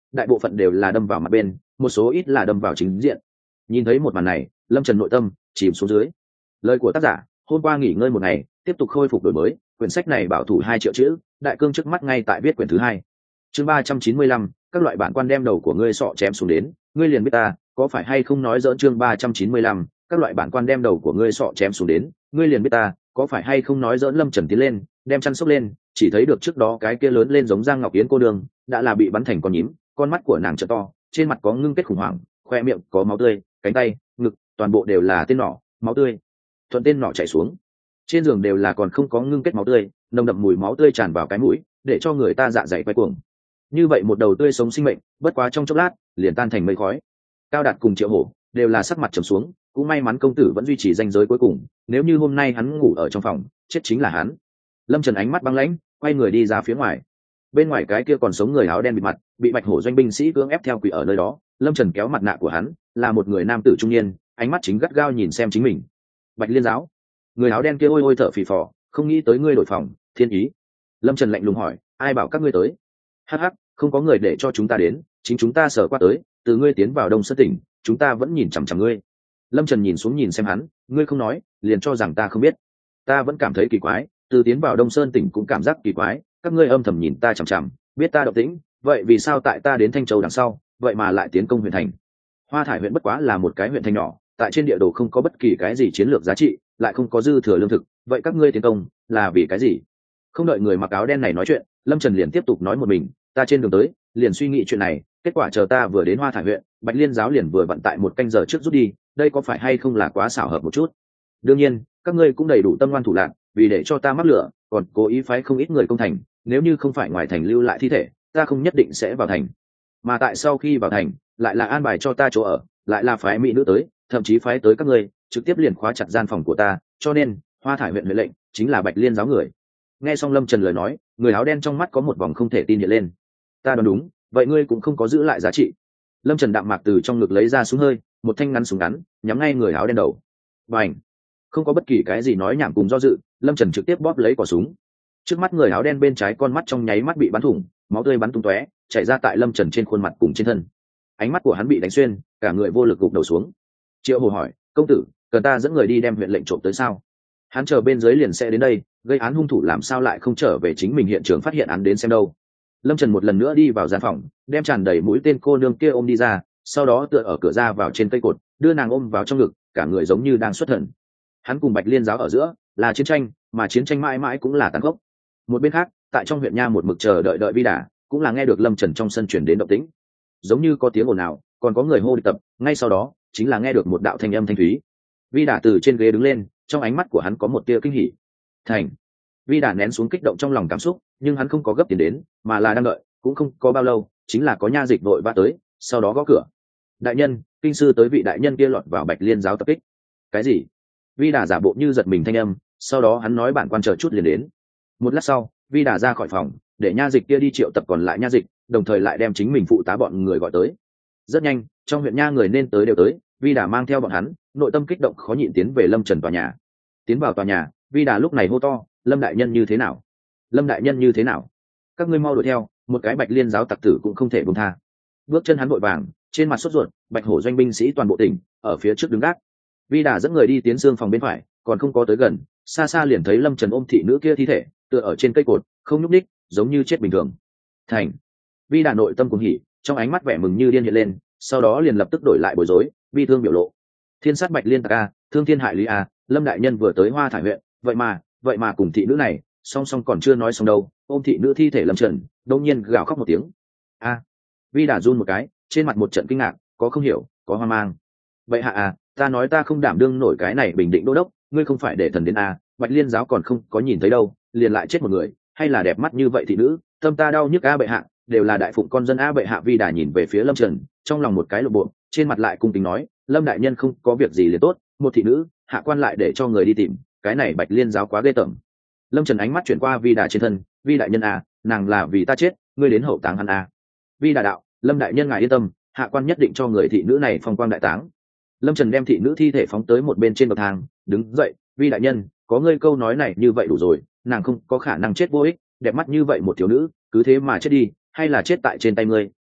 đại bộ phận đều là đâm vào mặt bên, một số ít là đâm vào chính diện. Nhìn thấy một màn này, lâm trần nội tâm chìm xuống dưới. Lời của tác giả: hôm qua nghỉ ngơi một ngày, tiếp tục khôi phục đổi mới, quyển sách này bảo thủ hai triệu chữ, đại cương trước mắt ngay tại viết quyển thứ hai. Chương ba trăm chín mươi lăm, các loại bản quan đem đầu của ngươi sọ chém xuống đến, ngươi liền biết ta có phải hay không nói giỡn. Chương ba trăm chín mươi lăm, các loại bản quan đem đầu của ngươi sọ chém xuống đến, ngươi liền biết ta có phải hay không nói giỡn. Lâm Trần tiến lên, đem chăn xốc lên, chỉ thấy được trước đó cái kia lớn lên giống Giang Ngọc Yến cô đường, đã là bị bắn thành con nhím, con mắt của nàng trợ to, trên mặt có ngưng kết khủng hoảng, khoe miệng có máu tươi, cánh tay, ngực, toàn bộ đều là tên nỏ, máu tươi thuận tên nỏ chảy xuống. Trên giường đều là còn không có ngưng kết máu tươi, nồng đậm mùi máu tươi tràn vào cái mũi, để cho người ta dạ dày quay cuồng. Như vậy một đầu tươi sống sinh mệnh, bất quá trong chốc lát liền tan thành mây khói. Cao Đạt cùng Triệu Hổ đều là sắc mặt trầm xuống, cũng may mắn công tử vẫn duy trì ranh giới cuối cùng, nếu như hôm nay hắn ngủ ở trong phòng, chết chính là hắn. Lâm Trần ánh mắt băng lãnh, quay người đi ra phía ngoài. Bên ngoài cái kia còn sống người áo đen bịt mặt, bị Bạch Hổ doanh binh sĩ cưỡng ép theo quỷ ở nơi đó. Lâm Trần kéo mặt nạ của hắn, là một người nam tử trung niên, ánh mắt chính gắt gao nhìn xem chính mình. Bạch Liên giáo. Người áo đen kia ôi ôi thở phì phò, không nghĩ tới ngươi đổi phòng, thiên ý. Lâm Trần lạnh lùng hỏi, ai bảo các ngươi tới? Hắc hắc, không có người để cho chúng ta đến, chính chúng ta sở qua tới, từ ngươi tiến vào Đông Sơn tỉnh, chúng ta vẫn nhìn chằm chằm ngươi. Lâm Trần nhìn xuống nhìn xem hắn, ngươi không nói, liền cho rằng ta không biết. Ta vẫn cảm thấy kỳ quái, từ tiến vào Đông Sơn tỉnh cũng cảm giác kỳ quái, các ngươi âm thầm nhìn ta chằm chằm, biết ta động tĩnh, vậy vì sao tại ta đến Thanh Châu đằng sau, vậy mà lại tiến công huyện thành? Hoa Thải huyện bất quá là một cái huyện thành nhỏ, tại trên địa đồ không có bất kỳ cái gì chiến lược giá trị, lại không có dư thừa lương thực, vậy các ngươi tiến công là vì cái gì? Không đợi người mặc áo đen này nói chuyện, Lâm Trần liền tiếp tục nói một mình, ta trên đường tới liền suy nghĩ chuyện này, kết quả chờ ta vừa đến Hoa Thải huyện, Bạch Liên giáo liền vừa vận tại một canh giờ trước rút đi, đây có phải hay không là quá xảo hợp một chút? Đương nhiên, các ngươi cũng đầy đủ tâm ngoan thủ lạn, vì để cho ta mắc lửa, còn cố ý phái không ít người công thành, nếu như không phải ngoài thành lưu lại thi thể, ta không nhất định sẽ vào thành. Mà tại sau khi vào thành, lại là an bài cho ta chỗ ở, lại là phái mỹ nữ tới, thậm chí phái tới các ngươi, trực tiếp liền khóa chặt gian phòng của ta, cho nên Hoa Thải huyện huệ lệnh chính là Bạch Liên giáo người. Nghe xong Lâm Trần lời nói, người áo đen trong mắt có một vòng không thể tin hiện lên. Ta đoán đúng, vậy ngươi cũng không có giữ lại giá trị. Lâm Trần đạm mạc từ trong ngực lấy ra súng hơi, một thanh ngắn súng ngắn, nhắm ngay người áo đen đầu. Bành! Không có bất kỳ cái gì nói nhảm cùng do dự, Lâm Trần trực tiếp bóp lấy cò súng. Trước mắt người áo đen bên trái con mắt trong nháy mắt bị bắn thủng, máu tươi bắn tung tóe, chảy ra tại Lâm Trần trên khuôn mặt cùng trên thân. Ánh mắt của hắn bị đánh xuyên, cả người vô lực gục đầu xuống. Triệu Hồ hỏi, công tử, cần ta dẫn người đi đem huyện lệnh trộm tới sao? Hắn chờ bên dưới liền sẽ đến đây, gây án hung thủ làm sao lại không trở về chính mình hiện trường phát hiện án đến xem đâu. Lâm Trần một lần nữa đi vào gian phòng, đem tràn đầy mũi tên cô nương kia ôm đi ra, sau đó tựa ở cửa ra vào trên cây cột, đưa nàng ôm vào trong ngực, cả người giống như đang xuất thần. Hắn cùng Bạch Liên giáo ở giữa là chiến tranh, mà chiến tranh mãi mãi cũng là tàn khốc. Một bên khác, tại trong huyện nha một mực chờ đợi đợi Vi Đà, cũng là nghe được Lâm Trần trong sân truyền đến động tĩnh, giống như có tiếng ồn ào, còn có người hô địch tập, ngay sau đó chính là nghe được một đạo thanh âm thanh thúy. Vi Đà từ trên ghế đứng lên, trong ánh mắt của hắn có một tia kinh hỉ. Thành. Vi Đà nén xuống kích động trong lòng cảm xúc, nhưng hắn không có gấp tiền đến, mà là đang đợi, cũng không có bao lâu, chính là có nha dịch vội vã tới, sau đó gõ cửa. Đại nhân, kinh sư tới vị đại nhân kia lọt vào Bạch Liên giáo tập kích. Cái gì? Vi Đà giả bộ như giật mình thanh âm, sau đó hắn nói bản quan chờ chút liền đến. Một lát sau, Vi Đà ra khỏi phòng, để nha dịch kia đi triệu tập còn lại nha dịch, đồng thời lại đem chính mình phụ tá bọn người gọi tới. Rất nhanh, trong huyện nha người nên tới đều tới, Vi Đà mang theo bọn hắn, nội tâm kích động khó nhịn tiến về Lâm Trần tòa nhà. Tiến vào tòa nhà, Vi Đà lúc này hô to, Lâm đại nhân như thế nào? Lâm đại nhân như thế nào? Các ngươi mau đuổi theo, một cái Bạch Liên giáo tặc tử cũng không thể buông tha. Bước chân hắn vội vàng, trên mặt sốt ruột, Bạch Hổ doanh binh sĩ toàn bộ tỉnh ở phía trước đứng gác. Vi Đà dẫn người đi tiến xương phòng bên phải, còn không có tới gần, xa xa liền thấy Lâm Trần ôm thị nữ kia thi thể, tựa ở trên cây cột, không nhúc nhích, giống như chết bình thường. Thành. Vi Đà nội tâm cuồng hỉ, trong ánh mắt vẻ mừng như điên hiện lên, sau đó liền lập tức đổi lại bối rối, bi thương biểu lộ. Thiên sát Bạch Liên tặc a, thương thiên hại lý a, Lâm đại nhân vừa tới Hoa Thải huyện, vậy mà, vậy mà cùng thị nữ này, song song còn chưa nói xong đâu, ôm thị nữ thi thể Lâm Trần, đột nhiên gào khóc một tiếng. A. Vi Đà run một cái, trên mặt một trận kinh ngạc, có không hiểu, có hoang mang. Vậy hạ à, ta nói ta không đảm đương nổi cái này bình định đô đốc, ngươi không phải để thần đến a, Bạch Liên giáo còn không có nhìn thấy đâu, liền lại chết một người, hay là đẹp mắt như vậy thị nữ, tâm ta đau nhức a bệ hạ, đều là đại phụng con dân a bệ hạ. Vi Đà nhìn về phía Lâm Trần, trong lòng một cái lộ bộ, trên mặt lại cung kính nói, Lâm đại nhân không có việc gì liền tốt, một thị nữ, hạ quan lại để cho người đi tìm, cái này Bạch Liên giáo quá ghê tởm. Lâm Trần ánh mắt chuyển qua Vi Đà trên thân, Vi đại nhân a, nàng là vì ta chết, ngươi đến hậu táng hắn a. Vi Đà đạo, Lâm đại nhân ngài yên tâm, hạ quan nhất định cho người thị nữ này phong quang đại táng. Lâm Trần đem thị nữ thi thể phóng tới một bên trên bậc thang, đứng dậy, Vi đại nhân, có ngươi câu nói này như vậy đủ rồi, nàng không có khả năng chết vô ích, đẹp mắt như vậy một thiếu nữ, cứ thế mà chết đi, hay là chết tại trên tay ngươi,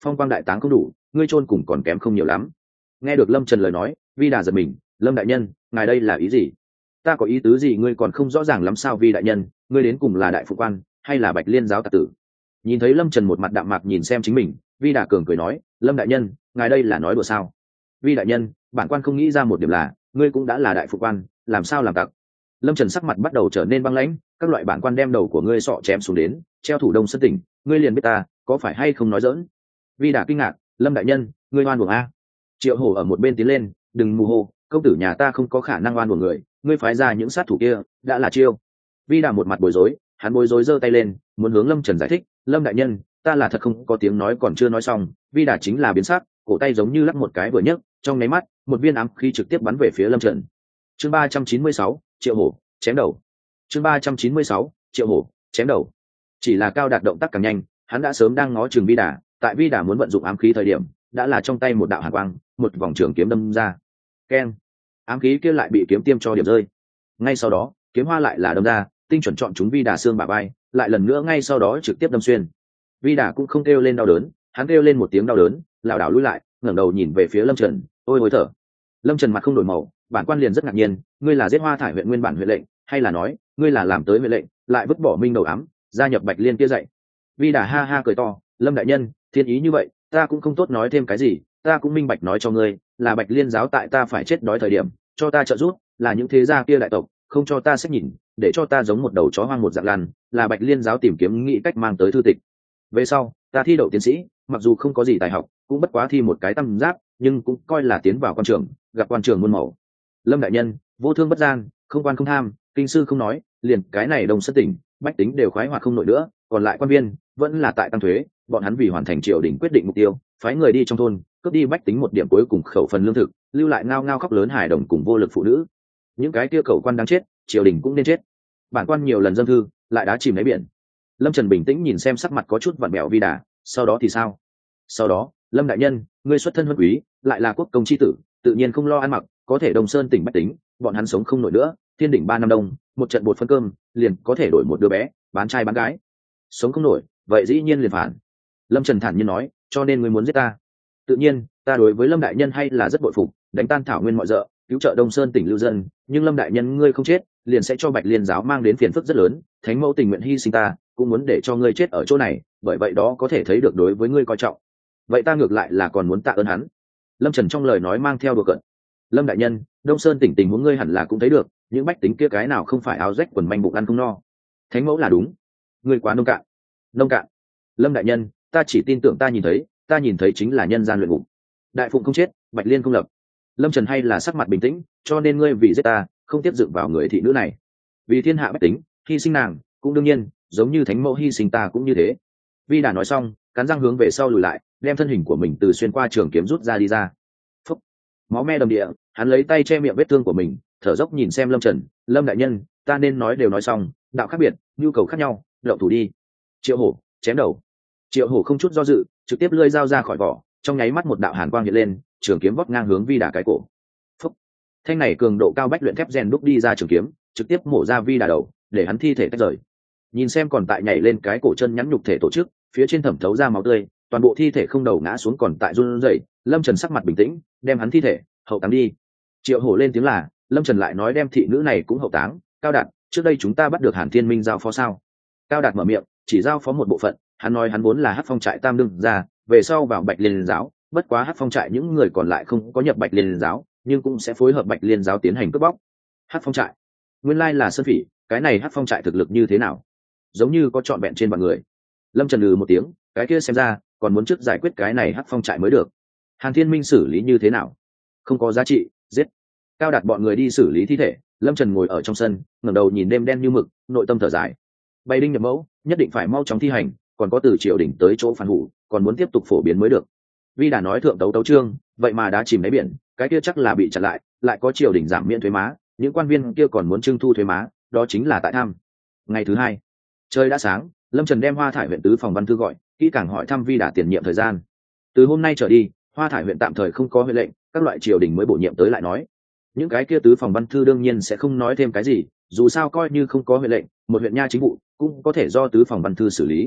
phong quang đại táng không đủ, ngươi chôn cùng còn kém không nhiều lắm. Nghe được Lâm Trần lời nói, Vi Đà giật mình. Lâm đại nhân, ngài đây là ý gì? Ta có ý tứ gì ngươi còn không rõ ràng lắm sao? Vi đại nhân, ngươi đến cùng là đại phụ quan hay là Bạch Liên giáo tạc tử? Nhìn thấy Lâm Trần một mặt đạm mạc nhìn xem chính mình, Vi Đà cường cười nói, Lâm đại nhân, ngài đây là nói đùa sao? Vi đại nhân, bản quan không nghĩ ra một điểm là, ngươi cũng đã là đại phụ quan, làm sao làm tặc? Lâm Trần sắc mặt bắt đầu trở nên băng lãnh, các loại bản quan đem đầu của ngươi sọ chém xuống đến, treo thủ Đông Sơn tỉnh, ngươi liền biết ta có phải hay không nói dỡn? Vi Đà kinh ngạc, Lâm đại nhân, ngươi oan uổng a. Triệu Hổ ở một bên tiến lên, đừng mù hồ, công tử nhà ta không có khả năng oan uổng người, ngươi phái ra những sát thủ kia đã là chiêu. Vi Đà một mặt bối rối, hắn bối rối giơ tay lên, muốn hướng Lâm Trần giải thích, Lâm đại nhân, ta là thật không có tiếng nói còn chưa nói xong, Vi Đà chính là biến sắc, cổ tay giống như lắc một cái vừa nhấc, trong nháy mắt, một viên ám khí trực tiếp bắn về phía Lâm Trần. Chương ba trăm chín mươi sáu, Triệu Hổ chém đầu. Chương ba trăm chín mươi sáu, Triệu Hổ chém đầu. Chỉ là Cao Đạt động tác càng nhanh, hắn đã sớm đang ngó chừng Vi Đà, tại Vi Đà muốn vận dụng ám khí thời điểm, đã là trong tay một đạo hàn quang, một vòng trường kiếm đâm ra. Keng! Ám khí kia lại bị kiếm tiêm cho điểm rơi. Ngay sau đó, kiếm hoa lại là đâm ra, tinh chuẩn chọn chúng Vi Đà xương bả vai, lại lần nữa ngay sau đó trực tiếp đâm xuyên. Vi Đà cũng không kêu lên đau đớn, hắn kêu lên một tiếng đau đớn, lảo đảo lùi lại, ngẩng đầu nhìn về phía Lâm Trần, ôi ôi thở. Lâm Trần mặt không đổi màu, bản quan liền rất ngạc nhiên, ngươi là giết Hoa Thải huyện nguyên bản huyện lệnh, hay là nói, ngươi là làm tới huyện lệnh, lại vứt bỏ minh đầu ám, gia nhập Bạch Liên kia dạy. Vi Đà ha ha cười to, Lâm đại nhân, thiên ý như vậy, ta cũng không tốt nói thêm cái gì, ta cũng minh bạch nói cho ngươi, là Bạch Liên giáo tại ta phải chết đói thời điểm, cho ta trợ giúp, là những thế gia kia đại tộc, không cho ta xét nhìn, để cho ta giống một đầu chó hoang một dạng lăn, là Bạch Liên giáo tìm kiếm nghĩ cách mang tới thư tịch. Về sau, ta thi đậu tiến sĩ, mặc dù không có gì tài học, cũng bất quá thi một cái tam giáp, nhưng cũng coi là tiến vào quan trường, gặp quan trường muôn màu. Lâm đại nhân, vô thương bất gian, không quan không tham, kinh sư không nói, liền cái này Đông Sơn tỉnh, bách tính đều khoái hoạt không nổi nữa, còn lại quan viên vẫn là tại tăng thuế, bọn hắn vì hoàn thành triều đình quyết định mục tiêu, phái người đi trong thôn, cướp đi bách tính một điểm cuối cùng khẩu phần lương thực, lưu lại ngao ngao khóc lớn hài đồng cùng vô lực phụ nữ. Những cái kia cầu quan đáng chết, triều đình cũng nên chết. Bản quan nhiều lần dâng thư, lại đá chìm đáy biển. Lâm Trần bình tĩnh nhìn xem sắc mặt có chút vặn vẹo Vi Đà, sau đó thì sao? Sau đó, Lâm đại nhân, ngươi xuất thân huân quý, lại là quốc công chi tử, tự nhiên không lo ăn mặc, có thể Đông Sơn tỉnh bách tính, bọn hắn sống không nổi nữa, thiên đỉnh ba năm đông, một trận bột phân cơm, liền có thể đổi một đứa bé, bán trai bán gái. Sống không nổi, vậy dĩ nhiên liền phản. Lâm Trần thản nhiên nói, cho nên ngươi muốn giết ta. Tự nhiên, ta đối với Lâm đại nhân hay là rất bội phục, đánh tan thảo nguyên mọi dợ, cứu trợ Đông Sơn tỉnh lưu dân, nhưng Lâm đại nhân ngươi không chết, liền sẽ cho Bạch Liên giáo mang đến phiền phức rất lớn, thánh mẫu tình nguyện hy sinh ta, cũng muốn để cho ngươi chết ở chỗ này, bởi vậy đó có thể thấy được đối với ngươi coi trọng. Vậy ta ngược lại là còn muốn tạ ơn hắn. Lâm Trần trong lời nói mang theo đùa cợt. Lâm đại nhân, Đông Sơn tỉnh tình huống ngươi hẳn là cũng thấy được, những bách tính kia cái nào không phải áo rách quần manh bụng ăn không no. Thánh mẫu là đúng, ngươi quá nông cạn. Nông cạn. Lâm đại nhân, ta chỉ tin tưởng ta nhìn thấy, ta nhìn thấy chính là nhân gian luyện ngục. Đại phụng không chết, Bạch Liên không lập. Lâm Trần hay là sắc mặt bình tĩnh, cho nên ngươi vì giết ta, không tiếp dựng vào người thị nữ này. Vì thiên hạ bách tính, hy sinh nàng, cũng đương nhiên, giống như thánh mẫu hy sinh ta cũng như thế. Vi Đà nói xong, cắn răng hướng về sau lùi lại, đem thân hình của mình từ xuyên qua trường kiếm rút ra đi ra. Phúc, máu me đầm địa, hắn lấy tay che miệng vết thương của mình, thở dốc nhìn xem Lâm Trần, Lâm đại nhân, ta nên nói đều nói xong, đạo khác biệt, nhu cầu khác nhau, động thủ đi. Triệu Hổ chém đầu. Triệu Hổ không chút do dự, trực tiếp lưỡi dao ra khỏi vỏ, trong nháy mắt một đạo hàn quang hiện lên, trường kiếm vót ngang hướng Vi Đà cái cổ. Phúc, thanh này cường độ cao bách luyện thép rèn đúc đi ra trường kiếm, trực tiếp mổ ra Vi Đà đầu, để hắn thi thể tách rời. Nhìn xem còn tại nhảy lên cái cổ chân nhắn nhục thể tổ chức, phía trên thẩm thấu ra máu tươi, toàn bộ thi thể không đầu ngã xuống còn tại run rẩy. Lâm Trần sắc mặt bình tĩnh, đem hắn thi thể hậu táng đi. Triệu Hổ lên tiếng là, Lâm Trần lại nói đem thị nữ này cũng hậu táng. Cao Đạt, trước đây chúng ta bắt được Hàn Thiên Minh giao phó sao? Cao Đạt mở miệng, chỉ giao phó một bộ phận, hắn nói hắn vốn là Hắc Phong trại tam đương ra, về sau vào Bạch Liên giáo, bất quá Hắc Phong trại những người còn lại không có nhập Bạch Liên giáo, nhưng cũng sẽ phối hợp Bạch Liên giáo tiến hành cướp bóc. Hắc Phong trại, nguyên lai là Sơn Phỉ, cái này Hắc Phong trại thực lực như thế nào? Giống như có trọn vẹn trên vạn người. Lâm Trần lừ một tiếng, cái kia xem ra còn muốn trước giải quyết cái này Hắc Phong trại mới được. Hàn Thiên Minh xử lý như thế nào? Không có giá trị, giết. Cao Đạt bọn người đi xử lý thi thể, Lâm Trần ngồi ở trong sân, ngẩng đầu nhìn đêm đen như mực, nội tâm thở dài. Bày đinh nhập mẫu, nhất định phải mau chóng thi hành, còn có từ triều đỉnh tới chỗ phản hủ, còn muốn tiếp tục phổ biến mới được. Vi Đà nói thượng tấu tấu trương, vậy mà đã chìm đáy biển, cái kia chắc là bị chặn lại, lại có triều đỉnh giảm miễn thuế má, những quan viên kia còn muốn trưng thu thuế má, đó chính là tại tham. Ngày thứ hai, trời đã sáng, Lâm Trần đem Hoa Thải huyện tứ phòng văn thư gọi, kỹ càng hỏi thăm Vi Đà tiền nhiệm thời gian. Từ hôm nay trở đi, Hoa Thải huyện tạm thời không có huyện lệnh, các loại triều đình mới bổ nhiệm tới lại nói. Những cái kia tứ phòng văn thư đương nhiên sẽ không nói thêm cái gì, dù sao coi như không có huyện lệnh, một huyện nha chính vụ cũng có thể do tứ phòng văn thư xử lý.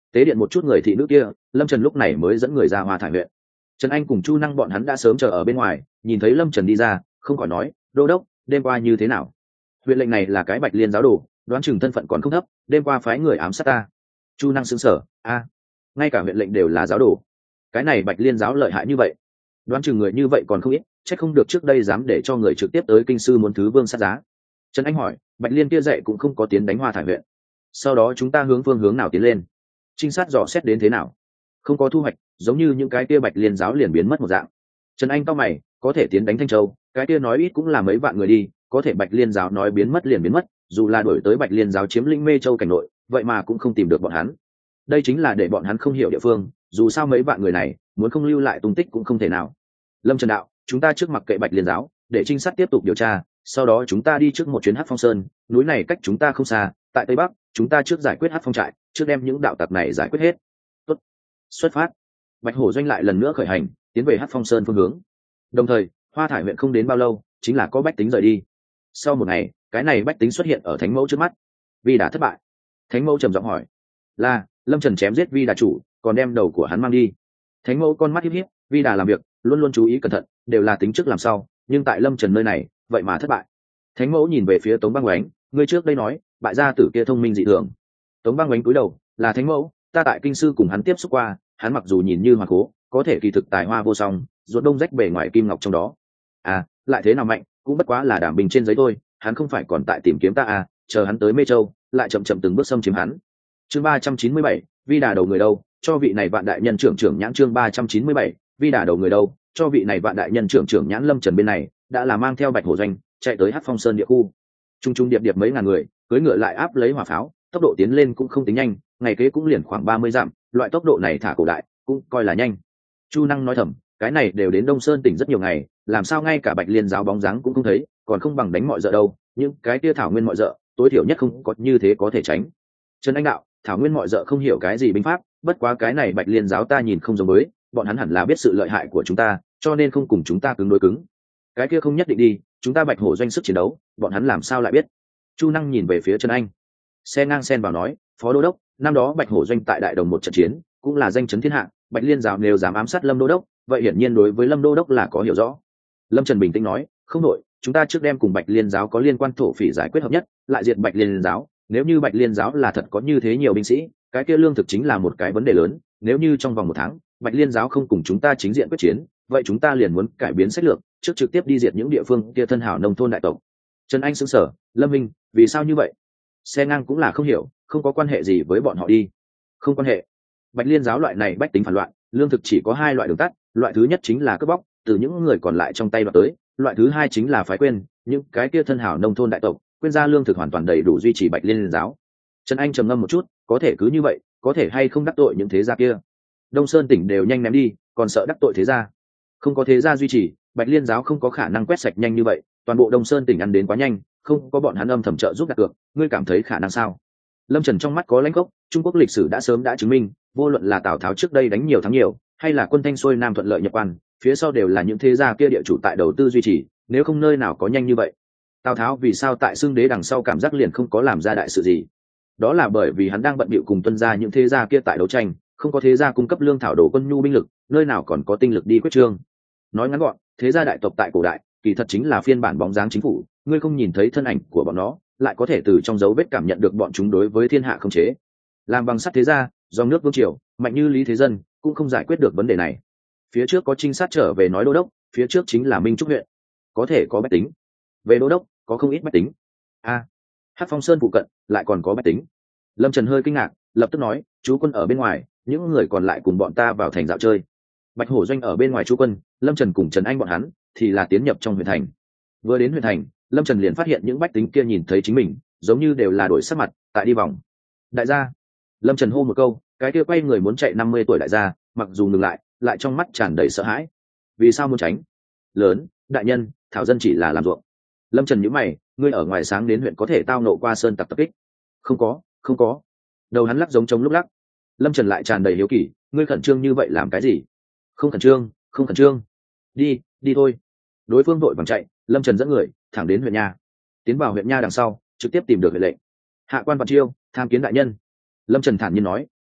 tế điện một chút người thị nữ kia, Lâm Trần lúc này mới dẫn người ra Hoa Thải huyện. Trần Anh cùng Chu Năng bọn hắn đã sớm chờ ở bên ngoài, nhìn thấy Lâm Trần đi ra, không khỏi nói, đô đốc, đêm qua như thế nào? Huyện lệnh này là cái Bạch Liên giáo đồ, đoán chừng thân phận còn không thấp, đêm qua phái người ám sát ta. Chu Năng sững sờ, a, ngay cả huyện lệnh đều là giáo đồ, cái này Bạch Liên giáo lợi hại như vậy, đoán chừng người như vậy còn không ít, chắc không được trước đây dám để cho người trực tiếp tới kinh sư muốn thứ vương sát giá. Trần Anh hỏi, Bạch Liên kia dạy cũng không có tiến đánh Hoa Thải huyện, sau đó chúng ta hướng phương hướng nào tiến lên? Trinh sát dò xét đến thế nào? Không có thu hoạch, giống như những cái kia Bạch Liên giáo liền biến mất một dạng. Trần Anh cau mày, có thể tiến đánh Thanh Châu, cái kia nói ít cũng là mấy vạn người đi, có thể Bạch Liên giáo nói biến mất liền biến mất, dù là đổi tới Bạch Liên giáo chiếm lĩnh Mê Châu cảnh nội, vậy mà cũng không tìm được bọn hắn. Đây chính là để bọn hắn không hiểu địa phương, dù sao mấy vạn người này muốn không lưu lại tung tích cũng không thể nào. Lâm Trần đạo, chúng ta trước mặc kệ Bạch Liên giáo, để trinh sát tiếp tục điều tra, sau đó chúng ta đi trước một chuyến Hắc Phong Sơn, núi này cách chúng ta không xa, tại Tây Bắc, chúng ta trước giải quyết Hắc Phong trại, trước đem những đạo tặc này giải quyết hết. Tốt, xuất phát. Bạch Hổ doanh lại lần nữa khởi hành, tiến về Hắc Phong Sơn phương hướng. Đồng thời, Hoa Thải huyện không đến bao lâu, chính là có bách tính rời đi. Sau một ngày, cái này bách tính xuất hiện ở Thánh Mẫu trước mắt. Vi đã thất bại. Thánh Mẫu trầm giọng hỏi, là Lâm Trần chém giết Vi Đà chủ, còn đem đầu của hắn mang đi. Thánh Mẫu con mắt híp híp, Vi Đà làm việc luôn luôn chú ý cẩn thận, đều là tính trước làm sau, nhưng tại Lâm Trần nơi này, vậy mà thất bại. Thánh Mẫu nhìn về phía Tống Băng Oánh, ngươi trước đây nói, bại gia tử kia thông minh dị thường. Tống Băng Oánh cúi đầu, là Thánh Mẫu, ta tại kinh sư cùng hắn tiếp xúc qua, hắn mặc dù nhìn như hoàng cố, có thể kỳ thực tài hoa vô song, ruột đông rách bề ngoài kim ngọc trong đó. À, lại thế nào mạnh, cũng bất quá là đảm bình trên giấy thôi, hắn không phải còn tại tìm kiếm ta à, chờ hắn tới Mê Châu, lại chậm chậm từng bước xâm chiếm hắn. Chương ba trăm chín mươi bảy, Vi Đà đầu người đâu, cho vị này vạn đại nhân trưởng trưởng nhãn. Chương ba trăm chín mươi bảy, Vi Đà đầu người đâu, cho vị này vạn đại nhân trưởng trưởng nhãn. Lâm Trần bên này đã là mang theo Bạch Hổ doanh chạy tới Hắc Phong Sơn địa khu. Trung trung điệp điệp mấy ngàn người cưỡi ngựa lại áp lấy hỏa pháo, tốc độ tiến lên cũng không tính nhanh, ngày kế cũng liền khoảng ba mươi dặm, loại tốc độ này thả cổ đại cũng coi là nhanh. Chu Năng nói thầm, cái này đều đến Đông Sơn tỉnh rất nhiều ngày, làm sao ngay cả Bạch Liên giáo bóng dáng cũng không thấy, còn không bằng đánh mọi dợ đâu, những cái tia thảo nguyên mọi dợ tối thiểu nhất không có như thế có thể tránh. Trần Anh đạo, thảo nguyên mọi dợ không hiểu cái gì binh pháp, bất quá cái này Bạch Liên giáo ta nhìn không giống với, bọn hắn hẳn là biết sự lợi hại của chúng ta, cho nên không cùng chúng ta cứng đối cứng. Cái kia không nhất định đi, chúng ta Bạch Hổ doanh sức chiến đấu, bọn hắn làm sao lại biết? Chu Năng nhìn về phía Trần Anh, xe ngang sen vào nói, phó đô đốc, năm đó Bạch Hổ doanh tại đại đồng một trận chiến, cũng là danh chấn thiên hạ, Bạch Liên giáo nếu dám ám sát Lâm đô đốc, vậy hiển nhiên đối với Lâm đô đốc là có hiểu rõ. Lâm Trần bình tĩnh nói, không đổi, chúng ta trước đem cùng Bạch Liên giáo có liên quan thổ phỉ giải quyết hợp nhất, lại diệt Bạch Liên giáo. Nếu như Bạch Liên giáo là thật có như thế nhiều binh sĩ, cái kia lương thực chính là một cái vấn đề lớn. Nếu như trong vòng một tháng Bạch Liên giáo không cùng chúng ta chính diện quyết chiến, vậy chúng ta liền muốn cải biến sách lược, trước trực tiếp đi diệt những địa phương kia thân hảo nông thôn đại tộc. Trần Anh sững sờ, Lâm Minh, vì sao như vậy? Xe ngang cũng là không hiểu, không có quan hệ gì với bọn họ đi. Không quan hệ. Bạch Liên giáo loại này bách tính phản loạn, lương thực chỉ có hai loại đường tắt, loại thứ nhất chính là cướp bóc, từ những người còn lại trong tay đoạt tới, loại thứ hai chính là phái quên, những cái kia thân hảo nông thôn đại tộc, quên ra lương thực hoàn toàn đầy đủ duy trì Bạch Liên giáo. Trần Anh trầm ngâm một chút, có thể cứ như vậy, có thể hay không đắc tội những thế gia kia? Đông Sơn tỉnh đều nhanh ném đi, còn sợ đắc tội thế gia? Không có thế gia duy trì, Bạch Liên giáo không có khả năng quét sạch nhanh như vậy, toàn bộ Đông Sơn tỉnh ăn đến quá nhanh, không có bọn hắn âm thầm trợ giúp đặt cược, ngươi cảm thấy khả năng sao? Lâm Trần trong mắt có lãnh gốc, Trung Quốc lịch sử đã sớm đã chứng minh, vô luận là Tào Tháo trước đây đánh nhiều thắng nhiều, hay là quân Thanh xuôi Nam thuận lợi nhập quan, phía sau đều là những thế gia kia địa chủ tại đầu tư duy trì, nếu không nơi nào có nhanh như vậy. Tào Tháo vì sao tại xưng đế đằng sau cảm giác liền không có làm ra đại sự gì? Đó là bởi vì hắn đang bận bịu cùng tuân gia những thế gia kia tại đấu tranh, không có thế gia cung cấp lương thảo đồ quân nhu binh lực, nơi nào còn có tinh lực đi quyết trương. Nói ngắn gọn, thế gia đại tộc tại cổ đại kỳ thật chính là phiên bản bóng dáng chính phủ, ngươi không nhìn thấy thân ảnh của bọn nó, lại có thể từ trong dấu vết cảm nhận được bọn chúng đối với thiên hạ không chế. Làm bằng sắt thế gia, dòng nước vương triều mạnh như Lý Thế Dân cũng không giải quyết được vấn đề này. Phía trước có trinh sát trở về nói đô đốc, phía trước chính là Minh Trúc huyện, có thể có bách tính. Về đô đốc có không ít bách tính. A, à, Hắc Phong Sơn phụ cận lại còn có bách tính. Lâm Trần hơi kinh ngạc, lập tức nói, chú quân ở bên ngoài, những người còn lại cùng bọn ta vào thành dạo chơi. Bạch Hổ doanh ở bên ngoài chú quân, Lâm Trần cùng Trần Anh bọn hắn thì là tiến nhập trong huyện thành. Vừa đến huyện thành, Lâm Trần liền phát hiện những bách tính kia nhìn thấy chính mình, giống như đều là đổi sắc mặt, tại đi vòng. Đại gia, Lâm Trần hô một câu, cái kia quay người muốn chạy năm mươi tuổi đại gia, mặc dù ngừng lại, lại trong mắt tràn đầy sợ hãi. Vì sao muốn tránh? Lớn, đại nhân, thảo dân chỉ là làm ruộng. Lâm Trần nhíu mày, ngươi ở ngoài sáng đến huyện có thể tao nộ qua sơn tặc tập kích? Không có, không có. Đầu hắn lắc giống trống lúc lắc. Lâm Trần lại tràn đầy hiếu kỳ, ngươi khẩn trương như vậy làm cái gì? Không khẩn trương, không khẩn trương. Đi, đi thôi. Đối phương vội vàng chạy, Lâm Trần dẫn người thẳng đến huyện nha. Tiến vào huyện nha đằng sau, trực tiếp tìm được huyện lệnh. Hạ quan Văn Chiêu, tham kiến đại nhân. Lâm Trần thản nhiên nói,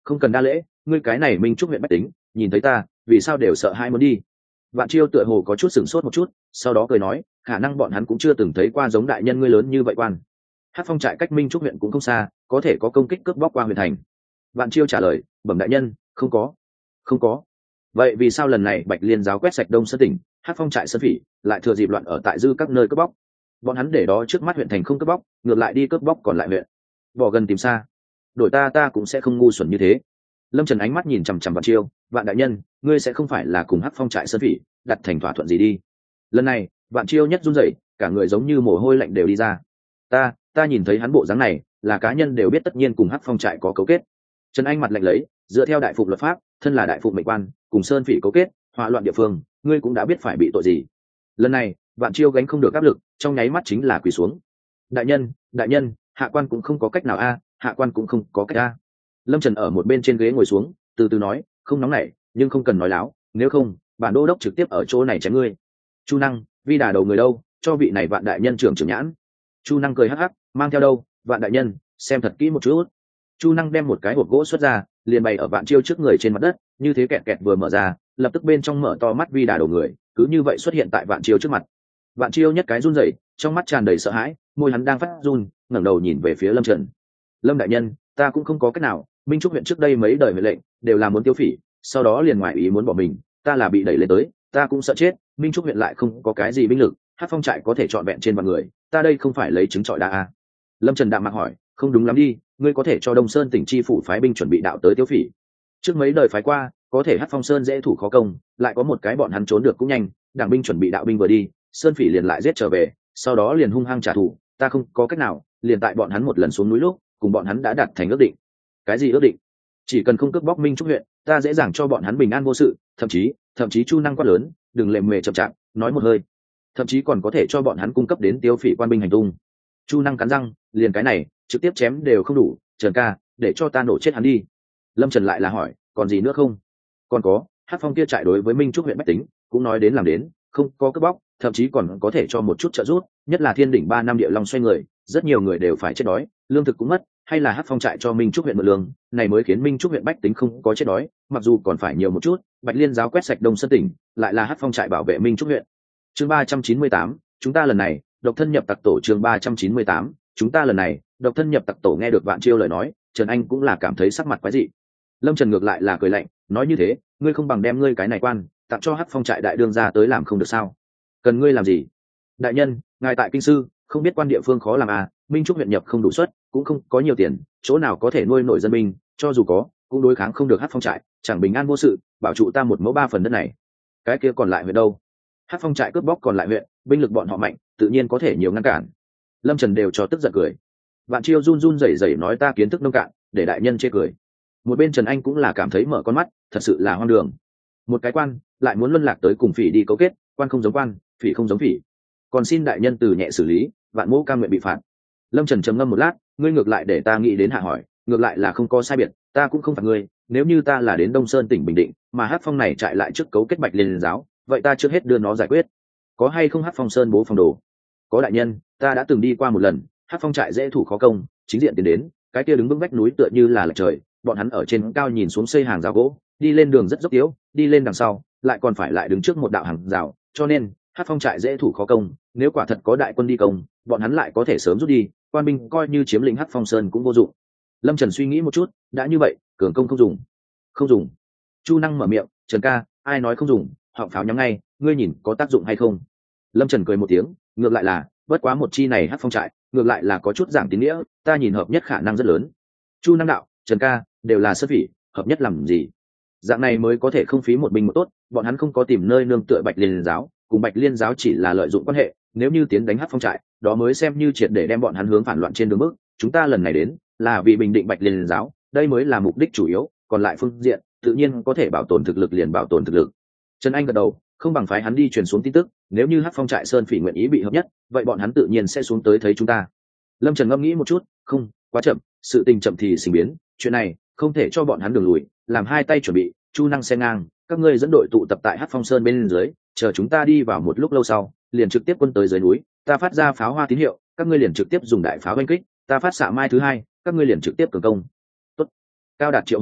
không cần đa lễ, ngươi cái này minh trúc huyện bách tính nhìn thấy ta vì sao đều sợ hai muốn đi. Vạn Chiêu tựa hồ có chút sửng sốt một chút, sau đó cười nói, khả năng bọn hắn cũng chưa từng thấy qua giống đại nhân ngươi lớn như vậy quan. Hát phong trại cách minh trúc huyện cũng không xa, có thể có công kích cướp bóc qua huyện thành. Vạn Chiêu trả lời, bẩm đại nhân, không có, không có. Vậy vì sao lần này Bạch Liên giáo quét sạch Đông Sơn tỉnh, Hát phong trại sơn phỉ lại thừa dịp loạn ở tại dư các nơi cướp bóc? Bọn hắn để đó trước mắt huyện thành không cướp bóc, ngược lại đi cướp bóc còn lại huyện. Bỏ gần tìm xa, đổi ta ta cũng sẽ không ngu xuẩn như thế. Lâm Trần ánh mắt nhìn chằm chằm Vạn Chiêu, Vạn đại nhân, ngươi sẽ không phải là cùng Hát phong trại sơn phỉ đặt thành thỏa thuận gì đi? Lần này, Vạn Chiêu nhất run rẩy, cả người giống như mồ hôi lạnh đều đi ra. Ta, ta nhìn thấy hắn bộ dáng này, là cá nhân đều biết tất nhiên cùng Hát phong trại có cấu kết. Trần Anh mặt lạnh lấy, dựa theo đại phục luật pháp, thân là đại phục mệnh quan, cùng sơn phỉ cấu kết, hỏa loạn địa phương, ngươi cũng đã biết phải bị tội gì. Lần này, Vạn Chiêu gánh không được áp lực, trong nháy mắt chính là quỳ xuống. Đại nhân, đại nhân, hạ quan cũng không có cách nào a, hạ quan cũng không có cách a. Lâm Trần ở một bên trên ghế ngồi xuống, từ từ nói, không nóng nảy, nhưng không cần nói láo, nếu không, bản đô đốc trực tiếp ở chỗ này chém ngươi. Chu Năng, vi đà đầu người đâu, cho vị này Vạn đại nhân trưởng trưởng nhãn. Chu Năng cười hắc hắc, mang theo đâu, Vạn đại nhân, xem thật kỹ một chút. Chu Năng đem một cái hộp gỗ xuất ra, liền bày ở Vạn Chiêu trước người trên mặt đất, như thế kẹt kẹt vừa mở ra, lập tức bên trong mở to mắt vi đà đầu người, cứ như vậy xuất hiện tại Vạn Chiêu trước mặt. Vạn Chiêu nhất cái run rẩy, trong mắt tràn đầy sợ hãi, môi hắn đang phát run, ngẩng đầu nhìn về phía Lâm Trần. Lâm đại nhân, ta cũng không có cách nào, Minh Trúc huyện trước đây mấy đời mệnh lệnh đều là muốn tiêu phỉ, sau đó liền ngoại ý muốn bỏ mình, ta là bị đẩy lên tới, ta cũng sợ chết, Minh Trúc huyện lại không có cái gì binh lực, Hát phong trại có thể trọn vẹn trên vạn người, ta đây không phải lấy trứng trọi đá à? Lâm Trần đạm mạc hỏi, không đúng lắm đi, ngươi có thể cho Đông Sơn tỉnh chi phủ phái binh chuẩn bị đạo tới tiêu phỉ. Trước mấy đời phái qua, có thể Hát phong sơn dễ thủ khó công, lại có một cái bọn hắn trốn được cũng nhanh, đảng binh chuẩn bị đạo binh vừa đi, sơn phỉ liền lại giết trở về, sau đó liền hung hăng trả thù, ta không có cách nào, liền tại bọn hắn một lần xuống núi lúc, cùng bọn hắn đã đặt thành ước định. Cái gì ước định? Chỉ cần không cướp bóc Minh Trúc huyện, ta dễ dàng cho bọn hắn bình an vô sự, thậm chí, thậm chí Chu Năng quát lớn, đừng lề mề chậm chạp, nói một hơi, thậm chí còn có thể cho bọn hắn cung cấp đến tiêu phỉ quan binh hành tung. Chu Năng cắn răng, liền cái này, trực tiếp chém đều không đủ, Trần ca, để cho ta nổ chết hắn đi. Lâm Trần lại là hỏi, còn gì nữa không? Còn có, Hát phong kia trại đối với Minh Trúc huyện bách tính, cũng nói đến làm đến, không có cướp bóc, thậm chí còn có thể cho một chút trợ giúp, nhất là Thiên đỉnh ba năm địa long xoay người, rất nhiều người đều phải chết đói, lương thực cũng mất, hay là Hát phong trại cho Minh Trúc huyện mượn lương, này mới khiến Minh Trúc huyện bách tính không có chết đói, mặc dù còn phải nhiều một chút, Bạch Liên giáo quét sạch Đông Sơn tỉnh, lại là Hát phong trại bảo vệ Minh Trúc huyện. Chương ba trăm chín mươi tám, chúng ta lần này, độc thân nhập tặc tổ. Chương ba trăm chín mươi tám, chúng ta lần này, độc thân nhập tặc tổ. Nghe được Vạn Chiêu lời nói, Trần Anh cũng là cảm thấy sắc mặt quái dị. Lâm Trần ngược lại là cười lạnh, nói như thế, ngươi không bằng đem ngươi cái này quan tặng cho Hát phong trại đại đương gia tới làm không được sao? Cần ngươi làm gì? Đại nhân, ngài tại kinh sư, không biết quan địa phương khó làm à, Minh Trúc huyện nhập không đủ suất, cũng không có nhiều tiền, chỗ nào có thể nuôi nổi dân binh, cho dù có, cũng đối kháng không được Hát phong trại, chẳng bình an vô sự, bảo trụ ta một mẫu ba phần đất này. Cái kia còn lại huyện đâu? Hát phong trại cướp bóc còn lại huyện, binh lực bọn họ mạnh, tự nhiên có thể nhiều ngăn cản. Lâm Trần đều cho tức giận cười. Vạn Chiêu run run rẩy rẩy nói, ta kiến thức nông cạn, để đại nhân chê cười. Một bên Trần Anh cũng là cảm thấy mở con mắt, thật sự là hoang đường. Một cái quan lại muốn luân lạc tới cùng phỉ đi cấu kết, quan không giống quan, phỉ không giống phỉ, còn xin đại nhân từ nhẹ xử lý, Vạn mẫu cam nguyện bị phạt. Lâm Trần trầm ngâm một lát, ngươi ngược lại để ta nghĩ đến hạ hỏi, ngược lại là không có sai biệt, ta cũng không phạt ngươi, nếu như ta là đến Đông Sơn tỉnh Bình Định, mà Hát phong này chạy lại trước cấu kết Bạch Liên giáo, vậy ta trước hết đưa nó giải quyết. Có hay không Hát phong sơn bố phòng đồ? Có đại nhân, ta đã từng đi qua một lần, Hát phong trại dễ thủ khó công, chính diện tiến đến, cái kia đứng vững vách núi tựa như là lệch trời, bọn hắn ở trên cao nhìn xuống xây hàng rào gỗ, đi lên đường rất dốc yếu, đi lên đằng sau lại còn phải lại đứng trước một đạo hàng rào, cho nên Hát phong trại dễ thủ khó công, nếu quả thật có đại quân đi công, bọn hắn lại có thể sớm rút đi, quan binh coi như chiếm lĩnh Hát phong sơn cũng vô dụng. Lâm Trần suy nghĩ một chút, đã như vậy, cường công không dùng. Không dùng. Chu Năng mở miệng, Trần ca, ai nói không dùng, họng pháo nhắm ngay, ngươi nhìn có tác dụng hay không? Lâm Trần cười một tiếng, ngược lại là, bất quá một chi này Hát phong trại, ngược lại là có chút giảng tín nghĩa, ta nhìn hợp nhất khả năng rất lớn. Chu Năng đạo, Trần ca, đều là sơn phỉ, hợp nhất làm gì? Dạng này mới có thể không phí một binh một tốt, bọn hắn không có tìm nơi nương tựa Bạch Liên giáo, cùng Bạch Liên giáo chỉ là lợi dụng quan hệ, nếu như tiến đánh Hát phong trại, đó mới xem như triệt để đem bọn hắn hướng phản loạn trên đường bước. Chúng ta lần này đến là vì bình định Bạch Liên giáo, đây mới là mục đích chủ yếu, còn lại phương diện tự nhiên có thể bảo tồn thực lực liền bảo tồn thực lực. Trần Anh gật đầu, không bằng phái hắn đi truyền xuống tin tức, nếu như Hát phong trại sơn phỉ nguyện ý bị hợp nhất, vậy bọn hắn tự nhiên sẽ xuống tới thấy chúng ta. Lâm Trần ngẫm nghĩ một chút, không, quá chậm, sự tình chậm thì sinh biến, chuyện này không thể cho bọn hắn đường lùi, làm hai tay chuẩn bị, Chu Năng xe ngang, các ngươi dẫn đội tụ tập tại Hát phong sơn bên dưới, chờ chúng ta đi vào một lúc lâu sau, liền trực tiếp quân tới dưới núi, ta phát ra pháo hoa tín hiệu, các ngươi liền trực tiếp dùng đại pháo đánh kích, ta phát xạ mai thứ hai, các ngươi liền trực tiếp cường công. Tốt. Cao Đạt Triệu Hổ,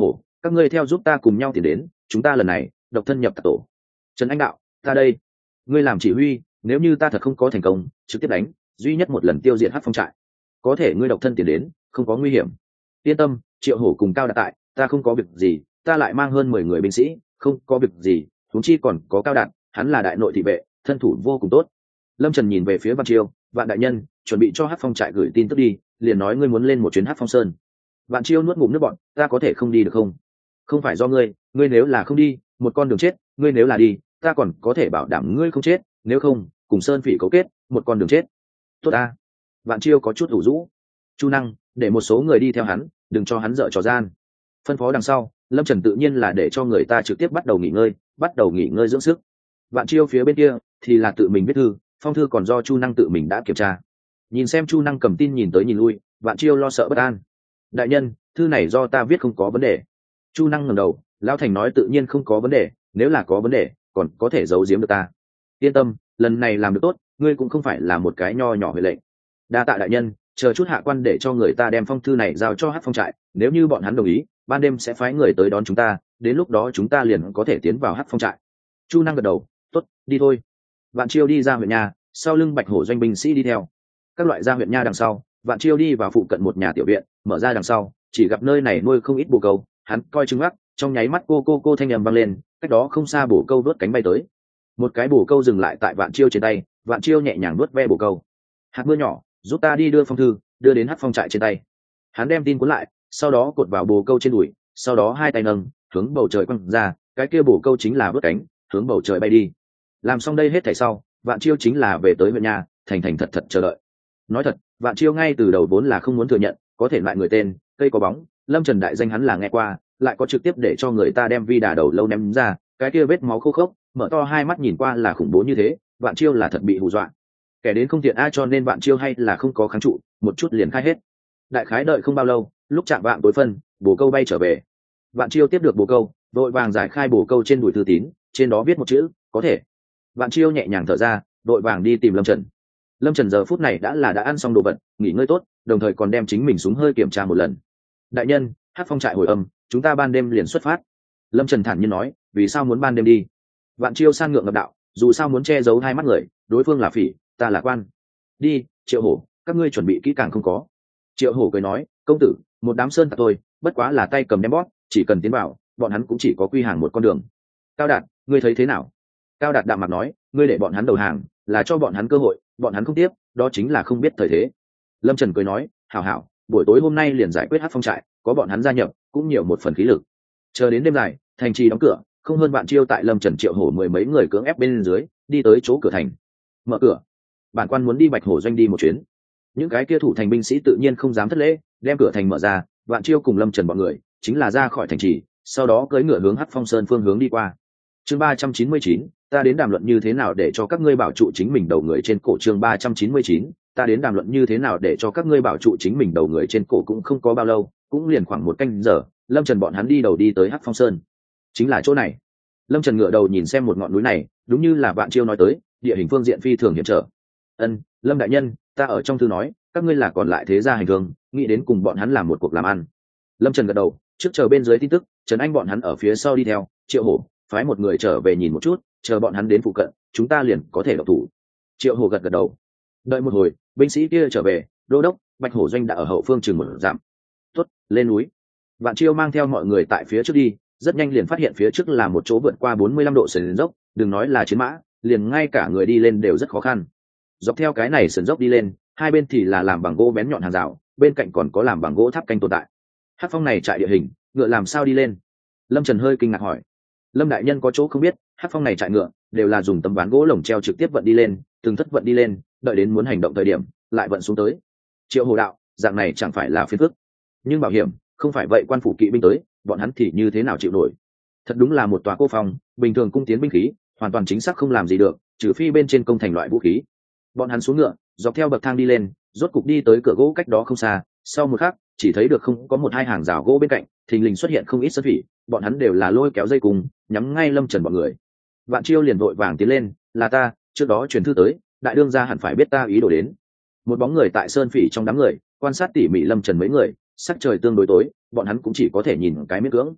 các ngươi theo giúp ta cùng nhau tiến đến, chúng ta lần này độc thân nhập tặc tổ. Trần Anh đạo, ta đây, ngươi làm chỉ huy, nếu như ta thật không có thành công, trực tiếp đánh, duy nhất một lần tiêu diệt Hắc Phong trại. Có thể ngươi độc thân tiến đến, không có nguy hiểm. Yên tâm, Triệu Hổ cùng Cao Đạt tại, ta không có việc gì, ta lại mang hơn mười người binh sĩ, không có việc gì, huống chi còn có Cao Đạt, hắn là đại nội thị vệ, thân thủ vô cùng tốt. Lâm Trần nhìn về phía Vạn Chiêu, Vạn đại nhân, chuẩn bị cho Hắc Phong trại gửi tin tức đi, liền nói ngươi muốn lên một chuyến Hắc Phong Sơn. Vạn Chiêu nuốt ngụm nước bọt, ta có thể không đi được không? Không phải do ngươi, ngươi nếu là không đi, một con đường chết, ngươi nếu là đi, ta còn có thể bảo đảm ngươi không chết, nếu không, cùng Sơn Phỉ cấu kết, một con đường chết. Tốt ta. Vạn Chiêu có chút ủ rũ. Chu Năng, để một số người đi theo hắn, đừng cho hắn dở trò gian. Phân phó đằng sau, Lâm Trần tự nhiên là để cho người ta trực tiếp bắt đầu nghỉ ngơi, bắt đầu nghỉ ngơi dưỡng sức. Vạn Chiêu phía bên kia thì là tự mình viết thư, phong thư còn do Chu Năng tự mình đã kiểm tra. Nhìn xem Chu Năng cầm tin nhìn tới nhìn lui, Vạn Chiêu lo sợ bất an. Đại nhân, thư này do ta viết không có vấn đề. Chu Năng ngẩng đầu, Lão Thành nói tự nhiên không có vấn đề, nếu là có vấn đề, còn có thể giấu giếm được ta. Yên tâm, lần này làm được tốt, ngươi cũng không phải là một cái nho nhỏ huệ lệnh. Đa tạ đại nhân, chờ chút hạ quan để cho người ta đem phong thư này giao cho Hắc Phong trại, nếu như bọn hắn đồng ý, ban đêm sẽ phái người tới đón chúng ta, đến lúc đó chúng ta liền có thể tiến vào Hắc Phong trại. Chu Năng gật đầu, tốt, đi thôi. Vạn Chiêu đi ra huyện nhà, sau lưng Bạch Hổ doanh binh sĩ đi theo. Các loại ra huyện nha đằng sau, Vạn Chiêu đi vào phụ cận một nhà tiểu viện, mở ra đằng sau, chỉ gặp nơi này nuôi không ít bồ câu, hắn coi chừng mắt, trong nháy mắt cô cô cô thanh âm vang lên, cách đó không xa bồ câu vớt cánh bay tới. Một cái bồ câu dừng lại tại Vạn Chiêu trên tay, Vạn Chiêu nhẹ nhàng nuốt ve bồ câu. Hạt mưa nhỏ, giúp ta đi đưa phong thư, đưa đến Hắc Phong trại trên tay. Hắn đem tin cuốn lại, sau đó cột vào bồ câu trên đùi, sau đó hai tay nâng, hướng bầu trời quăng ra, cái kia bồ câu chính là vớt cánh, hướng bầu trời bay đi. Làm xong đây hết thảy sau, Vạn Chiêu chính là về tới huyện nhà, thành thành thật thật chờ đợi. Nói thật, Vạn Chiêu ngay từ đầu vốn là không muốn thừa nhận, có thể lại người tên, cây có bóng, Lâm Trần đại danh hắn là nghe qua, lại có trực tiếp để cho người ta đem vi đà đầu lâu ném ra, cái kia vết máu khô khốc, mở to hai mắt nhìn qua là khủng bố như thế, Vạn Chiêu là thật bị hù dọa. Kẻ đến không tiện ai cho nên Vạn Chiêu hay là không có kháng trụ, một chút liền khai hết. Đại khái đợi không bao lâu, lúc chạm vạng tối phân, bồ câu bay trở về. Vạn Chiêu tiếp được bồ câu, vội vàng giải khai bồ câu trên đùi thư tín, trên đó viết một chữ, có thể. Vạn Chiêu nhẹ nhàng thở ra, vội vàng đi tìm Lâm Trần. Lâm Trần giờ phút này đã là đã ăn xong đồ vật, nghỉ ngơi tốt, đồng thời còn đem chính mình xuống hơi kiểm tra một lần. Đại nhân, Hắc Phong trại hồi âm, chúng ta ban đêm liền xuất phát. Lâm Trần thản nhiên nói, vì sao muốn ban đêm đi? Vạn Chiêu san ngượng ngập đạo, dù sao muốn che giấu hai mắt người, đối phương là phỉ, ta là quan. Đi, Triệu Hổ, các ngươi chuẩn bị kỹ càng không có? Triệu Hổ cười nói, công tử, một đám sơn tặc thôi, bất quá là tay cầm đem bóp, chỉ cần tiến vào, bọn hắn cũng chỉ có quy hàng một con đường. Cao Đạt, ngươi thấy thế nào? Cao Đạt đạm mặt nói, ngươi để bọn hắn đầu hàng, là cho bọn hắn cơ hội, bọn hắn không tiếp, đó chính là không biết thời thế. Lâm Trần cười nói, hảo hảo, buổi tối hôm nay liền giải quyết Hắc Phong trại, có bọn hắn gia nhập, cũng nhiều một phần khí lực. Chờ đến đêm dài, thành trì đóng cửa, không hơn Vạn Chiêu tại Lâm Trần Triệu Hổ mười mấy người cưỡng ép bên dưới, đi tới chỗ cửa thành. Mở cửa. Bản quan muốn đi Bạch Hổ doanh đi một chuyến. Những cái kia thủ thành binh sĩ tự nhiên không dám thất lễ, đem cửa thành mở ra, Vạn Chiêu cùng Lâm Trần bọn người, chính là ra khỏi thành trì, sau đó cưỡi ngựa hướng Hắc Phong Sơn phương hướng đi qua. Chương ba trăm chín mươi chín, ta đến đàm luận như thế nào để cho các ngươi bảo trụ chính mình đầu người trên cổ. Chương ba trăm chín mươi chín, ta đến đàm luận như thế nào để cho các ngươi bảo trụ chính mình đầu người trên cổ. Cũng không có bao lâu, cũng liền khoảng một canh giờ, Lâm Trần bọn hắn đi đầu đi tới Hắc Phong Sơn. Chính là chỗ này. Lâm Trần ngựa đầu nhìn xem một ngọn núi này, đúng như là Vạn Chiêu nói tới, địa hình phương diện phi thường hiểm trở. Ân, Lâm đại nhân, ta ở trong thư nói, các ngươi là còn lại thế gia hành thương, nghĩ đến cùng bọn hắn làm một cuộc làm ăn. Lâm Trần gật đầu, trước chờ bên dưới tin tức, Trần Anh bọn hắn ở phía sau đi theo, Triệu Hổ phái một người trở về nhìn một chút, chờ bọn hắn đến phụ cận, chúng ta liền có thể độc thủ. Triệu Hổ gật gật đầu. Đợi một hồi, binh sĩ kia trở về, đô đốc, Bạch Hổ doanh đã ở hậu phương chừng một dặm. Tốt, lên núi. Vạn Chiêu mang theo mọi người tại phía trước đi, rất nhanh liền phát hiện phía trước là một chỗ vượt qua bốn mươi lăm độ sườn dốc, đừng nói là chiến mã, liền ngay cả người đi lên đều rất khó khăn. Dọc theo cái này sườn dốc đi lên, hai bên thì là làm bằng gỗ bén nhọn hàng rào, bên cạnh còn có làm bằng gỗ tháp canh tồn tại. Hắc Phong này trại địa hình, ngựa làm sao đi lên? Lâm Trần hơi kinh ngạc hỏi. Lâm đại nhân có chỗ không biết, Hắc Phong này trại ngựa đều là dùng tấm ván gỗ lồng treo trực tiếp vận đi lên, từng thất vận đi lên, đợi đến muốn hành động thời điểm lại vận xuống tới. Triệu Hồ đạo, dạng này chẳng phải là phiền phức, nhưng bảo hiểm, không phải vậy quan phủ kỵ binh tới, bọn hắn thì như thế nào chịu nổi? Thật đúng là một tòa cô phòng, bình thường cung tiến binh khí, hoàn toàn chính xác không làm gì được, trừ phi bên trên công thành loại vũ khí. Bọn hắn xuống ngựa, dọc theo bậc thang đi lên, rốt cục đi tới cửa gỗ cách đó không xa, sau một khắc, chỉ thấy được không có một hai hàng rào gỗ bên cạnh, thình lình xuất hiện không ít sơn phỉ, bọn hắn đều là lôi kéo dây cùng, nhắm ngay Lâm Trần bọn người. Vạn Chiêu liền vội vàng tiến lên, là ta, trước đó truyền thư tới, đại đương gia hẳn phải biết ta ý đồ đến. Một bóng người tại sơn phỉ trong đám người, quan sát tỉ mỉ Lâm Trần mấy người, sắc trời tương đối tối, bọn hắn cũng chỉ có thể nhìn cái miễn cưỡng.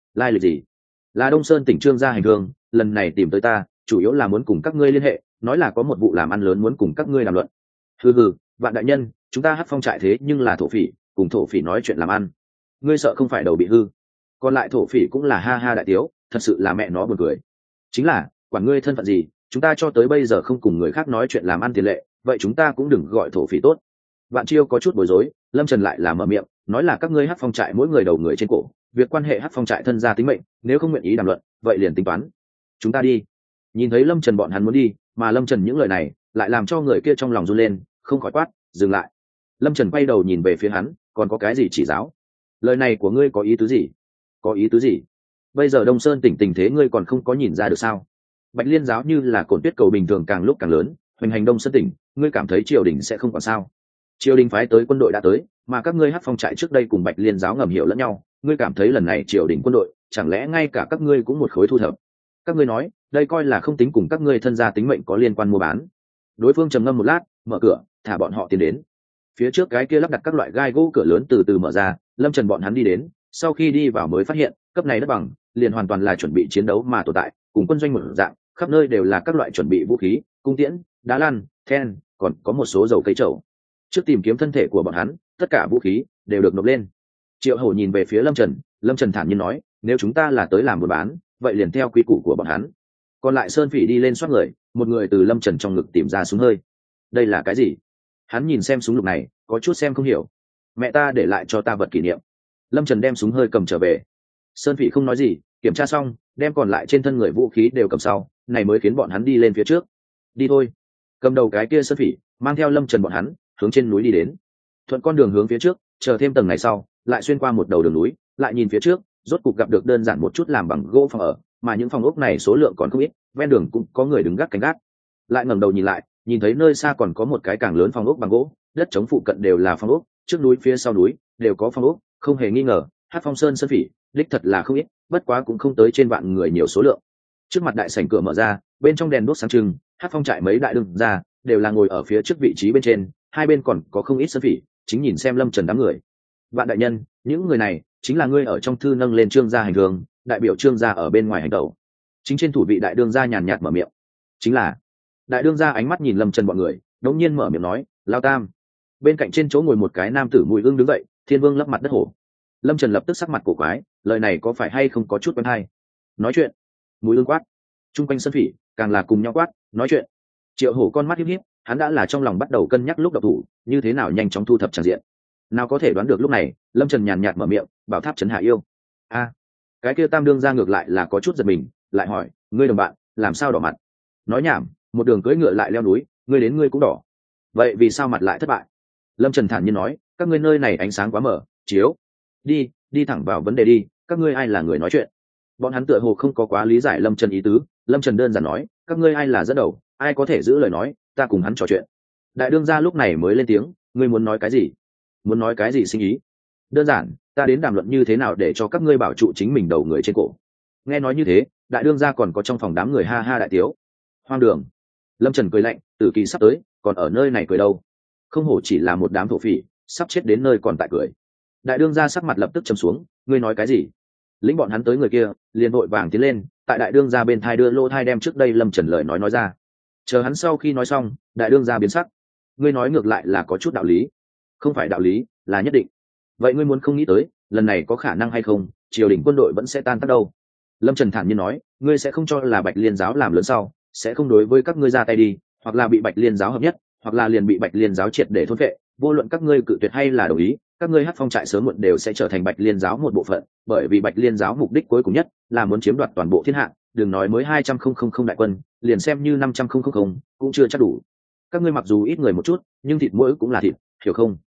lai lịch gì? Là Đông Sơn tỉnh Trương gia hành hương, lần này tìm tới ta chủ yếu là muốn cùng các ngươi liên hệ, nói là có một vụ làm ăn lớn muốn cùng các ngươi đàm luận. Hừ hừ, Vạn đại nhân, chúng ta Hắc Phong trại thế nhưng là thổ phỉ, cùng thổ phỉ nói chuyện làm ăn, ngươi sợ không phải đầu bị hư? Còn lại thổ phỉ cũng là ha ha đại tiếu, thật sự là mẹ nó buồn cười. Chính là, quản ngươi thân phận gì, chúng ta cho tới bây giờ không cùng người khác nói chuyện làm ăn tiền lệ, vậy chúng ta cũng đừng gọi thổ phỉ tốt. Vạn Chiêu có chút bối rối, Lâm Trần lại là mở miệng, nói là các ngươi Hắc Phong trại mỗi người đầu người trên cổ, việc quan hệ Hắc Phong trại thân gia tính mệnh, nếu không nguyện ý đàm luận, vậy liền tính toán. Chúng ta đi. Nhìn thấy Lâm Trần bọn hắn muốn đi, mà Lâm Trần những lời này lại làm cho người kia trong lòng run lên, không khỏi quát, dừng lại. Lâm Trần quay đầu nhìn về phía hắn, còn có cái gì chỉ giáo? Lời này của ngươi có ý tứ gì? Có ý tứ gì? Bây giờ Đông Sơn tỉnh tình thế ngươi còn không có nhìn ra được sao? Bạch Liên giáo như là cồn tuyết cầu bình thường càng lúc càng lớn, hoành hành Đông Sơn tỉnh, ngươi cảm thấy triều đình sẽ không còn sao? Triều đình phái tới quân đội đã tới, mà các ngươi Hắc Phong trại trước đây cùng Bạch Liên giáo ngầm hiểu lẫn nhau, ngươi cảm thấy lần này triều đình quân đội, chẳng lẽ ngay cả các ngươi cũng một khối thu thập? Các ngươi nói, đây coi là không tính cùng các ngươi thân gia tính mệnh có liên quan mua bán. Đối phương trầm ngâm một lát, mở cửa, thả bọn họ tiến đến. Phía trước cái kia lắp đặt các loại gai gỗ cửa lớn từ từ mở ra, Lâm Trần bọn hắn đi đến, sau khi đi vào mới phát hiện, cấp này đất bằng, liền hoàn toàn là chuẩn bị chiến đấu mà tồn tại, cùng quân doanh một dạng, khắp nơi đều là các loại chuẩn bị vũ khí, cung tiễn, đá lăn, then, còn có một số dầu cây trầu. Trước tìm kiếm thân thể của bọn hắn, tất cả vũ khí đều được nộp lên. Triệu Hổ nhìn về phía Lâm Trần, Lâm Trần thản nhiên nói, nếu chúng ta là tới làm buôn bán, vậy liền theo quy củ của bọn hắn. Còn lại Sơn Phỉ đi lên soát người, một người từ Lâm Trần trong ngực tìm ra súng hơi. Đây là cái gì? Hắn nhìn xem súng lục này, có chút xem không hiểu. Mẹ ta để lại cho ta vật kỷ niệm. Lâm Trần đem súng hơi cầm trở về. Sơn Phỉ không nói gì, kiểm tra xong, đem còn lại trên thân người vũ khí đều cầm sau, này mới khiến bọn hắn đi lên phía trước. Đi thôi. Cầm đầu cái kia Sơn Phỉ mang theo Lâm Trần bọn hắn hướng trên núi đi đến. Thuận con đường hướng phía trước, chờ thêm tầng này sau, lại xuyên qua một đầu đường núi, lại nhìn phía trước, rốt cục gặp được đơn giản một chút làm bằng gỗ phòng ở, mà những phòng ốc này số lượng còn không ít, ven đường cũng có người đứng gác canh gác. Lại ngẩng đầu nhìn lại, nhìn thấy nơi xa còn có một cái càng lớn phòng ốc bằng gỗ, đất trống phụ cận đều là phòng ốc, trước núi phía sau núi đều có phòng ốc, không hề nghi ngờ, Hắc Phong Sơn Sơn Phỉ, đích thật là không ít, bất quá cũng không tới trên vạn người nhiều số lượng. Trước mặt đại sảnh cửa mở ra, bên trong đèn đuốc sáng trưng, Hắc Phong trại mấy đại đương ra đều là ngồi ở phía trước vị trí bên trên, hai bên còn có không ít Sơn Phỉ, chính nhìn xem Lâm Trần đám người. Vạn đại nhân, những người này chính là ngươi ở trong thư nâng lên Trương gia hành hương, đại biểu Trương gia ở bên ngoài hành tẩu. Chính trên thủ vị đại đương gia nhàn nhạt mở miệng. Chính là. Đại đương gia ánh mắt nhìn Lâm Trần bọn người, đống nhiên mở miệng nói, Lao Tam. Bên cạnh trên chỗ ngồi một cái nam tử mùi ưng đứng dậy, Thiên Vương lấp mặt đất hổ. Lâm Trần lập tức sắc mặt cổ quái, lời này có phải hay không có chút quen hay? Nói chuyện. Mùi ưng quát. Trung quanh Sơn Phỉ càng là cùng nhau quát, nói chuyện. Triệu Hổ con mắt híp híp, hắn đã là trong lòng bắt đầu cân nhắc lúc độc thủ, như thế nào nhanh chóng thu thập tràng diện. Nào có thể đoán được lúc này, Lâm Trần nhàn nhạt mở miệng, bảo tháp trấn hạ yêu. A, cái kia tam đương ra ngược lại là có chút giật mình, lại hỏi, ngươi đồng bạn làm sao đỏ mặt? Nói nhảm, một đường cưỡi ngựa lại leo núi, ngươi đến ngươi cũng đỏ. Vậy vì sao mặt lại thất bại? Lâm Trần thản nhiên nói, các ngươi nơi này ánh sáng quá mở, chiếu. Đi, đi thẳng vào vấn đề đi, các ngươi ai là người nói chuyện? Bọn hắn tựa hồ không có quá lý giải Lâm Trần ý tứ, Lâm Trần đơn giản nói, các ngươi ai là dẫn đầu, ai có thể giữ lời nói, ta cùng hắn trò chuyện. Đại đương gia lúc này mới lên tiếng, ngươi muốn nói cái gì? Muốn nói cái gì sinh ý? Đơn giản, ta đến đàm luận như thế nào để cho các ngươi bảo trụ chính mình đầu người trên cổ. Nghe nói như thế, đại đương gia còn có trong phòng đám người ha ha đại tiếu. Hoang đường. Lâm Trần cười lạnh, tử kỳ sắp tới, còn ở nơi này cười đâu? Không hổ chỉ là một đám thổ phỉ, sắp chết đến nơi còn tại cười. Đại đương gia sắc mặt lập tức trầm xuống, ngươi nói cái gì? Lĩnh bọn hắn tới người kia, liền vội vàng tiến lên, tại đại đương gia bên thai đưa lô thai đem trước đây Lâm Trần lời nói nói ra. Chờ hắn sau khi nói xong, đại đương gia biến sắc. Ngươi nói ngược lại là có chút đạo lý. Không phải đạo lý, là nhất định. Vậy ngươi muốn không nghĩ tới, lần này có khả năng hay không, triều đình quân đội vẫn sẽ tan tác đâu? Lâm Trần thản nhiên nói, ngươi sẽ không cho là Bạch Liên giáo làm lớn sau, sẽ không đối với các ngươi ra tay đi, hoặc là bị Bạch Liên giáo hợp nhất, hoặc là liền bị Bạch Liên giáo triệt để thôn phệ, vô luận các ngươi cự tuyệt hay là đồng ý, các ngươi Hắc Phong trại sớm muộn đều sẽ trở thành Bạch Liên giáo một bộ phận, bởi vì Bạch Liên giáo mục đích cuối cùng nhất là muốn chiếm đoạt toàn bộ thiên hạ, đừng nói mới hai trăm không đại quân, liền xem như năm trăm không cũng chưa chắc đủ. Các ngươi mặc dù ít người một chút, nhưng thịt mỗi cũng là thịt, hiểu không?